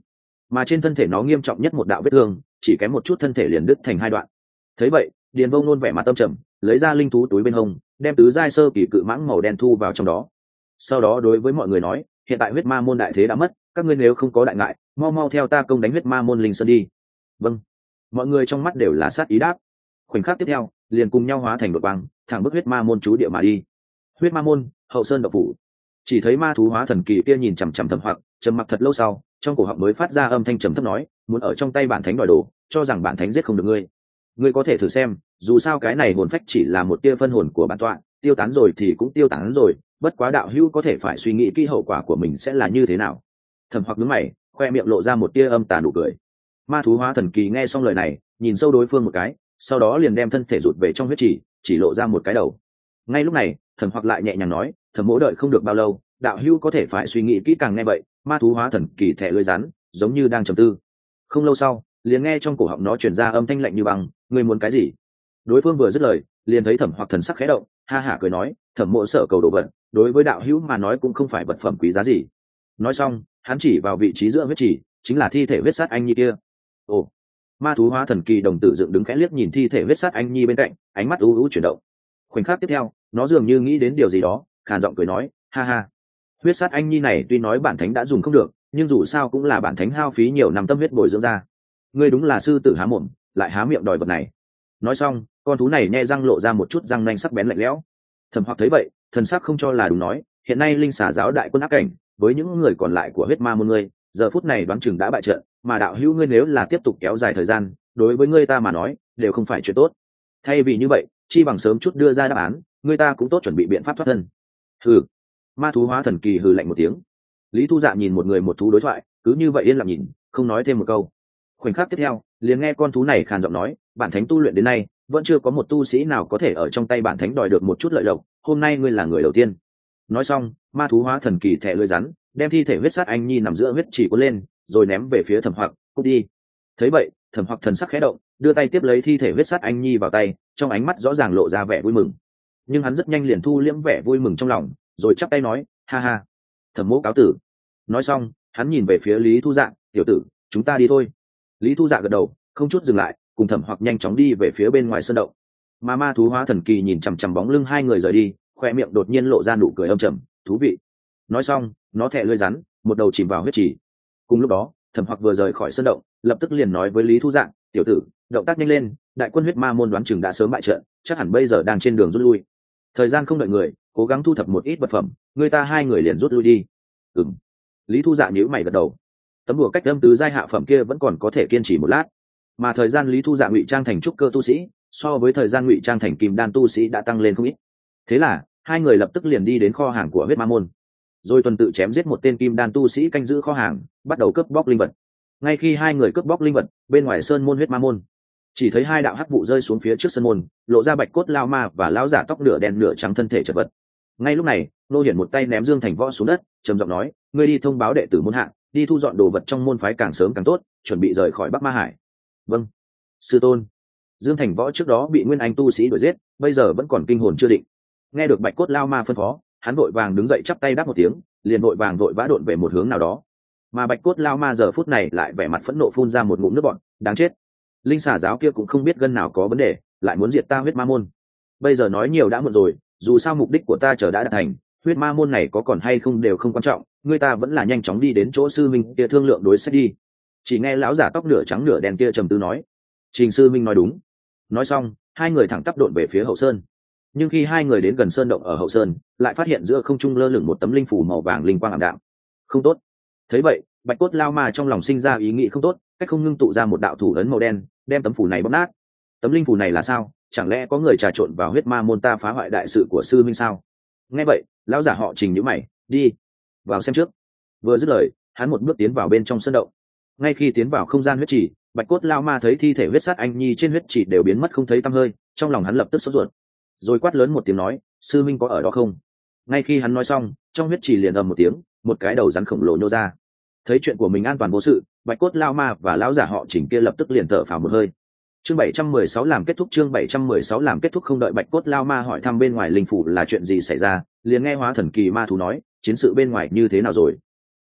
mà trên thân thể nó nghiêm trọng nhất một đạo vết thương, chỉ kém một chút thân thể liền đứt thành hai đoạn. Thấy vậy, Điền Vô Nôn vẻ mặt tâm trầm, lấy ra linh thú túi bên hông, đem tứ giai sơ kỳ cự mãng màu đen thu vào trong đó. Sau đó đối với mọi người nói, hiện tại huyết ma môn đại thế đã mất, các ngươi nếu không có đại ngại, mau mau theo ta công đánh huyết ma môn linh sơn đi. Vâng. Mọi người trong mắt đều là sát ý đáp. Khoảnh khắc tiếp theo, liền cùng nhau hóa thành đột quang, thẳng bước huyết ma môn trú địa mà đi. Huyết ma môn, hậu sơn độc phủ. Chỉ thấy ma thú hóa thần kỳ kia nhìn chằm chằm Thẩm Hoặc, trầm mặc thật lâu sau, trong cổ họng mới phát ra âm thanh trầm thấp nói, muốn ở trong tay bản thánh đòi đồ, cho rằng bản thánh giết không được ngươi. Ngươi có thể thử xem, dù sao cái này hồn phách chỉ là một tia phân hồn của bản tọa, tiêu tán rồi thì cũng tiêu tán rồi, bất quá đạo hữu có thể phải suy nghĩ kỹ hậu quả của mình sẽ là như thế nào. Thẩm Hoặc nhướng mày, khoe miệng lộ ra một tia âm tà nụ cười. Ma thú hóa thần kỳ nghe xong lời này, nhìn sâu đối phương một cái, sau đó liền đem thân thể rụt về trong huyết chỉ lộ ra một cái đầu. Ngay lúc này, Thẩm Hoặc lại nhẹ nhàng nói, Thẩm mỗ đợi không được bao lâu, đạo hữu có thể phải suy nghĩ kỹ càng. Nghe vậy, ma thú hóa thần kỳ thẻ lưỡi rắn, giống như đang trầm tư. Không lâu sau, liền nghe trong cổ họng nó truyền ra âm thanh lạnh như băng, ngươi muốn cái gì? Đối phương vừa dứt lời, liền thấy Thẩm Hoặc thần sắc khẽ động, ha hả cười nói, Thẩm mỗ sợ cầu đồ vật, đối với đạo hữu mà nói cũng không phải vật phẩm quý giá gì. Nói xong, hắn chỉ vào vị trí giữa huyết chỉ, chính là thi thể huyết sát anh nhi kia. Ồ. Ma thú hóa thần kỳ đồng tử dựng đứng khẽ liếc nhìn thi thể huyết sát anh nhi bên cạnh, ánh mắt u u chuyển động. Khoảnh khắc tiếp theo, nó dường như nghĩ đến điều gì đó, khàn giọng cười nói, ha ha, huyết sát anh nhi này tuy nói bản thánh đã dùng không được, nhưng dù sao cũng là bản thánh hao phí nhiều năm tâm huyết bồi dưỡng ra. Ngươi đúng là sư tử há mồm, lại há miệng đòi vật này. Nói xong, con thú này nhe răng lộ ra một chút răng nanh sắc bén lạnh lẽo. Thẩm Hoặc thấy vậy, thần sắc không cho là đúng nói, hiện nay linh xà giáo đại quân áp cảnh, với những người còn lại của huyết ma môn ngươi, giờ phút này đoán chừng đã bại trận, mà đạo hữu ngươi nếu là tiếp tục kéo dài thời gian, đối với ngươi ta mà nói đều không phải chuyện tốt. Thay vì như vậy, chi bằng sớm chút đưa ra đáp án, ngươi ta cũng tốt chuẩn bị biện pháp thoát thân. Hừ. Ma thú hóa thần kỳ hừ lạnh một tiếng. Lý Thu Dạ nhìn một người một thú đối thoại, cứ như vậy yên lặng nhìn, không nói thêm một câu. Khoảnh khắc tiếp theo, liền nghe con thú này khàn giọng nói, bản thánh tu luyện đến nay, vẫn chưa có một tu sĩ nào có thể ở trong tay bản thánh đòi được một chút lợi lộc, hôm nay ngươi là người đầu tiên. Nói xong, ma thú hóa thần kỳ thẻ lưỡi rắn, đem thi thể huyết sát anh nhi nằm giữa huyết chỉ cuốn lên, rồi ném về phía Thẩm Hoặc, cút đi. Thấy vậy, Thẩm Hoặc thần sắc khẽ động, đưa tay tiếp lấy thi thể huyết sát anh nhi vào tay, trong ánh mắt rõ ràng lộ ra vẻ vui mừng. Nhưng hắn rất nhanh liền thu liễm vẻ vui mừng trong lòng, rồi chắp tay nói, ha ha, Thẩm mỗ cáo tử. Nói xong, hắn nhìn về phía Lý Thu Dạ, tiểu tử, chúng ta đi thôi. Lý Thu Dạ gật đầu, không chút dừng lại, cùng Thẩm Hoặc nhanh chóng đi về phía bên ngoài sơn động. Mà ma thú hóa thần kỳ nhìn chằm chằm bóng lưng hai người rời đi, khoe miệng đột nhiên lộ ra nụ cười âm trầm, thú vị. Nói xong, nó thẹ lưỡi rắn, một đầu chìm vào huyết trì. Cùng lúc đó, Thẩm Hoặc vừa rời khỏi sơn động, lập tức liền nói với Lý Thu Dạ, tiểu tử, động tác nhanh lên, đại quân huyết ma môn đoán chừng đã sớm bại trận, chắc hẳn bây giờ đang trên đường rút lui. Thời gian không đợi người, cố gắng thu thập một ít vật phẩm, người ta hai người liền rút lui đi. Ừm. Lý Thu Dạ nhíu mày gật đầu. Tấm đùa cách âm tứ giai hạ phẩm kia vẫn còn có thể kiên trì một lát, mà thời gian Lý Thu Dạ ngụy trang thành trúc cơ tu sĩ, so với thời gian ngụy trang thành kim đan tu sĩ đã tăng lên không ít. Thế là, hai người lập tức liền đi đến kho hàng của huyết ma môn, rồi tuần tự chém giết một tên kim đan tu sĩ canh giữ kho hàng, bắt đầu cướp bóc linh vật. Ngay khi hai người cướp bóc linh vật, bên ngoài sơn môn huyết ma môn, chỉ thấy hai đạo hắc vụ rơi xuống phía trước sơn môn, lộ ra bạch cốt lao ma và lão giả tóc nửa đen nửa trắng thân thể chật vật. Ngay lúc này, Nô Hiển một tay ném Dương Thành Võ xuống đất, trầm giọng nói, ngươi đi thông báo đệ tử môn hạ, đi thu dọn đồ vật trong môn phái càng sớm càng tốt, chuẩn bị rời khỏi Bắc Ma Hải. Vâng, sư tôn. Dương Thành Võ trước đó bị nguyên anh tu sĩ đuổi giết, bây giờ vẫn còn kinh hồn chưa định. Nghe được bạch cốt lao ma phân phó, hắn vội vàng đứng dậy chắp tay đáp một tiếng, liền vội vàng vội vã độn về một hướng nào đó. Mà bạch cốt lao ma giờ phút này lại vẻ mặt phẫn nộ phun ra một ngụm nước bọt, đáng chết, linh xà giáo kia cũng không biết gân nào có vấn đề, lại muốn diệt ta huyết ma môn. Bây giờ nói nhiều đã muộn rồi, dù sao mục đích của ta chờ đã đạt thành, huyết ma môn này có còn hay không đều không quan trọng, người ta vẫn là nhanh chóng đi đến chỗ sư minh kia thương lượng đối sách đi. Chỉ nghe lão giả tóc nửa trắng nửa đen kia trầm tư nói, Trình sư minh nói đúng. Nói xong, hai người thẳng tắp độn về phía hậu sơn. Nhưng khi hai người đến gần sơn động ở hậu sơn, lại phát hiện giữa không trung lơ lửng một tấm linh phủ màu vàng linh quang ảm đạm. Không tốt. Thấy vậy, bạch cốt lao ma trong lòng sinh ra ý nghĩ không tốt, cách không ngưng tụ ra một đạo thủ ấn màu đen, đem tấm phủ này bóp nát. Tấm linh phủ này là sao? Chẳng lẽ có người trà trộn vào huyết ma môn ta phá hoại đại sự của sư minh sao? Nghe vậy, lão giả họ Trình nhíu mày, đi vào xem trước. Vừa dứt lời, hắn một bước tiến vào bên trong sơn động. Ngay khi tiến vào không gian huyết chỉ, bạch cốt lao ma thấy thi thể huyết sát anh nhi trên huyết chỉ đều biến mất không thấy tăm hơi, trong lòng hắn lập tức sốt ruột, rồi quát lớn một tiếng nói, sư minh có ở đó không? Ngay khi hắn nói xong, trong huyết chỉ liền ầm một tiếng, một cái đầu rắn khổng lồ nhô ra. Thấy chuyện của mình an toàn vô sự, bạch cốt lao ma và lão giả họ Trình kia lập tức liền thở phào một hơi. Chương 716 làm kết thúc. Chương 716 làm kết thúc. Không đợi bạch cốt lao ma hỏi thăm bên ngoài linh phủ là chuyện gì xảy ra, liền nghe hóa thần kỳ ma thú nói, chiến sự bên ngoài như thế nào rồi?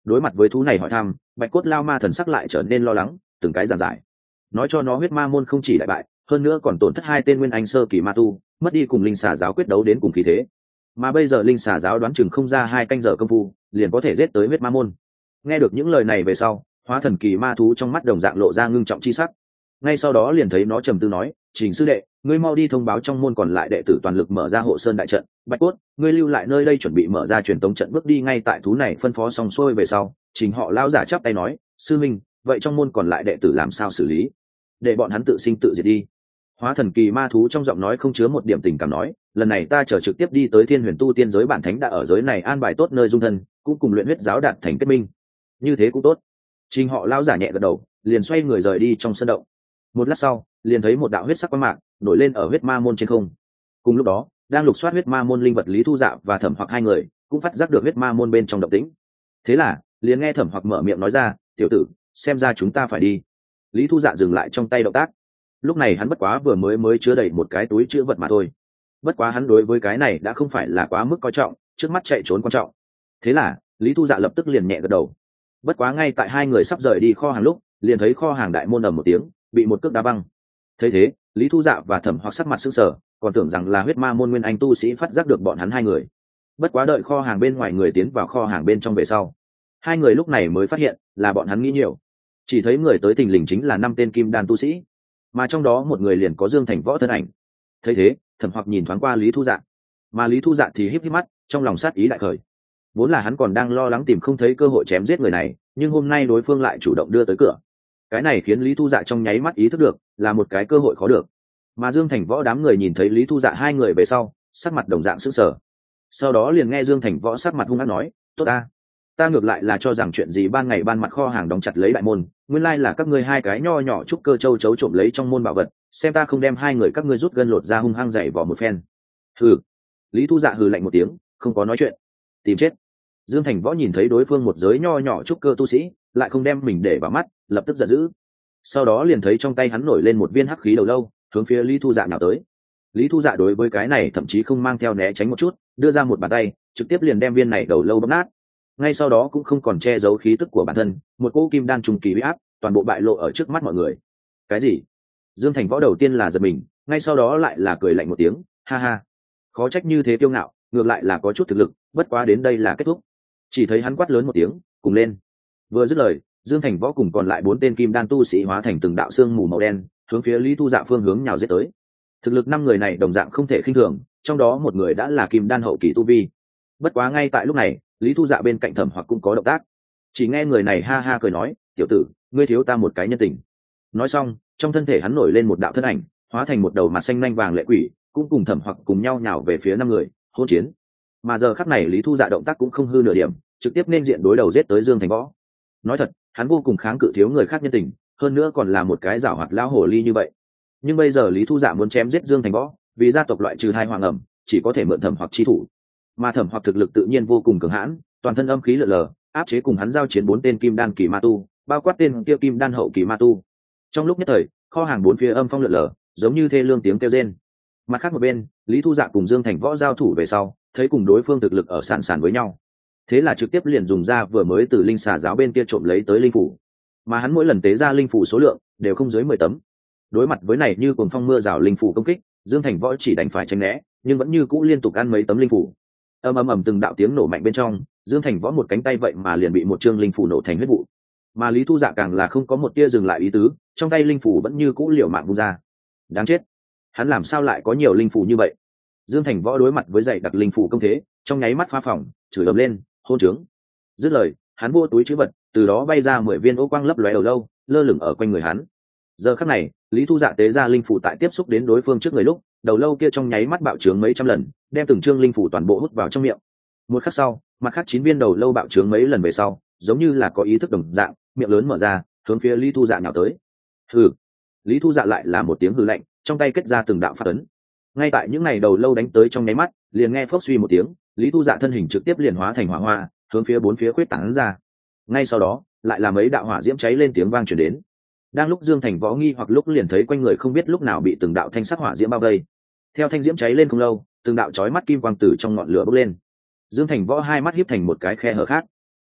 Đối mặt với thú này hỏi thăm, bạch cốt lao ma thần sắc lại trở nên lo lắng, từng cái giảng giải nói cho nó huyết ma môn không chỉ đại bại, hơn nữa còn tổn thất 2 tên nguyên anh sơ kỳ ma tu, mất đi cùng linh xà giáo quyết đấu đến cùng khí thế. Mà bây giờ linh xà giáo đoán chừng không ra 2 canh giờ công phu liền có thể giết tới huyết ma môn. Nghe được những lời này về sau, hóa thần kỳ ma thú trong mắt đồng dạng lộ ra ngưng trọng chi sắc. Ngay sau đó liền thấy nó trầm tư nói, Trình sư đệ, ngươi mau đi thông báo trong môn còn lại đệ tử toàn lực mở ra hộ sơn đại trận. Bạch cốt, ngươi lưu lại nơi đây chuẩn bị mở ra truyền tống trận bước đi ngay tại thú này phân phó xong xuôi về sau. Trình họ lão giả chắp tay nói, sư minh, vậy trong môn còn lại đệ tử làm sao xử lý? Để bọn hắn tự sinh tự diệt đi. Hóa thần kỳ ma thú trong giọng nói không chứa một điểm tình cảm nói, lần này ta chờ trực tiếp đi tới Thiên Huyền Tu Tiên giới bản thánh đã ở giới này an bài tốt nơi dung thân, cũng cùng luyện huyết giáo đạt thành kết minh. Như thế cũng tốt. Trình họ lão giả nhẹ gật đầu, liền xoay người rời đi trong sân động. Một lát sau, liền thấy một đạo huyết sắc quang mạc nổi lên ở huyết ma môn trên không. Cùng lúc đó, đang lục soát huyết ma môn linh vật Lý Thu Dạ và Thẩm Hoặc hai người cũng phát giác được huyết ma môn bên trong động tĩnh. Thế là, liền nghe Thẩm Hoặc mở miệng nói ra, "Tiểu tử, xem ra chúng ta phải đi." Lý Thu Dạ dừng lại trong tay động tác. Lúc này hắn bất quá vừa mới chứa đầy một cái túi chứa vật mà thôi. Bất quá hắn đối với cái này đã không phải là quá mức coi trọng, trước mắt chạy trốn quan trọng. Thế là, Lý Thu Dạ lập tức liền nhẹ gật đầu. Bất quá ngay tại hai người sắp rời đi kho hàng lúc, liền thấy kho hàng đại môn ầm một tiếng, bị một cước đá văng. Thấy thế, Lý Thu Dạ và Thẩm Hoặc sắc mặt sững sờ, còn tưởng rằng là huyết ma môn nguyên anh tu sĩ phát giác được bọn hắn hai người. Bất quá đợi kho hàng bên ngoài người tiến vào kho hàng bên trong về sau, hai người lúc này mới phát hiện là bọn hắn nghĩ nhiều. Chỉ thấy người tới thình lình chính là 5 tên kim đan tu sĩ, mà trong đó một người liền có Dương Thành Võ thân ảnh. Thấy thế, Thẩm Hoặc nhìn thoáng qua Lý Thu Dạ, mà Lý Thu Dạ thì híp híp mắt, trong lòng sát ý đại khởi. Vốn là hắn còn đang lo lắng tìm không thấy cơ hội chém giết người này, nhưng hôm nay đối phương lại chủ động đưa tới cửa. Cái này khiến Lý Thu Dạ trong nháy mắt ý thức được là một cái cơ hội khó được. Mà Dương Thành Võ đám người nhìn thấy Lý Thu Dạ hai người về sau, sắc mặt đồng dạng sững sờ. Sau đó liền nghe Dương Thành Võ sắc mặt hung ác nói, "Tốt ta ngược lại là cho rằng chuyện gì ban ngày ban mặt kho hàng đóng chặt lấy đại môn, nguyên lai là các ngươi hai cái nho nhỏ trúc cơ châu chấu trộm lấy trong môn bảo vật, xem ta không đem hai người các ngươi rút gân lột ra hung hăng dày vò một phen." Hừ. Lý Thu Dạ hừ lạnh một tiếng, không có nói chuyện. Tìm chết. Dương Thành Võ nhìn thấy đối phương một giới nho nhỏ trúc cơ tu sĩ, lại không đem mình để vào mắt, lập tức giận dữ. Sau đó liền thấy trong tay hắn nổi lên một viên hắc khí đầu lâu, hướng phía Lý Thu Dạ nào tới. Lý Thu Dạ đối với cái này thậm chí không mang theo né tránh một chút, đưa ra một bàn tay, trực tiếp liền đem viên này đầu lâu bóp nát. Ngay sau đó cũng không còn che giấu khí tức của bản thân, một cỗ kim đan trùng kỳ uy áp, toàn bộ bại lộ ở trước mắt mọi người. Cái gì? Dương Thành Võ đầu tiên là giật mình, ngay sau đó lại là cười lạnh một tiếng, ha ha. Khó trách như thế kiêu ngạo, ngược lại là có chút thực lực, bất quá đến đây là kết thúc. Chỉ thấy hắn quát lớn một tiếng, cùng lên. Vừa dứt lời, Dương Thành Võ cùng còn lại 4 tên kim đan tu sĩ hóa thành từng đạo xương mù màu đen, hướng phía Lý Thu Dạ phương hướng nhào giết tới. Thực lực 5 người này đồng dạng không thể khinh thường, trong đó một người đã là kim đan hậu kỳ tu vi. Bất quá ngay tại lúc này, Lý Thu Dạ bên cạnh Thẩm Hoặc cũng có động tác. Chỉ nghe người này ha ha cười nói, "Tiểu tử, ngươi thiếu ta một cái nhân tình." Nói xong, trong thân thể hắn nổi lên một đạo thân ảnh, hóa thành một đầu mặt xanh nhanh vàng lệ quỷ, cũng cùng Thẩm Hoặc cùng nhau nhào về phía 5 người, hỗn chiến. Mà giờ khắc này Lý Thu Dạ động tác cũng không hư nửa điểm, trực tiếp nên diện đối đầu giết tới Dương Thành Võ. Nói thật, hắn vô cùng kháng cự thiếu người khác nhân tình, hơn nữa còn là một cái giảo hoạt lão hồ ly như vậy. Nhưng bây giờ Lý Thu Dạ muốn chém giết Dương Thành Võ, vì gia tộc loại trừ hai hoàng ẩm, chỉ có thể mượn Thẩm Hoặc chi thủ. Mà Thẩm Hoặc thực lực tự nhiên vô cùng cường hãn, toàn thân âm khí lượn lờ, áp chế cùng hắn giao chiến 4 tên kim đan kỳ ma tu, bao quát tên kia kim đan hậu kỳ ma tu. Trong lúc nhất thời, kho hàng 4 phía âm phong lượn lờ, giống như thê lương tiếng kêu rên. Mặt khác một bên, Lý Thu Dạ cùng Dương Thành Võ giao thủ về sau, thấy cùng đối phương thực lực ở sàn sàn với nhau, thế là trực tiếp liền dùng ra vừa mới từ linh xà giáo bên kia trộm lấy tới linh phủ, mà hắn mỗi lần tế ra linh phủ số lượng đều không dưới 10 tấm. Đối mặt với này như cuồng phong mưa rào linh phủ công kích, Dương Thành Võ chỉ đành phải tránh né, nhưng vẫn như cũ liên tục ăn mấy tấm linh phủ. Ầm ầm ầm từng đạo tiếng nổ mạnh bên trong, Dương Thành Võ một cánh tay vậy mà liền bị một chương linh phủ nổ thành huyết vụ. Mà Lý Thu Dạ càng là không có một tia dừng lại ý tứ, trong tay linh phủ vẫn như cũ liều mạng vung ra. Đáng chết, hắn làm sao lại có nhiều linh phủ như vậy? Dương Thành Võ đối mặt với dạy đặc linh phủ công thế, trong nháy mắt phá phòng, chửi ầm lên, hôn trướng. Dứt lời, hắn vô túi trữ vật, từ đó bay ra 10 viên ô quang lấp lóe đầu lâu, lơ lửng ở quanh người hắn. Giờ khắc này, Lý Thu Dạ tế ra linh phủ tại tiếp xúc đến đối phương trước người lúc, đầu lâu kia trong nháy mắt bạo trướng mấy trăm lần, đem từng trương linh phủ toàn bộ hút vào trong miệng. Một khắc sau, mặt khác 9 viên đầu lâu bạo trướng mấy lần về sau, giống như là có ý thức đồng dạng, miệng lớn mở ra, hướng phía Lý Thu Dạ nhào tới. Hừ. Lý Thu Dạ lại là một tiếng hừ lạnh, trong tay kết ra từng đạo pháp ấn. Ngay tại những ngày đầu lâu đánh tới trong nháy mắt, liền nghe phốc suy một tiếng, Lý Thu Dạ thân hình trực tiếp liền hóa thành hỏa hoa, hướng phía 4 phía khuyết tán ra. Ngay sau đó, lại là mấy đạo hỏa diễm cháy lên tiếng vang truyền đến. Đang lúc Dương Thành Võ nghi hoặc lúc liền thấy quanh người không biết lúc nào bị từng đạo thanh sắc hỏa diễm bao vây. Theo thanh diễm cháy lên không lâu, từng đạo chói mắt kim quang từ trong ngọn lửa bốc lên. Dương Thành Võ hai mắt híp thành một cái khe hở khác.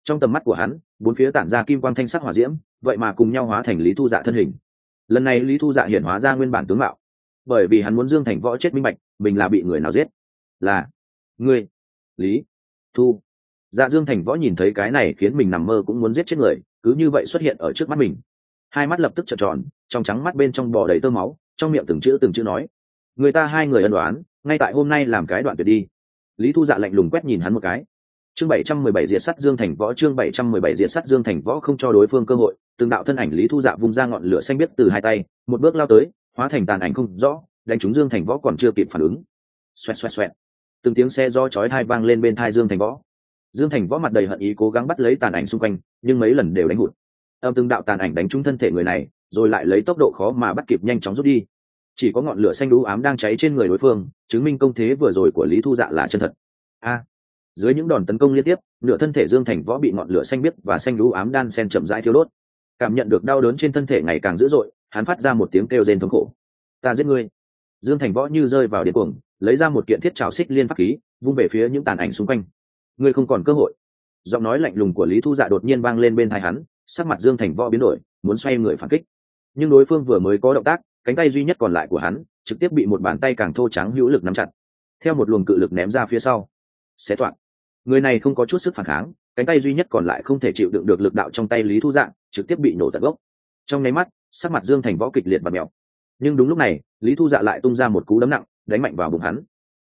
Trong tầm mắt của hắn, bốn phía tản ra kim quang thanh sắc hỏa diễm, vậy mà cùng nhau hóa thành Lý Thu Dạ thân hình. Lần này Lý Thu Dạ hiện hóa ra nguyên bản tướng mạo, bởi vì hắn muốn Dương Thành Võ chết minh bạch mình là bị người nào giết. Là ngươi, Lý Thu Dạ. Dương Thành Võ nhìn thấy cái này khiến mình nằm mơ cũng muốn giết chết người cứ như vậy xuất hiện ở trước mắt mình, hai mắt lập tức trợn tròn, trong trắng mắt bên trong bò đầy tơ máu, trong miệng từng chữ nói: người ta hai người ân đoán, ngay tại hôm nay làm cái đoạn tuyệt đi. Lý Thu Dạ lạnh lùng quét nhìn hắn một cái. Chương 717 diệt sắt Dương Thành Võ. Chương 717 diệt sắt Dương Thành Võ. Không cho đối phương cơ hội, từng đạo thân ảnh Lý Thu Dạ vung ra ngọn lửa xanh biếc từ hai tay, một bước lao tới, hóa thành tàn ảnh không rõ, đánh trúng Dương Thành Võ còn chưa kịp phản ứng. Xoẹt xoẹt xoẹt, từng tiếng xe do chói tai vang lên bên tai Dương Thành Võ. Dương Thành Võ mặt đầy hận ý cố gắng bắt lấy tàn ảnh xung quanh, nhưng mấy lần đều đánh hụt. Từng đạo tàn ảnh đánh trúng thân thể người này, rồi lại lấy tốc độ khó mà bắt kịp nhanh chóng rút đi. Chỉ có ngọn lửa xanh u ám đang cháy trên người đối phương, chứng minh công thế vừa rồi của Lý Thu Dạ là chân thật. Dưới những đòn tấn công liên tiếp, nửa thân thể Dương Thành Võ bị ngọn lửa xanh biếc và xanh u ám đan xen chậm rãi thiêu đốt. Cảm nhận được đau đớn trên thân thể ngày càng dữ dội, hắn phát ra một tiếng kêu rên thống khổ. Ta giết ngươi! Dương Thành Võ như rơi vào điên cuồng, lấy ra một kiện thiết trảo xích liên pháp khí, vung về phía những tàn ảnh xung quanh. Ngươi không còn cơ hội! Giọng nói lạnh lùng của Lý Thu Dạ đột nhiên vang lên bên tai hắn, sắc mặt Dương Thành Võ biến đổi, muốn xoay người phản kích, nhưng đối phương vừa mới có động tác, cánh tay duy nhất còn lại của hắn trực tiếp bị một bàn tay càng thô trắng hữu lực nắm chặt, theo một luồng cự lực ném ra phía sau. Xé toạc! Người này không có chút sức phản kháng, cánh tay duy nhất còn lại không thể chịu đựng được lực đạo trong tay Lý Thu Dạ, trực tiếp bị nổ tận gốc. Trong nháy mắt, sắc mặt Dương Thành Võ kịch liệt và mèo. Nhưng đúng lúc này, Lý Thu Dạ lại tung ra một cú đấm nặng, đánh mạnh vào bụng hắn.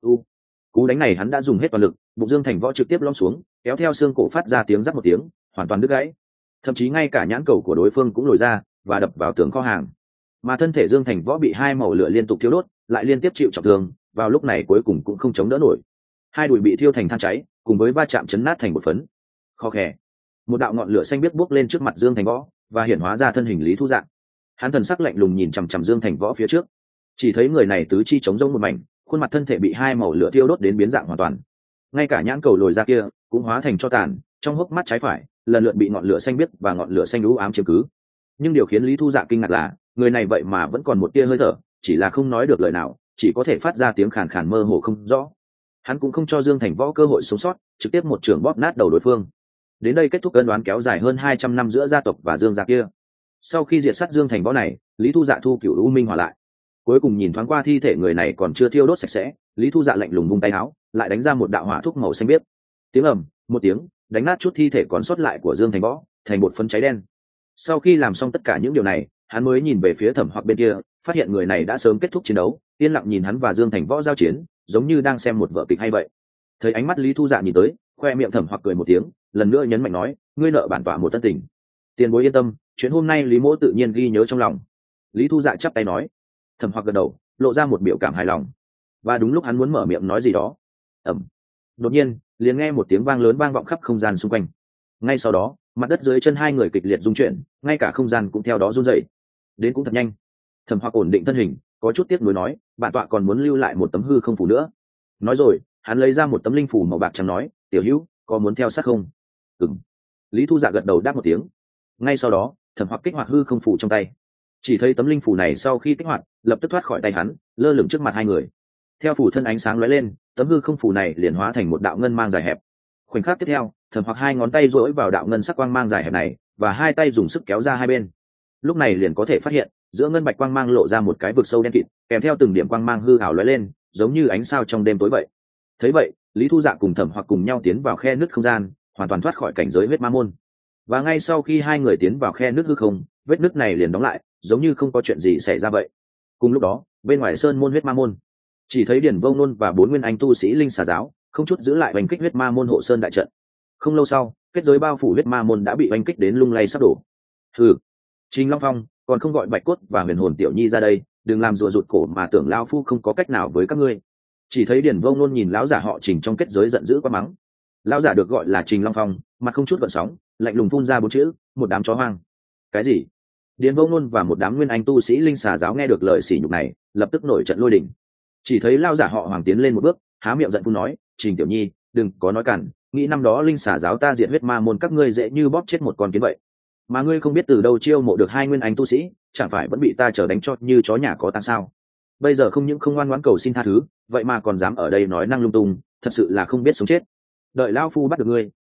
Cú đánh này hắn đã dùng hết toàn lực, bụng Dương Thành Võ trực tiếp lõm xuống, kéo theo xương cổ phát ra tiếng rắc một tiếng, hoàn toàn đứt gãy. Thậm chí ngay cả nhãn cầu của đối phương cũng lồi ra và đập vào tường kho hàng. Mà thân thể Dương Thành Võ bị hai mẩu lửa liên tục thiêu đốt, lại liên tiếp chịu trọng thương, vào lúc này cuối cùng cũng không chống đỡ nổi. Hai đùi bị thiêu thành than cháy, cùng với va chạm chấn nát thành một phấn. Kho khè, một đạo ngọn lửa xanh biếc bốc lên trước mặt Dương Thành Võ và hiển hóa ra thân hình Lý Thu Dạ. Hắn thần sắc lạnh lùng nhìn chằm chằm Dương Thành Võ phía trước, chỉ thấy người này tứ chi trống rỗng một mảnh, khuôn mặt thân thể bị hai màu lửa thiêu đốt đến biến dạng hoàn toàn, ngay cả nhãn cầu lồi ra kia cũng hóa thành tro tàn, trong hốc mắt trái phải lần lượt bị ngọn lửa xanh biếc và ngọn lửa xanh u ám chiếm cứ. Nhưng điều khiến Lý Thu Dạ kinh ngạc là người này vậy mà vẫn còn một tia hơi thở, chỉ là không nói được lời nào, chỉ có thể phát ra tiếng khàn khàn mơ hồ không rõ. Hắn cũng không cho Dương Thành Võ cơ hội sống sót, trực tiếp một trường bóp nát đầu đối phương. Đến đây kết thúc ân đoán kéo dài hơn 200 năm giữa gia tộc và Dương gia kia. Sau khi diệt sát Dương Thành Võ này, Lý Thu Dạ thu cửu u minh hòa lại. Cuối cùng nhìn thoáng qua thi thể người này còn chưa thiêu đốt sạch sẽ, Lý Thu Dạ lạnh lùng vung tay áo, lại đánh ra một đạo hỏa thuốc màu xanh biếc. Tiếng ầm, một tiếng, đánh nát chút thi thể còn sót lại của Dương Thành Võ, thành một phấn cháy đen. Sau khi làm xong tất cả những điều này, hắn mới nhìn về phía Thẩm Hoặc bên kia, phát hiện người này đã sớm kết thúc chiến đấu, yên lặng nhìn hắn và Dương Thành Võ giao chiến, giống như đang xem một vở kịch hay vậy. Thấy ánh mắt Lý Thu Dạ nhìn tới, khoe miệng Thẩm Hoặc cười một tiếng, lần nữa nhấn mạnh nói: ngươi nợ bản tọa một tân tình. Tiền bối yên tâm, chuyện hôm nay Lý Mỗ tự nhiên ghi nhớ trong lòng. Lý Thu Dạ chắp tay nói. Thẩm Hoặc gật đầu, lộ ra một biểu cảm hài lòng. Và đúng lúc hắn muốn mở miệng nói gì đó, đột nhiên liền nghe một tiếng vang lớn vang vọng khắp không gian xung quanh. Ngay sau đó, mặt đất dưới chân hai người kịch liệt rung chuyển, ngay cả không gian cũng theo đó run rẩy. Đến cũng thật nhanh. Thẩm Hoặc ổn định thân hình, có chút tiếc nuối nói: bản tọa còn muốn lưu lại một tấm hư không phù nữa. Nói rồi, hắn lấy ra một tấm linh phù màu bạc trắng nói: tiểu hữu, có muốn theo sát không? Lý Thu Dạ gật đầu đáp một tiếng. Ngay sau đó, Thẩm Hoặc kích hoạt hư không phù trong tay. Chỉ thấy tấm linh phù này sau khi kích hoạt, lập tức thoát khỏi tay hắn, lơ lửng trước mặt hai người. Theo phù thân ánh sáng lóe lên, tấm hư không phù này liền hóa thành một đạo ngân mang dài hẹp. Khoảnh khắc tiếp theo, Thẩm Hoặc hai ngón tay duỗi vào đạo ngân sắc quang mang dài hẹp này, và hai tay dùng sức kéo ra hai bên. Lúc này liền có thể phát hiện, giữa ngân bạch quang mang lộ ra một cái vực sâu đen kịt, kèm theo từng điểm quang mang hư ảo lóe lên, giống như ánh sao trong đêm tối vậy. Thấy vậy, Lý Thu Dạ cùng Thẩm Hoặc cùng nhau tiến vào khe nứt không gian, hoàn toàn thoát khỏi cảnh giới huyết ma môn. Và ngay sau khi hai người tiến vào khe nứt hư không, vết nứt này liền đóng lại, giống như không có chuyện gì xảy ra vậy. Cùng lúc đó, bên ngoài sơn môn huyết ma môn, chỉ thấy Điển Vô Nôn và 4 nguyên anh tu sĩ linh xà giáo không chút giữ lại oanh kích huyết ma môn hộ sơn đại trận. Không lâu sau, kết giới bao phủ huyết ma môn đã bị oanh kích đến lung lay sắp đổ. Trình Long Phong, còn không gọi Bạch Cốt và Huyền Hồn Tiểu Nhi ra đây, đừng làm rùa rụt cổ mà tưởng lão phu không có cách nào với các ngươi. Chỉ thấy Điển Vô Nôn nhìn lão giả họ Trình trong kết giới giận dữ quá mắng. Lão giả được gọi là Trình Long Phong, mặt không chút gợn sóng, lạnh lùng phun ra 4 chữ: một đám chó hoang. Cái gì? Điền Vô Nôn và một đám nguyên anh tu sĩ linh xà giáo nghe được lời sỉ nhục này, lập tức nổi trận lôi đình. Chỉ thấy lão giả họ Hoàng tiến lên một bước, há miệng giận phun nói: Trình Tiểu Nhi, đừng có nói cản, nghĩ năm đó linh xà giáo ta diệt huyết ma môn các ngươi dễ như bóp chết một con kiến vậy. Mà ngươi không biết từ đâu chiêu mộ được 2 nguyên anh tu sĩ, chẳng phải vẫn bị ta chờ đánh cho như chó nhà có tang sao? Bây giờ không những không ngoan ngoãn cầu xin tha thứ, vậy mà còn dám ở đây nói năng lung tung, thật sự là không biết sống chết. Đợi lão phu bắt được ngươi,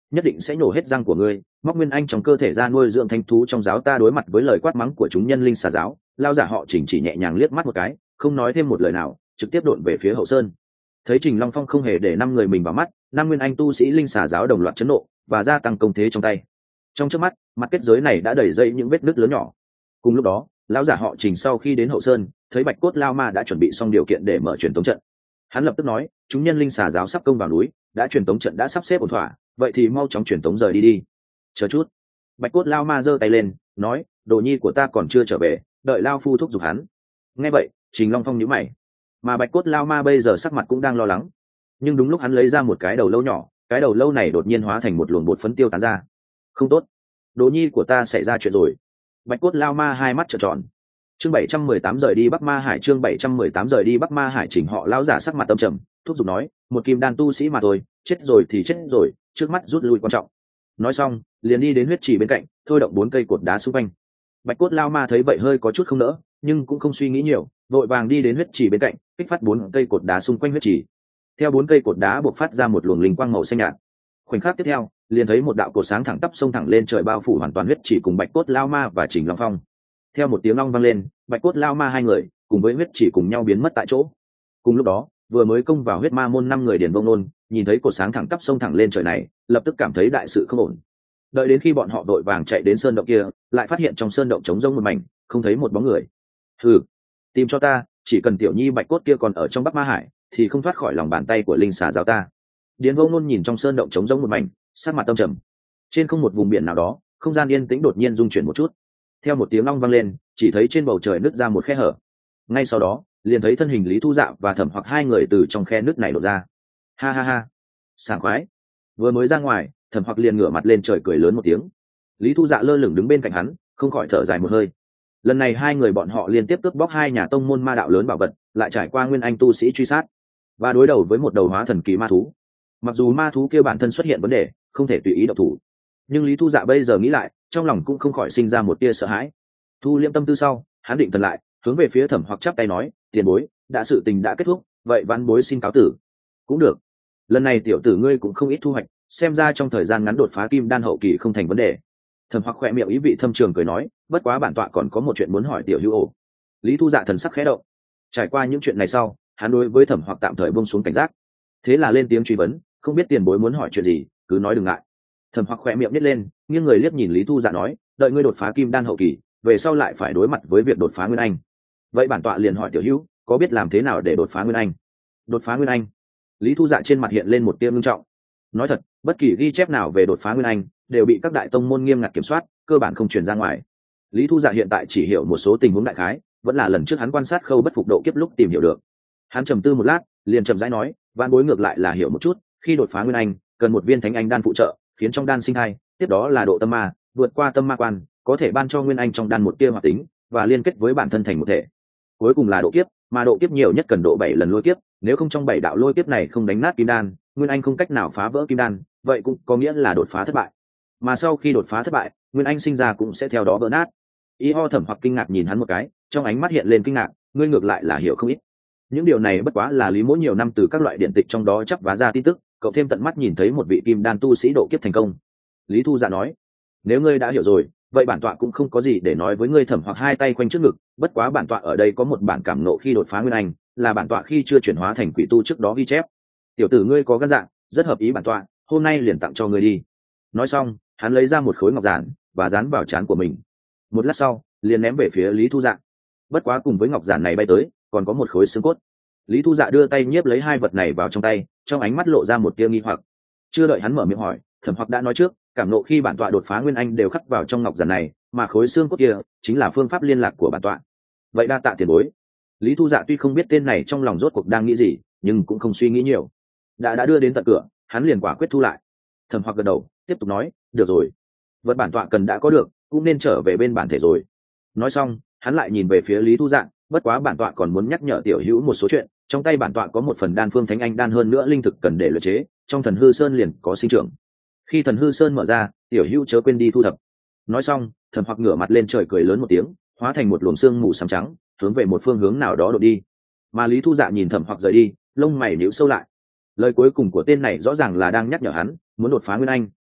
nhất định sẽ nổ hết răng của ngươi, móc nguyên anh trong cơ thể ra nuôi dưỡng thánh thú trong giáo ta. Đối mặt với lời quát mắng của chúng nhân linh xà giáo, lao giả họ Trình chỉ nhẹ nhàng liếc mắt một cái, không nói thêm một lời nào, trực tiếp độn về phía hậu sơn. Thấy Trình Long Phong không hề để 5 người mình vào mắt, 5 nguyên anh tu sĩ linh xà giáo đồng loạt chấn nộ và gia tăng công thế trong tay. Trong chớp mắt, mặt kết giới này đã đầy dây những vết nứt lớn nhỏ. Cùng lúc đó, lão giả họ Trình sau khi đến hậu sơn, thấy Bạch Cốt Lao Ma đã chuẩn bị xong điều kiện để mở truyền tống trận. Hắn lập tức nói, chúng nhân linh xà giáo sắp công vào núi, đã truyền tống trận đã sắp xếp ổn thỏa, vậy thì mau chóng truyền tống rời đi đi. Chờ chút. Bạch Cốt Lao Ma giơ tay lên, nói, đồ nhi của ta còn chưa trở về, đợi lao phu thúc giục hắn. Nghe vậy, Trình Long Phong nhíu mày, mà Bạch Cốt Lao Ma bây giờ sắc mặt cũng đang lo lắng. Nhưng đúng lúc hắn lấy ra một cái đầu lâu nhỏ, cái đầu lâu này đột nhiên hóa thành một luồng bột phấn tiêu tán ra. Không tốt, đồ nhi của ta xảy ra chuyện rồi. Bạch Cốt Lao Ma hai mắt trợn tròn. Chương 718 rời đi Bắc Ma Hải. Chương 718 rời đi Bắc Ma Hải. Chỉnh họ lão giả sắc mặt âm trầm, thúc giục nói, một kim đan tu sĩ mà thôi, chết rồi thì chết rồi, trước mắt rút lui quan trọng. Nói xong, liền đi đến huyết trì bên cạnh, thôi động 4 cây cột đá xung quanh. Bạch Cốt Lao Ma thấy vậy hơi có chút không nỡ, nhưng cũng không suy nghĩ nhiều, vội vàng đi đến huyết trì bên cạnh, kích phát 4 cây cột đá xung quanh huyết trì. Theo 4 cây cột đá bộc phát ra một luồng linh quang màu xanh nhạt. Khoảnh khắc tiếp theo, liền thấy một đạo cột sáng thẳng tắp xông thẳng lên trời, bao phủ hoàn toàn huyết trì cùng Bạch Cốt Lao Ma và Trình Long Phong. Theo một tiếng long vang lên, Bạch Cốt Lao Ma hai người cùng với huyết chỉ cùng nhau biến mất tại chỗ. Cùng lúc đó, vừa mới công vào huyết ma môn 5 người Điền Vông Nôn nhìn thấy cột sáng thẳng tắp xông thẳng lên trời này, lập tức cảm thấy đại sự không ổn. Đợi đến khi bọn họ đội vàng chạy đến sơn động kia, lại phát hiện trong sơn động trống rỗng một mảnh, không thấy một bóng người. Hừ, tìm cho ta, chỉ cần tiểu nhi Bạch Cốt kia còn ở trong Bắc Ma Hải, thì không thoát khỏi lòng bàn tay của linh xà giáo ta. Điền Vông Nôn nhìn trong sơn động trống rỗng một mảnh, sắc mặt âm trầm. Trên không một vùng biển nào đó, không gian yên tĩnh đột nhiên rung chuyển một chút. Theo một tiếng long vang lên, chỉ thấy trên bầu trời nứt ra một khe hở. Ngay sau đó, liền thấy thân hình Lý Thu Dạ và Thẩm Hoặc hai người từ trong khe nứt này đổ ra. Ha ha ha, sảng khoái. Vừa mới ra ngoài, Thẩm Hoặc liền ngửa mặt lên trời cười lớn một tiếng. Lý Thu Dạ lơ lửng đứng bên cạnh hắn, không khỏi thở dài một hơi. Lần này hai người bọn họ liên tiếp cướp bóc 2 nhà tông môn ma đạo lớn bảo vật, lại trải qua nguyên anh tu sĩ truy sát và đối đầu với một đầu hóa thần kỳ ma thú. Mặc dù ma thú kia bản thân xuất hiện vấn đề, không thể tùy ý động thủ, nhưng Lý Thu Dạ bây giờ nghĩ lại, trong lòng cũng không khỏi sinh ra một tia sợ hãi. Thu liễm tâm tư sau, hắn định thần lại, hướng về phía Thẩm Hoặc chắp tay nói, tiền bối, đã sự tình đã kết thúc, vậy vãn bối xin cáo tử. Cũng được, lần này tiểu tử ngươi cũng không ít thu hoạch, xem ra trong thời gian ngắn đột phá kim đan hậu kỳ không thành vấn đề. Thẩm Hoặc khỏe miệng ý vị thâm trường cười nói, bất quá bản tọa còn có một chuyện muốn hỏi tiểu hữu ổ. Lý Thu Dạ thần sắc khẽ động. Trải qua những chuyện này sau, hắn đối với Thẩm Hoặc tạm thời buông xuống cảnh giác, thế là lên tiếng truy vấn, không biết tiền bối muốn hỏi chuyện gì, cứ nói đừng ngại. Thẩm Hoặc khỏe miệng nhếch lên, nghiêng người liếc nhìn Lý Thu Dạ nói, đợi ngươi đột phá kim đan hậu kỳ, về sau lại phải đối mặt với việc đột phá nguyên anh. Vậy bản tọa liền hỏi tiểu hữu, có biết làm thế nào để đột phá nguyên anh? Đột phá nguyên anh? Lý Thu Dạ trên mặt hiện lên một tia ngưng trọng. Nói thật, bất kỳ ghi chép nào về đột phá nguyên anh đều bị các đại tông môn nghiêm ngặt kiểm soát, cơ bản không truyền ra ngoài. Lý Thu Dạ hiện tại chỉ hiểu một số tình huống đại khái, vẫn là lần trước hắn quan sát Khâu Bất Phục độ kiếp lúc tìm hiểu được. Hắn trầm tư một lát, liền chậm rãi nói, vạn bối ngược lại là hiểu một chút, khi đột phá nguyên anh, cần một viên thánh anh đan phụ trợ, khiến trong đan sinh thai, tiếp đó là độ tâm ma, vượt qua tâm ma quan, có thể ban cho nguyên anh trong đan một tia hoạt tính và liên kết với bản thân thành một thể. Cuối cùng là độ kiếp, mà độ kiếp nhiều nhất cần độ 7 lần lôi kiếp, nếu không trong 7 đạo lôi kiếp này không đánh nát kim đan, nguyên anh không cách nào phá vỡ kim đan, vậy cũng có nghĩa là đột phá thất bại. Mà sau khi đột phá thất bại, nguyên anh sinh ra cũng sẽ theo đó vỡ nát. Y Ho Thẩm Hoặc kinh ngạc nhìn hắn một cái, trong ánh mắt hiện lên kinh ngạc, ngươi ngược lại là hiểu không ít. Những điều này bất quá là Lý Mỗ nhiều năm từ các loại điện tịch trong đó chắp vá ra tin tức, cậu thêm tận mắt nhìn thấy một vị kim đan tu sĩ độ kiếp thành công. Lý Thu Dạ nói, nếu ngươi đã hiểu rồi, vậy bản tọa cũng không có gì để nói với ngươi. Thẩm Hoặc hai tay quanh trước ngực, bất quá bản tọa ở đây có một bản cảm nộ khi đột phá nguyên anh, là bản tọa khi chưa chuyển hóa thành quỷ tu trước đó ghi chép. Tiểu tử ngươi có gan dạ, rất hợp ý bản tọa, hôm nay liền tặng cho ngươi đi. Nói xong, hắn lấy ra một khối ngọc giản và dán vào trán của mình. Một lát sau, liền ném về phía Lý Thu Dạ. Bất quá cùng với ngọc giản này bay tới, còn có một khối xương cốt. Lý Thu Dạ đưa tay nhiếp lấy hai vật này vào trong tay, trong ánh mắt lộ ra một tia nghi hoặc. Chưa đợi hắn mở miệng hỏi, Thẩm Hoặc đã nói trước, cảm nộ khi bản tọa đột phá nguyên anh đều khắc vào trong ngọc giản này, mà khối xương cốt kia chính là phương pháp liên lạc của bản tọa. Vậy đa tạ tiền bối. Lý Thu Dạ tuy không biết tên này trong lòng rốt cuộc đang nghĩ gì, nhưng cũng không suy nghĩ nhiều. Đã đưa đến tận cửa, hắn liền quả quyết thu lại. Thẩm Hoặc gật đầu, tiếp tục nói, được rồi, vật bản tọa cần đã có được, cũng nên trở về bên bản thể rồi. Nói xong, hắn lại nhìn về phía Lý Thu Dạ, bất quá bản tọa còn muốn nhắc nhở tiểu hữu một số chuyện, trong tay bản tọa có một phần đan phương thánh anh đan, hơn nữa linh thực cần để luyện chế, trong thần hư sơn liền có sinh trưởng. Khi thần hư sơn mở ra, tiểu hữu chớ quên đi thu thập. Nói xong, Thẩm Hoặc ngửa mặt lên trời cười lớn một tiếng, hóa thành một luồng sương mù xám trắng, hướng về một phương hướng nào đó đột đi. Mà Lý Thu Dạ nhìn Thẩm Hoặc rời đi, lông mày nhíu sâu lại. Lời cuối cùng của tên này rõ ràng là đang nhắc nhở hắn, muốn đột phá nguyên anh,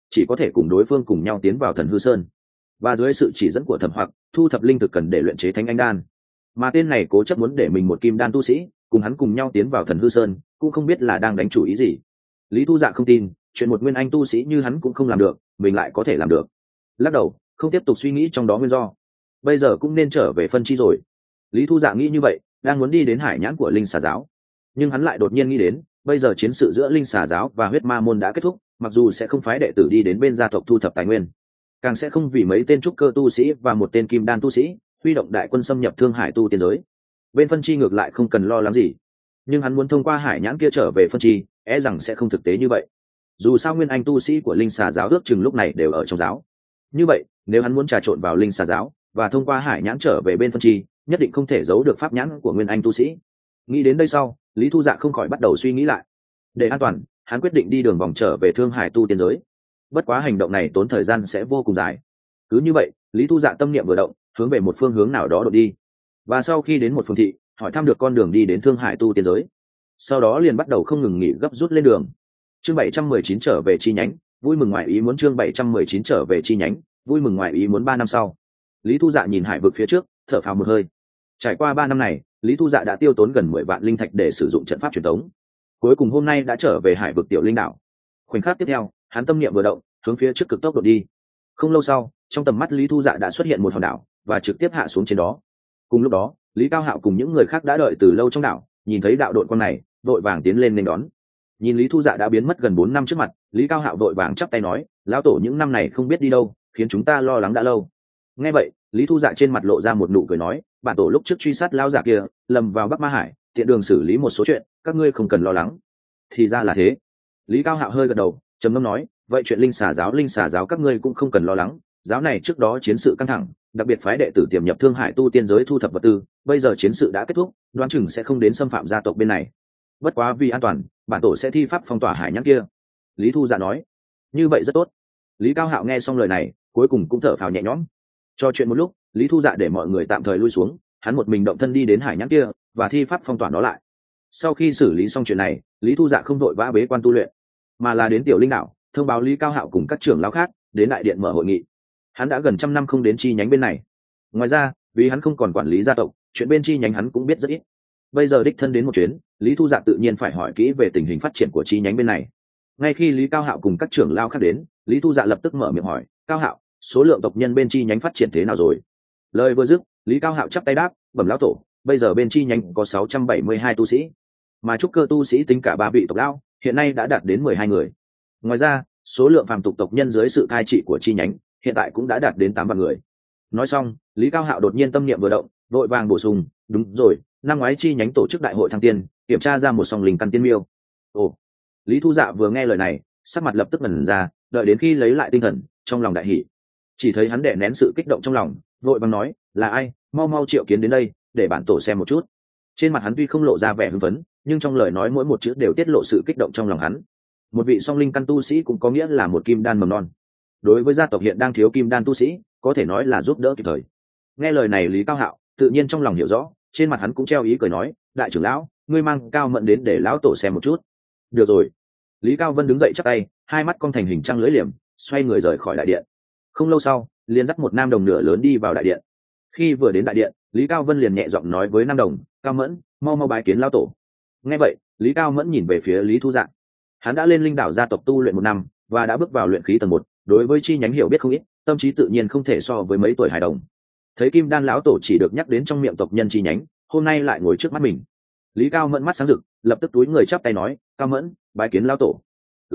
chỉ có thể cùng đối phương cùng nhau tiến vào Thần Hư Sơn, và dưới sự chỉ dẫn của Thẩm Hoặc thu thập linh thực cần để luyện chế Thánh Anh đan. Mà tên này cố chấp muốn để mình một kim đan tu sĩ cùng hắn cùng nhau tiến vào Thần Hư Sơn, cũng không biết là đang đánh chủ ý gì. Lý Thu Dạ không tin chuyện một nguyên anh tu sĩ như hắn cũng không làm được, mình lại có thể làm được. Lắc đầu, không tiếp tục suy nghĩ trong đó nguyên do. Bây giờ cũng nên trở về phân chi rồi. Lý Thu Dạ nghĩ như vậy, đang muốn đi đến hải nhãn của Linh Xà giáo, nhưng hắn lại đột nhiên nghĩ đến, bây giờ chiến sự giữa Linh Xà giáo và Huyết Ma môn đã kết thúc, mặc dù sẽ không phái đệ tử đi đến bên gia tộc thu thập tài nguyên, càng sẽ không vì mấy tên trúc cơ tu sĩ và một tên kim đan tu sĩ huy động đại quân xâm nhập Thương Hải tu tiên giới. Bên phân chi ngược lại không cần lo lắng gì, nhưng hắn muốn thông qua hải nhãn kia trở về phân chi, e rằng sẽ không thực tế như vậy. Dù sao nguyên anh tu sĩ của Linh Xà giáo ước chừng lúc này đều ở trong giáo. Như vậy, nếu hắn muốn trà trộn vào Linh Xà giáo và thông qua hải nhãn trở về bên phân chi, nhất định không thể giấu được pháp nhãn của nguyên anh tu sĩ. Nghĩ đến đây sau, Lý Thu Dạ không khỏi bắt đầu suy nghĩ lại. Để an toàn, hắn quyết định đi đường vòng trở về Thương Hải tu tiên giới. Bất quá hành động này tốn thời gian sẽ vô cùng dài. Cứ như vậy, Lý Thu Dạ tâm niệm vừa động, hướng về một phương hướng nào đó đột đi. Và sau khi đến một phương thị, hỏi thăm được con đường đi đến Thương Hải tu tiên giới. Sau đó liền bắt đầu không ngừng nghỉ gấp rút lên đường. Chương 719 trở về chi nhánh, vui mừng ngoài ý muốn. Chương 719 trở về chi nhánh, vui mừng ngoài ý muốn. 3 năm sau, Lý Thu Dạ nhìn hải vực phía trước, thở phào một hơi. Trải qua 3 năm này, Lý Thu Dạ đã tiêu tốn gần 10 vạn linh thạch để sử dụng trận pháp truyền thống. Cuối cùng hôm nay đã trở về hải vực Tiểu Linh đảo. Khoảnh khắc tiếp theo, hắn tâm niệm vừa động, hướng phía trước cực tốc đột đi. Không lâu sau, trong tầm mắt Lý Thu Dạ đã xuất hiện một hòn đảo và trực tiếp hạ xuống trên đó. Cùng lúc đó, Lý Cao Hạo cùng những người khác đã đợi từ lâu trong đảo, nhìn thấy đạo đội con này, vội vàng tiến lên nên đón. Nhìn Lý Thu Dạ đã biến mất gần 4 năm trước mặt, Lý Cao Hạo vội vàng chắp tay nói, lão tổ những năm này không biết đi đâu, khiến chúng ta lo lắng đã lâu. Nghe vậy, Lý Thu Dạ trên mặt lộ ra một nụ cười nói, bản tổ lúc trước truy sát lão giả kia, lầm vào Bắc Ma Hải, tiện đường xử lý một số chuyện, các ngươi không cần lo lắng. Thì ra là thế. Lý Cao Hạo hơi gật đầu, trầm ngâm nói, vậy chuyện Linh Xà giáo các ngươi cũng không cần lo lắng, giáo này trước đó chiến sự căng thẳng, đặc biệt phái đệ tử tiềm nhập Thương Hải tu tiên giới thu thập vật tư, bây giờ chiến sự đã kết thúc, đoán chừng sẽ không đến xâm phạm gia tộc bên này. Bất quá vì an toàn, bản tổ sẽ thi pháp phong tỏa hải nhãn kia. Lý Thu Dạ nói. Như vậy rất tốt. Lý Cao Hạo nghe xong lời này, cuối cùng cũng thở phào nhẹ nhõm. Trò chuyện một lúc, Lý Thu Dạ để mọi người tạm thời lui xuống, hắn một mình động thân đi đến hải nhãn kia và thi pháp phong tỏa nó lại. Sau khi xử lý xong chuyện này, Lý Thu Dạ không vội vã bế quan tu luyện, mà là đến Tiểu Linh đảo thông báo Lý Cao Hạo cùng các trưởng lão khác đến đại điện mở hội nghị. Hắn đã gần 100 năm không đến chi nhánh bên này. Ngoài ra, vì hắn không còn quản lý gia tộc, chuyện bên chi nhánh hắn cũng biết rất ít. Bây giờ đích thân đến một chuyến, Lý Thu Dạ tự nhiên phải hỏi kỹ về tình hình phát triển của chi nhánh bên này. Ngay khi Lý Cao Hạo cùng các trưởng lão khác đến, Lý Thu Dạ lập tức mở miệng hỏi, Cao Hạo, số lượng tộc nhân bên chi nhánh phát triển thế nào rồi? Lời vừa dứt, Lý Cao Hạo chắp tay đáp, bẩm lão tổ, bây giờ bên chi nhánh có 672 tu sĩ, mà trúc cơ tu sĩ tính cả 3 vị tộc lão, hiện nay đã đạt đến 12 người. Ngoài ra, số lượng phàm tục tộc nhân dưới sự cai trị của chi nhánh hiện tại cũng đã đạt đến 8 vạn người. Nói xong, Lý Cao Hạo đột nhiên tâm niệm vừa động, vội vàng bổ sung, đúng rồi, năm ngoái chi nhánh tổ chức đại hội thăng tiên, kiểm tra ra một song linh căn tiên miêu. Ồ. Lý Thu Dạ vừa nghe lời này, sắc mặt lập tức ngẩn ra, đợi đến khi lấy lại tinh thần, trong lòng đại hỉ. Chỉ thấy hắn đè nén sự kích động trong lòng, vội vàng nói, là ai, mau mau triệu kiến đến đây, để bản tổ xem một chút. Trên mặt hắn tuy không lộ ra vẻ hưng phấn, nhưng trong lời nói mỗi một chữ đều tiết lộ sự kích động trong lòng hắn. Một vị song linh căn tu sĩ cũng có nghĩa là một kim đan mầm non. Đối với gia tộc hiện đang thiếu kim đan tu sĩ, có thể nói là giúp đỡ kịp thời. Nghe lời này Lý Cao Hạo tự nhiên trong lòng hiểu rõ, trên mặt hắn cũng treo ý cười nói, đại trưởng lão, ngươi mang Cao Mẫn đến để lão tổ xem một chút. Được rồi. Lý Cao Vân đứng dậy chắp tay, hai mắt cong thành hình trăng lưỡi liềm, xoay người rời khỏi đại điện. Không lâu sau, liền dắt một nam đồng nửa lớn đi vào đại điện. Khi vừa đến đại điện, Lý Cao Vân liền nhẹ giọng nói với nam đồng, Cao Mẫn, mau mau bái kiến lão tổ. Nghe vậy, Lý Cao Mẫn nhìn về phía Lý Thu Dạ. Hắn đã lên linh đảo gia tộc tu luyện 1 năm và đã bước vào luyện khí tầng 1, đối với chi nhánh hiểu biết không ít, tâm trí tự nhiên không thể so với mấy tuổi hài đồng. Thấy kim đan lão tổ chỉ được nhắc đến trong miệng tộc nhân chi nhánh, hôm nay lại ngồi trước mắt mình. Lý Cao Mẫn mắt sáng rực, lập tức túi người chắp tay nói, Cao Mẫn, bái kiến lão tổ.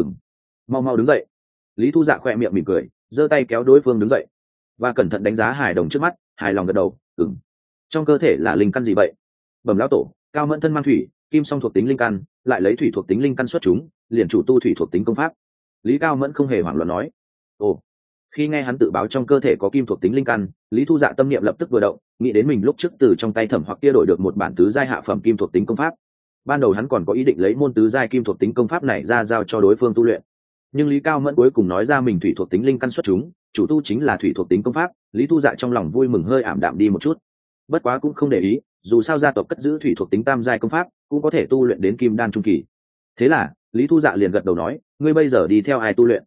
Mau mau đứng dậy. Lý Thu Dạ khỏe miệng mỉm cười, giơ tay kéo đối phương đứng dậy và cẩn thận đánh giá hài đồng trước mắt, hài lòng gật đầu, trong cơ thể là linh căn gì vậy? Bẩm lão tổ, Cao Mẫn thân mang thủy kim song thuộc tính linh căn, lại lấy thủy thuộc tính linh căn xuất chúng, liền chủ tu thủy thuộc tính công pháp. Lý Cao Mẫn không hề hoảng loạn nói. Ồ. Khi nghe hắn tự báo trong cơ thể có kim thuộc tính linh căn, Lý Thu Dạ tâm niệm lập tức vừa động, nghĩ đến mình lúc trước từ trong tay Thẩm Hoặc kia đổi được một bản tứ giai hạ phẩm kim thuộc tính công pháp. Ban đầu hắn còn có ý định lấy môn tứ giai kim thuộc tính công pháp này ra giao cho đối phương tu luyện, nhưng Lý Cao Mẫn cuối cùng nói ra mình thủy thuộc tính linh căn xuất chúng, chủ tu chính là thủy thuộc tính công pháp. Lý Thu Dạ trong lòng vui mừng hơi ảm đạm đi một chút, bất quá cũng không để ý, dù sao gia tộc cất giữ thủy thuộc tính tam giai công pháp, cũng có thể tu luyện đến kim đan trung kỳ. Thế là Lý Thu Dạ liền gật đầu nói, ngươi bây giờ đi theo ai tu luyện?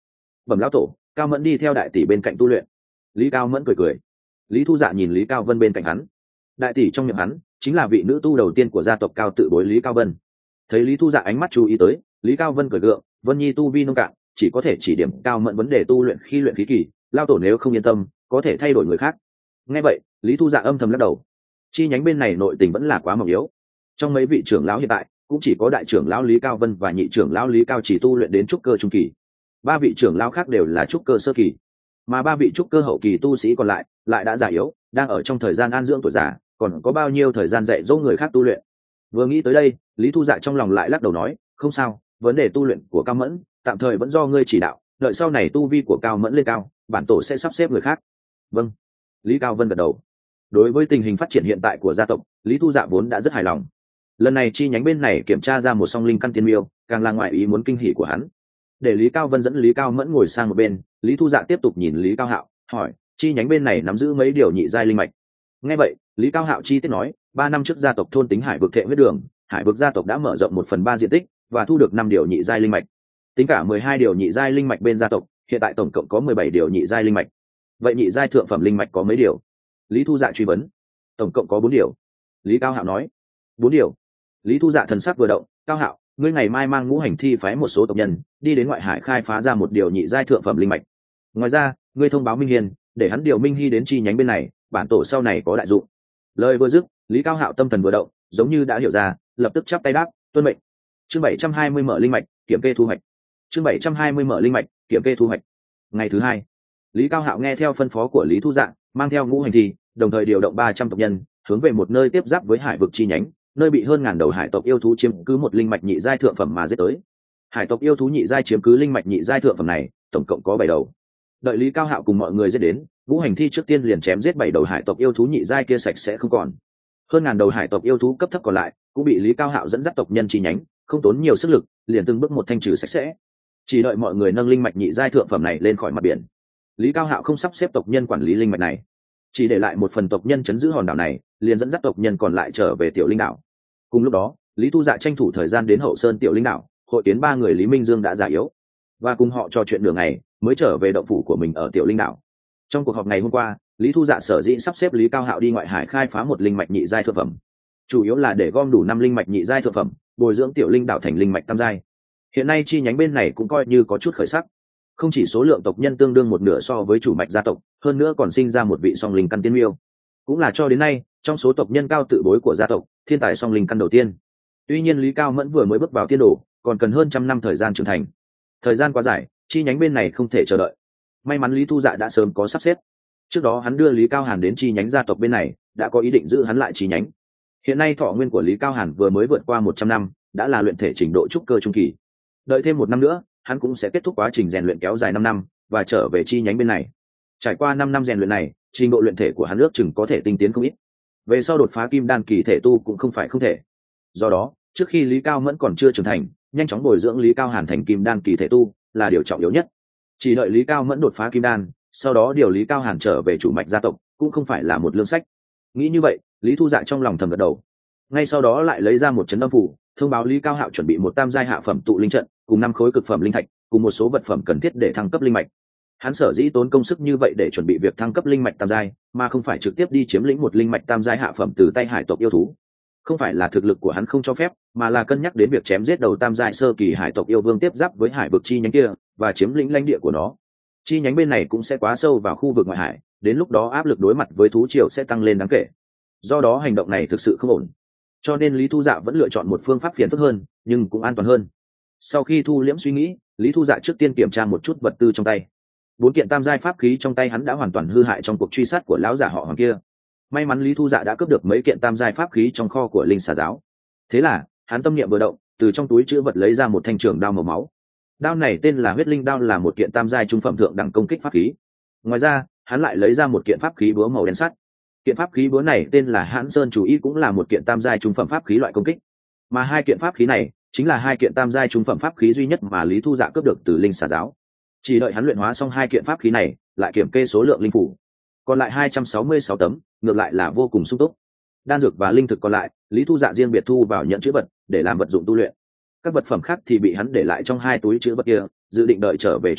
bẩm lão tổ, Cao Mẫn đi theo đại tỷ bên cạnh tu luyện. Lý Cao Mẫn cười cười. Lý Thu Dạ nhìn Lý Cao Vân bên cạnh hắn. Đại tỷ trong miệng hắn chính là vị nữ tu đầu tiên của gia tộc Cao tự bối Lý Cao Vân. Thấy Lý Thu Dạ ánh mắt chú ý tới, Lý Cao Vân cười gượng, Vân Nhi tu vi nông cạn, chỉ có thể chỉ điểm Cao Mẫn vấn đề tu luyện khi luyện khí kỳ, lao tổ nếu không yên tâm, có thể thay đổi người khác. Nghe vậy, Lý Thu Dạ âm thầm lắc đầu. Chi nhánh bên này nội tình vẫn là quá mỏng yếu. Trong mấy vị trưởng lão hiện tại, cũng chỉ có đại trưởng lão Lý Cao Vân và nhị trưởng lão Lý Cao chỉ tu luyện đến trúc cơ trung kỳ. Ba vị trưởng lão khác đều là trúc cơ sơ kỳ, mà ba vị trúc cơ hậu kỳ tu sĩ còn lại đã già yếu, đang ở trong thời gian an dưỡng tuổi già, còn có bao nhiêu thời gian dạy dỗ người khác tu luyện. Vừa nghĩ tới đây, Lý Thu Dạ trong lòng lại lắc đầu nói, không sao, vấn đề tu luyện của Cao Mẫn tạm thời vẫn do ngươi chỉ đạo, đợi sau này tu vi của Cao Mẫn lên cao, bản tổ sẽ sắp xếp người khác. Vâng. Lý Cao Vân gật đầu. Đối với tình hình phát triển hiện tại của gia tộc, Lý Thu Dạ vốn đã rất hài lòng. Lần này chi nhánh bên này kiểm tra ra một song linh căn tiên miêu, càng là ngoại ý muốn kinh hỉ của hắn. Để Lý Cao Vân dẫn Lý Cao Mẫn ngồi sang một bên, Lý Thu Dạ tiếp tục nhìn Lý Cao Hạo, hỏi, chi nhánh bên này nắm giữ mấy điều nhị giai linh mạch. Nghe vậy, Lý Cao Hạo chi tiết nói, 3 năm trước gia tộc thôn tính Hải vực Thệ Huyết Đường, Hải vực gia tộc đã mở rộng 1/3 diện tích và thu được 5 điều nhị giai linh mạch. Tính cả 12 điều nhị giai linh mạch bên gia tộc, hiện tại tổng cộng có 17 điều nhị giai linh mạch. Vậy nhị giai thượng phẩm linh mạch có mấy điều? Lý Thu Dạ truy vấn. Tổng cộng có 4 điều. Lý Cao Hạo nói. 4 điều. Lý Thu Dạ thần sắc vừa động, Cao Hạo, ngươi ngày mai mang Ngũ Hành Thi phái một số tộc nhân đi đến ngoại hải khai phá ra một điều nhị giai thượng phẩm linh mạch. Ngoài ra, ngươi thông báo Minh Hiền, để hắn điều Minh Hy đến chi nhánh bên này, bản tổ sau này có đại dụng. Lời vừa dứt, Lý Cao Hạo tâm thần vừa động, giống như đã hiểu ra, lập tức chắp tay đáp, tuân mệnh. Chương 720 mở linh mạch, kiểm kê thu hoạch. Chương 720 mở linh mạch, kiểm kê thu hoạch. Ngày thứ 2, Lý Cao Hạo nghe theo phân phó của Lý Thu Dạ, mang theo Ngũ Hành Thi, đồng thời điều động 300 tộc nhân, hướng về một nơi tiếp giáp với hải vực chi nhánh, nơi bị hơn ngàn đầu hải tộc yêu thú chiếm cứ một linh mạch nhị giai thượng phẩm mà giết tới. Hải tộc yêu thú nhị giai chiếm cứ linh mạch nhị giai thượng phẩm này, tổng cộng có 7 đầu. Đợi Lý Cao Hạo cùng mọi người giết đến, Ngũ Hành Thi trước tiên liền chém giết 7 đầu hải tộc yêu thú nhị giai kia sạch sẽ không còn. Hơn ngàn đầu hải tộc yêu thú cấp thấp còn lại, cũng bị Lý Cao Hạo dẫn dắt tộc nhân chi nhánh, không tốn nhiều sức lực, liền từng bước một thanh trừ sạch sẽ. Chỉ đợi mọi người nâng linh mạch nhị giai thượng phẩm này lên khỏi mặt biển. Lý Cao Hạo không sắp xếp tộc nhân quản lý linh mạch này, chỉ để lại một phần tộc nhân chấn giữ hòn đảo này, liền dẫn dắt tộc nhân còn lại trở về Tiểu Linh đảo. Cùng lúc đó, Lý Thu Dạ tranh thủ thời gian đến Hậu Sơn Tiểu Linh đảo, hội kiến 3 người Lý Minh Dương đã già yếu, và cùng họ trò chuyện nửa ngày, mới trở về động phủ của mình ở Tiểu Linh đảo. Trong cuộc họp ngày hôm qua, Lý Thu Dạ sở dĩ sắp xếp Lý Cao Hạo đi ngoại hải khai phá một linh mạch nhị giai thượng phẩm, chủ yếu là để gom đủ 5 linh mạch nhị giai thượng phẩm, bồi dưỡng Tiểu Linh đảo thành linh mạch tam giai. Hiện nay chi nhánh bên này cũng coi như có chút khởi sắc, không chỉ số lượng tộc nhân tương đương một nửa so với chủ mạch gia tộc, hơn nữa còn sinh ra một vị song linh căn tiên miêu, cũng là cho đến nay trong số tộc nhân cao tự bối của gia tộc thiên tài song linh căn đầu tiên. Tuy nhiên Lý Cao Mẫn vừa mới bước vào tiên đồ, còn cần hơn 100 năm thời gian trưởng thành, thời gian quá dài, chi nhánh bên này không thể chờ đợi. May mắn Lý Thu Dạ đã sớm có sắp xếp, trước đó hắn đưa Lý Cao Hàn đến chi nhánh gia tộc bên này, đã có ý định giữ hắn lại chi nhánh. Hiện nay thọ nguyên của Lý Cao Hàn vừa mới vượt qua 100 năm, đã là luyện thể trình độ trúc cơ trung kỳ. Đợi thêm 1 năm nữa, hắn cũng sẽ kết thúc quá trình rèn luyện kéo dài 5 năm và trở về chi nhánh bên này. Trải qua 5 năm rèn luyện này, trình độ luyện thể của hắn ước chừng có thể tinh tiến không ít. Về sau đột phá kim đan kỳ thể tu cũng không phải không thể. Do đó, trước khi Lý Cao Mẫn còn chưa trưởng thành, nhanh chóng bồi dưỡng Lý Cao Hàn thành kim đan kỳ thể tu là điều trọng yếu nhất. Chỉ đợi Lý Cao Mẫn đột phá kim đan, sau đó điều Lý Cao Hàn trở về chủ mạch gia tộc cũng không phải là một lương sách. Nghĩ như vậy, Lý Thu Dạ trong lòng thầm gật đầu. Ngay sau đó lại lấy ra một chấn âm phủ, thông báo Lý Cao Hạo chuẩn bị một tam giai hạ phẩm tụ linh trận, cùng 5 khối cực phẩm linh thạch, cùng một số vật phẩm cần thiết để thăng cấp linh mạch. Hắn sở dĩ tốn công sức như vậy để chuẩn bị việc thăng cấp linh mạch tam giai, mà không phải trực tiếp đi chiếm lĩnh một linh mạch tam giai hạ phẩm từ tay hải tộc yêu thú. Không phải là thực lực của hắn không cho phép, mà là cân nhắc đến việc chém giết đầu tam giai sơ kỳ hải tộc yêu vương tiếp giáp với hải vực chi nhánh kia và chiếm lĩnh lãnh địa của nó. Chi nhánh bên này cũng sẽ quá sâu vào khu vực ngoại hải, đến lúc đó áp lực đối mặt với thú triều sẽ tăng lên đáng kể. Do đó hành động này thực sự không ổn. Cho nên Lý Thu Dạ vẫn lựa chọn một phương pháp phiền phức hơn, nhưng cũng an toàn hơn. Sau khi thu liễm suy nghĩ, Lý Thu Dạ trước tiên kiểm tra một chút vật tư trong tay. 4 kiện tam giai pháp khí trong tay hắn đã hoàn toàn hư hại trong cuộc truy sát của lão giả họ Hoàng kia. May mắn Lý Thu Dạ đã cướp được mấy kiện tam giai pháp khí trong kho của Linh Xà giáo. Thế là, hắn tâm niệm vừa động, từ trong túi trữ vật lấy ra một thanh trường đao màu máu. Đao này tên là Huyết Linh đao, là một kiện tam giai trung phẩm thượng đẳng công kích pháp khí. Ngoài ra, hắn lại lấy ra một kiện pháp khí búa màu đen sắt. Kiện pháp khí búa này tên là Hãn Sơn Chủ Ý, cũng là một kiện tam giai trung phẩm pháp khí loại công kích. Mà 2 kiện pháp khí này chính là 2 kiện tam giai trung phẩm pháp khí duy nhất mà Lý Thu Dạ cướp được từ Linh Xà giáo. Chỉ đợi hắn luyện hóa xong 2 kiện pháp khí này, lại kiểm kê số lượng linh phủ, còn lại 266 tấm, ngược lại là vô cùng sung túc. Đan dược và linh thực còn lại, Lý Thu Dạ riêng biệt thu vào nhận chữ vật để làm vật dụng tu luyện. Các vật phẩm khác thì bị hắn để lại trong 2 túi chữ vật kia, dự định đợi trở về chủ mạch,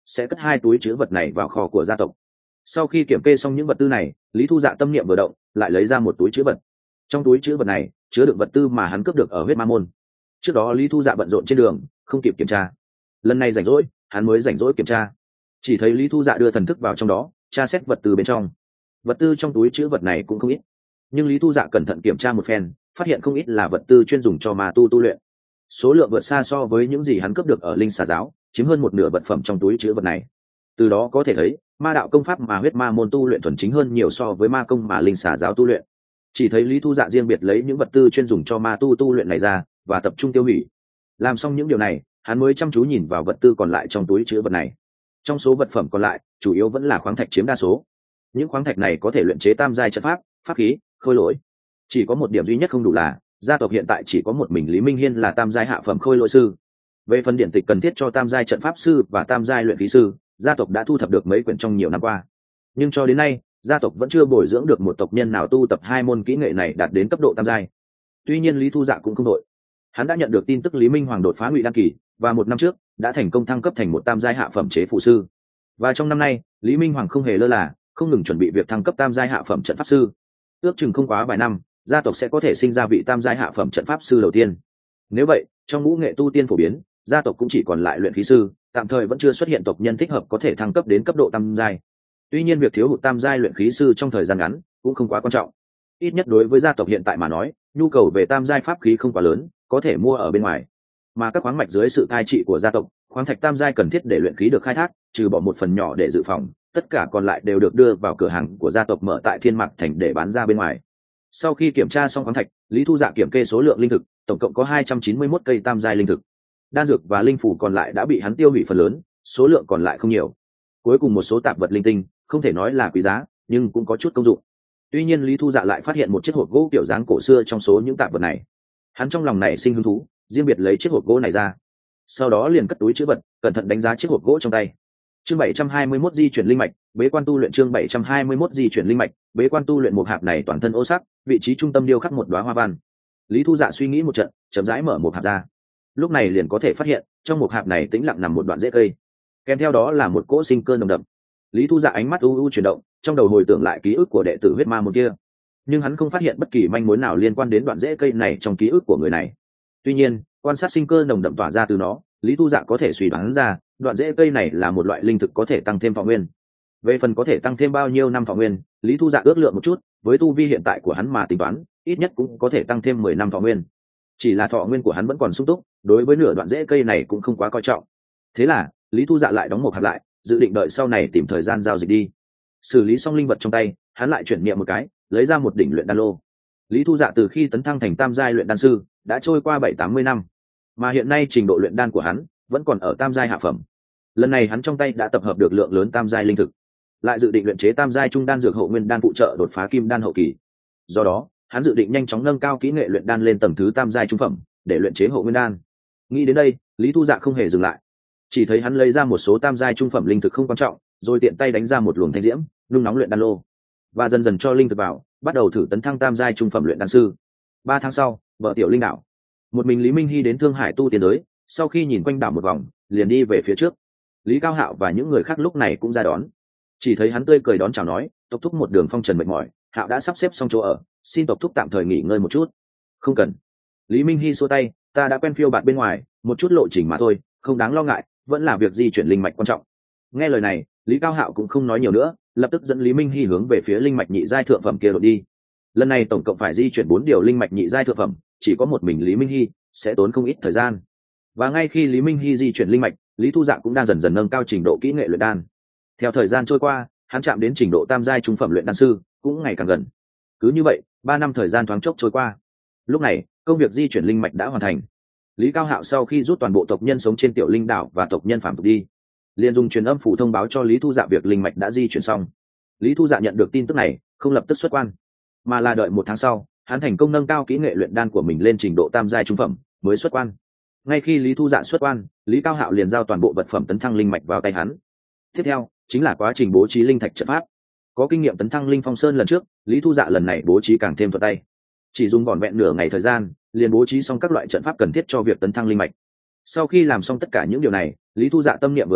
sẽ cất 2 túi chứa vật này vào kho của gia tộc. Sau khi kiểm kê xong những vật tư này, Lý Thu Dạ tâm niệm vừa động, lại lấy ra một túi chứa vật. Trong túi chứa vật này chứa đựng vật tư mà hắn cướp được ở huyết ma môn. Trước đó Lý Thu Dạ bận rộn trên đường, không kịp kiểm tra. Lần này rảnh rỗi, hắn mới rảnh rỗi kiểm tra. Chỉ thấy Lý Thu Dạ đưa thần thức vào trong đó, tra xét vật tư bên trong. Vật tư trong túi chứa vật này cũng không ít, nhưng Lý Thu Dạ cẩn thận kiểm tra một phen, phát hiện không ít là vật tư chuyên dùng cho ma tu luyện. Số lượng vượt xa so với những gì hắn cướp được ở Linh Xà giáo, chiếm hơn một nửa vật phẩm trong túi chứa vật này. Từ đó có thể thấy, ma đạo công pháp mà huyết ma môn tu luyện thuần chính hơn nhiều so với ma công mà Linh Xà giáo tu luyện. Chỉ thấy Lý Thu Dạ riêng biệt lấy những vật tư chuyên dùng cho ma tu luyện này ra và tập trung tiêu hủy. Làm xong những điều này, hắn mới chăm chú nhìn vào vật tư còn lại trong túi chứa vật này. Trong số vật phẩm còn lại, chủ yếu vẫn là khoáng thạch chiếm đa số. Những khoáng thạch này có thể luyện chế tam giai trận pháp, pháp khí, khôi lỗi. Chỉ có một điểm duy nhất không đủ là gia tộc hiện tại chỉ có một mình Lý Minh Hiên là tam giai hạ phẩm khôi lỗi sư. Về phần điển tịch cần thiết cho tam giai trận pháp sư và tam giai luyện khí sư, gia tộc đã thu thập được mấy quyển trong nhiều năm qua, nhưng cho đến nay gia tộc vẫn chưa bồi dưỡng được một tộc nhân nào tu tập 2 môn kỹ nghệ này đạt đến cấp độ tam giai. Tuy nhiên Lý Thu Dạ cũng không đội. Hắn đã nhận được tin tức Lý Minh Hoàng đột phá ngụy đan kỳ, và 1 năm trước đã thành công thăng cấp thành một tam giai hạ phẩm chế phụ sư. Và trong năm nay, Lý Minh Hoàng không hề lơ là, không ngừng chuẩn bị việc thăng cấp tam giai hạ phẩm trận pháp sư. Ước chừng không quá vài năm, gia tộc sẽ có thể sinh ra vị tam giai hạ phẩm trận pháp sư đầu tiên. Nếu vậy, trong ngũ nghệ tu tiên phổ biến, gia tộc cũng chỉ còn lại luyện khí sư, tạm thời vẫn chưa xuất hiện tộc nhân thích hợp có thể thăng cấp đến cấp độ tam giai. Tuy nhiên việc thiếu hụt tam giai luyện khí sư trong thời gian ngắn cũng không quá quan trọng. Ít nhất đối với gia tộc hiện tại mà nói, nhu cầu về tam giai pháp khí không quá lớn, có thể mua ở bên ngoài. Mà các khoáng mạch dưới sự cai trị của gia tộc, khoáng thạch tam giai cần thiết để luyện khí được khai thác, trừ bỏ một phần nhỏ để dự phòng, tất cả còn lại đều được đưa vào cửa hàng của gia tộc mở tại Thiên Mạc Thành để bán ra bên ngoài. Sau khi kiểm tra xong khoáng thạch, Lý Thu Dạ kiểm kê số lượng linh thực, tổng cộng có 291 cây tam giai linh thực. Đan dược và linh phủ còn lại đã bị hắn tiêu hủy phần lớn, số lượng còn lại không nhiều. Cuối cùng một số tạp vật linh tinh, không thể nói là quý giá, nhưng cũng có chút công dụng. Tuy nhiên Lý Thu Dạ lại phát hiện một chiếc hộp gỗ kiểu dáng cổ xưa trong số những tạp vật này. Hắn trong lòng này sinh hứng thú, riêng biệt lấy chiếc hộp gỗ này ra. Sau đó liền cất túi trữ vật, cẩn thận đánh giá chiếc hộp gỗ trong tay. Chương 721 di chuyển linh mạch, bế quan tu luyện. Chương 721 di chuyển linh mạch, bế quan tu luyện. Một hạp này toàn thân ô sắc, vị trí trung tâm điêu khắc một đóa hoa văn. Lý Thu Dạ suy nghĩ một trận, chậm rãi mở một hạp ra. Lúc này liền có thể phát hiện, trong một hạp này tĩnh lặng nằm một đoạn rễ cây, kèm theo đó là một cỗ sinh cơ nồng đậm. Lý Thu Dạ ánh mắt u u chuyển động, trong đầu hồi tưởng lại ký ức của đệ tử huyết ma một kia, nhưng hắn không phát hiện bất kỳ manh mối nào liên quan đến đoạn rễ cây này trong ký ức của người này. Tuy nhiên, quan sát sinh cơ nồng đậm tỏa ra từ nó, Lý Thu Dạ có thể suy đoán ra đoạn rễ cây này là một loại linh thực có thể tăng thêm thọ nguyên. Về phần có thể tăng thêm bao nhiêu năm thọ nguyên, Lý Thu Dạ ước lượng một chút, với tu vi hiện tại của hắn mà tính toán, ít nhất cũng có thể tăng thêm 10 năm thọ nguyên. Chỉ là thọ nguyên của hắn vẫn còn sung túc, đối với nửa đoạn rễ cây này cũng không quá coi trọng. Thế là Lý Thu Dạ lại đóng một hạt lại, dự định đợi sau này tìm thời gian giao dịch đi. Xử lý xong linh vật trong tay, hắn lại chuyển niệm một cái, lấy ra một đỉnh luyện đan lô. Lý Thu Dạ từ khi tấn thăng thành tam giai luyện đan sư đã trôi qua 7-80 năm, mà hiện nay trình độ luyện đan của hắn vẫn còn ở tam giai hạ phẩm. Lần này hắn trong tay đã tập hợp được lượng lớn tam giai linh thực, lại dự định luyện chế tam giai trung đan dược hậu nguyên đan phụ trợ đột phá kim đan hậu kỳ. Do đó hắn dự định nhanh chóng nâng cao kỹ nghệ luyện đan lên tầng thứ tam giai trung phẩm để luyện chế hậu nguyên đan. Nghĩ đến đây, Lý Thu Dạ không hề dừng lại, chỉ thấy hắn lấy ra một số tam giai trung phẩm linh thực không quan trọng, rồi tiện tay đánh ra một luồng thanh diễm, nung nóng luyện đan lô, và dần dần cho linh thực vào, bắt đầu thử tấn thăng tam giai trung phẩm luyện đan sư. 3 tháng sau, vợ tiểu linh đảo, một mình Lý Minh Hy đến Thương Hải tu tiên giới, sau khi nhìn quanh đảo một vòng, liền đi về phía trước. Lý Cao Hạo và những người khác lúc này cũng ra đón. Chỉ thấy hắn tươi cười đón chào nói, tộc thúc một đường phong trần mệt mỏi, Hạo đã sắp xếp xong chỗ ở, xin tộc thúc tạm thời nghỉ ngơi một chút. Không cần. Lý Minh Hy xua tay, ta đã quen phiêu bạt bên ngoài, một chút lộ trình mà thôi, không đáng lo ngại, vẫn là việc di chuyển linh mạch quan trọng. Nghe lời này, Lý Cao Hạo cũng không nói nhiều nữa, lập tức dẫn Lý Minh Hy hướng về phía linh mạch nhị giai thượng phẩm kia đột đi. Lần này tổng cộng phải di chuyển 4 điều linh mạch nhị giai thượng phẩm, chỉ có một mình Lý Minh Hy sẽ tốn không ít thời gian. Và ngay khi Lý Minh Hy di chuyển linh mạch, Lý Thu Dạ cũng đang dần dần nâng cao trình độ kỹ nghệ luyện đan. Theo thời gian trôi qua, hắn chạm đến trình độ tam giai trung phẩm luyện đan sư cũng ngày càng gần. Cứ như vậy, 3 năm thời gian thoáng chốc trôi qua. Lúc này, công việc di chuyển linh mạch đã hoàn thành. Lý Cao Hạo sau khi rút toàn bộ tộc nhân sống trên tiểu linh đảo và tộc nhân phàm tục đi, liền dùng truyền âm phủ thông báo cho Lý Thu Dạ việc linh mạch đã di chuyển xong. Lý Thu Dạ nhận được tin tức này, không lập tức xuất quan, mà là đợi 1 tháng sau, hắn thành công nâng cao kỹ nghệ luyện đan của mình lên trình độ tam giai trung phẩm mới xuất quan. Ngay khi Lý Thu Dạ xuất quan, Lý Cao Hạo liền giao toàn bộ vật phẩm tấn thăng linh mạch vào tay hắn. Tiếp theo chính là quá trình bố trí linh thạch trận pháp. Có kinh nghiệm tấn thăng linh phong sơn lần trước, Lý Thu Dạ lần này bố trí càng thêm thuận tay, chỉ dùng vỏn vẹn nửa ngày thời gian liền bố trí xong các loại trận pháp cần thiết cho việc tấn thăng linh mạch. Sau khi làm xong tất cả những điều này, Lý Thu Dạ tâm niệm vừa động,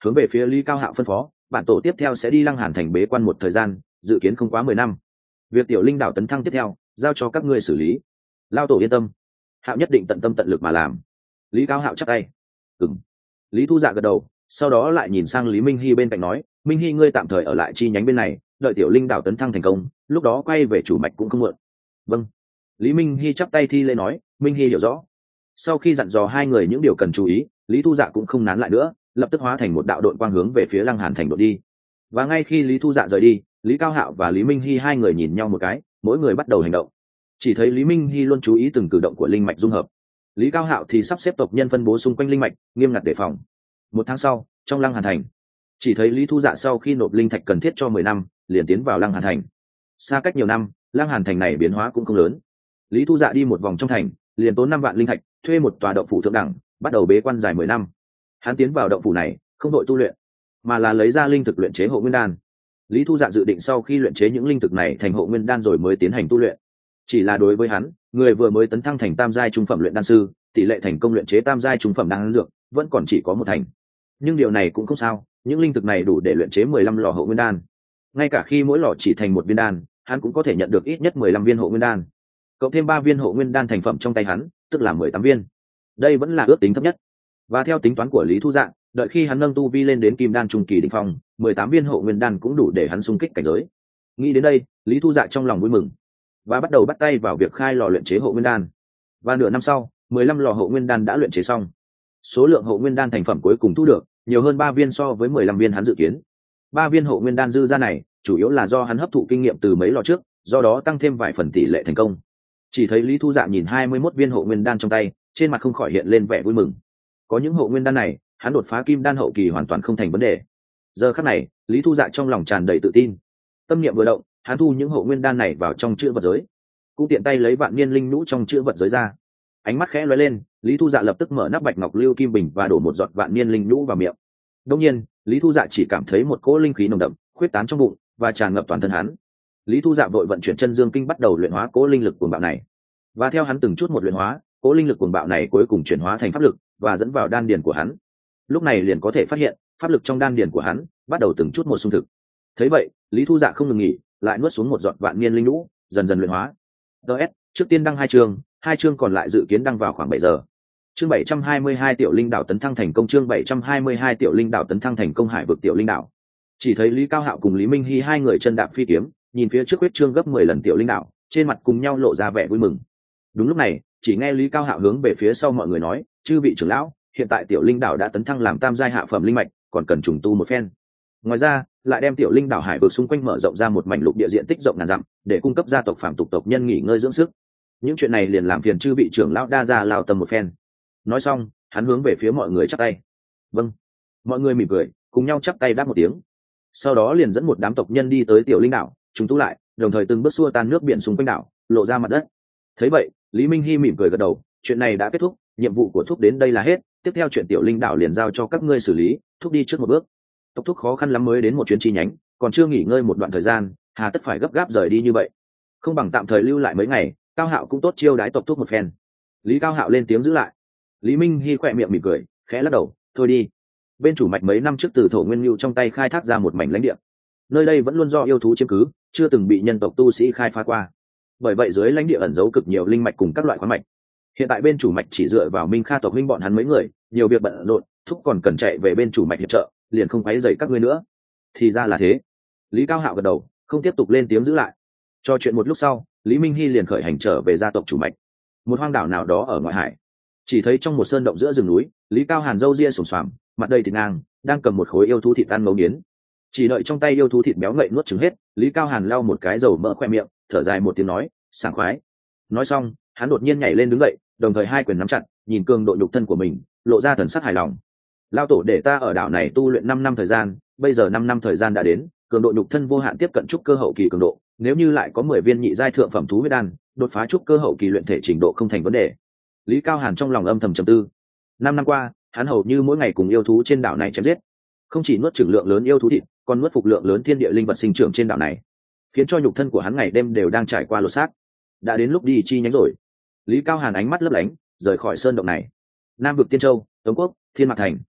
hướng về phía Lý Cao Hạo phân phó, bản tổ tiếp theo sẽ đi Lăng Hàn thành bế quan một thời gian, dự kiến không quá 10 năm. Việc tiểu linh đảo tấn thăng tiếp theo, giao cho các ngươi xử lý. Lao tổ yên tâm, Hạo nhất định tận tâm tận lực mà làm. Lý Cao Hạo chắp tay. Ừm. Lý Thu Dạ gật đầu, sau đó lại nhìn sang Lý Minh Hy bên cạnh nói, Minh Hy ngươi tạm thời ở lại chi nhánh bên này, đợi tiểu linh đảo tấn thăng thành công, lúc đó quay về chủ mạch cũng không muộn. Vâng. Lý Minh Hy chắp tay thi lễ nói, Minh Hy hiểu rõ. Sau khi dặn dò hai người những điều cần chú ý, Lý Thu Dạ cũng không nán lại nữa, lập tức hóa thành một đạo đội quang hướng về phía Lăng Hàn thành đội đi. Và ngay khi Lý Thu Dạ rời đi, Lý Cao Hạo và Lý Minh Hy hai người nhìn nhau một cái, mỗi người bắt đầu hành động. Chỉ thấy Lý Minh Hy luôn chú ý từng cử động của linh mạch dung hợp, Lý Cao Hạo thì sắp xếp tộc nhân phân bố xung quanh linh mạch, nghiêm ngặt đề phòng. Một tháng sau, trong Lăng Hàn thành, chỉ thấy Lý Thu Dạ sau khi nộp linh thạch cần thiết cho 10 năm, liền tiến vào Lăng Hàn thành. Xa cách nhiều năm, Lăng Hàn thành này biến hóa cũng không lớn. Lý Thu Dạ đi một vòng trong thành, liền tốn 5 vạn linh thạch, thuê một tòa động phủ thượng đẳng, bắt đầu bế quan dài 10 năm. Hắn tiến vào động phủ này, không đội tu luyện, mà là lấy ra linh thực luyện chế hộ nguyên đan. Lý Thu Dạ dự định sau khi luyện chế những linh thực này thành hộ nguyên đan rồi mới tiến hành tu luyện. Chỉ là đối với hắn, người vừa mới tấn thăng thành tam giai trung phẩm luyện đan sư, tỷ lệ thành công luyện chế tam giai trung phẩm đan dược vẫn còn chỉ có 1 thành. Nhưng điều này cũng không sao, những linh thực này đủ để luyện chế 15 lò hộ nguyên đan. Ngay cả khi mỗi lò chỉ thành 1 viên đan, hắn cũng có thể nhận được ít nhất 15 viên hộ nguyên đan. Cộng thêm 3 viên hộ nguyên đan thành phẩm trong tay hắn, tức là 18 viên. Đây vẫn là ước tính thấp nhất. Và theo tính toán của Lý Thu Dạ, đợi khi hắn nâng tu vi lên đến kim đan trung kỳ đỉnh phong, 18 viên hộ nguyên đan cũng đủ để hắn xung kích cảnh giới. Nghĩ đến đây, Lý Thu Dạ trong lòng vui mừng và bắt đầu bắt tay vào việc khai lò luyện chế hộ nguyên đan. Và nửa năm sau, 15 lò hộ nguyên đan đã luyện chế xong. Số lượng hộ nguyên đan thành phẩm cuối cùng thu được nhiều hơn 3 viên so với 15 viên hắn dự kiến. 3 viên hộ nguyên đan dư ra này, chủ yếu là do hắn hấp thụ kinh nghiệm từ mấy lò trước, do đó tăng thêm vài phần tỷ lệ thành công. Chỉ thấy Lý Thu Dạ nhìn 21 viên hộ nguyên đan trong tay, trên mặt không khỏi hiện lên vẻ vui mừng. Có những hộ nguyên đan này, hắn đột phá kim đan hậu kỳ hoàn toàn không thành vấn đề. Giờ khắc này, Lý Thu Dạ trong lòng tràn đầy tự tin. Tâm niệm vừa động, hắn thu những hộ nguyên đan này vào trong chữ vật giới, cũng tiện tay lấy vạn niên linh nhũ trong chữ vật giới ra. Ánh mắt khẽ lóe lên, Lý Thu Dạ lập tức mở nắp bạch ngọc lưu kim bình và đổ một giọt vạn niên linh nhũ vào miệng. Đương nhiên, Lý Thu Dạ chỉ cảm thấy một cỗ linh khí nồng đậm khuyết tán trong bụng và tràn ngập toàn thân hắn. Lý Thu Dạ vội vận chuyển chân dương kinh bắt đầu luyện hóa cỗ linh lực cuồng bạo này. Và theo hắn từng chút một luyện hóa, cỗ linh lực cuồng bạo này cuối cùng chuyển hóa thành pháp lực và dẫn vào đan điền của hắn. Lúc này liền có thể phát hiện, pháp lực trong đan điền của hắn bắt đầu từng chút một xung thực. Thấy vậy, Lý Thu Dạ không ngừng nghỉ, lại nuốt xuống một giọt vạn niên linh nhũ, dần dần luyện hóa. DS, trước tiên đăng 2 chương còn lại dự kiến đăng vào khoảng 7 giờ. Chương 722 tiểu linh đảo tấn thăng thành công, chương 722 tiểu linh đảo tấn thăng thành công, hải vực tiểu linh đảo. Chỉ thấy Lý Cao Hạo cùng Lý Minh Hy hai người chân đạp phi kiếm, nhìn phía trước huyết chương gấp 10 lần tiểu linh đảo, trên mặt cùng nhau lộ ra vẻ vui mừng. Đúng lúc này, chỉ nghe Lý Cao Hạo hướng về phía sau mọi người nói, chư vị trưởng lão, hiện tại tiểu linh đảo đã tấn thăng làm tam giai hạ phẩm linh mạch, còn cần trùng tu một phen. Ngoài ra, lại đem tiểu linh đảo hải vực xung quanh mở rộng ra một mảnh lục địa diện tích rộng ngàn dặm, để cung cấp gia tộc phàm tục tộc nhân nghỉ ngơi dưỡng sức. Những chuyện này liền làm phiền chư vị trưởng lão đa gia lao tâm một phen. Nói xong, hắn hướng về phía mọi người chắp tay. Vâng. Mọi người mỉm cười, cùng nhau chắp tay đáp một tiếng. Sau đó liền dẫn một đám tộc nhân đi tới tiểu linh đảo, trùng tu lại, đồng thời từng bước xua tan nước biển xung quanh đảo, lộ ra mặt đất. Thấy vậy, Lý Minh Hy mỉm cười gật đầu, chuyện này đã kết thúc, nhiệm vụ của thúc đến đây là hết, tiếp theo chuyện tiểu linh đảo liền giao cho các ngươi xử lý, thúc đi trước một bước. Tộc thúc khó khăn lắm mới đến một chuyến chi nhánh, còn chưa nghỉ ngơi một đoạn thời gian, hà tất phải gấp gáp rời đi như vậy. Không bằng tạm thời lưu lại mấy ngày, Cao Hạo cũng tốt chiêu đái tộc thúc một phen. Lý Cao Hạo lên tiếng giữ lại. Lý Minh Hy khỏe miệng mỉm cười, khẽ lắc đầu, thôi đi. Bên chủ mạch mấy năm trước từ thổ nguyên lưu trong tay khai thác ra một mảnh lãnh địa, nơi đây vẫn luôn do yêu thú chiếm cứ, chưa từng bị nhân tộc tu sĩ khai phá qua. Bởi vậy dưới lãnh địa ẩn giấu cực nhiều linh mạch cùng các loại khoáng mạch. Hiện tại bên chủ mạch chỉ dựa vào Minh Kha tộc huynh bọn hắn mấy người, nhiều việc bận rộn, thúc còn cần chạy về bên chủ mạch hiệp trợ, liền không quấy rầy các ngươi nữa. Thì ra là thế. Lý Cao Hạo gật đầu, không tiếp tục lên tiếng giữ lại. Cho chuyện một lúc sau, Lý Minh Hy liền khởi hành trở về gia tộc chủ mạch. Một hoang đảo nào đó ở ngoại hải, chỉ thấy trong một sơn động giữa rừng núi, Lý Cao Hàn râu ria xồm xoàm, mặt đầy thịt ngang, đang cầm một khối yêu thú thịt ăn ngấu nghiến. Chỉ đợi trong tay yêu thú thịt béo ngậy nuốt trứng hết, Lý Cao Hàn lau một cái dầu mỡ khoe miệng, thở dài một tiếng nói, sảng khoái. Nói xong, hắn đột nhiên nhảy lên đứng dậy, đồng thời hai quyền nắm chặt, nhìn cường độ nhục thân của mình, lộ ra thần sắc hài lòng. Lao tổ để ta ở đảo này tu luyện 5 năm thời gian, bây giờ 5 năm thời gian đã đến, cường độ nhục thân vô hạn tiếp cận trúc cơ hậu kỳ cường độ, nếu như lại có 10 viên nhị giai thượng phẩm thú huyết đan, đột phá trúc cơ hậu kỳ luyện thể trình độ không thành vấn đề. Lý Cao Hàn trong lòng âm thầm trầm tư. 5 năm qua, hắn hầu như mỗi ngày cùng yêu thú trên đảo này chém giết, không chỉ nuốt chửng lượng lớn yêu thú thịt, còn nuốt phục lượng lớn thiên địa linh vật sinh trưởng trên đảo này, khiến cho nhục thân của hắn ngày đêm đều đang trải qua lột xác. Đã đến lúc đi chi nhánh rồi. Lý Cao Hàn ánh mắt lấp lánh, rời khỏi sơn động này. Nam vực Tiên Châu, Tống Quốc, Thiên Mạc Thành.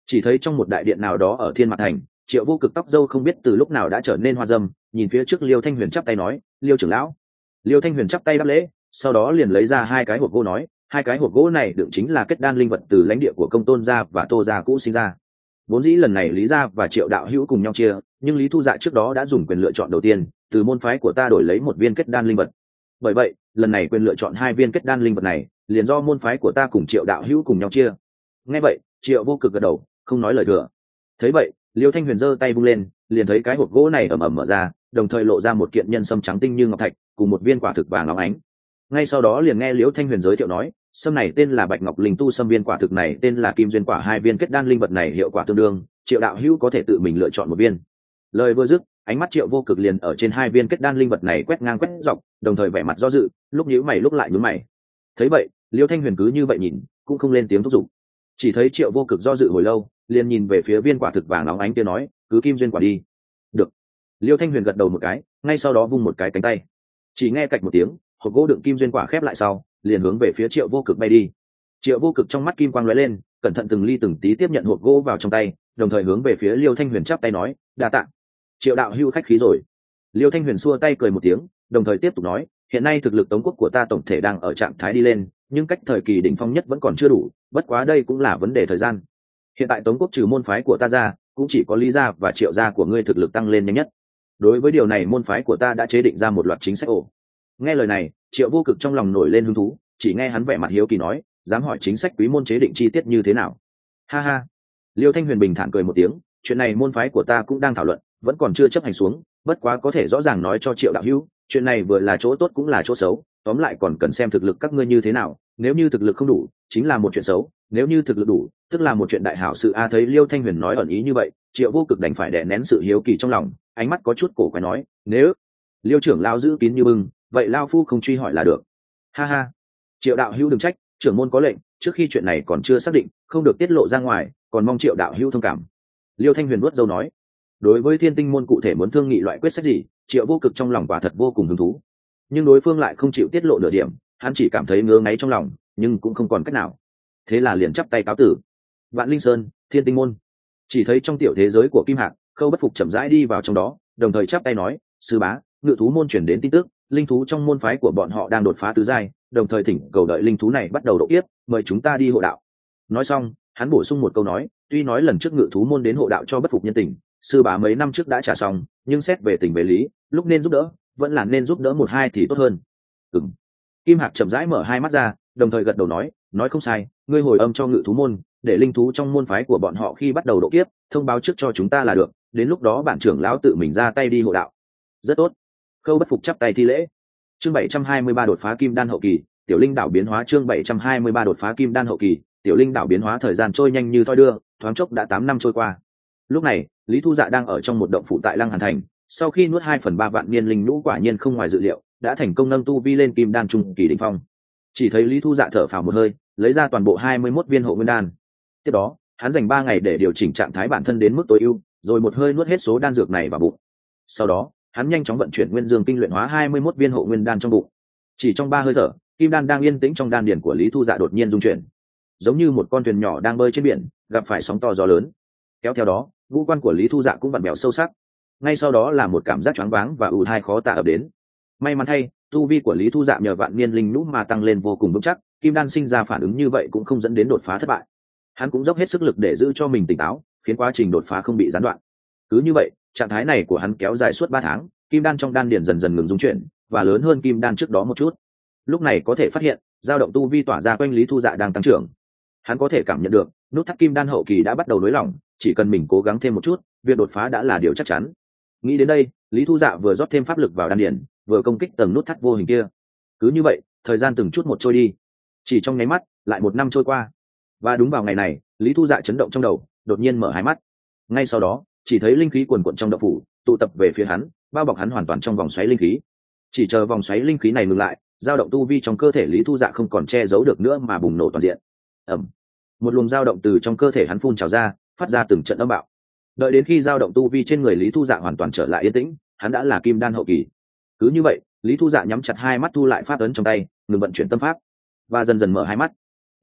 Chỉ thấy trong một đại điện nào đó ở Thiên Mạc Thành, Triệu Vô Cực tóc râu không biết từ lúc nào đã trở nên hoa dâm, nhìn phía trước Liêu Thanh Huyền chắp tay nói, Liêu trưởng lão. Liêu Thanh Huyền chắp tay đáp lễ, sau đó liền lấy ra hai cái hộp gỗ nói, hai cái hộp gỗ này đựng chính là kết đan linh vật từ lãnh địa của Công Tôn gia và Tô gia cũ sinh ra. Vốn dĩ lần này Lý gia và Triệu đạo hữu cùng nhau chia, nhưng Lý Thu Dạ trước đó đã dùng quyền lựa chọn đầu tiên, từ môn phái của ta đổi lấy một viên kết đan linh vật. Bởi vậy, lần này quyền lựa chọn hai viên kết đan linh vật này, liền do môn phái của ta cùng Triệu đạo hữu cùng nhau chia. Nghe vậy, Triệu Vô Cực gật đầu, không nói lời thừa. Thấy vậy, Liêu Thanh Huyền giơ tay vung lên, liền thấy cái hộp gỗ này ầm ầm mở ra, đồng thời lộ ra một kiện nhân sâm trắng tinh như ngọc thạch, cùng một viên quả thực vàng óng ánh. Ngay sau đó liền nghe Liêu Thanh Huyền giới thiệu nói, sâm này tên là Bạch Ngọc Linh Tu sâm, viên quả thực này tên là Kim Duyên quả, hai viên kết đan linh vật này hiệu quả tương đương, Triệu đạo hữu có thể tự mình lựa chọn một viên. Lời vừa dứt, ánh mắt Triệu Vô Cực liền ở trên hai viên kết đan linh vật này quét ngang quét dọc, đồng thời vẻ mặt do dự, lúc nhíu mày lúc lại nhướng mày. Thấy vậy, Liêu Thanh Huyền cứ như vậy nhìn, cũng không lên tiếng thúc giục. Chỉ thấy Triệu Vô Cực do dự hồi lâu, liền nhìn về phía viên quả thực vàng óng ánh kia nói, cứ Kim Duyên quả đi. Được. Liêu Thanh Huyền gật đầu một cái, ngay sau đó vung một cái cánh tay. Chỉ nghe cạch một tiếng, hộp gỗ đựng Kim Duyên quả khép lại sau, liền hướng về phía Triệu Vô Cực bay đi. Triệu Vô Cực trong mắt kim quang lóe lên, cẩn thận từng ly từng tí tiếp nhận hộp gỗ vào trong tay, đồng thời hướng về phía Liêu Thanh Huyền chắp tay nói, đa tạ. Triệu đạo hữu khách khí rồi. Liêu Thanh Huyền xua tay cười một tiếng, đồng thời tiếp tục nói, hiện nay thực lực Tống quốc của ta tổng thể đang ở trạng thái đi lên, nhưng cách thời kỳ đỉnh phong nhất vẫn còn chưa đủ, bất quá đây cũng là vấn đề thời gian. Hiện tại Tống quốc trừ môn phái của ta ra, cũng chỉ có Lý gia và Triệu gia của ngươi thực lực tăng lên nhanh nhất. Đối với điều này môn phái của ta đã chế định ra một loạt chính sách ổ. Nghe lời này, Triệu Vô Cực trong lòng nổi lên hứng thú, chỉ nghe hắn vẻ mặt hiếu kỳ nói, dám hỏi chính sách quý môn chế định chi tiết như thế nào? Ha ha. Liêu Thanh Huyền bình thản cười một tiếng, chuyện này môn phái của ta cũng đang thảo luận, vẫn còn chưa chấp hành xuống, bất quá có thể rõ ràng nói cho Triệu đạo hữu, chuyện này vừa là chỗ tốt cũng là chỗ xấu, tóm lại còn cần xem thực lực các ngươi như thế nào, nếu như thực lực không đủ, chính là một chuyện xấu, nếu như thực lực đủ, tức là một chuyện đại hảo sự. A thấy Liêu Thanh Huyền nói ẩn ý như vậy, Triệu Vô Cực đành phải đè nén sự hiếu kỳ trong lòng, ánh mắt có chút cổ quái nói, nếu Liêu trưởng lão giữ kín như bưng, vậy lão phu không truy hỏi là được. Ha ha. Triệu đạo hữu đừng trách, trưởng môn có lệnh, trước khi chuyện này còn chưa xác định, không được tiết lộ ra ngoài, còn mong Triệu đạo hữu thông cảm. Liêu Thanh Huyền vuốt râu nói, đối với Thiên Tinh môn cụ thể muốn thương nghị loại quyết sách gì, Triệu Vô Cực trong lòng quả thật vô cùng hứng thú, nhưng đối phương lại không chịu tiết lộ nửa điểm, hắn chỉ cảm thấy ngứa ngáy trong lòng, nhưng cũng không còn cách nào. Thế là liền chắp tay cáo tử. Vạn Linh Sơn, Thiên Tinh môn. Chỉ thấy trong tiểu thế giới của Kim Hạc, Khâu Bất Phục chậm rãi đi vào trong đó, đồng thời chắp tay nói, sư bá, ngự thú môn chuyển đến tin tức, linh thú trong môn phái của bọn họ đang đột phá tứ giai, đồng thời thỉnh cầu đợi linh thú này bắt đầu độ kiếp, mời chúng ta đi hộ đạo. Nói xong, hắn bổ sung một câu nói, tuy nói lần trước ngự thú môn đến hộ đạo cho Bất Phục nhân tình, sư bá mấy năm trước đã trả xong, nhưng xét về tình về lý, lúc nên giúp đỡ, vẫn là nên giúp đỡ một hai thì tốt hơn. Ừm. Kim Hạc chậm rãi mở hai mắt ra, đồng thời gật đầu nói không sai, ngươi hồi âm cho ngự thú môn, để linh thú trong môn phái của bọn họ khi bắt đầu độ kiếp, thông báo trước cho chúng ta là được, đến lúc đó bản trưởng lão tự mình ra tay đi hộ đạo. Rất tốt. Khâu Bất Phục chắp tay thi lễ. Chương 723 đột phá kim đan hậu kỳ, tiểu linh đảo biến hóa. Chương 723 đột phá kim đan hậu kỳ, tiểu linh đảo biến hóa. Thời gian trôi nhanh như thoi đưa, thoáng chốc đã 8 năm trôi qua. Lúc này, Lý Thu Dạ đang ở trong một động phủ tại Lăng Hàn Thành, sau khi nuốt 2/3 vạn niên linh nhũ, quả nhiên không ngoài dự liệu, đã thành công nâng tu vi lên kim đan trung kỳ đỉnh phong. Chỉ thấy Lý Thu Dạ thở phào một hơi, lấy ra toàn bộ 21 viên hộ nguyên đan. Tiếp đó, hắn dành 3 ngày để điều chỉnh trạng thái bản thân đến mức tối ưu, rồi một hơi nuốt hết số đan dược này vào bụng. Sau đó, hắn nhanh chóng vận chuyển Nguyên Dương Kinh luyện hóa 21 viên hộ nguyên đan trong bụng. Chỉ trong 3 hơi thở, kim đan đang yên tĩnh trong đan điền của Lý Thu Dạ đột nhiên rung chuyển, giống như một con thuyền nhỏ đang bơi trên biển, gặp phải sóng to gió lớn. Kéo theo đó, ngũ quan của Lý Thu Dạ cũng vặn vẹo sâu sắc. Ngay sau đó là một cảm giác choáng váng và ù tai khó tả ập đến. May mắn thay, tu vi của Lý Thu Dạ nhờ vạn niên linh nhũ mà tăng lên vô cùng vững chắc, kim đan sinh ra phản ứng như vậy cũng không dẫn đến đột phá thất bại. Hắn cũng dốc hết sức lực để giữ cho mình tỉnh táo, khiến quá trình đột phá không bị gián đoạn. Cứ như vậy, trạng thái này của hắn kéo dài suốt 3 tháng, kim đan trong đan điền dần dần ngừng rung chuyển, và lớn hơn kim đan trước đó một chút. Lúc này có thể phát hiện, dao động tu vi tỏa ra quanh Lý Thu Dạ đang tăng trưởng. Hắn có thể cảm nhận được, nút thắt kim đan hậu kỳ đã bắt đầu nới lỏng, chỉ cần mình cố gắng thêm một chút, việc đột phá đã là điều chắc chắn. Nghĩ đến đây, Lý Thu Dạ vừa rót thêm pháp lực vào đan điền, vừa công kích tầng nút thắt vô hình kia. Cứ như vậy, thời gian từng chút một trôi đi. Chỉ trong nháy mắt, lại 1 năm trôi qua. Và đúng vào ngày này, Lý Thu Dạ chấn động trong đầu, đột nhiên mở hai mắt. Ngay sau đó, chỉ thấy linh khí cuồn cuộn trong động phủ, tụ tập về phía hắn, bao bọc hắn hoàn toàn trong vòng xoáy linh khí. Chỉ chờ vòng xoáy linh khí này ngừng lại, dao động tu vi trong cơ thể Lý Thu Dạ không còn che giấu được nữa mà bùng nổ toàn diện. Ầm. Một luồng dao động từ trong cơ thể hắn phun trào ra, phát ra từng trận âm bạo. Đợi đến khi dao động tu vi trên người Lý Thu Dạ hoàn toàn trở lại yên tĩnh, hắn đã là kim đan hậu kỳ. Cứ như vậy, Lý Thu Dạ nhắm chặt hai mắt, thu lại pháp ấn trong tay, ngừng vận chuyển tâm pháp, và dần dần mở hai mắt.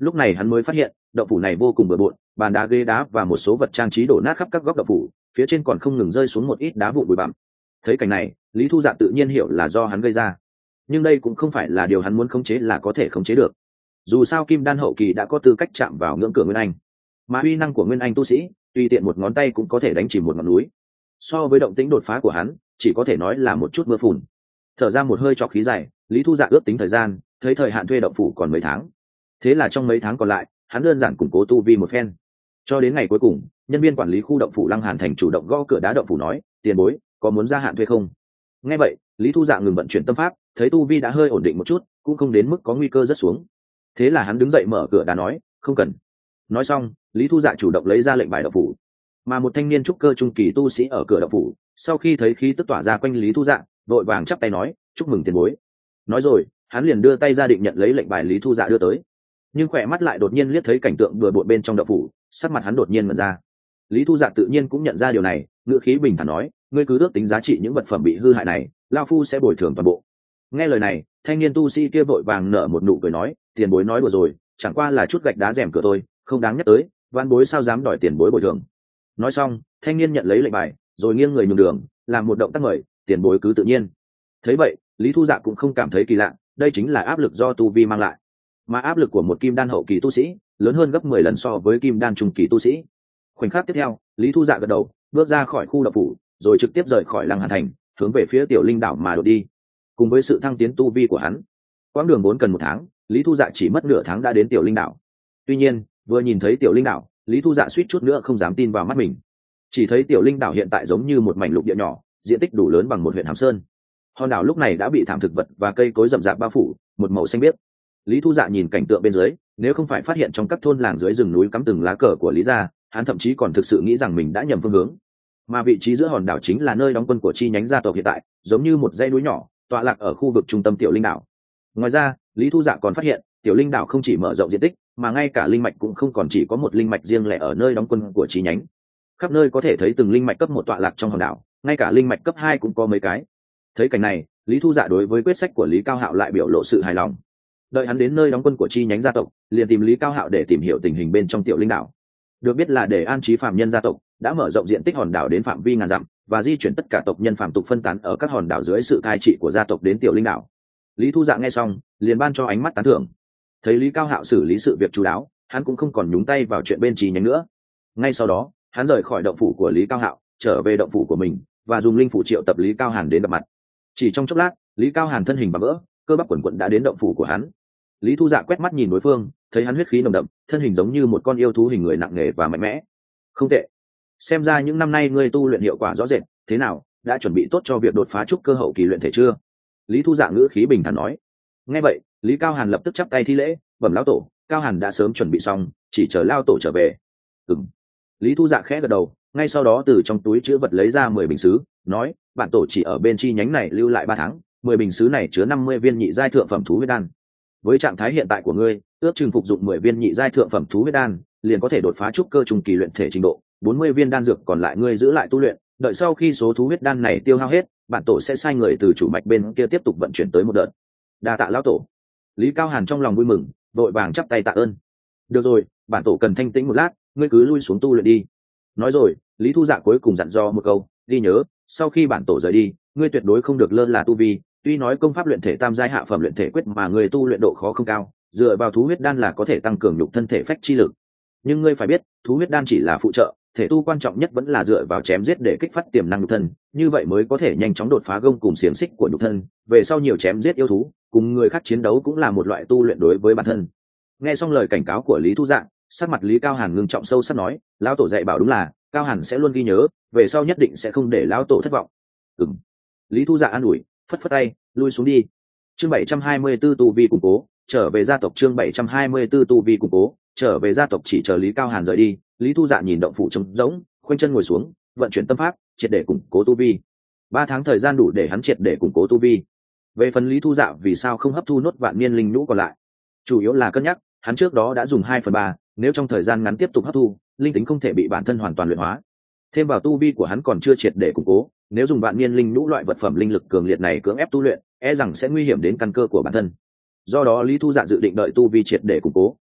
Lúc này hắn mới phát hiện động phủ này vô cùng bừa bộn, bàn đá ghế đá và một số vật trang trí đổ nát khắp các góc động phủ, phía trên còn không ngừng rơi xuống một ít đá vụn bụi bặm. Thấy cảnh này, Lý Thu Dạ tự nhiên hiểu là do hắn gây ra, nhưng đây cũng không phải là điều hắn muốn khống chế là có thể khống chế được. Dù sao kim đan hậu kỳ đã có tư cách chạm vào ngưỡng cửa nguyên anh, mà uy năng của nguyên anh tu sĩ tùy tiện một ngón tay cũng có thể đánh chìm một ngọn núi. So với động tĩnh đột phá của hắn, chỉ có thể nói là một chút mưa phùn. Thở ra một hơi trọc khí dài, Lý Thu Dạ ước tính thời gian, thấy thời hạn thuê động phủ còn mấy tháng. Thế là trong mấy tháng còn lại, hắn đơn giản củng cố tu vi một phen. Cho đến ngày cuối cùng, nhân viên quản lý khu động phủ Lăng Hàn Thành chủ động gõ cửa đá động phủ nói, tiền bối, có muốn gia hạn thuê không? Nghe vậy, Lý Thu Dạ ngừng vận chuyển tâm pháp, thấy tu vi đã hơi ổn định một chút, cũng không đến mức có nguy cơ rất xuống. Thế là hắn đứng dậy mở cửa đá nói, không cần. Nói xong, Lý Thu Dạ chủ động lấy ra lệnh bài động phủ. Mà một thanh niên trúc cơ trung kỳ tu sĩ ở cửa động phủ, sau khi thấy khí tức tỏa ra quanh Lý Thu Dạ, vội vàng chắp tay nói, chúc mừng tiền bối. Nói rồi, hắn liền đưa tay ra định nhận lấy lệnh bài Lý Thu Dạ đưa tới, nhưng khỏe mắt lại đột nhiên liếc thấy cảnh tượng bừa bộn bên trong động phủ, sắc mặt hắn đột nhiên mở ra. Lý Thu Dạ tự nhiên cũng nhận ra điều này, ngữ khí bình thản nói, ngươi cứ ước tính giá trị những vật phẩm bị hư hại này, lao phu sẽ bồi thường toàn bộ. Nghe lời này, thanh niên tu sĩ kia vội vàng nở một nụ cười nói, tiền bối nói đùa rồi, chẳng qua là chút gạch đá rèm cửa thôi, không đáng nhắc tới, van bối sao dám đòi tiền bối bồi thường. Nói xong, thanh niên nhận lấy lệnh bài, rồi nghiêng người nhường đường, làm một động tác mời, tiền bối cứ tự nhiên. Thấy vậy, Lý Thu Dạ cũng không cảm thấy kỳ lạ, đây chính là áp lực do tu vi mang lại, mà áp lực của một kim đan hậu kỳ tu sĩ lớn hơn gấp 10 lần so với kim đan trung kỳ tu sĩ. Khoảnh khắc tiếp theo, Lý Thu Dạ gật đầu, bước ra khỏi khu động phủ, rồi trực tiếp rời khỏi Lăng Hàn Thành, hướng về phía Tiểu Linh đảo mà đột đi. Cùng với sự thăng tiến tu vi của hắn, quãng đường 4 cần 1 tháng, Lý Thu Dạ chỉ mất nửa tháng đã đến Tiểu Linh đảo. Tuy nhiên, vừa nhìn thấy Tiểu Linh đảo, Lý Thu Dạ suýt chút nữa không dám tin vào mắt mình. Chỉ thấy Tiểu Linh đảo hiện tại giống như một mảnh lục địa nhỏ, diện tích đủ lớn bằng một huyện Hàm Sơn. Hòn đảo lúc này đã bị thảm thực vật và cây cối rậm rạp bao phủ, một màu xanh biếc. Lý Thu Dạ nhìn cảnh tượng bên dưới, nếu không phải phát hiện trong các thôn làng dưới rừng núi cắm từng lá cờ của Lý gia, hắn thậm chí còn thực sự nghĩ rằng mình đã nhầm phương hướng. Mà vị trí giữa hòn đảo chính là nơi đóng quân của chi nhánh gia tộc hiện tại, giống như một dãy núi nhỏ, tọa lạc ở khu vực trung tâm Tiểu Linh đảo. Ngoài ra, Lý Thu Dạ còn phát hiện, Tiểu Linh đảo không chỉ mở rộng diện tích, mà ngay cả linh mạch cũng không còn chỉ có một linh mạch riêng lẻ ở nơi đóng quân của chi nhánh. Khắp nơi có thể thấy từng linh mạch cấp 1 tọa lạc trong hòn đảo, ngay cả linh mạch cấp 2 cũng có mấy cái. Thấy cảnh này, Lý Thu Dạ đối với quyết sách của Lý Cao Hạo lại biểu lộ sự hài lòng. Đợi hắn đến nơi đóng quân của chi nhánh gia tộc, liền tìm Lý Cao Hạo để tìm hiểu tình hình bên trong Tiểu Linh đảo. Được biết là để an trí phạm nhân gia tộc, đã mở rộng diện tích hòn đảo đến phạm vi ngàn dặm, và di chuyển tất cả tộc nhân phạm tục phân tán ở các hòn đảo dưới sự cai trị của gia tộc đến Tiểu Linh đảo. Lý Thu Dạ nghe xong, liền ban cho ánh mắt tán thưởng. Thấy Lý Cao Hạo xử lý sự việc chu đáo, hắn cũng không còn nhúng tay vào chuyện bên chi nhánh nữa. Ngay sau đó, hắn rời khỏi động phủ của Lý Cao Hạo, trở về động phủ của mình, và dùng linh phủ triệu tập Lý Cao Hàn đến gặp mặt. Chỉ trong chốc lát, Lý Cao Hàn thân hình bặm vỡ, cơ bắp quần quận đã đến động phủ của hắn. Lý Thu Dạ quét mắt nhìn đối phương, thấy hắn huyết khí nồng đậm, thân hình giống như một con yêu thú hình người nặng nề và mạnh mẽ. Không tệ, xem ra những năm nay ngươi tu luyện hiệu quả rõ rệt. Thế nào, đã chuẩn bị tốt cho việc đột phá trúc cơ hậu kỳ luyện thể chưa? Lý Thu Dạ ngữ khí bình thản nói. Nghe vậy, Lý Cao Hàn lập tức chắp tay thi lễ, bẩm lão tổ, Cao Hàn đã sớm chuẩn bị xong, chỉ chờ lao tổ trở về. Lý Thu Dạ khẽ gật đầu, ngay sau đó từ trong túi chứa vật lấy ra 10 bình sứ, nói, bản tổ chỉ ở bên chi nhánh này lưu lại 3 tháng, 10 bình sứ này chứa 50 viên nhị giai thượng phẩm thú huyết đan. Với trạng thái hiện tại của ngươi, ước chừng phục dụng 10 viên nhị giai thượng phẩm thú huyết đan, liền có thể đột phá trúc cơ trung kỳ luyện thể trình độ. 40 viên đan dược còn lại ngươi giữ lại tu luyện, đợi sau khi số thú huyết đan này tiêu hao hết, bản tổ sẽ sai người từ chủ mạch bên kia tiếp tục vận chuyển tới một đợt. Đa tạ lão tổ. Lý Cao Hàn trong lòng vui mừng, vội vàng chắp tay tạ ơn. Được rồi, bản tổ cần thanh tĩnh một lát, ngươi cứ lui xuống tu luyện đi. Nói rồi, Lý Thu Dạ cuối cùng dặn dò một câu, ghi nhớ, sau khi bản tổ rời đi, ngươi tuyệt đối không được lơ là tu vi. Tuy nói công pháp luyện thể tam giai hạ phẩm luyện thể quyết mà người tu luyện độ khó không cao, dựa vào thú huyết đan là có thể tăng cường nhục thân thể phách chi lực. Nhưng ngươi phải biết, thú huyết đan chỉ là phụ trợ, thể tu quan trọng nhất vẫn là dựa vào chém giết để kích phát tiềm năng nhục thân, như vậy mới có thể nhanh chóng đột phá gông cùng xiềng xích của nhục thân. Về sau nhiều chém giết yêu thú, cùng người khác chiến đấu cũng là một loại tu luyện đối với bản thân. Nghe xong lời cảnh cáo của Lý Thu Dạ, sắc mặt Lý Cao Hàn ngưng trọng sâu sắc nói, lão tổ dạy bảo đúng là, Cao Hàn sẽ luôn ghi nhớ, về sau nhất định sẽ không để lão tổ thất vọng. Lý Thu Dạ an ủi, phất phất tay, lui xuống đi. Chương 724 tu vi củng cố, trở về gia tộc. Chương 724 tu vi củng cố, trở về gia tộc. Chỉ chờ Lý Cao Hàn rời đi, Lý Thu Dạ nhìn động phủ trống rỗng, khoanh chân ngồi xuống, vận chuyển tâm pháp, triệt để củng cố tu vi. 3 tháng thời gian đủ để hắn triệt để củng cố tu vi. Về phần Lý Thu Dạ vì sao không hấp thu nốt vạn niên linh nhũ còn lại, chủ yếu là cân nhắc, hắn trước đó đã dùng 2/3, nếu trong thời gian ngắn tiếp tục hấp thu, linh tính không thể bị bản thân hoàn toàn luyện hóa. Thêm vào tu vi của hắn còn chưa triệt để củng cố, nếu dùng vạn niên linh nhũ loại vật phẩm linh lực cường liệt này cưỡng ép tu luyện, e rằng sẽ nguy hiểm đến căn cơ của bản thân. Do đó Lý Thu Dạ dự định đợi tu vi triệt để củng cố,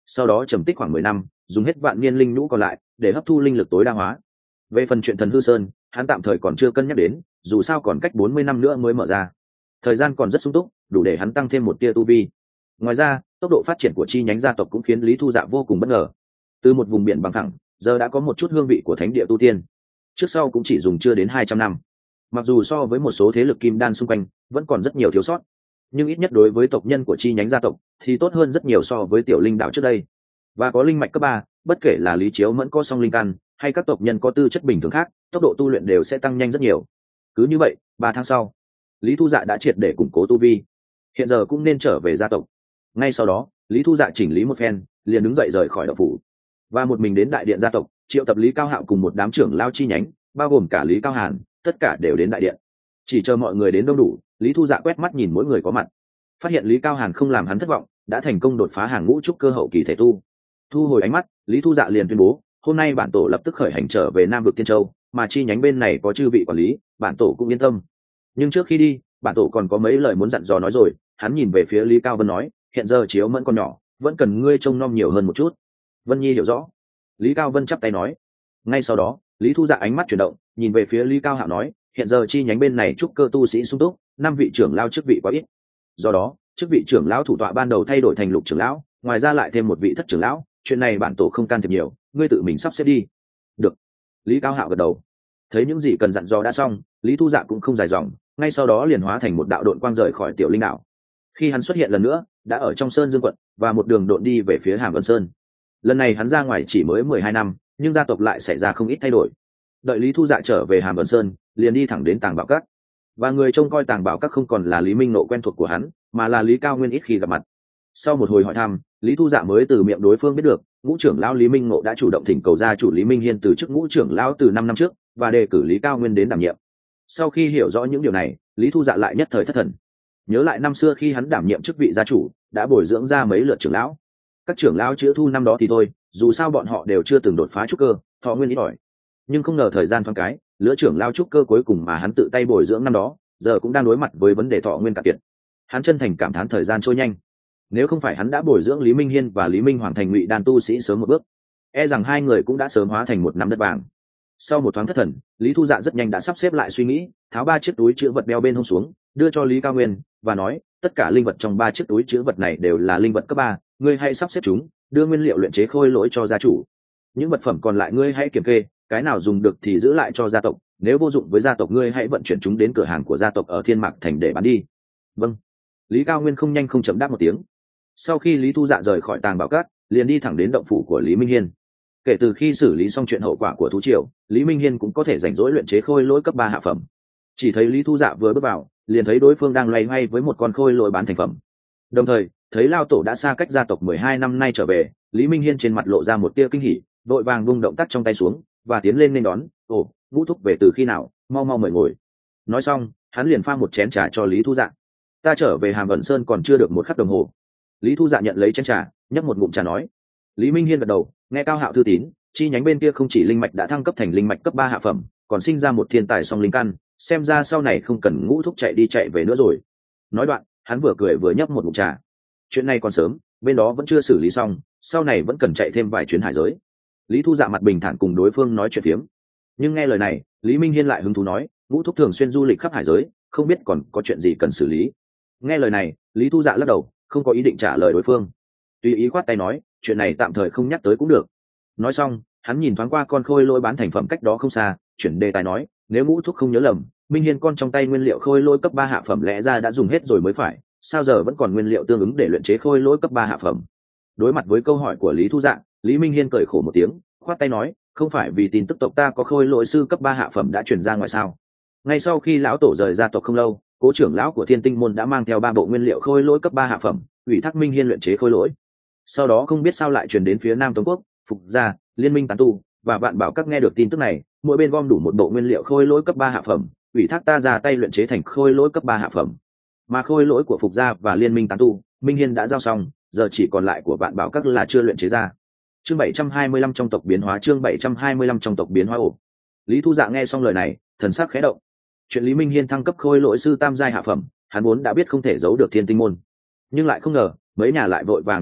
sau đó trầm tích khoảng 10 năm, dùng hết vạn niên linh nhũ còn lại để hấp thu linh lực tối đa hóa. Về phần chuyện thần hư sơn, hắn tạm thời còn chưa cân nhắc đến, dù sao còn cách 40 năm nữa mới mở ra, thời gian còn rất sung túc, đủ để hắn tăng thêm một tia tu vi. Ngoài ra, tốc độ phát triển của chi nhánh gia tộc cũng khiến Lý Thu Dạ vô cùng bất ngờ. Từ một vùng biển bằng phẳng, giờ đã có một chút hương vị của thánh địa tu tiên. Trước sau cũng chỉ dùng chưa đến 200 năm. Mặc dù so với một số thế lực kim đan xung quanh vẫn còn rất nhiều thiếu sót, nhưng ít nhất đối với tộc nhân của chi nhánh gia tộc thì tốt hơn rất nhiều so với tiểu linh đạo trước đây. Và có linh mạch cấp 3, bất kể là Lý Chiếu Mẫn có song linh căn hay các tộc nhân có tư chất bình thường khác, tốc độ tu luyện đều sẽ tăng nhanh rất nhiều. Cứ như vậy, 3 tháng sau, Lý Thu Dạ đã triệt để củng cố tu vi, hiện giờ cũng nên trở về gia tộc. Ngay sau đó, Lý Thu Dạ chỉnh lý một phen, liền đứng dậy rời khỏi động phủ, và một mình đến đại điện gia tộc, triệu tập Lý Cao Hạo cùng một đám trưởng lao chi nhánh, bao gồm cả Lý Cao Hàn, tất cả đều đến đại điện. Chỉ chờ mọi người đến đông đủ, Lý Thu Dạ quét mắt nhìn mỗi người có mặt, phát hiện Lý Cao Hàn không làm hắn thất vọng, đã thành công đột phá hàng ngũ trúc cơ hậu kỳ thể tu. Thu hồi ánh mắt, Lý Thu Dạ liền tuyên bố, hôm nay bản tổ lập tức khởi hành trở về Nam vực Tiên Châu, mà chi nhánh bên này có chư vị quản lý, bản tổ cũng yên tâm. Nhưng trước khi đi, bản tổ còn có mấy lời muốn dặn dò nói rồi. Hắn nhìn về phía Lý Cao Vân nói, hiện giờ Chiếu Mẫn còn nhỏ, vẫn cần ngươi trông nom nhiều hơn một chút. Vân Nhi hiểu rõ. Lý Cao Vân chắp tay nói. Ngay sau đó, Lý Thu Dạ ánh mắt chuyển động, nhìn về phía Lý Cao Hạo nói, hiện giờ chi nhánh bên này trúc cơ tu sĩ sung túc, 5 vị trưởng lao chức vị quá ít. Do đó, chức vị trưởng lão thủ tọa ban đầu thay đổi thành lục trưởng lão, ngoài ra lại thêm một vị thất trưởng lão, chuyện này bản tổ không can thiệp nhiều, ngươi tự mình sắp xếp đi. Được. Lý Cao Hạo gật đầu. Thấy những gì cần dặn dò đã xong, Lý Thu Dạ cũng không dài dòng, ngay sau đó liền hóa thành một đạo độn quang rời khỏi tiểu linh đảo. Khi hắn xuất hiện lần nữa, đã ở trong Sơn Dương quận, và một đường độn đi về phía Hàm Vân Sơn. Lần này hắn ra ngoài chỉ mới 12 năm, nhưng gia tộc lại xảy ra không ít thay đổi. Đợi Lý Thu Dạ trở về Hàm Vân Sơn, liền đi thẳng đến Tàng Bảo Các. Và người trông coi Tàng Bảo Các không còn là Lý Minh Nộ quen thuộc của hắn, mà là Lý Cao Nguyên ít khi gặp mặt. Sau một hồi hỏi thăm, Lý Thu Dạ mới từ miệng đối phương biết được, ngũ trưởng lão Lý Minh Ngộ đã chủ động thỉnh cầu gia chủ Lý Minh Hiên từ chức ngũ trưởng lão từ 5 năm trước, và đề cử Lý Cao Nguyên đến đảm nhiệm. Sau khi hiểu rõ những điều này, Lý Thu Dạ lại nhất thời thất thần. Nhớ lại năm xưa khi hắn đảm nhiệm chức vị gia chủ, đã bồi dưỡng ra mấy lượt trưởng lão. Các trưởng lão chữa thu năm đó thì thôi, dù sao bọn họ đều chưa từng đột phá trúc cơ, thọ nguyên ít ỏi. Nhưng không ngờ thời gian thoáng cái, lứa trưởng lão trúc cơ cuối cùng mà hắn tự tay bồi dưỡng năm đó, giờ cũng đang đối mặt với vấn đề thọ nguyên cạn kiệt. Hắn chân thành cảm thán thời gian trôi nhanh. Nếu không phải hắn đã bồi dưỡng Lý Minh Hiên và Lý Minh Hoàng thành ngụy đan tu sĩ sớm một bước, e rằng hai người cũng đã sớm hóa thành một năm đất vàng. Sau một thoáng thất thần, Lý Thu Dạ rất nhanh đã sắp xếp lại suy nghĩ, tháo 3 chiếc túi chứa vật đeo bên hông xuống, đưa cho Lý Cao Nguyên và nói, tất cả linh vật trong 3 chiếc túi chứa vật này đều là linh vật cấp 3, ngươi hãy sắp xếp chúng, đưa nguyên liệu luyện chế khôi lỗi cho gia chủ. Những vật phẩm còn lại ngươi hãy kiểm kê, cái nào dùng được thì giữ lại cho gia tộc, nếu vô dụng với gia tộc ngươi hãy vận chuyển chúng đến cửa hàng của gia tộc ở Thiên Mạc thành để bán đi. Vâng. Lý Cao Nguyên không nhanh không chậm đáp một tiếng. Sau khi Lý Thu Dạ rời khỏi Tàng Bảo Các, liền đi thẳng đến động phủ của Lý Minh Hiên. Kể từ khi xử lý xong chuyện hậu quả của thú triều, Lý Minh Hiên cũng có thể rảnh rỗi luyện chế khôi lỗi cấp 3 hạ phẩm. Chỉ thấy Lý Thu Dạ vừa bước vào, liền thấy đối phương đang loay hoay với một con khôi lỗi bán thành phẩm. Đồng thời, thấy lao tổ đã xa cách gia tộc 12 năm nay trở về, Lý Minh Hiên trên mặt lộ ra một tia kinh hỉ, vội vàng vung động tác trong tay xuống và tiến lên nên đón. Ồ, Ngũ thúc về từ khi nào, mau mau mời ngồi. Nói xong, hắn liền pha một chén trà cho Lý Thu Dạ. Ta trở về Hàm Vận Sơn còn chưa được một khắc đồng hồ. Lý Thu Dạ nhận lấy chén trà, nhấp một ngụm trà nói. Lý Minh Hiên gật đầu, nghe Cao Hạo thư tín, chi nhánh bên kia không chỉ linh mạch đã thăng cấp thành linh mạch cấp 3 hạ phẩm, còn sinh ra một thiên tài song linh căn, xem ra sau này không cần Ngũ thúc chạy đi chạy về nữa rồi. Nói đoạn, hắn vừa cười vừa nhấp một ngụm trà. Chuyện này còn sớm, bên đó vẫn chưa xử lý xong, sau này vẫn cần chạy thêm vài chuyến hải giới. Lý Thu Dạ mặt bình thản cùng đối phương nói chuyện phiếm. Nhưng nghe lời này, Lý Minh Hiên lại hứng thú nói, Ngũ thúc thường xuyên du lịch khắp hải giới, không biết còn có chuyện gì cần xử lý. Nghe lời này, Lý Thu Dạ lắc đầu, không có ý định trả lời đối phương. Tùy ý khoát tay nói, chuyện này tạm thời không nhắc tới cũng được. Nói xong, hắn nhìn thoáng qua con khôi lỗi bán thành phẩm cách đó không xa, chuyển đề tài nói, nếu Ngũ thúc không nhớ lầm, Minh Hiên con trong tay nguyên liệu khôi lỗi cấp 3 hạ phẩm lẽ ra đã dùng hết rồi mới phải, sao giờ vẫn còn nguyên liệu tương ứng để luyện chế khôi lỗi cấp 3 hạ phẩm? Đối mặt với câu hỏi của Lý Thu Dạ, Lý Minh Hiên cười khổ một tiếng, khoát tay nói, không phải vì tin tức tộc ta có khôi lỗi sư cấp 3 hạ phẩm đã truyền ra ngoài sao? Ngay sau khi lão tổ rời gia tộc không lâu, cố trưởng lão của Thiên Tinh môn đã mang theo 3 bộ nguyên liệu khôi lỗi cấp 3 hạ phẩm, ủy thác Minh Hiên luyện chế khôi lỗi. Sau đó không biết sao lại truyền đến phía Nam Tống quốc, Phục gia, Liên minh tán tu và Vạn Bảo các nghe được tin tức này, mỗi bên gom đủ một bộ nguyên liệu khôi lỗi cấp 3 hạ phẩm, ủy thác ta ra tay luyện chế thành khôi lỗi cấp 3 hạ phẩm. Mà khôi lỗi của Phục gia và Liên minh tán tu, Minh Hiên đã giao xong, giờ chỉ còn lại của Vạn Bảo các là chưa luyện chế ra. Chương 725 trong tộc biến hóa, chương 725 trong tộc biến hóa. Ổ. Lý Thu Dạ nghe xong lời này, thần sắc khẽ động. Chuyện Lý Minh Hiên thăng cấp khôi lỗi sư tam giai hạ phẩm, hắn vốn đã biết không thể giấu được Thiên Tinh môn, nhưng lại không ngờ mấy nhà lại vội vàng như vậy,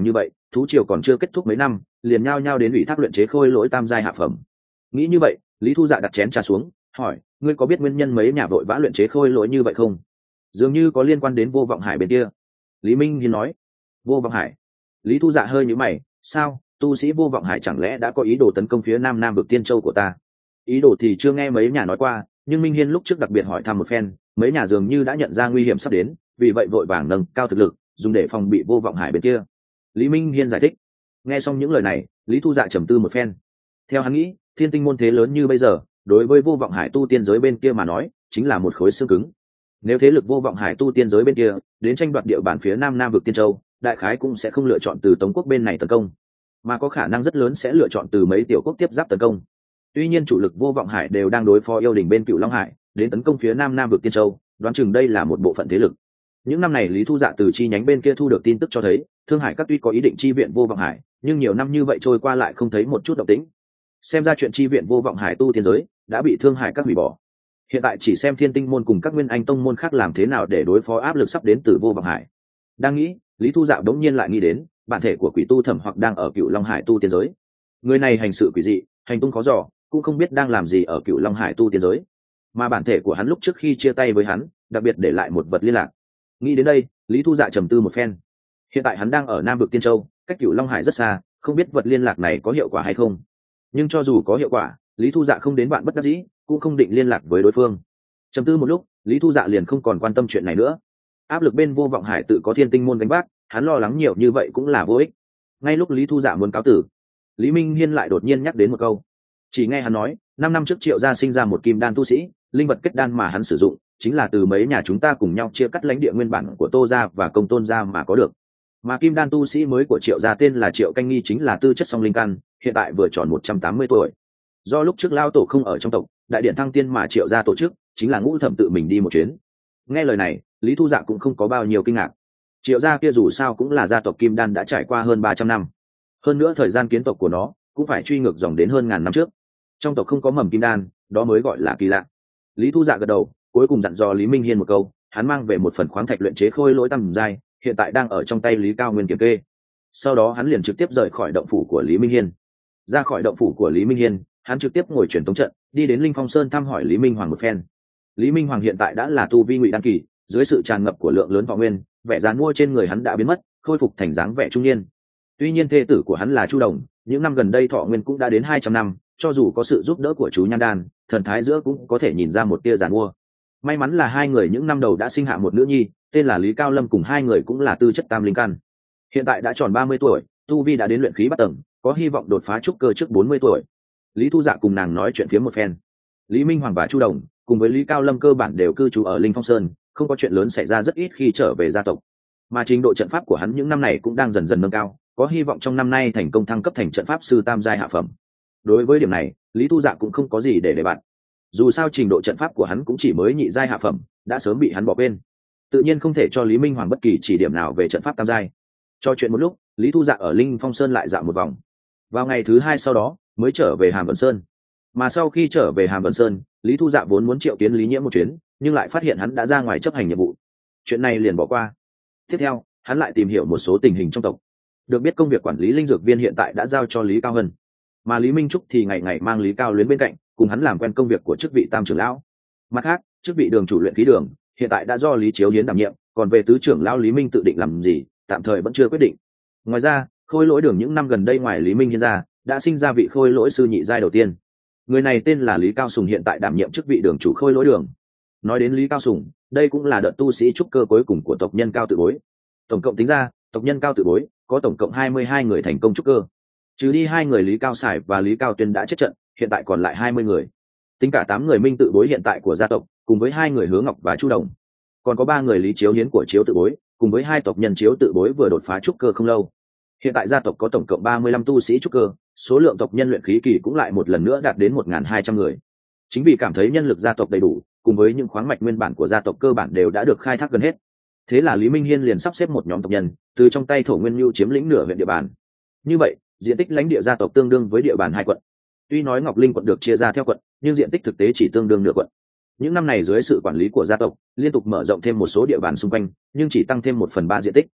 thú triều còn chưa kết thúc mấy năm liền nhao nhao đến ủy thác luyện chế khôi lỗi tam giai hạ phẩm. Nghĩ như vậy, Lý Thu Dạ đặt chén trà xuống, hỏi: ngươi có biết nguyên nhân mấy nhà vội vã luyện chế khôi lỗi như vậy không? Dường như có liên quan đến Vô Vọng Hải bên kia. Lý Minh Hiên nói. Vô Vọng Hải? Lý Thu Dạ hơi nhíu mày, sao, tu sĩ Vô Vọng Hải chẳng lẽ đã có ý đồ tấn công phía nam nam vực Tiên Châu của ta? Ý đồ thì chưa nghe mấy nhà nói qua, nhưng Minh Hiên lúc trước đặc biệt hỏi thăm một phen, mấy nhà dường như đã nhận ra nguy hiểm sắp đến, vì vậy vội vàng nâng cao thực lực, dùng để phòng bị Vô Vọng Hải bên kia. Lý Minh Hiên giải thích. Nghe xong những lời này, Lý Thu Dạ trầm tư một phen. Theo hắn nghĩ, Thiên Tinh môn thế lớn như bây giờ, đối với Vô Vọng Hải tu tiên giới bên kia mà nói, chính là một khối xương cứng. Nếu thế lực Vô Vọng Hải tu tiên giới bên kia đến tranh đoạt địa bàn phía nam nam vực Tiên Châu, đại khái cũng sẽ không lựa chọn từ Tống quốc bên này tấn công, mà có khả năng rất lớn sẽ lựa chọn từ mấy tiểu quốc tiếp giáp tấn công. Tuy nhiên chủ lực Vô Vọng Hải đều đang đối phó yêu đình bên Cựu Long Hải, đến tấn công phía nam nam vực Tiên Châu, đoán chừng đây là một bộ phận thế lực. Những năm này Lý Thu Dạ từ chi nhánh bên kia thu được tin tức cho thấy, Thương Hải các tuy có ý định chi viện Vô Vọng Hải, nhưng nhiều năm như vậy trôi qua lại không thấy một chút động tĩnh. Xem ra chuyện chi viện Vô Vọng Hải tu tiên giới đã bị Thương Hải các hủy bỏ. Hiện tại chỉ xem Thiên Tinh môn cùng các Nguyên Anh tông môn khác làm thế nào để đối phó áp lực sắp đến từ Vô Vọng Hải. Đang nghĩ, Lý Thu Dạ bỗng nhiên lại nghĩ đến, bản thể của Quỷ Tu Thẩm hoặc đang ở Cựu Long Hải tu tiên giới. Người này hành sự quỷ dị, hành tung khó dò, cũng không biết đang làm gì ở Cựu Long Hải tu tiên giới. Mà bản thể của hắn lúc trước khi chia tay với hắn, đặc biệt để lại một vật liên lạc. Nghĩ đến đây, Lý Thu Dạ trầm tư một phen. Hiện tại hắn đang ở Nam vực Tiên Châu, cách Cựu Long Hải rất xa, không biết vật liên lạc này có hiệu quả hay không. Nhưng cho dù có hiệu quả, Lý Thu Dạ không đến bạn bất đắc dĩ, cũng không định liên lạc với đối phương. Trầm tư một lúc, Lý Thu Dạ liền không còn quan tâm chuyện này nữa. Áp lực bên Vô Vọng Hải tự có Thiên Tinh môn gánh vác, hắn lo lắng nhiều như vậy cũng là vô ích. Ngay lúc Lý Thu Dạ muốn cáo tử, Lý Minh Hiên lại đột nhiên nhắc đến một câu. Chỉ nghe hắn nói, 5 năm trước Triệu gia sinh ra một kim đan tu sĩ, linh vật kết đan mà hắn sử dụng chính là từ mấy nhà chúng ta cùng nhau chia cắt lãnh địa nguyên bản của Tô gia và Công Tôn gia mà có được. Mà kim đan tu sĩ mới của Triệu gia tên là Triệu Canh Nghi, chính là tư chất song linh căn, hiện tại vừa tròn 180 tuổi. Do lúc trước lao tổ không ở trong tộc, đại điện thăng tiên mà Triệu gia tổ chức, chính là Ngũ Thẩm tự mình đi một chuyến. Nghe lời này, Lý Thu Dạ cũng không có bao nhiêu kinh ngạc. Triệu gia kia dù sao cũng là gia tộc kim đan đã trải qua hơn 300 năm. Hơn nữa thời gian kiến tộc của nó cũng phải truy ngược dòng đến hơn ngàn năm trước. Trong tộc không có mầm kim đan, đó mới gọi là kỳ lạ. Lý Thu Dạ gật đầu, cuối cùng dặn dò Lý Minh Hiên một câu, hắn mang về một phần khoáng thạch luyện chế khôi lỗi tầm giai, hiện tại đang ở trong tay Lý Cao Nguyên kiểm kê. Sau đó hắn liền trực tiếp rời khỏi động phủ của Lý Minh Hiên. Ra khỏi động phủ của Lý Minh Hiên, hắn trực tiếp ngồi truyền tống trận, đi đến Linh Phong Sơn thăm hỏi Lý Minh Hoàng một phen. Lý Minh Hoàng hiện tại đã là tu vi ngụy đan kỳ, dưới sự tràn ngập của lượng lớn võ nguyên, vẻ dàn mua trên người hắn đã biến mất, khôi phục thành dáng vẻ trung niên. Tuy nhiên thê tử của hắn là Chu Đồng, những năm gần đây thọ nguyên cũng đã đến 200 năm, cho dù có sự giúp đỡ của chú Nhan Đan, thần thái giữa cũng có thể nhìn ra một tia giàn mua. May mắn là hai người những năm đầu đã sinh hạ một nữ nhi, tên là Lý Cao Lâm, cùng hai người cũng là tư chất tam linh căn. Hiện tại đã tròn 30 tuổi, tu vi đã đến luyện khí bát tầng, có hy vọng đột phá trúc cơ trước 40 tuổi. Lý Thu Dạ cùng nàng nói chuyện phía một phen. Lý Minh Hoàng và Chu Đồng cùng với Lý Cao Lâm cơ bản đều cư trú ở Linh Phong Sơn, không có chuyện lớn xảy ra rất ít khi trở về gia tộc. Mà trình độ trận pháp của hắn những năm này cũng đang dần dần nâng cao, có hy vọng trong năm nay thành công thăng cấp thành trận pháp sư tam giai hạ phẩm. Đối với điểm này, Lý Thu Dạ cũng không có gì để bạn. Dù sao trình độ trận pháp của hắn cũng chỉ mới nhị giai hạ phẩm, đã sớm bị hắn bỏ quên. Tự nhiên không thể cho Lý Minh Hoàng bất kỳ chỉ điểm nào về trận pháp tam giai. Cho chuyện một lúc, Lý Thu Dạ ở Linh Phong Sơn lại dạo một vòng. Vào ngày thứ 2 sau đó, mới trở về Hàm Vận Sơn. Mà sau khi trở về Hàm Vận Sơn, Lý Thu Dạ vốn muốn triệu kiến Lý Nhiễm một chuyến, nhưng lại phát hiện hắn đã ra ngoài chấp hành nhiệm vụ. Chuyện này liền bỏ qua. Tiếp theo, hắn lại tìm hiểu một số tình hình trong tộc. Được biết công việc quản lý linh dược viên hiện tại đã giao cho Lý Cao Hân, mà Lý Minh Trúc thì ngày ngày mang Lý Cao Luyến bên cạnh, cùng hắn làm quen công việc của chức vị tam trưởng lão. Mặt khác, chức vị đường chủ luyện khí đường hiện tại đã do Lý Chiếu Hiến đảm nhiệm, còn về tứ trưởng lão Lý Minh tự định làm gì, tạm thời vẫn chưa quyết định. Ngoài ra, khôi lỗi đường những năm gần đây ngoài Lý Minh Hiên ra, đã sinh ra vị khôi lỗi sư nhị giai đầu tiên. Người này tên là Lý Cao Sùng, hiện tại đảm nhiệm chức vị đường chủ khôi lỗi đường. Nói đến Lý Cao Sùng, đây cũng là đợt tu sĩ trúc cơ cuối cùng của tộc nhân Cao Tự Bối. Tổng cộng tính ra, tộc nhân Cao Tự Bối có tổng cộng 22 người thành công trúc cơ. Trừ đi 2 người Lý Cao Sải và Lý Cao Tuyên đã chết trận, hiện tại còn lại 20 người. Tính cả 8 người Minh Tự Bối hiện tại của gia tộc, cùng với 2 người Hứa Ngọc và Chu Đồng. Còn có 3 người Lý Chiếu Hiến của Chiếu Tự Bối, cùng với 2 tộc nhân Chiếu Tự Bối vừa đột phá trúc cơ không lâu. Hiện tại gia tộc có tổng cộng 35 tu sĩ trúc cơ, số lượng tộc nhân luyện khí kỳ cũng lại một lần nữa đạt đến 1.200 người. Chính vì cảm thấy nhân lực gia tộc đầy đủ, cùng với những khoáng mạch nguyên bản của gia tộc cơ bản đều đã được khai thác gần hết. Thế là Lý Minh Hiên liền sắp xếp một nhóm tộc nhân, từ trong tay Thổ Nguyên Nưu chiếm lĩnh nửa huyện địa bàn. Như vậy, diện tích lãnh địa gia tộc tương đương với địa bàn 2 quận. Tuy nói Ngọc Linh quận được chia ra theo quận, nhưng diện tích thực tế chỉ tương đương nửa quận. Những năm này dưới sự quản lý của gia tộc, liên tục mở rộng thêm một số địa bàn xung quanh, nhưng chỉ tăng thêm 1/3 diện tích.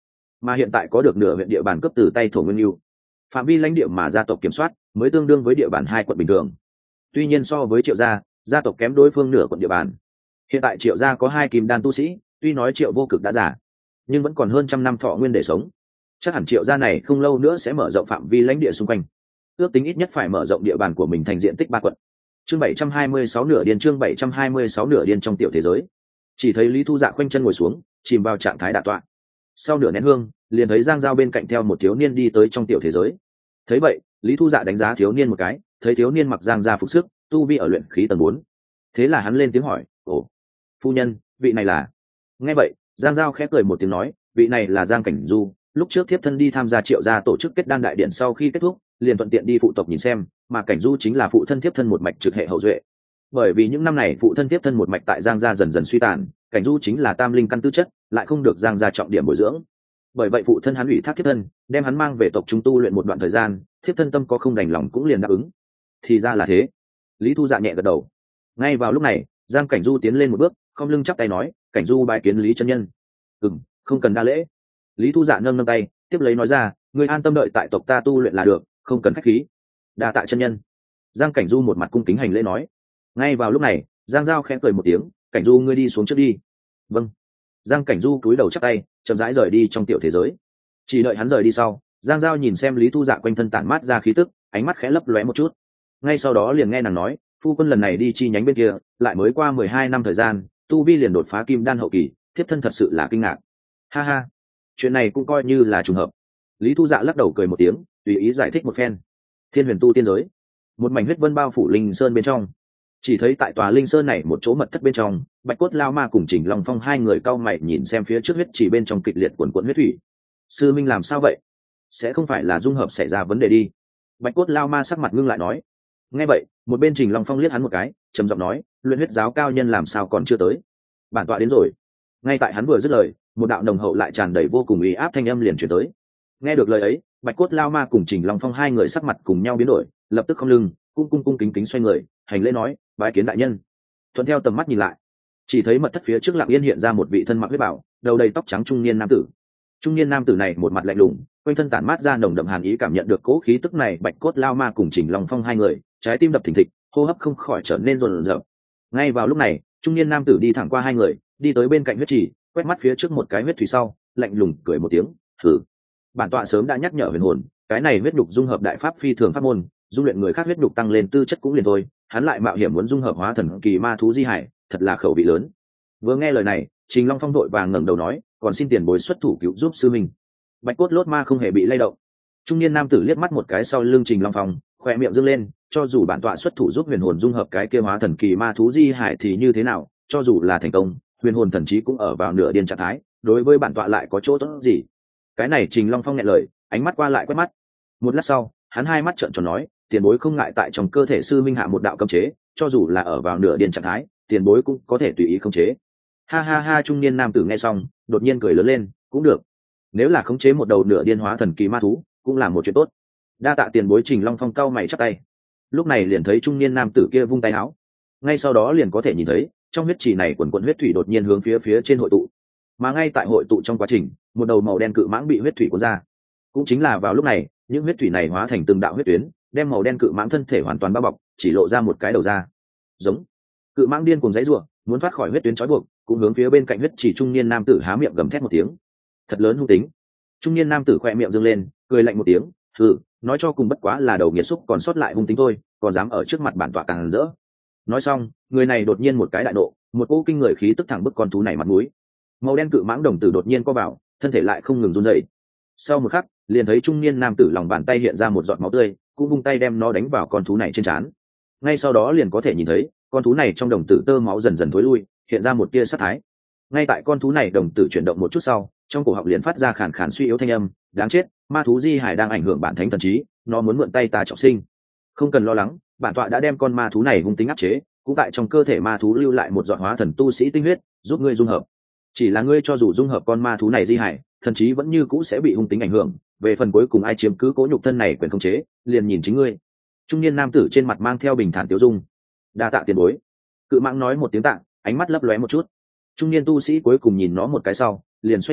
mà hiện tại có được nửa huyện địa bàn cấp từ tay Thổ Nguyên Nhu. Phạm vi lãnh địa mà gia tộc kiểm soát mới tương đương với địa bàn 2 quận bình thường. Tuy nhiên so với Triệu gia tộc kém đối phương nửa quận địa bàn. Hiện tại Triệu gia có 2 kim đan tu sĩ, tuy nói Triệu Vô Cực đã già, nhưng vẫn còn hơn trăm năm thọ nguyên để sống. Chắc hẳn Triệu gia này không lâu nữa sẽ mở rộng phạm vi lãnh địa xung quanh, ước tính ít nhất phải mở rộng địa bàn của mình thành diện tích 3 quận. Chương 726 nửa điên, chương 726 nửa điên trong tiểu thế giới. Chỉ thấy Lý Thu Dạ khoanh chân ngồi xuống, chìm vào trạng thái đả tọa. Sau nửa nén hương, liền thấy Giang Giao bên cạnh theo một thiếu niên đi tới trong tiểu thế giới. Thấy vậy, Lý Thu Dạ đánh giá thiếu niên một cái, thấy thiếu niên mặc Giang gia phục sức, tu vi ở luyện khí tầng 4. Thế là hắn lên tiếng hỏi, "Ồ, phu nhân, vị này là?" Nghe vậy, Giang Giao khẽ cười một tiếng nói, "Vị này là Giang Cảnh Du, lúc trước thiếp thân đi tham gia Triệu gia tổ chức kết đan đại điện sau khi kết thúc, liền thuận tiện đi phụ tộc nhìn xem, mà Cảnh Du chính là phụ thân thiếp thân một mạch trực hệ hậu duệ. Bởi vì những năm này phụ thân thiếp thân một mạch tại Giang gia dần dần suy tàn, Cảnh Du chính là tam linh căn tư chất, lại không được Giang gia trọng điểm bồi dưỡng. Bởi vậy phụ thân hắn ủy thác thiếp thân, đem hắn mang về tộc trung tu luyện một đoạn thời gian, thiếp thân tâm có không đành lòng cũng liền đáp ứng." Thì ra là thế. Lý Thu Dạ nhẹ gật đầu. Ngay vào lúc này, Giang Cảnh Du tiến lên một bước, không lưng chắp tay nói, "Cảnh Du bái kiến Lý chân nhân." Không cần đa lễ." Lý Thu Dạ nâng nâng tay, tiếp lấy nói ra, "Ngươi an tâm đợi tại tộc ta tu luyện là được, không cần khách khí." "Đa tạ chân nhân." Giang Cảnh Du một mặt cung kính hành lễ nói. Ngay vào lúc này, Giang Giao khẽ cười một tiếng, "Cảnh Du ngươi đi xuống trước đi." "Vâng." Giang Cảnh Du cúi đầu chắp tay, chậm rãi rời đi trong tiểu thế giới. Chỉ đợi hắn rời đi sau, Giang Giao nhìn xem Lý Thu Dạ quanh thân tản mát ra khí tức, ánh mắt khẽ lấp lóe một chút. Ngay sau đó liền nghe nàng nói, "Phu quân lần này đi chi nhánh bên kia, lại mới qua 12 năm thời gian, tu vi liền đột phá kim đan hậu kỳ, thiếp thân thật sự là kinh ngạc." "Ha ha, chuyện này cũng coi như là trùng hợp." Lý Thu Dạ lắc đầu cười một tiếng, tùy ý giải thích một phen. Thiên Huyền tu tiên giới, một mảnh huyết vân bao phủ linh sơn bên trong. Chỉ thấy tại tòa linh sơn này một chỗ mật thất bên trong, Bạch Cốt Lao Ma cùng Trình Long Phong hai người cau mày nhìn xem phía trước huyết chỉ bên trong kịch liệt cuồn cuộn huyết thủy. "Sư minh làm sao vậy? Sẽ không phải là dung hợp xảy ra vấn đề đi?" Bạch Cốt Lao Ma sắc mặt ngưng lại nói. Nghe vậy, một bên Trình Long Phong liếc hắn một cái, trầm giọng nói, "Luyện huyết giáo cao nhân làm sao còn chưa tới? Bản tọa đến rồi." Ngay tại hắn vừa dứt lời, một đạo nồng hậu lại tràn đầy vô cùng uy áp thanh âm liền truyền tới. Nghe được lời ấy, Bạch Cốt Lao Ma cùng Trình Long Phong hai người sắc mặt cùng nhau biến đổi, lập tức không lưng, cung kính kính xoay người, hành lễ nói, "Bái kiến đại nhân." Thuận theo tầm mắt nhìn lại, chỉ thấy mật thất phía trước lặng yên hiện ra một vị thân mặc huyết bào, đầu đầy tóc trắng trung niên nam tử. Trung niên nam tử này một mặt lạnh lùng, quanh thân tản mát ra nồng đậm hàn ý, cảm nhận được cố khí tức này, Bạch Cốt Lao Ma cùng Trình Long Phong hai người, trái tim đập thình thịch, hô hấp không khỏi trở nên rồn rợn. Ngay vào lúc này, trung niên nam tử đi thẳng qua hai người, đi tới bên cạnh huyết trì, quét mắt phía trước một cái huyết thủy sau, lạnh lùng cười một tiếng, "Hừ, bản tọa sớm đã nhắc nhở huyền hồn, cái này huyết nhục dung hợp đại pháp phi thường pháp môn, dung luyện người khác huyết nhục tăng lên tư chất cũng liền thôi, hắn lại mạo hiểm muốn dung hợp hóa thần kỳ ma thú di hải, thật là khẩu vị lớn." Vừa nghe lời này, Trình Long Phong đội vàng ngẩng đầu nói, "Còn xin tiền bối xuất thủ cứu giúp sư minh." Bạch Cốt Lốt Ma không hề bị lay động. Trung niên nam tử liếc mắt một cái sau lưng Trình Long Phong, khoe miệng dương lên, "Cho dù bản tọa xuất thủ giúp huyền hồn dung hợp cái kia hóa thần kỳ ma thú di hải thì như thế nào, cho dù là thành công, huyền hồn thần trí cũng ở vào nửa điên trạng thái, đối với bản tọa lại có chỗ tốt gì?" Cái này Trình Long Phong nhẹ lời, ánh mắt qua lại quét mắt. Một lát sau, hắn hai mắt trợn tròn nói, "Tiền bối không ngại tại trong cơ thể sư minh hạ một đạo cấm chế, cho dù là ở vào nửa điên trạng thái, tiền bối cũng có thể tùy ý khống chế." Ha ha ha, trung niên nam tử nghe xong, đột nhiên cười lớn lên, "Cũng được. Nếu là khống chế một đầu nửa điên hóa thần kỳ ma thú, cũng là một chuyện tốt. Đa tạ tiền bối." Trình Long Phong cau mày chắp tay. Lúc này liền thấy trung niên nam tử kia vung tay áo, ngay sau đó liền có thể nhìn thấy trong huyết trì này quần quần huyết thủy đột nhiên hướng phía trên hội tụ. Mà ngay tại hội tụ trong quá trình, một đầu màu đen cự mãng bị huyết thủy cuốn ra. Cũng chính là vào lúc này, những huyết thủy này hóa thành từng đạo huyết tuyến, đem màu đen cự mãng thân thể hoàn toàn bao bọc, chỉ lộ ra một cái đầu ra. Giống. Cự mãng điên cuồng giãy giụa, muốn thoát khỏi huyết tuyến trói buộc, cũng hướng phía bên cạnh huyết trì trung niên nam tử há miệng gầm thét một tiếng. Thật lớn hung tính. Trung niên nam tử khẽ miệng dương lên, cười lạnh một tiếng, "Hừ, nói cho cùng bất quá là đầu nghiệt xúc còn sót lại hung tính thôi, còn dám ở trước mặt bản tọa càng rỡ." Nói xong, người này đột nhiên một cái đại nộ, một cỗ kinh người khí tức thẳng bức con thú này mặt mũi. Màu đen cự mãng đồng tử đột nhiên co vào, thân thể lại không ngừng run rẩy. Sau một khắc, liền thấy trung niên nam tử lòng bàn tay hiện ra một giọt máu tươi, cũng vung tay đem nó đánh vào con thú này trên trán. Ngay sau đó liền có thể nhìn thấy, con thú này trong đồng tử tơ máu dần dần thối lui, hiện ra một tia sát thái. Ngay tại con thú này đồng tử chuyển động một chút sau, trong cổ họng liền phát ra khàn khàn suy yếu thanh âm, "Đáng chết, ma thú di hải đang ảnh hưởng bản thánh thần trí, nó muốn mượn tay ta trọng sinh. Không cần lo lắng, bản tọa đã đem con ma thú này hung tính áp chế, cũng tại trong cơ thể ma thú lưu lại một giọt hóa thần tu sĩ tinh huyết, giúp ngươi dung hợp. Chỉ là ngươi cho dù dung hợp con ma thú này di hải, thần trí vẫn như cũ sẽ bị hung tính ảnh hưởng, về phần cuối cùng ai chiếm cứ cố nhục thân này quyền khống chế, liền nhìn chính ngươi." Trung niên nam tử trên mặt mang theo bình thản tiêu dung. "Đa tạ tiền bối." Cự mãng nói một tiếng tạ, ánh mắt lấp lóe một chút. Trung niên tu sĩ cuối cùng nhìn nó một cái sau, liền xoay người,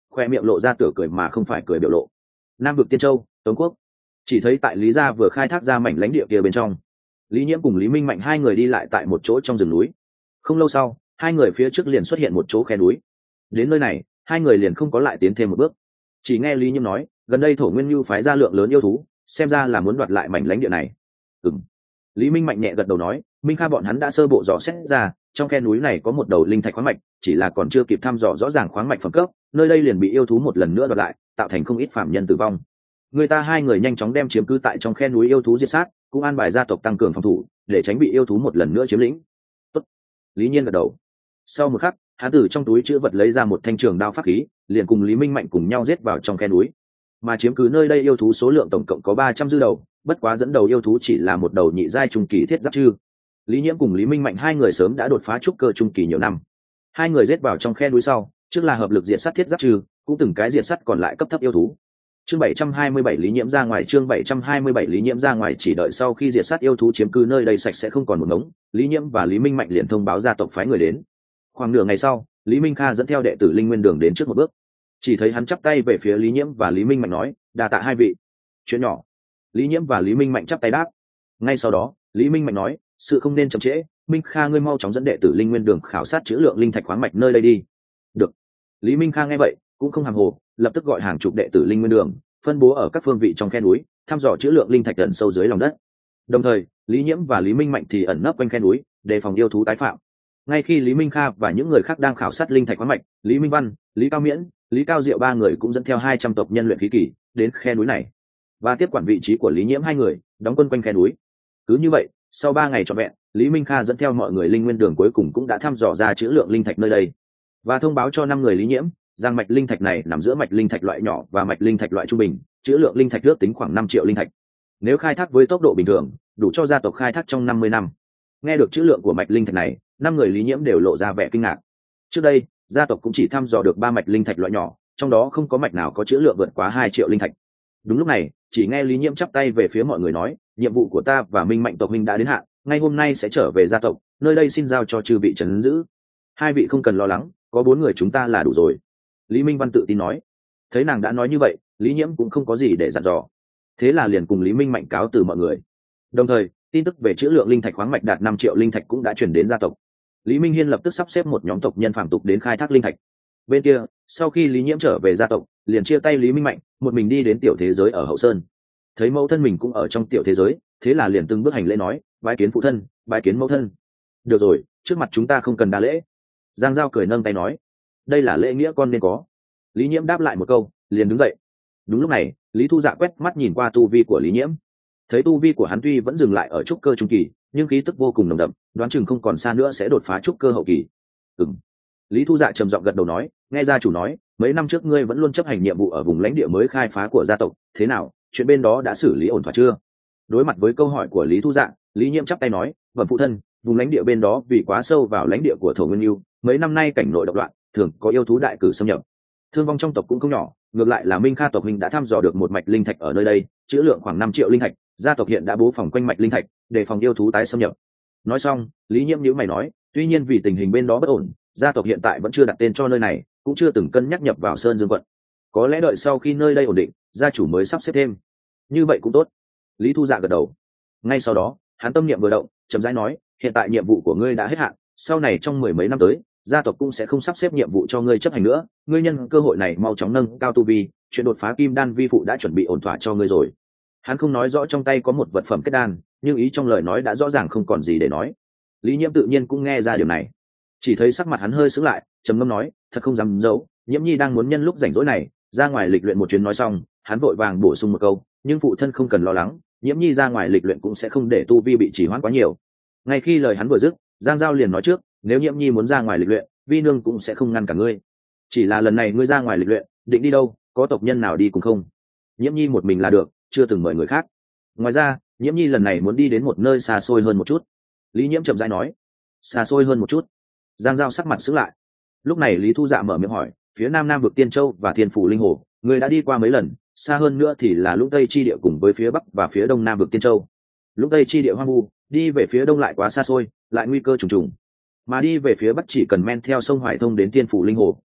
khoe miệng lộ ra tựa cười mà không phải cười biểu lộ. Nam vực Tiên Châu, Tống Quốc. Chỉ thấy tại Lý gia vừa khai thác ra mảnh lãnh địa kia bên trong, Lý Nhiễm cùng Lý Minh Mạnh hai người đi lại tại một chỗ trong rừng núi. Không lâu sau, hai người phía trước liền xuất hiện một chỗ khe núi. Đến nơi này, hai người liền không có lại tiến thêm một bước. Chỉ nghe Lý Nhiễm nói, gần đây Thổ Nguyên Nhu phái ra lượng lớn yêu thú, xem ra là muốn đoạt lại mảnh lãnh địa này. Ừm. Lý Minh Mạnh nhẹ gật đầu nói, Minh Kha bọn hắn đã sơ bộ dò xét ra, trong khe núi này có một đầu linh thạch khoáng mạch, chỉ là còn chưa kịp thăm dò rõ ràng khoáng mạch phẩm cấp, nơi đây liền bị yêu thú một lần nữa đoạt lại, tạo thành không ít phạm nhân tử vong. Người ta hai người nhanh chóng đem chiếm cứ tại trong khe núi yêu thú diệt sát, cũng an bài gia tộc tăng cường phòng thủ, để tránh bị yêu thú một lần nữa chiếm lĩnh. Tốt. Lý Nhiên gật đầu. Sau một khắc, hắn từ trong túi chữ vật lấy ra một thanh trường đao pháp khí, liền cùng Lý Minh Mạnh cùng nhau giết vào trong khe núi. Mà chiếm cứ nơi đây yêu thú số lượng tổng cộng có 300 dư đầu, bất quá dẫn đầu yêu thú chỉ là một đầu nhị giai trung kỳ thiết giáp chư. Lý Nhiễm cùng Lý Minh Mạnh hai người sớm đã đột phá trúc cơ trung kỳ nhiều năm. Hai người giết vào trong khe núi sau, trước là hợp lực diệt sát thiết giáp trừ, cũng từng cái diệt sát còn lại cấp thấp yêu thú. Chương 727 Lý Nhiễm ra ngoài, chương 727 Lý Nhiễm ra ngoài, chỉ đợi sau khi diệt sát yêu thú chiếm cư nơi đây sạch sẽ không còn một ngống, Lý Nhiễm và Lý Minh Mạnh liền thông báo gia tộc phái người đến. Khoảng nửa ngày sau, Lý Minh Kha dẫn theo đệ tử Linh Nguyên Đường đến trước một bước. Chỉ thấy hắn chắp tay về phía Lý Nhiễm và Lý Minh Mạnh nói, đa tạ hai vị. Chuyện nhỏ. Lý Nhiễm và Lý Minh Mạnh chắp tay đáp. Ngay sau đó, Lý Minh Mạnh nói, sự không nên chậm trễ, Minh Kha ngươi mau chóng dẫn đệ tử Linh Nguyên Đường khảo sát trữ lượng linh thạch khoáng mạch nơi đây đi. Được. Lý Minh Kha nghe vậy cũng không hàm hồ, lập tức gọi hàng chục đệ tử Linh Nguyên Đường phân bố ở các phương vị trong khe núi, thăm dò trữ lượng linh thạch ẩn sâu dưới lòng đất. Đồng thời, Lý Nhiễm và Lý Minh Mạnh thì ẩn nấp quanh khe núi, đề phòng yêu thú tái phạm. Ngay khi Lý Minh Kha và những người khác đang khảo sát linh thạch khoáng mạch, Lý Minh Văn, Lý Cao Miễn, Lý Cao Diệu ba người cũng dẫn theo 200 tộc nhân luyện khí kỳ đến khe núi này và tiếp quản vị trí của Lý Nhiễm hai người, đóng quân quanh khe núi. Cứ như vậy, sau 3 ngày trọn vẹn, Lý Minh Kha dẫn theo mọi người Linh Nguyên Đường cuối cùng cũng đã thăm dò ra trữ lượng linh thạch nơi đây và thông báo cho 5 người Lý Nhiễm rằng mạch linh thạch này nằm giữa mạch linh thạch loại nhỏ và mạch linh thạch loại trung bình, trữ lượng linh thạch ước tính khoảng 5 triệu linh thạch. Nếu khai thác với tốc độ bình thường, đủ cho gia tộc khai thác trong 50 năm. Nghe được trữ lượng của mạch linh thạch này, 5 người Lý Nhiễm đều lộ ra vẻ kinh ngạc. Trước đây, gia tộc cũng chỉ thăm dò được 3 mạch linh thạch loại nhỏ, trong đó không có mạch nào có trữ lượng vượt quá 2 triệu linh thạch. Đúng lúc này, chỉ nghe Lý Nhiễm chắp tay về phía mọi người nói, nhiệm vụ của ta và Minh Mạnh tộc huynh đã đến hạn, ngay hôm nay sẽ trở về gia tộc, nơi đây xin giao cho chư vị trấn giữ. Hai vị không cần lo lắng, có 4 người chúng ta là đủ rồi. Lý Minh Văn tự tin nói. Thấy nàng đã nói như vậy, Lý Nhiễm cũng không có gì để dặn dò, thế là liền cùng Lý Minh Mạnh cáo từ mọi người. Đồng thời, tin tức về trữ lượng linh thạch khoáng mạch đạt 5 triệu linh thạch cũng đã chuyển đến gia tộc. Lý Minh Hiên lập tức sắp xếp một nhóm tộc nhân phàm tục đến khai thác linh thạch. Bên kia, sau khi Lý Nhiễm trở về gia tộc, liền chia tay Lý Minh Mạnh, một mình đi đến tiểu thế giới ở Hậu Sơn. Thấy mẫu thân mình cũng ở trong tiểu thế giới, thế là liền từng bước hành lễ nói, bái kiến phụ thân, bái kiến mẫu thân. Được rồi, trước mặt chúng ta không cần đa lễ. Giang Giao cười nâng tay nói, đây là lễ nghĩa con nên có. Lý Nhiễm đáp lại một câu, liền đứng dậy. Đúng lúc này, Lý Thu Dạ quét mắt nhìn qua tu vi của Lý Nhiễm, thấy tu vi của hắn tuy vẫn dừng lại ở trúc cơ trung kỳ, nhưng khí tức vô cùng nồng đậm, đoán chừng không còn xa nữa sẽ đột phá trúc cơ hậu kỳ. Ừm. Lý Thu Dạ trầm giọng gật đầu nói, nghe gia chủ nói, mấy năm trước ngươi vẫn luôn chấp hành nhiệm vụ ở vùng lãnh địa mới khai phá của gia tộc, thế nào, chuyện bên đó đã xử lý ổn thỏa chưa? Đối mặt với câu hỏi của Lý Thu Dạ, Lý Nhiễm chắp tay nói, vâng phụ thân, vùng lãnh địa bên đó vì quá sâu vào lãnh địa của Thổ Nguyên Nhu, mấy năm nay cảnh nội động loạn, thường có yêu thú đại cử xâm nhập, thương vong trong tộc cũng không nhỏ. Ngược lại là Minh Kha tộc huynh đã thăm dò được một mạch linh thạch ở nơi đây, trữ lượng khoảng 5 triệu linh thạch, gia tộc hiện đã bố phòng quanh mạch linh thạch, để phòng yêu thú tái xâm nhập. Nói xong, Lý Nhiễm nhíu mày nói, tuy nhiên vì tình hình bên đó bất ổn, gia tộc hiện tại vẫn chưa đặt tên cho nơi này, cũng chưa từng cân nhắc nhập vào Sơn Dương quận. Có lẽ đợi sau khi nơi đây ổn định, gia chủ mới sắp xếp thêm. Như vậy cũng tốt. Lý Thu Dạ gật đầu. Ngay sau đó, hắn tâm niệm vừa động, chậm rãi nói, hiện tại nhiệm vụ của ngươi đã hết hạn, sau này trong 10 mấy năm tới, gia tộc cũng sẽ không sắp xếp nhiệm vụ cho ngươi chấp hành nữa, ngươi nhân cơ hội này mau chóng nâng cao tu vi, chuyện đột phá kim đan vi phụ đã chuẩn bị ổn thỏa cho ngươi rồi. Hắn không nói rõ trong tay có một vật phẩm kết đan, nhưng ý trong lời nói đã rõ ràng không còn gì để nói. Lý Nhiễm tự nhiên cũng nghe ra điều này, chỉ thấy sắc mặt hắn hơi sững lại, trầm ngâm nói, thật không dám giấu, Nhiễm Nhi đang muốn nhân lúc rảnh rỗi này ra ngoài lịch luyện một chuyến. Nói xong, hắn vội vàng bổ sung một câu, nhưng phụ thân không cần lo lắng, Nhiễm Nhi ra ngoài lịch luyện cũng sẽ không để tu vi bị trì hoãn quá nhiều. Ngay khi lời hắn vừa dứt, Giang Giao liền nói trước, nếu Nhiễm Nhi muốn ra ngoài lịch luyện, vi nương cũng sẽ không ngăn cả ngươi. Chỉ là lần này ngươi ra ngoài lịch luyện, định đi đâu, có tộc nhân nào đi cùng không? Nhiễm Nhi một mình là được, chưa từng mời người khác. Ngoài ra, Nhiễm Nhi lần này muốn đi đến một nơi xa xôi hơn một chút. Lý Nhiễm chậm rãi nói, xa xôi hơn một chút. Giang Giao sắc mặt sững lại. Lúc này Lý Thu Dạ mở miệng hỏi, phía Nam vực Tiên Châu và Thiên Phủ Linh Hồ, ngươi đã đi qua mấy lần? Xa hơn nữa thì là Lũng Tây chi địa cùng với phía Bắc và phía Đông Nam vực Tiên Châu. Lũng Tây chi địa hoang vu, đi về phía đông lại quá xa xôi, lại nguy cơ trùng trùng. Mà đi về phía Bắc chỉ cần men theo sông Hoài thông đến Thiên Phủ Linh Hồ,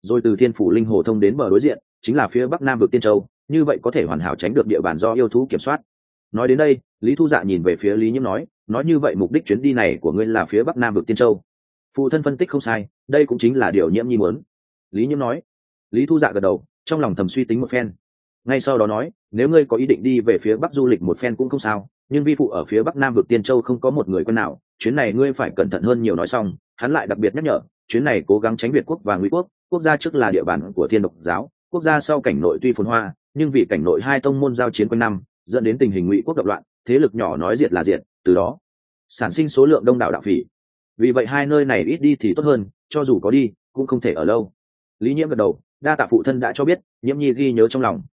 rồi từ thiên phủ linh hồ thông đến bờ đối diện chính là phía bắc nam vực tiên châu, như vậy có thể hoàn hảo tránh được địa bàn do yêu thú kiểm soát. Nói đến đây, Lý Thu Dạ nhìn về phía Lý Nhiễm nói như vậy mục đích chuyến đi này của ngươi là phía bắc nam vực tiên châu. Phụ thân phân tích không sai, đây cũng chính là điều Nhiễm Nhi muốn. Lý Nhiễm nói. Lý Thu Dạ gật đầu, trong lòng thầm suy tính một phen. Ngay sau đó nói, nếu ngươi có ý định đi về phía bắc du lịch một phen cũng không sao, nhưng vi phụ ở phía bắc nam vực tiên châu không có một người quen nào, chuyến này ngươi phải cẩn thận hơn nhiều. Nói xong, hắn lại đặc biệt nhắc nhở, chuyến này cố gắng tránh Việt quốc và Ngụy quốc, quốc gia trước là địa bàn của Thiên Độc giáo, quốc gia sau cảnh nội tuy phồn hoa, nhưng vì cảnh nội hai tông môn giao chiến quanh năm, dẫn đến tình hình Ngụy quốc động loạn, thế lực nhỏ nói diệt là diệt, từ đó sản sinh số lượng đông đảo đạo phỉ. Vì vậy hai nơi này ít đi thì tốt hơn, cho dù có đi cũng không thể ở lâu. Lý Nhiễm gật đầu, đa tạ phụ thân đã cho biết, Nhiễm Nhi ghi nhớ trong lòng.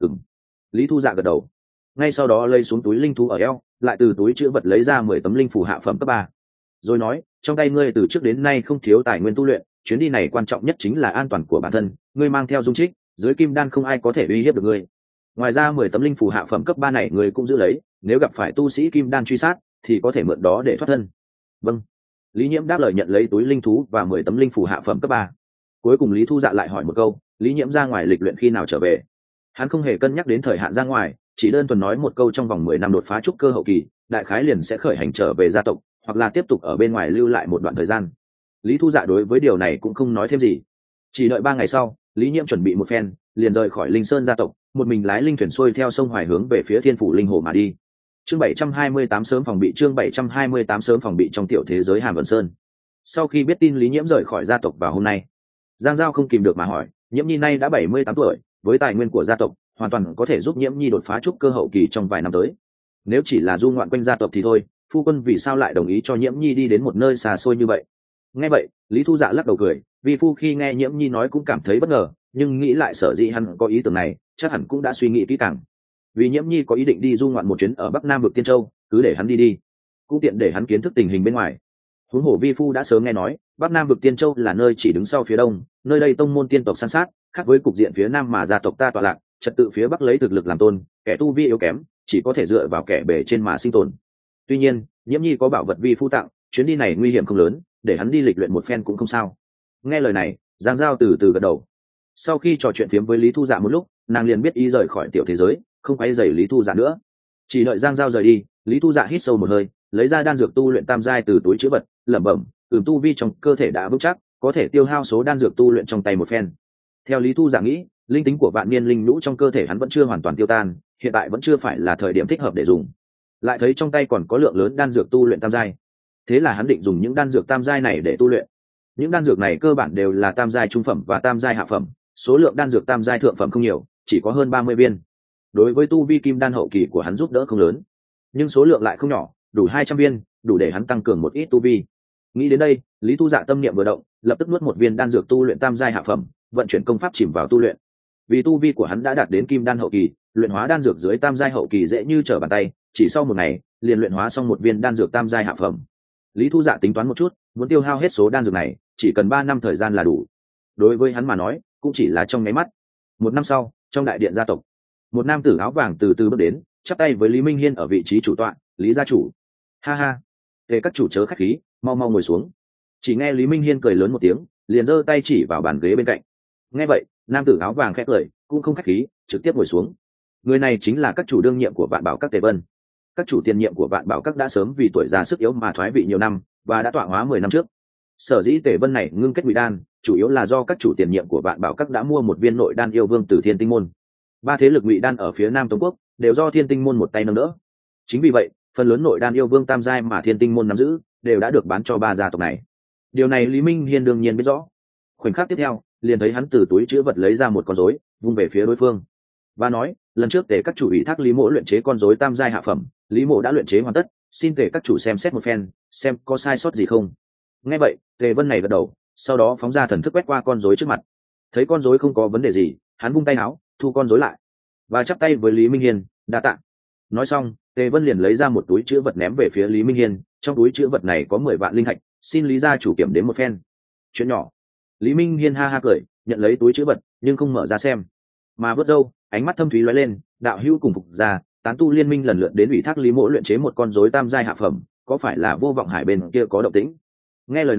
Lý Thu Dạ gật đầu. Ngay sau đó lấy xuống túi linh thú ở eo, lại từ túi chữ vật lấy ra 10 tấm linh phù hạ phẩm cấp 3. Rồi nói, trong tay ngươi từ trước đến nay không thiếu tài nguyên tu luyện, chuyến đi này quan trọng nhất chính là an toàn của bản thân, ngươi mang theo dung trích, dưới kim đan không ai có thể uy hiếp được ngươi. Ngoài ra 10 tấm linh phù hạ phẩm cấp 3 này ngươi cũng giữ lấy, nếu gặp phải tu sĩ kim đan truy sát thì có thể mượn đó để thoát thân. Vâng. Lý Nhiễm đáp lời nhận lấy túi linh thú và 10 tấm linh phù hạ phẩm cấp 3. Cuối cùng Lý Thu Dạ lại hỏi một câu, Lý Nhiễm ra ngoài lịch luyện khi nào trở về? Hắn không hề cân nhắc đến thời hạn ra ngoài, chỉ đơn thuần nói một câu trong vòng 10 năm đột phá trúc cơ hậu kỳ, đại khái liền sẽ khởi hành trở về gia tộc, hoặc là tiếp tục ở bên ngoài lưu lại một đoạn thời gian. Lý Thu Dạ đối với điều này cũng không nói thêm gì. Chỉ đợi 3 ngày sau, Lý Nhiễm chuẩn bị một phen, liền rời khỏi Linh Sơn gia tộc, một mình lái linh thuyền xuôi theo sông Hoài hướng về phía Thiên Phủ Linh Hồ mà đi. Chương 728 sớm phòng bị, chương 728 sớm phòng bị trong tiểu thế giới Hàm Vân Sơn. Sau khi biết tin Lý Nhiễm rời khỏi gia tộc vào hôm nay, Giang Giao không kìm được mà hỏi, Nhiễm Nhi nay đã 78 tuổi, với tài nguyên của gia tộc, hoàn toàn có thể giúp Nhiễm Nhi đột phá trúc cơ hậu kỳ trong vài năm tới. Nếu chỉ là du ngoạn quanh gia tộc thì thôi, phu quân vì sao lại đồng ý cho Nhiễm Nhi đi đến một nơi xa xôi như vậy? Nghe vậy, Lý Thu Dạ lắc đầu cười, vì phu khi nghe Nhiễm Nhi nói cũng cảm thấy bất ngờ, nhưng nghĩ lại sở dĩ hắn có ý tưởng này, chắc hẳn cũng đã suy nghĩ kỹ càng. Vì Nhiễm Nhi có ý định đi du ngoạn một chuyến ở Bắc Nam vực Tiên Châu, cứ để hắn đi, cũng tiện để hắn kiến thức tình hình bên ngoài. Huống hồ vi phu đã sớm nghe nói, Bắc Nam vực Tiên Châu là nơi chỉ đứng sau phía đông, nơi đây tông môn tiên tộc san sát, khác với cục diện phía nam mà gia tộc ta tọa lạc, trật tự phía bắc lấy thực lực làm tôn, kẻ tu vi yếu kém chỉ có thể dựa vào kẻ bề trên mà sinh tồn. Tuy nhiên, Nhiễm Nhi có bảo vật vi phu tặng, chuyến đi này nguy hiểm không lớn, để hắn đi lịch luyện một phen cũng không sao. Nghe lời này, Giang Giao từ từ gật đầu. Sau khi trò chuyện phiếm với Lý Thu Dạ một lúc, nàng liền biết ý rời khỏi tiểu thế giới, không quay dày Lý Thu Dạ nữa. Chỉ đợi Giang Giao rời đi, Lý Thu Dạ hít sâu một hơi, lấy ra đan dược tu luyện tam giai từ túi trữ vật, lẩm bẩm, tu vi trong cơ thể đã vững chắc, có thể tiêu hao số đan dược tu luyện trong tay một phen. Theo Lý Thu Dạ nghĩ, linh tính của vạn niên linh nhũ trong cơ thể hắn vẫn chưa hoàn toàn tiêu tan, hiện tại vẫn chưa phải là thời điểm thích hợp để dùng. Lại thấy trong tay còn có lượng lớn đan dược tu luyện tam giai, thế là hắn định dùng những đan dược tam giai này để tu luyện. Những đan dược này cơ bản đều là tam giai trung phẩm và tam giai hạ phẩm, số lượng đan dược tam giai thượng phẩm không nhiều, chỉ có hơn 30 viên. Đối với tu vi kim đan hậu kỳ của hắn giúp đỡ không lớn, nhưng số lượng lại không nhỏ, đủ 200 viên, đủ để hắn tăng cường một ít tu vi. Nghĩ đến đây, Lý Thu Dạ tâm niệm vừa động, lập tức nuốt một viên đan dược tu luyện tam giai hạ phẩm, vận chuyển công pháp chìm vào tu luyện. Vì tu vi của hắn đã đạt đến kim đan hậu kỳ, luyện hóa đan dược dưới tam giai hậu kỳ dễ như trở bàn tay, chỉ sau một ngày, liền luyện hóa xong một viên đan dược tam giai hạ phẩm. Lý Thu Dạ tính toán một chút, muốn tiêu hao hết số đan dược này, chỉ cần 3 năm thời gian là đủ. Đối với hắn mà nói, cũng chỉ là trong nháy mắt. 1 năm sau, trong đại điện gia tộc, một nam tử áo vàng từ từ bước đến, chắp tay với Lý Minh Hiên ở vị trí chủ tọa, Lý gia chủ. Ha ha, Tề các chủ chớ khách khí, mau mau ngồi xuống. Chỉ nghe Lý Minh Hiên cười lớn một tiếng, liền giơ tay chỉ vào bàn ghế bên cạnh. Nghe vậy, nam tử áo vàng khẽ cười, cũng không khách khí, trực tiếp ngồi xuống. Người này chính là các chủ đương nhiệm của Vạn Bảo Các Tề Vân. Các chủ tiền nhiệm của Vạn Bảo Các đã sớm vì tuổi già sức yếu mà thoái vị nhiều năm, và đã tọa hóa 10 năm trước. Sở dĩ Tề Vân này ngưng kết ngụy đan, chủ yếu là do các chủ tiền nhiệm của Vạn Bảo Các đã mua một viên nội đan yêu vương từ Thiên Tinh môn. 3 thế lực ngụy đan ở phía Nam Tống quốc đều do Thiên Tinh môn một tay nâng đỡ. Chính vì vậy, phần lớn nội đan yêu vương tam giai mà Thiên Tinh môn nắm giữ đều đã được bán cho 3 gia tộc này. Điều này Lý Minh Hiên đương nhiên biết rõ. Khoảnh khắc tiếp theo, liền thấy hắn từ túi chứa vật lấy ra một con rối, vung về phía đối phương và nói, lần trước Tề các chủ ủy thác Lý Mỗ luyện chế con rối tam giai hạ phẩm, Lý Mỗ đã luyện chế hoàn tất, xin Tề các chủ xem xét một phen, xem có sai sót gì không. Nghe vậy, Tề Vân này gật đầu, sau đó phóng ra thần thức quét qua con rối trước mặt. Thấy con rối không có vấn đề gì, hắn vung tay áo, thu con rối lại và chắp tay với Lý Minh Hiên, đa tạ. Nói xong, Tề Vân liền lấy ra một túi chứa vật ném về phía Lý Minh Hiên, trong túi chứa vật này có 10 vạn linh thạch, xin Lý gia chủ kiểm đếm một phen. Chuyện nhỏ. Lý Minh Hiên ha ha cười, nhận lấy túi chứa vật nhưng không mở ra xem, mà vớt râu, ánh mắt thâm thúy lóe lên, đạo hữu cùng phục gia, tán tu liên minh lần lượt đến ủy thác Lý Mỗ luyện chế một con rối tam giai hạ phẩm, có phải là Vô Vọng Hải bên kia có động tĩnh? Nghe lời này,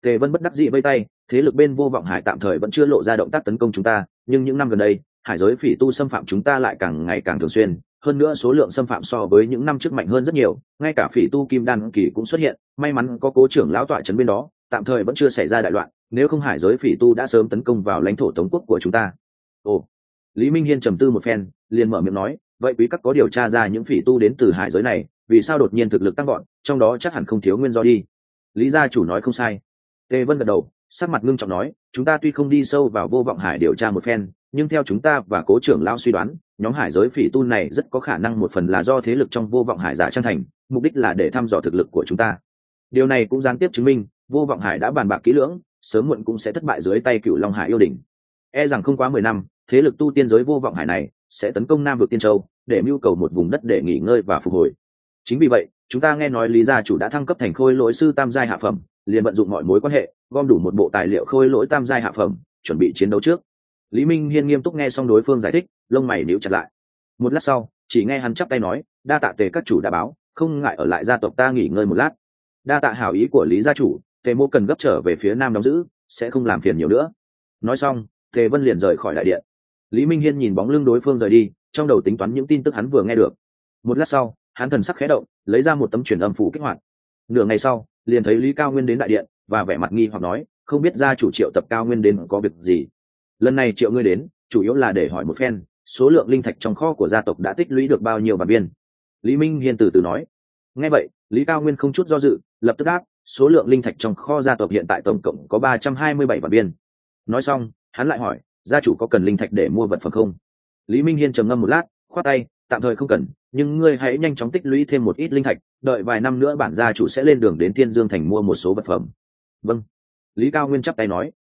Tề Vân bất đắc dĩ vây tay, thế lực bên Vô Vọng Hải tạm thời vẫn chưa lộ ra động tác tấn công chúng ta, nhưng những năm gần đây, hải giới phỉ tu xâm phạm chúng ta lại càng ngày càng thường xuyên, hơn nữa số lượng xâm phạm so với những năm trước mạnh hơn rất nhiều, ngay cả phỉ tu kim đan kỳ cũng xuất hiện, may mắn có Cố trưởng lão tọa trấn bên đó, tạm thời vẫn chưa xảy ra đại loạn, nếu không hải giới phỉ tu đã sớm tấn công vào lãnh thổ Tống quốc của chúng ta. Ồ. Lý Minh Hiên trầm tư một phen, liền mở miệng nói, vậy quý các có điều tra ra những phỉ tu đến từ hải giới này, vì sao đột nhiên thực lực tăng vọt, trong đó chắc hẳn không thiếu nguyên do đi. Lý gia chủ nói không sai. Tề Vân gật đầu, sắc mặt ngưng trọng nói, chúng ta tuy không đi sâu vào Vô Vọng Hải điều tra một phen, nhưng theo chúng ta và Cố trưởng lão suy đoán, nhóm hải giới phỉ tu này rất có khả năng một phần là do thế lực trong Vô Vọng Hải giả trang thành, mục đích là để thăm dò thực lực của chúng ta. Điều này cũng gián tiếp chứng minh, Vô Vọng Hải đã bàn bạc kỹ lưỡng, sớm muộn cũng sẽ thất bại dưới tay Cửu Long Hải yêu đỉnh. E rằng không quá 10 năm, thế lực tu tiên giới Vô Vọng Hải này sẽ tấn công Nam vực Tiên Châu, để mưu cầu một vùng đất để nghỉ ngơi và phục hồi. Chính vì vậy, chúng ta nghe nói Lý gia chủ đã thăng cấp thành khôi lỗi sư tam giai hạ phẩm, liền vận dụng mọi mối quan hệ, gom đủ một bộ tài liệu khôi lỗi tam giai hạ phẩm, chuẩn bị chiến đấu trước. Lý Minh Hiên nghiêm túc nghe xong đối phương giải thích, lông mày nhíu chặt lại. Một lát sau, chỉ nghe hắn chắp tay nói, đa tạ Tề các chủ đã báo, không ngại ở lại gia tộc ta nghỉ ngơi một lát. Đa tạ hảo ý của Lý gia chủ, Tề Mô cần gấp trở về phía nam đóng giữ, sẽ không làm phiền nhiều nữa. Nói xong, Tề Vân liền rời khỏi đại điện. Lý Minh Hiên nhìn bóng lưng đối phương rời đi, trong đầu tính toán những tin tức hắn vừa nghe được. Một lát sau, hắn thần sắc khẽ động, lấy ra một tấm truyền âm phủ kích hoạt. Nửa ngày sau, liền thấy Lý Cao Nguyên đến đại điện, và vẻ mặt nghi hoặc nói, không biết gia chủ Triệu tập Cao Nguyên đến có việc gì. Lần này Triệu ngươi đến, chủ yếu là để hỏi một phen, số lượng linh thạch trong kho của gia tộc đã tích lũy được bao nhiêu vạn viên. Lý Minh Hiên từ từ nói. Nghe vậy, Lý Cao Nguyên không chút do dự, lập tức đáp, số lượng linh thạch trong kho gia tộc hiện tại tổng cộng có 327 vạn viên. Nói xong, hắn lại hỏi, gia chủ có cần linh thạch để mua vật phẩm không? Lý Minh Hiên trầm ngâm một lát, khoát tay, tạm thời không cần, nhưng ngươi hãy nhanh chóng tích lũy thêm một ít linh thạch, đợi vài năm nữa bản gia chủ sẽ lên đường đến Thiên Dương thành mua một số vật phẩm. Vâng. Lý Cao Nguyên chắp tay nói.